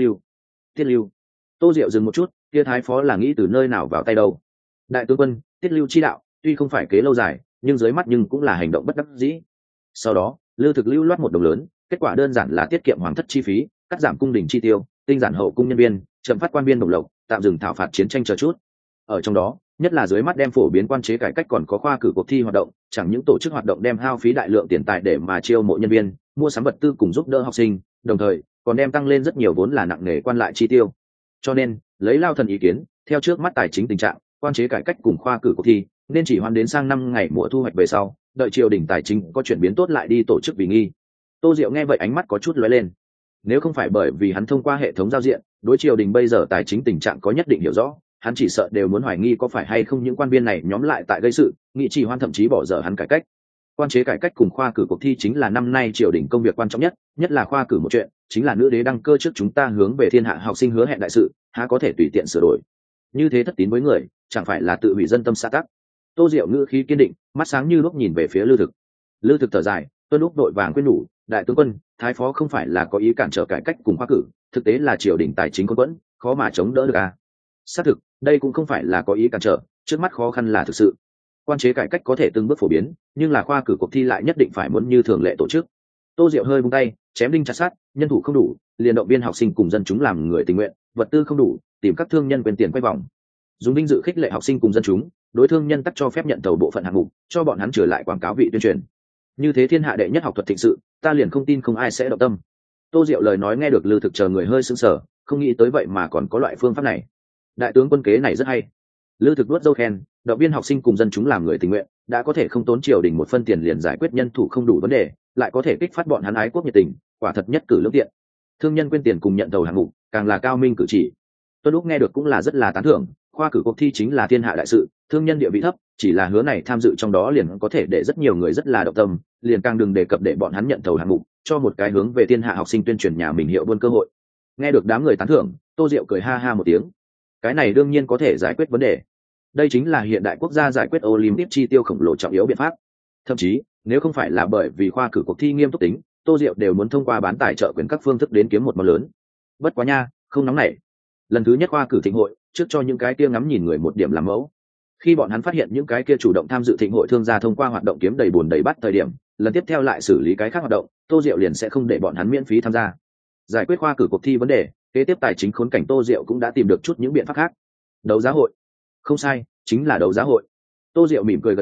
lưu. Tô Diệu dừng một chút, kia thái phó là nghĩ từ nơi nào vào tay đâu? Đại tướng quân, tiết lưu chi đạo tuy không phải kế lâu dài nhưng dưới mắt nhưng cũng là hành động bất đắc dĩ. Sau đó Lư Thực lưu loát một đồng lớn, kết quả đơn giản là tiết kiệm hoàng thất chi phí, cắt giảm cung đình chi tiêu, tinh giản hậu cung nhân viên, chậm phát quan viên đồng lộc, tạm dừng thảo phạt chiến tranh chờ chút. Ở trong đó nhất là dưới mắt đem phổ biến quan chế cải cách, còn có khoa cử cuộc thi hoạt động, chẳng những tổ chức hoạt động đem hao phí đại lượng tiền tài để mà chiêu mộ nhân viên, mua sắm vật tư cùng giúp đỡ học sinh, đồng thời còn đem tăng lên rất nhiều vốn là nặng nề quan lại chi tiêu. Cho nên lấy Lao Thần ý kiến, theo trước mắt tài chính tình trạng, quan chế cải cách cùng khoa cử cuộc thi nên chỉ hoãn đến sang năm ngày mùa thu hoạch về sau, đợi triều đình tài chính có chuyển biến tốt lại đi tổ chức vì nghi. Tô Diệu nghe vậy ánh mắt có chút lóe lên. Nếu không phải bởi vì hắn thông qua hệ thống giao diện đối triều đình bây giờ tài chính tình trạng có nhất định hiểu rõ, hắn chỉ sợ đều muốn hoài nghi có phải hay không những quan viên này nhóm lại tại gây sự, nghị trì hoãn thậm chí bỏ dở hắn cải cách. Quan chế cải cách cùng khoa cử cuộc thi chính là năm nay triều đình công việc quan trọng nhất là khoa cử một chuyện, chính là nữ đế đăng cơ trước chúng ta hướng về thiên hạ học sinh hứa hẹn đại sự, há có thể tùy tiện sửa đổi. Như thế thất tín với người, chẳng phải là tự hủy dân tâm xã tắc. Tô Diệu ngữ khí kiên định, mắt sáng như lúc nhìn về phía Lư Thực thở dài, tuân lúc đội vàng khuyên nhủ, đại tướng quân, thái phó không phải là có ý cản trở cải cách cùng khoa cử, thực tế là triều đình tài chính có quẫn, khó mà chống đỡ được à. Xác thực đây cũng không phải là có ý cản trở, trước mắt khó khăn là thực sự. Quan chế cải cách có thể từng bước phổ biến, nhưng là khoa cử cuộc thi lại nhất định phải muốn như thường lệ tổ chức. Tô Diệu hơi vung tay, chém đinh chặt sắt, nhân thủ không đủ, liền động viên học sinh cùng dân chúng làm người tình nguyện, vật tư không đủ, tìm các thương nhân quyền tiền quay vòng, dùng vinh dự khích lệ học sinh cùng dân chúng, đối thương nhân tắc cho phép nhận tàu bộ phận hạng mục, cho bọn hắn trở lại quảng cáo vị tuyên truyền. Như thế thiên hạ đệ nhất học thuật thịnh sự, ta liền không tin không ai sẽ động tâm. Tô Diệu lời nói nghe được Lư Thực chờ người hơi sững sờ, không nghĩ tới vậy mà còn có loại phương pháp này. Đại tướng quân kế này rất hay. Lư Thực đuốt dâu khen, động viên học sinh cùng dân chúng làm người tình nguyện, đã có thể không tốn triều đình một phân tiền liền giải quyết nhân thủ không đủ vấn đề, lại có thể kích phát bọn hắn ái quốc nhiệt tình, quả thật nhất cử lưỡng tiện. Thương nhân quyên tiền cùng nhận tàu hạng mục, càng là cao minh cử chỉ. Tuân lúc nghe được cũng là rất là tán thưởng, khoa cử cuộc thi chính là thiên hạ đại sự, thương nhân địa vị thấp, chỉ là hứa này tham dự trong đó liền có thể để rất nhiều người rất là động tâm, liền càng đừng đề cập để bọn hắn nhận tàu hạng mục, cho một cái hướng về thiên hạ học sinh tuyên truyền nhà mình hiệu buôn cơ hội. Nghe được đám người tán thưởng, Tô Diệu cười ha ha một tiếng. Cái này đương nhiên có thể giải quyết vấn đề. Đây chính là hiện đại quốc gia giải quyết Olympic chi tiêu khổng lồ trọng yếu biện pháp. Thậm chí, nếu không phải là bởi vì khoa cử cuộc thi nghiêm túc tính, Tô Diệu đều muốn thông qua bán tài trợ quyền các phương thức đến kiếm một món lớn. Bất quá nha, không nóng nảy. Lần thứ nhất khoa cử thịnh hội, trước cho những cái kia ngắm nhìn người một điểm làm mẫu. Khi bọn hắn phát hiện những cái kia chủ động tham dự thịnh hội thương gia thông qua hoạt động kiếm đầy bùn đầy bát thời điểm, lần tiếp theo lại xử lý cái khác hoạt động, Tô Diệu liền sẽ không để bọn hắn miễn phí tham gia. Giải quyết khoa cử cuộc thi vấn đề, kế tiếp tài chính khốn cảnh Tô Diệu cũng đã tìm được chút những biện pháp khác. Đấu giá hội. Không sai, chính là đấu giá hội. Tô Diệu mỉm cười gật đầu,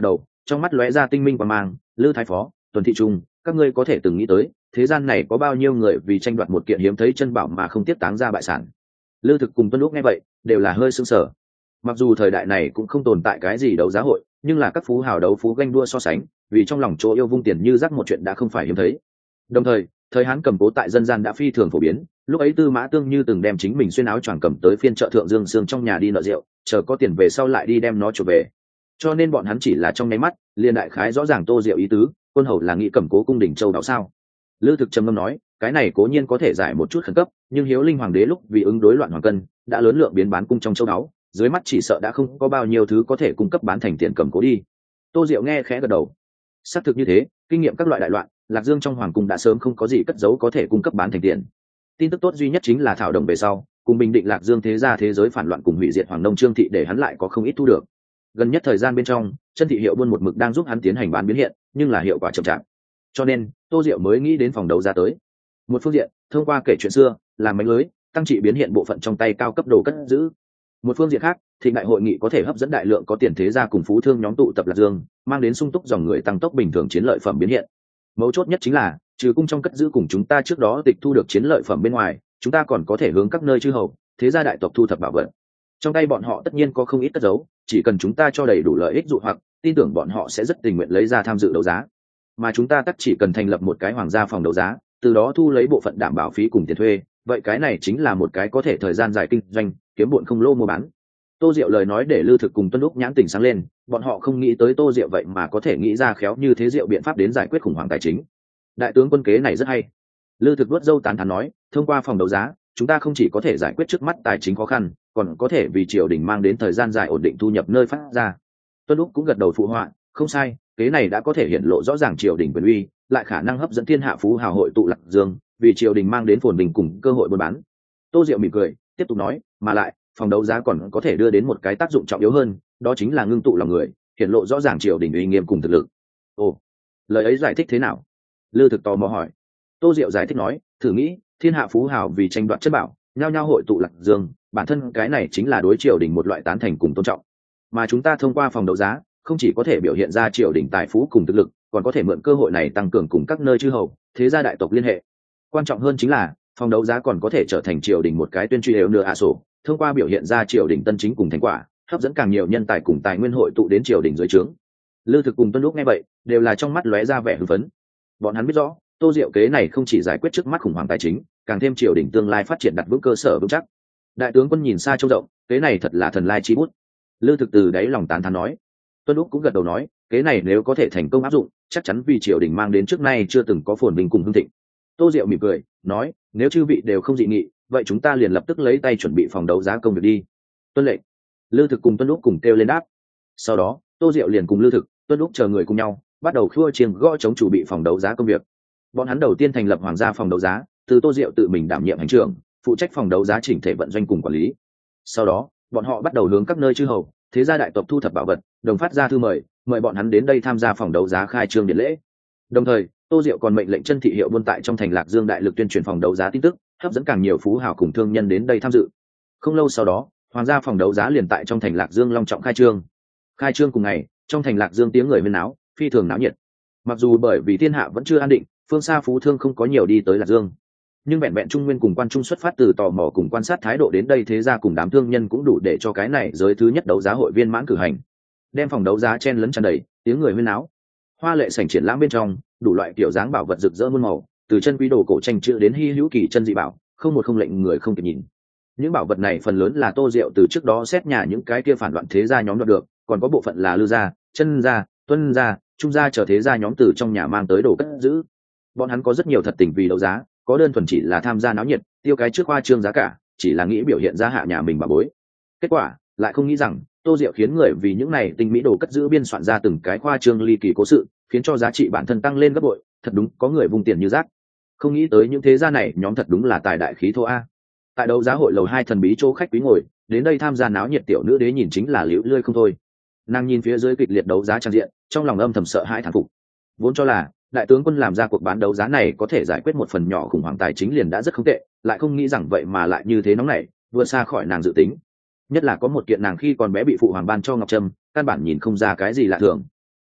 trong mắt lóe ra tinh minh quang mang. Lư thái phó, Tuần thị trung, các ngươi có thể từng nghĩ tới thế gian này có bao nhiêu người vì tranh đoạt một kiện hiếm thấy chân bảo mà không tiếc táng ra bại sản? Lư Thực cùng Tuân Lúc nghe vậy đều là hơi sững sờ. Mặc dù thời đại này cũng không tồn tại cái gì đấu giá hội, nhưng là các phú hào đấu phú ganh đua so sánh, vì trong lòng chỗ yêu vung tiền như rắc một chuyện đã không phải hiếm thấy. Đồng thời, thời Hán cầm cố tại dân gian đã phi thường phổ biến, lúc ấy Tư Mã Tương như từng đem chính mình xuyên áo choàng cầm tới phiên chợ Thượng Dương Sương trong nhà đi nợ rượu, chờ có tiền về sau lại đi đem nó trở về. Cho nên bọn hắn chỉ là trong nháy mắt, liền đại khái rõ ràng Tô Diệu ý tứ, quân hầu là nghĩ cầm cố cung đỉnh châu đáo sao? Lư Thực trầm ngâm nói, cái này cố nhiên có thể giải một chút khẩn cấp, nhưng Hiếu Linh hoàng đế lúc vì ứng đối loạn hoàng cân, đã lớn lượng biến bán cung trong châu đáo, dưới mắt chỉ sợ đã không có bao nhiêu thứ có thể cung cấp bán thành tiền cầm cố đi. Tô Diệu nghe khẽ gật đầu. Xác thực như thế, kinh nghiệm các loại đại loạn, Lạc Dương trong hoàng cung đã sớm không có gì cất giấu có thể cung cấp bán thành tiền. Tin tức tốt duy nhất chính là thảo đồng về sau, cùng bình định Lạc Dương thế gia thế giới phản loạn cùng hủy diệt hoàng nông Trương thị để hắn lại có không ít thu được. Gần nhất thời gian bên trong, Chân thị hiệu buôn một mực đang giúp hắn tiến hành bán biến hiện, nhưng là hiệu quả chậm chạp. Cho nên, Tô Diệu mới nghĩ đến phòng đấu giá tới. Một phương diện, thông qua kể chuyện xưa, làm mánh lưới, tăng trị biến hiện bộ phận trong tay cao cấp đồ cất giữ. Một phương diện khác, thì đại hội nghị có thể hấp dẫn đại lượng có tiền thế gia cùng phú thương nhóm tụ tập Lạc Dương, mang đến sung túc dòng người tăng tốc bình thường chiến lợi phẩm biến hiện. Mấu chốt nhất chính là, trừ cung trong cất giữ cùng chúng ta trước đó tịch thu được chiến lợi phẩm bên ngoài, chúng ta còn có thể hướng các nơi chư hầu, thế gia đại tộc thu thập bảo vật. Trong tay bọn họ tất nhiên có không ít cất giấu, chỉ cần chúng ta cho đầy đủ lợi ích dụ hoặc, tin tưởng bọn họ sẽ rất tình nguyện lấy ra tham dự đấu giá. Mà chúng ta tất chỉ cần thành lập một cái hoàng gia phòng đấu giá, từ đó thu lấy bộ phận đảm bảo phí cùng tiền thuê, vậy cái này chính là một cái có thể thời gian dài kinh doanh, kiếm bộn không lô mua bán. Tô Diệu lời nói để Lư Thực cùng Tuân Lúc nhãn tỉnh sáng lên, bọn họ không nghĩ tới Tô Diệu vậy mà có thể nghĩ ra khéo như thế diệu biện pháp đến giải quyết khủng hoảng tài chính. Đại tướng quân kế này rất hay. Lư Thực vuốt râu tán thán nói, thông qua phòng đấu giá, chúng ta không chỉ có thể giải quyết trước mắt tài chính khó khăn, còn có thể vì triều đình mang đến thời gian dài ổn định thu nhập nơi phát ra. Tuân Lúc cũng gật đầu phụ họa, không sai, kế này đã có thể hiện lộ rõ ràng triều đình quyền uy, lại khả năng hấp dẫn thiên hạ phú hào hội tụ Lạc Dương, vì triều đình mang đến phồn bình cùng cơ hội buôn bán. Tô Diệu mỉm cười, tiếp tục nói, mà lại, phòng đấu giá còn có thể đưa đến một cái tác dụng trọng yếu hơn, đó chính là ngưng tụ lòng người, hiện lộ rõ ràng triều đình uy nghiêm cùng thực lực. Ồ, lời ấy giải thích thế nào? Lư Thực tò mò hỏi. Tô Diệu giải thích nói, thử nghĩ, thiên hạ phú hào vì tranh đoạt chất bảo, nhao nhao hội tụ Lạc Dương, bản thân cái này chính là đối triều đình một loại tán thành cùng tôn trọng. Mà chúng ta thông qua phòng đấu giá, không chỉ có thể biểu hiện ra triều đình tài phú cùng thực lực, còn có thể mượn cơ hội này tăng cường cùng các nơi chư hầu, thế gia đại tộc liên hệ. Quan trọng hơn chính là, phòng đấu giá còn có thể trở thành triều đình một cái tuyên truy đều nửa sổ, thông qua biểu hiện ra triều đình tân chính cùng thành quả, hấp dẫn càng nhiều nhân tài cùng tài nguyên hội tụ đến triều đình dưới trướng. Lư Thực cùng Tuân Lúc nghe vậy, đều là trong mắt lóe ra vẻ hưng phấn. Bọn hắn biết rõ, Tô Diệu kế này không chỉ giải quyết trước mắt khủng hoảng tài chính, càng thêm triều đình tương lai phát triển đặt vững cơ sở vững chắc. Đại tướng quân nhìn xa trông rộng, kế này thật là thần lai chi bút. Lư Thực từ đáy lòng tán thán nói. Tuân Lúc cũng gật đầu nói, kế này nếu có thể thành công áp dụng, chắc chắn vì triều đình mang đến trước nay chưa từng có phồn vinh cùng hưng thịnh. Tô Diệu mỉm cười, nói, nếu chư vị đều không dị nghị, vậy chúng ta liền lập tức lấy tay chuẩn bị phòng đấu giá công việc đi. Tuân lệnh. Lư Thực cùng Tuân Lúc cùng kêu lên đáp. Sau đó, Tô Diệu liền cùng Lư Thực, Tuân Lúc chờ người cùng nhau, bắt đầu khua chiêng gõ chống chủ bị phòng đấu giá công việc. Bọn hắn đầu tiên thành lập hoàng gia phòng đấu giá, từ Tô Diệu tự mình đảm nhiệm hành trưởng, phụ trách phòng đấu giá chỉnh thể vận doanh cùng quản lý. Sau đó, bọn họ bắt đầu hướng các nơi chư hầu, thế gia đại tộc thu thập bảo vật, đồng phát ra thư mời bọn hắn đến đây tham gia phòng đấu giá khai trương điện lễ. Đồng thời, Tô Diệu còn mệnh lệnh Chân thị hiệu buôn tại trong thành Lạc Dương đại lực tuyên truyền phòng đấu giá tin tức, hấp dẫn càng nhiều phú hào cùng thương nhân đến đây tham dự. Không lâu sau đó, hoàng gia phòng đấu giá liền tại trong thành Lạc Dương long trọng khai trương. Khai trương cùng ngày, trong thành Lạc Dương tiếng người huyên náo, phi thường náo nhiệt. Mặc dù bởi vì thiên hạ vẫn chưa an định, phương xa phú thương không có nhiều đi tới Lạc Dương, nhưng vẹn vẹn Trung Nguyên cùng quan trung xuất phát từ tò mò cùng quan sát thái độ đến đây thế gia cùng đám thương nhân cũng đủ để cho cái này giới thứ nhất đấu giá hội viên mãn cử hành. Đem phòng đấu giá chen lấn tràn đầy, tiếng người huyên náo. Hoa lệ sảnh triển lãm bên trong, đủ loại kiểu dáng bảo vật rực rỡ muôn màu, từ chân quý đồ cổ tranh chữ đến hi hữu kỳ chân dị bảo, không một không lệnh người không kịp nhìn. Những bảo vật này phần lớn là Tô Diệu từ trước đó xét nhà những cái kia phản loạn thế gia nhóm đoạt được, còn có bộ phận là Lư gia, Chân gia, Tuân gia, Trung gia chờ thế gia nhóm từ trong nhà mang tới đồ cất giữ. Bọn hắn có rất nhiều thật tình vì đấu giá, có đơn thuần chỉ là tham gia náo nhiệt, tiêu cái trước khoa trương giá cả, chỉ là nghĩ biểu hiện ra hạ nhà mình bà bối. Kết quả lại không nghĩ rằng Tô Diệu khiến người vì những này tinh mỹ đồ cất giữ biên soạn ra từng cái khoa trương ly kỳ cố sự, khiến cho giá trị bản thân tăng lên gấp bội, thật đúng có người vung tiền như rác. Không nghĩ tới những thế gia này nhóm thật đúng là tài đại khí thô a. Tại đấu giá hội lầu 2 thần bí chỗ khách quý ngồi, đến đây tham gia náo nhiệt tiểu nữ đế nhìn chính là liễu lươi không thôi. Nàng nhìn phía dưới kịch liệt đấu giá trang diện, trong lòng âm thầm sợ hãi thán phục. Vốn cho là đại tướng quân làm ra cuộc bán đấu giá này có thể giải quyết một phần nhỏ khủng hoảng tài chính liền đã rất không tệ, lại không nghĩ rằng vậy mà lại như thế nóng nảy, vượt xa khỏi nàng dự tính. Nhất là có một kiện nàng khi còn bé bị phụ hoàng ban cho ngọc trâm, căn bản nhìn không ra cái gì lạ thường.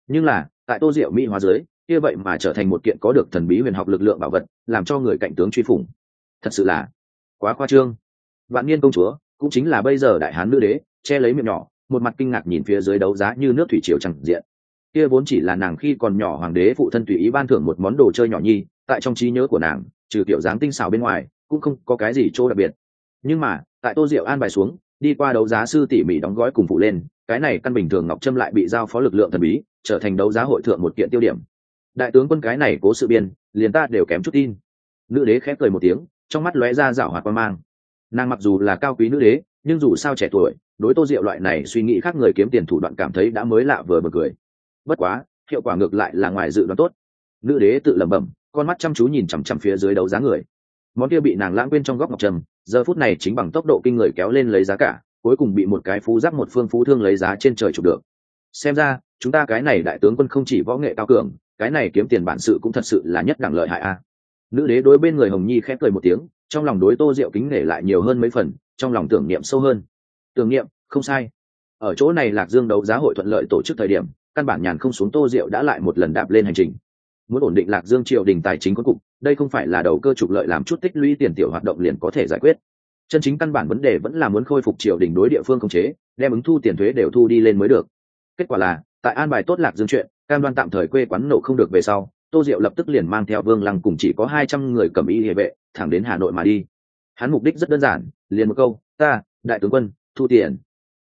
Nhưng là tại Tô Diệu mỹ hóa dưới, kia vậy mà trở thành một kiện có được thần bí huyền học lực lượng bảo vật, làm cho người cạnh tướng truy phủng. Thật sự là quá khoa trương. Vạn Niên công chúa cũng chính là bây giờ đại hán nữ đế, che lấy miệng nhỏ, một mặt kinh ngạc nhìn phía dưới đấu giá như nước thủy triều chẳng diện. Kia vốn chỉ là nàng khi còn nhỏ hoàng đế phụ thân tùy ý ban thưởng một món đồ chơi nhỏ nhi, tại trong trí nhớ của nàng, trừ kiểu dáng tinh xảo bên ngoài, cũng không có cái gì chỗ đặc biệt. Nhưng mà tại Tô Diệu an bài xuống, đi qua đấu giá sư tỉ mỉ đóng gói cùng phụ lên, cái này căn bình thường ngọc trâm lại bị giao phó lực lượng thần bí, trở thành đấu giá hội thượng một kiện tiêu điểm. Đại tướng quân cái này cố sự biên, liền ta đều kém chút tin. Nữ đế khép cười một tiếng, trong mắt lóe ra rảo hoạt quan mang. Nàng mặc dù là cao quý nữ đế, nhưng dù sao trẻ tuổi, đối Tô Diệu loại này suy nghĩ khác người kiếm tiền thủ đoạn cảm thấy đã mới lạ vừa bật cười. Bất quá, hiệu quả ngược lại là ngoài dự đoán tốt. Nữ đế tự lẩm bẩm, con mắt chăm chú nhìn chằm chằm phía dưới đấu giá người. Món kia bị nàng lãng quên trong góc ngọc trầm, giờ phút này chính bằng tốc độ kinh người kéo lên lấy giá cả, cuối cùng bị một cái phú giáp một phương phú thương lấy giá trên trời chụp được. Xem ra, chúng ta cái này đại tướng quân không chỉ võ nghệ cao cường, cái này kiếm tiền bản sự cũng thật sự là nhất đẳng lợi hại a. Nữ đế đối bên người Hồng Nhi khép cười một tiếng, trong lòng đối Tô Diệu kính nể lại nhiều hơn mấy phần, trong lòng tưởng niệm sâu hơn. Tưởng niệm, không sai. Ở chỗ này Lạc Dương đấu giá hội thuận lợi tổ chức thời điểm, căn bản nhàn không xuống, Tô Diệu đã lại một lần đạp lên hành trình. Muốn ổn định Lạc Dương triều đình tài chính cuối cùng, đây không phải là đầu cơ trục lợi làm chút tích lũy tiền tiểu hoạt động liền có thể giải quyết. Chân chính căn bản vấn đề vẫn là muốn khôi phục triều đình đối địa phương khống chế, đem ứng thu tiền thuế đều thu đi lên mới được. Kết quả là, tại an bài tốt Lạc Dương chuyện, cam đoan tạm thời quê quán nổ không được về sau, Tô Diệu lập tức liền mang theo Vương Lăng cùng chỉ có 200 người cầm y hề vệ, thẳng đến Hà Nội mà đi. Hắn mục đích rất đơn giản, liền một câu, ta, đại tướng quân, thu tiền.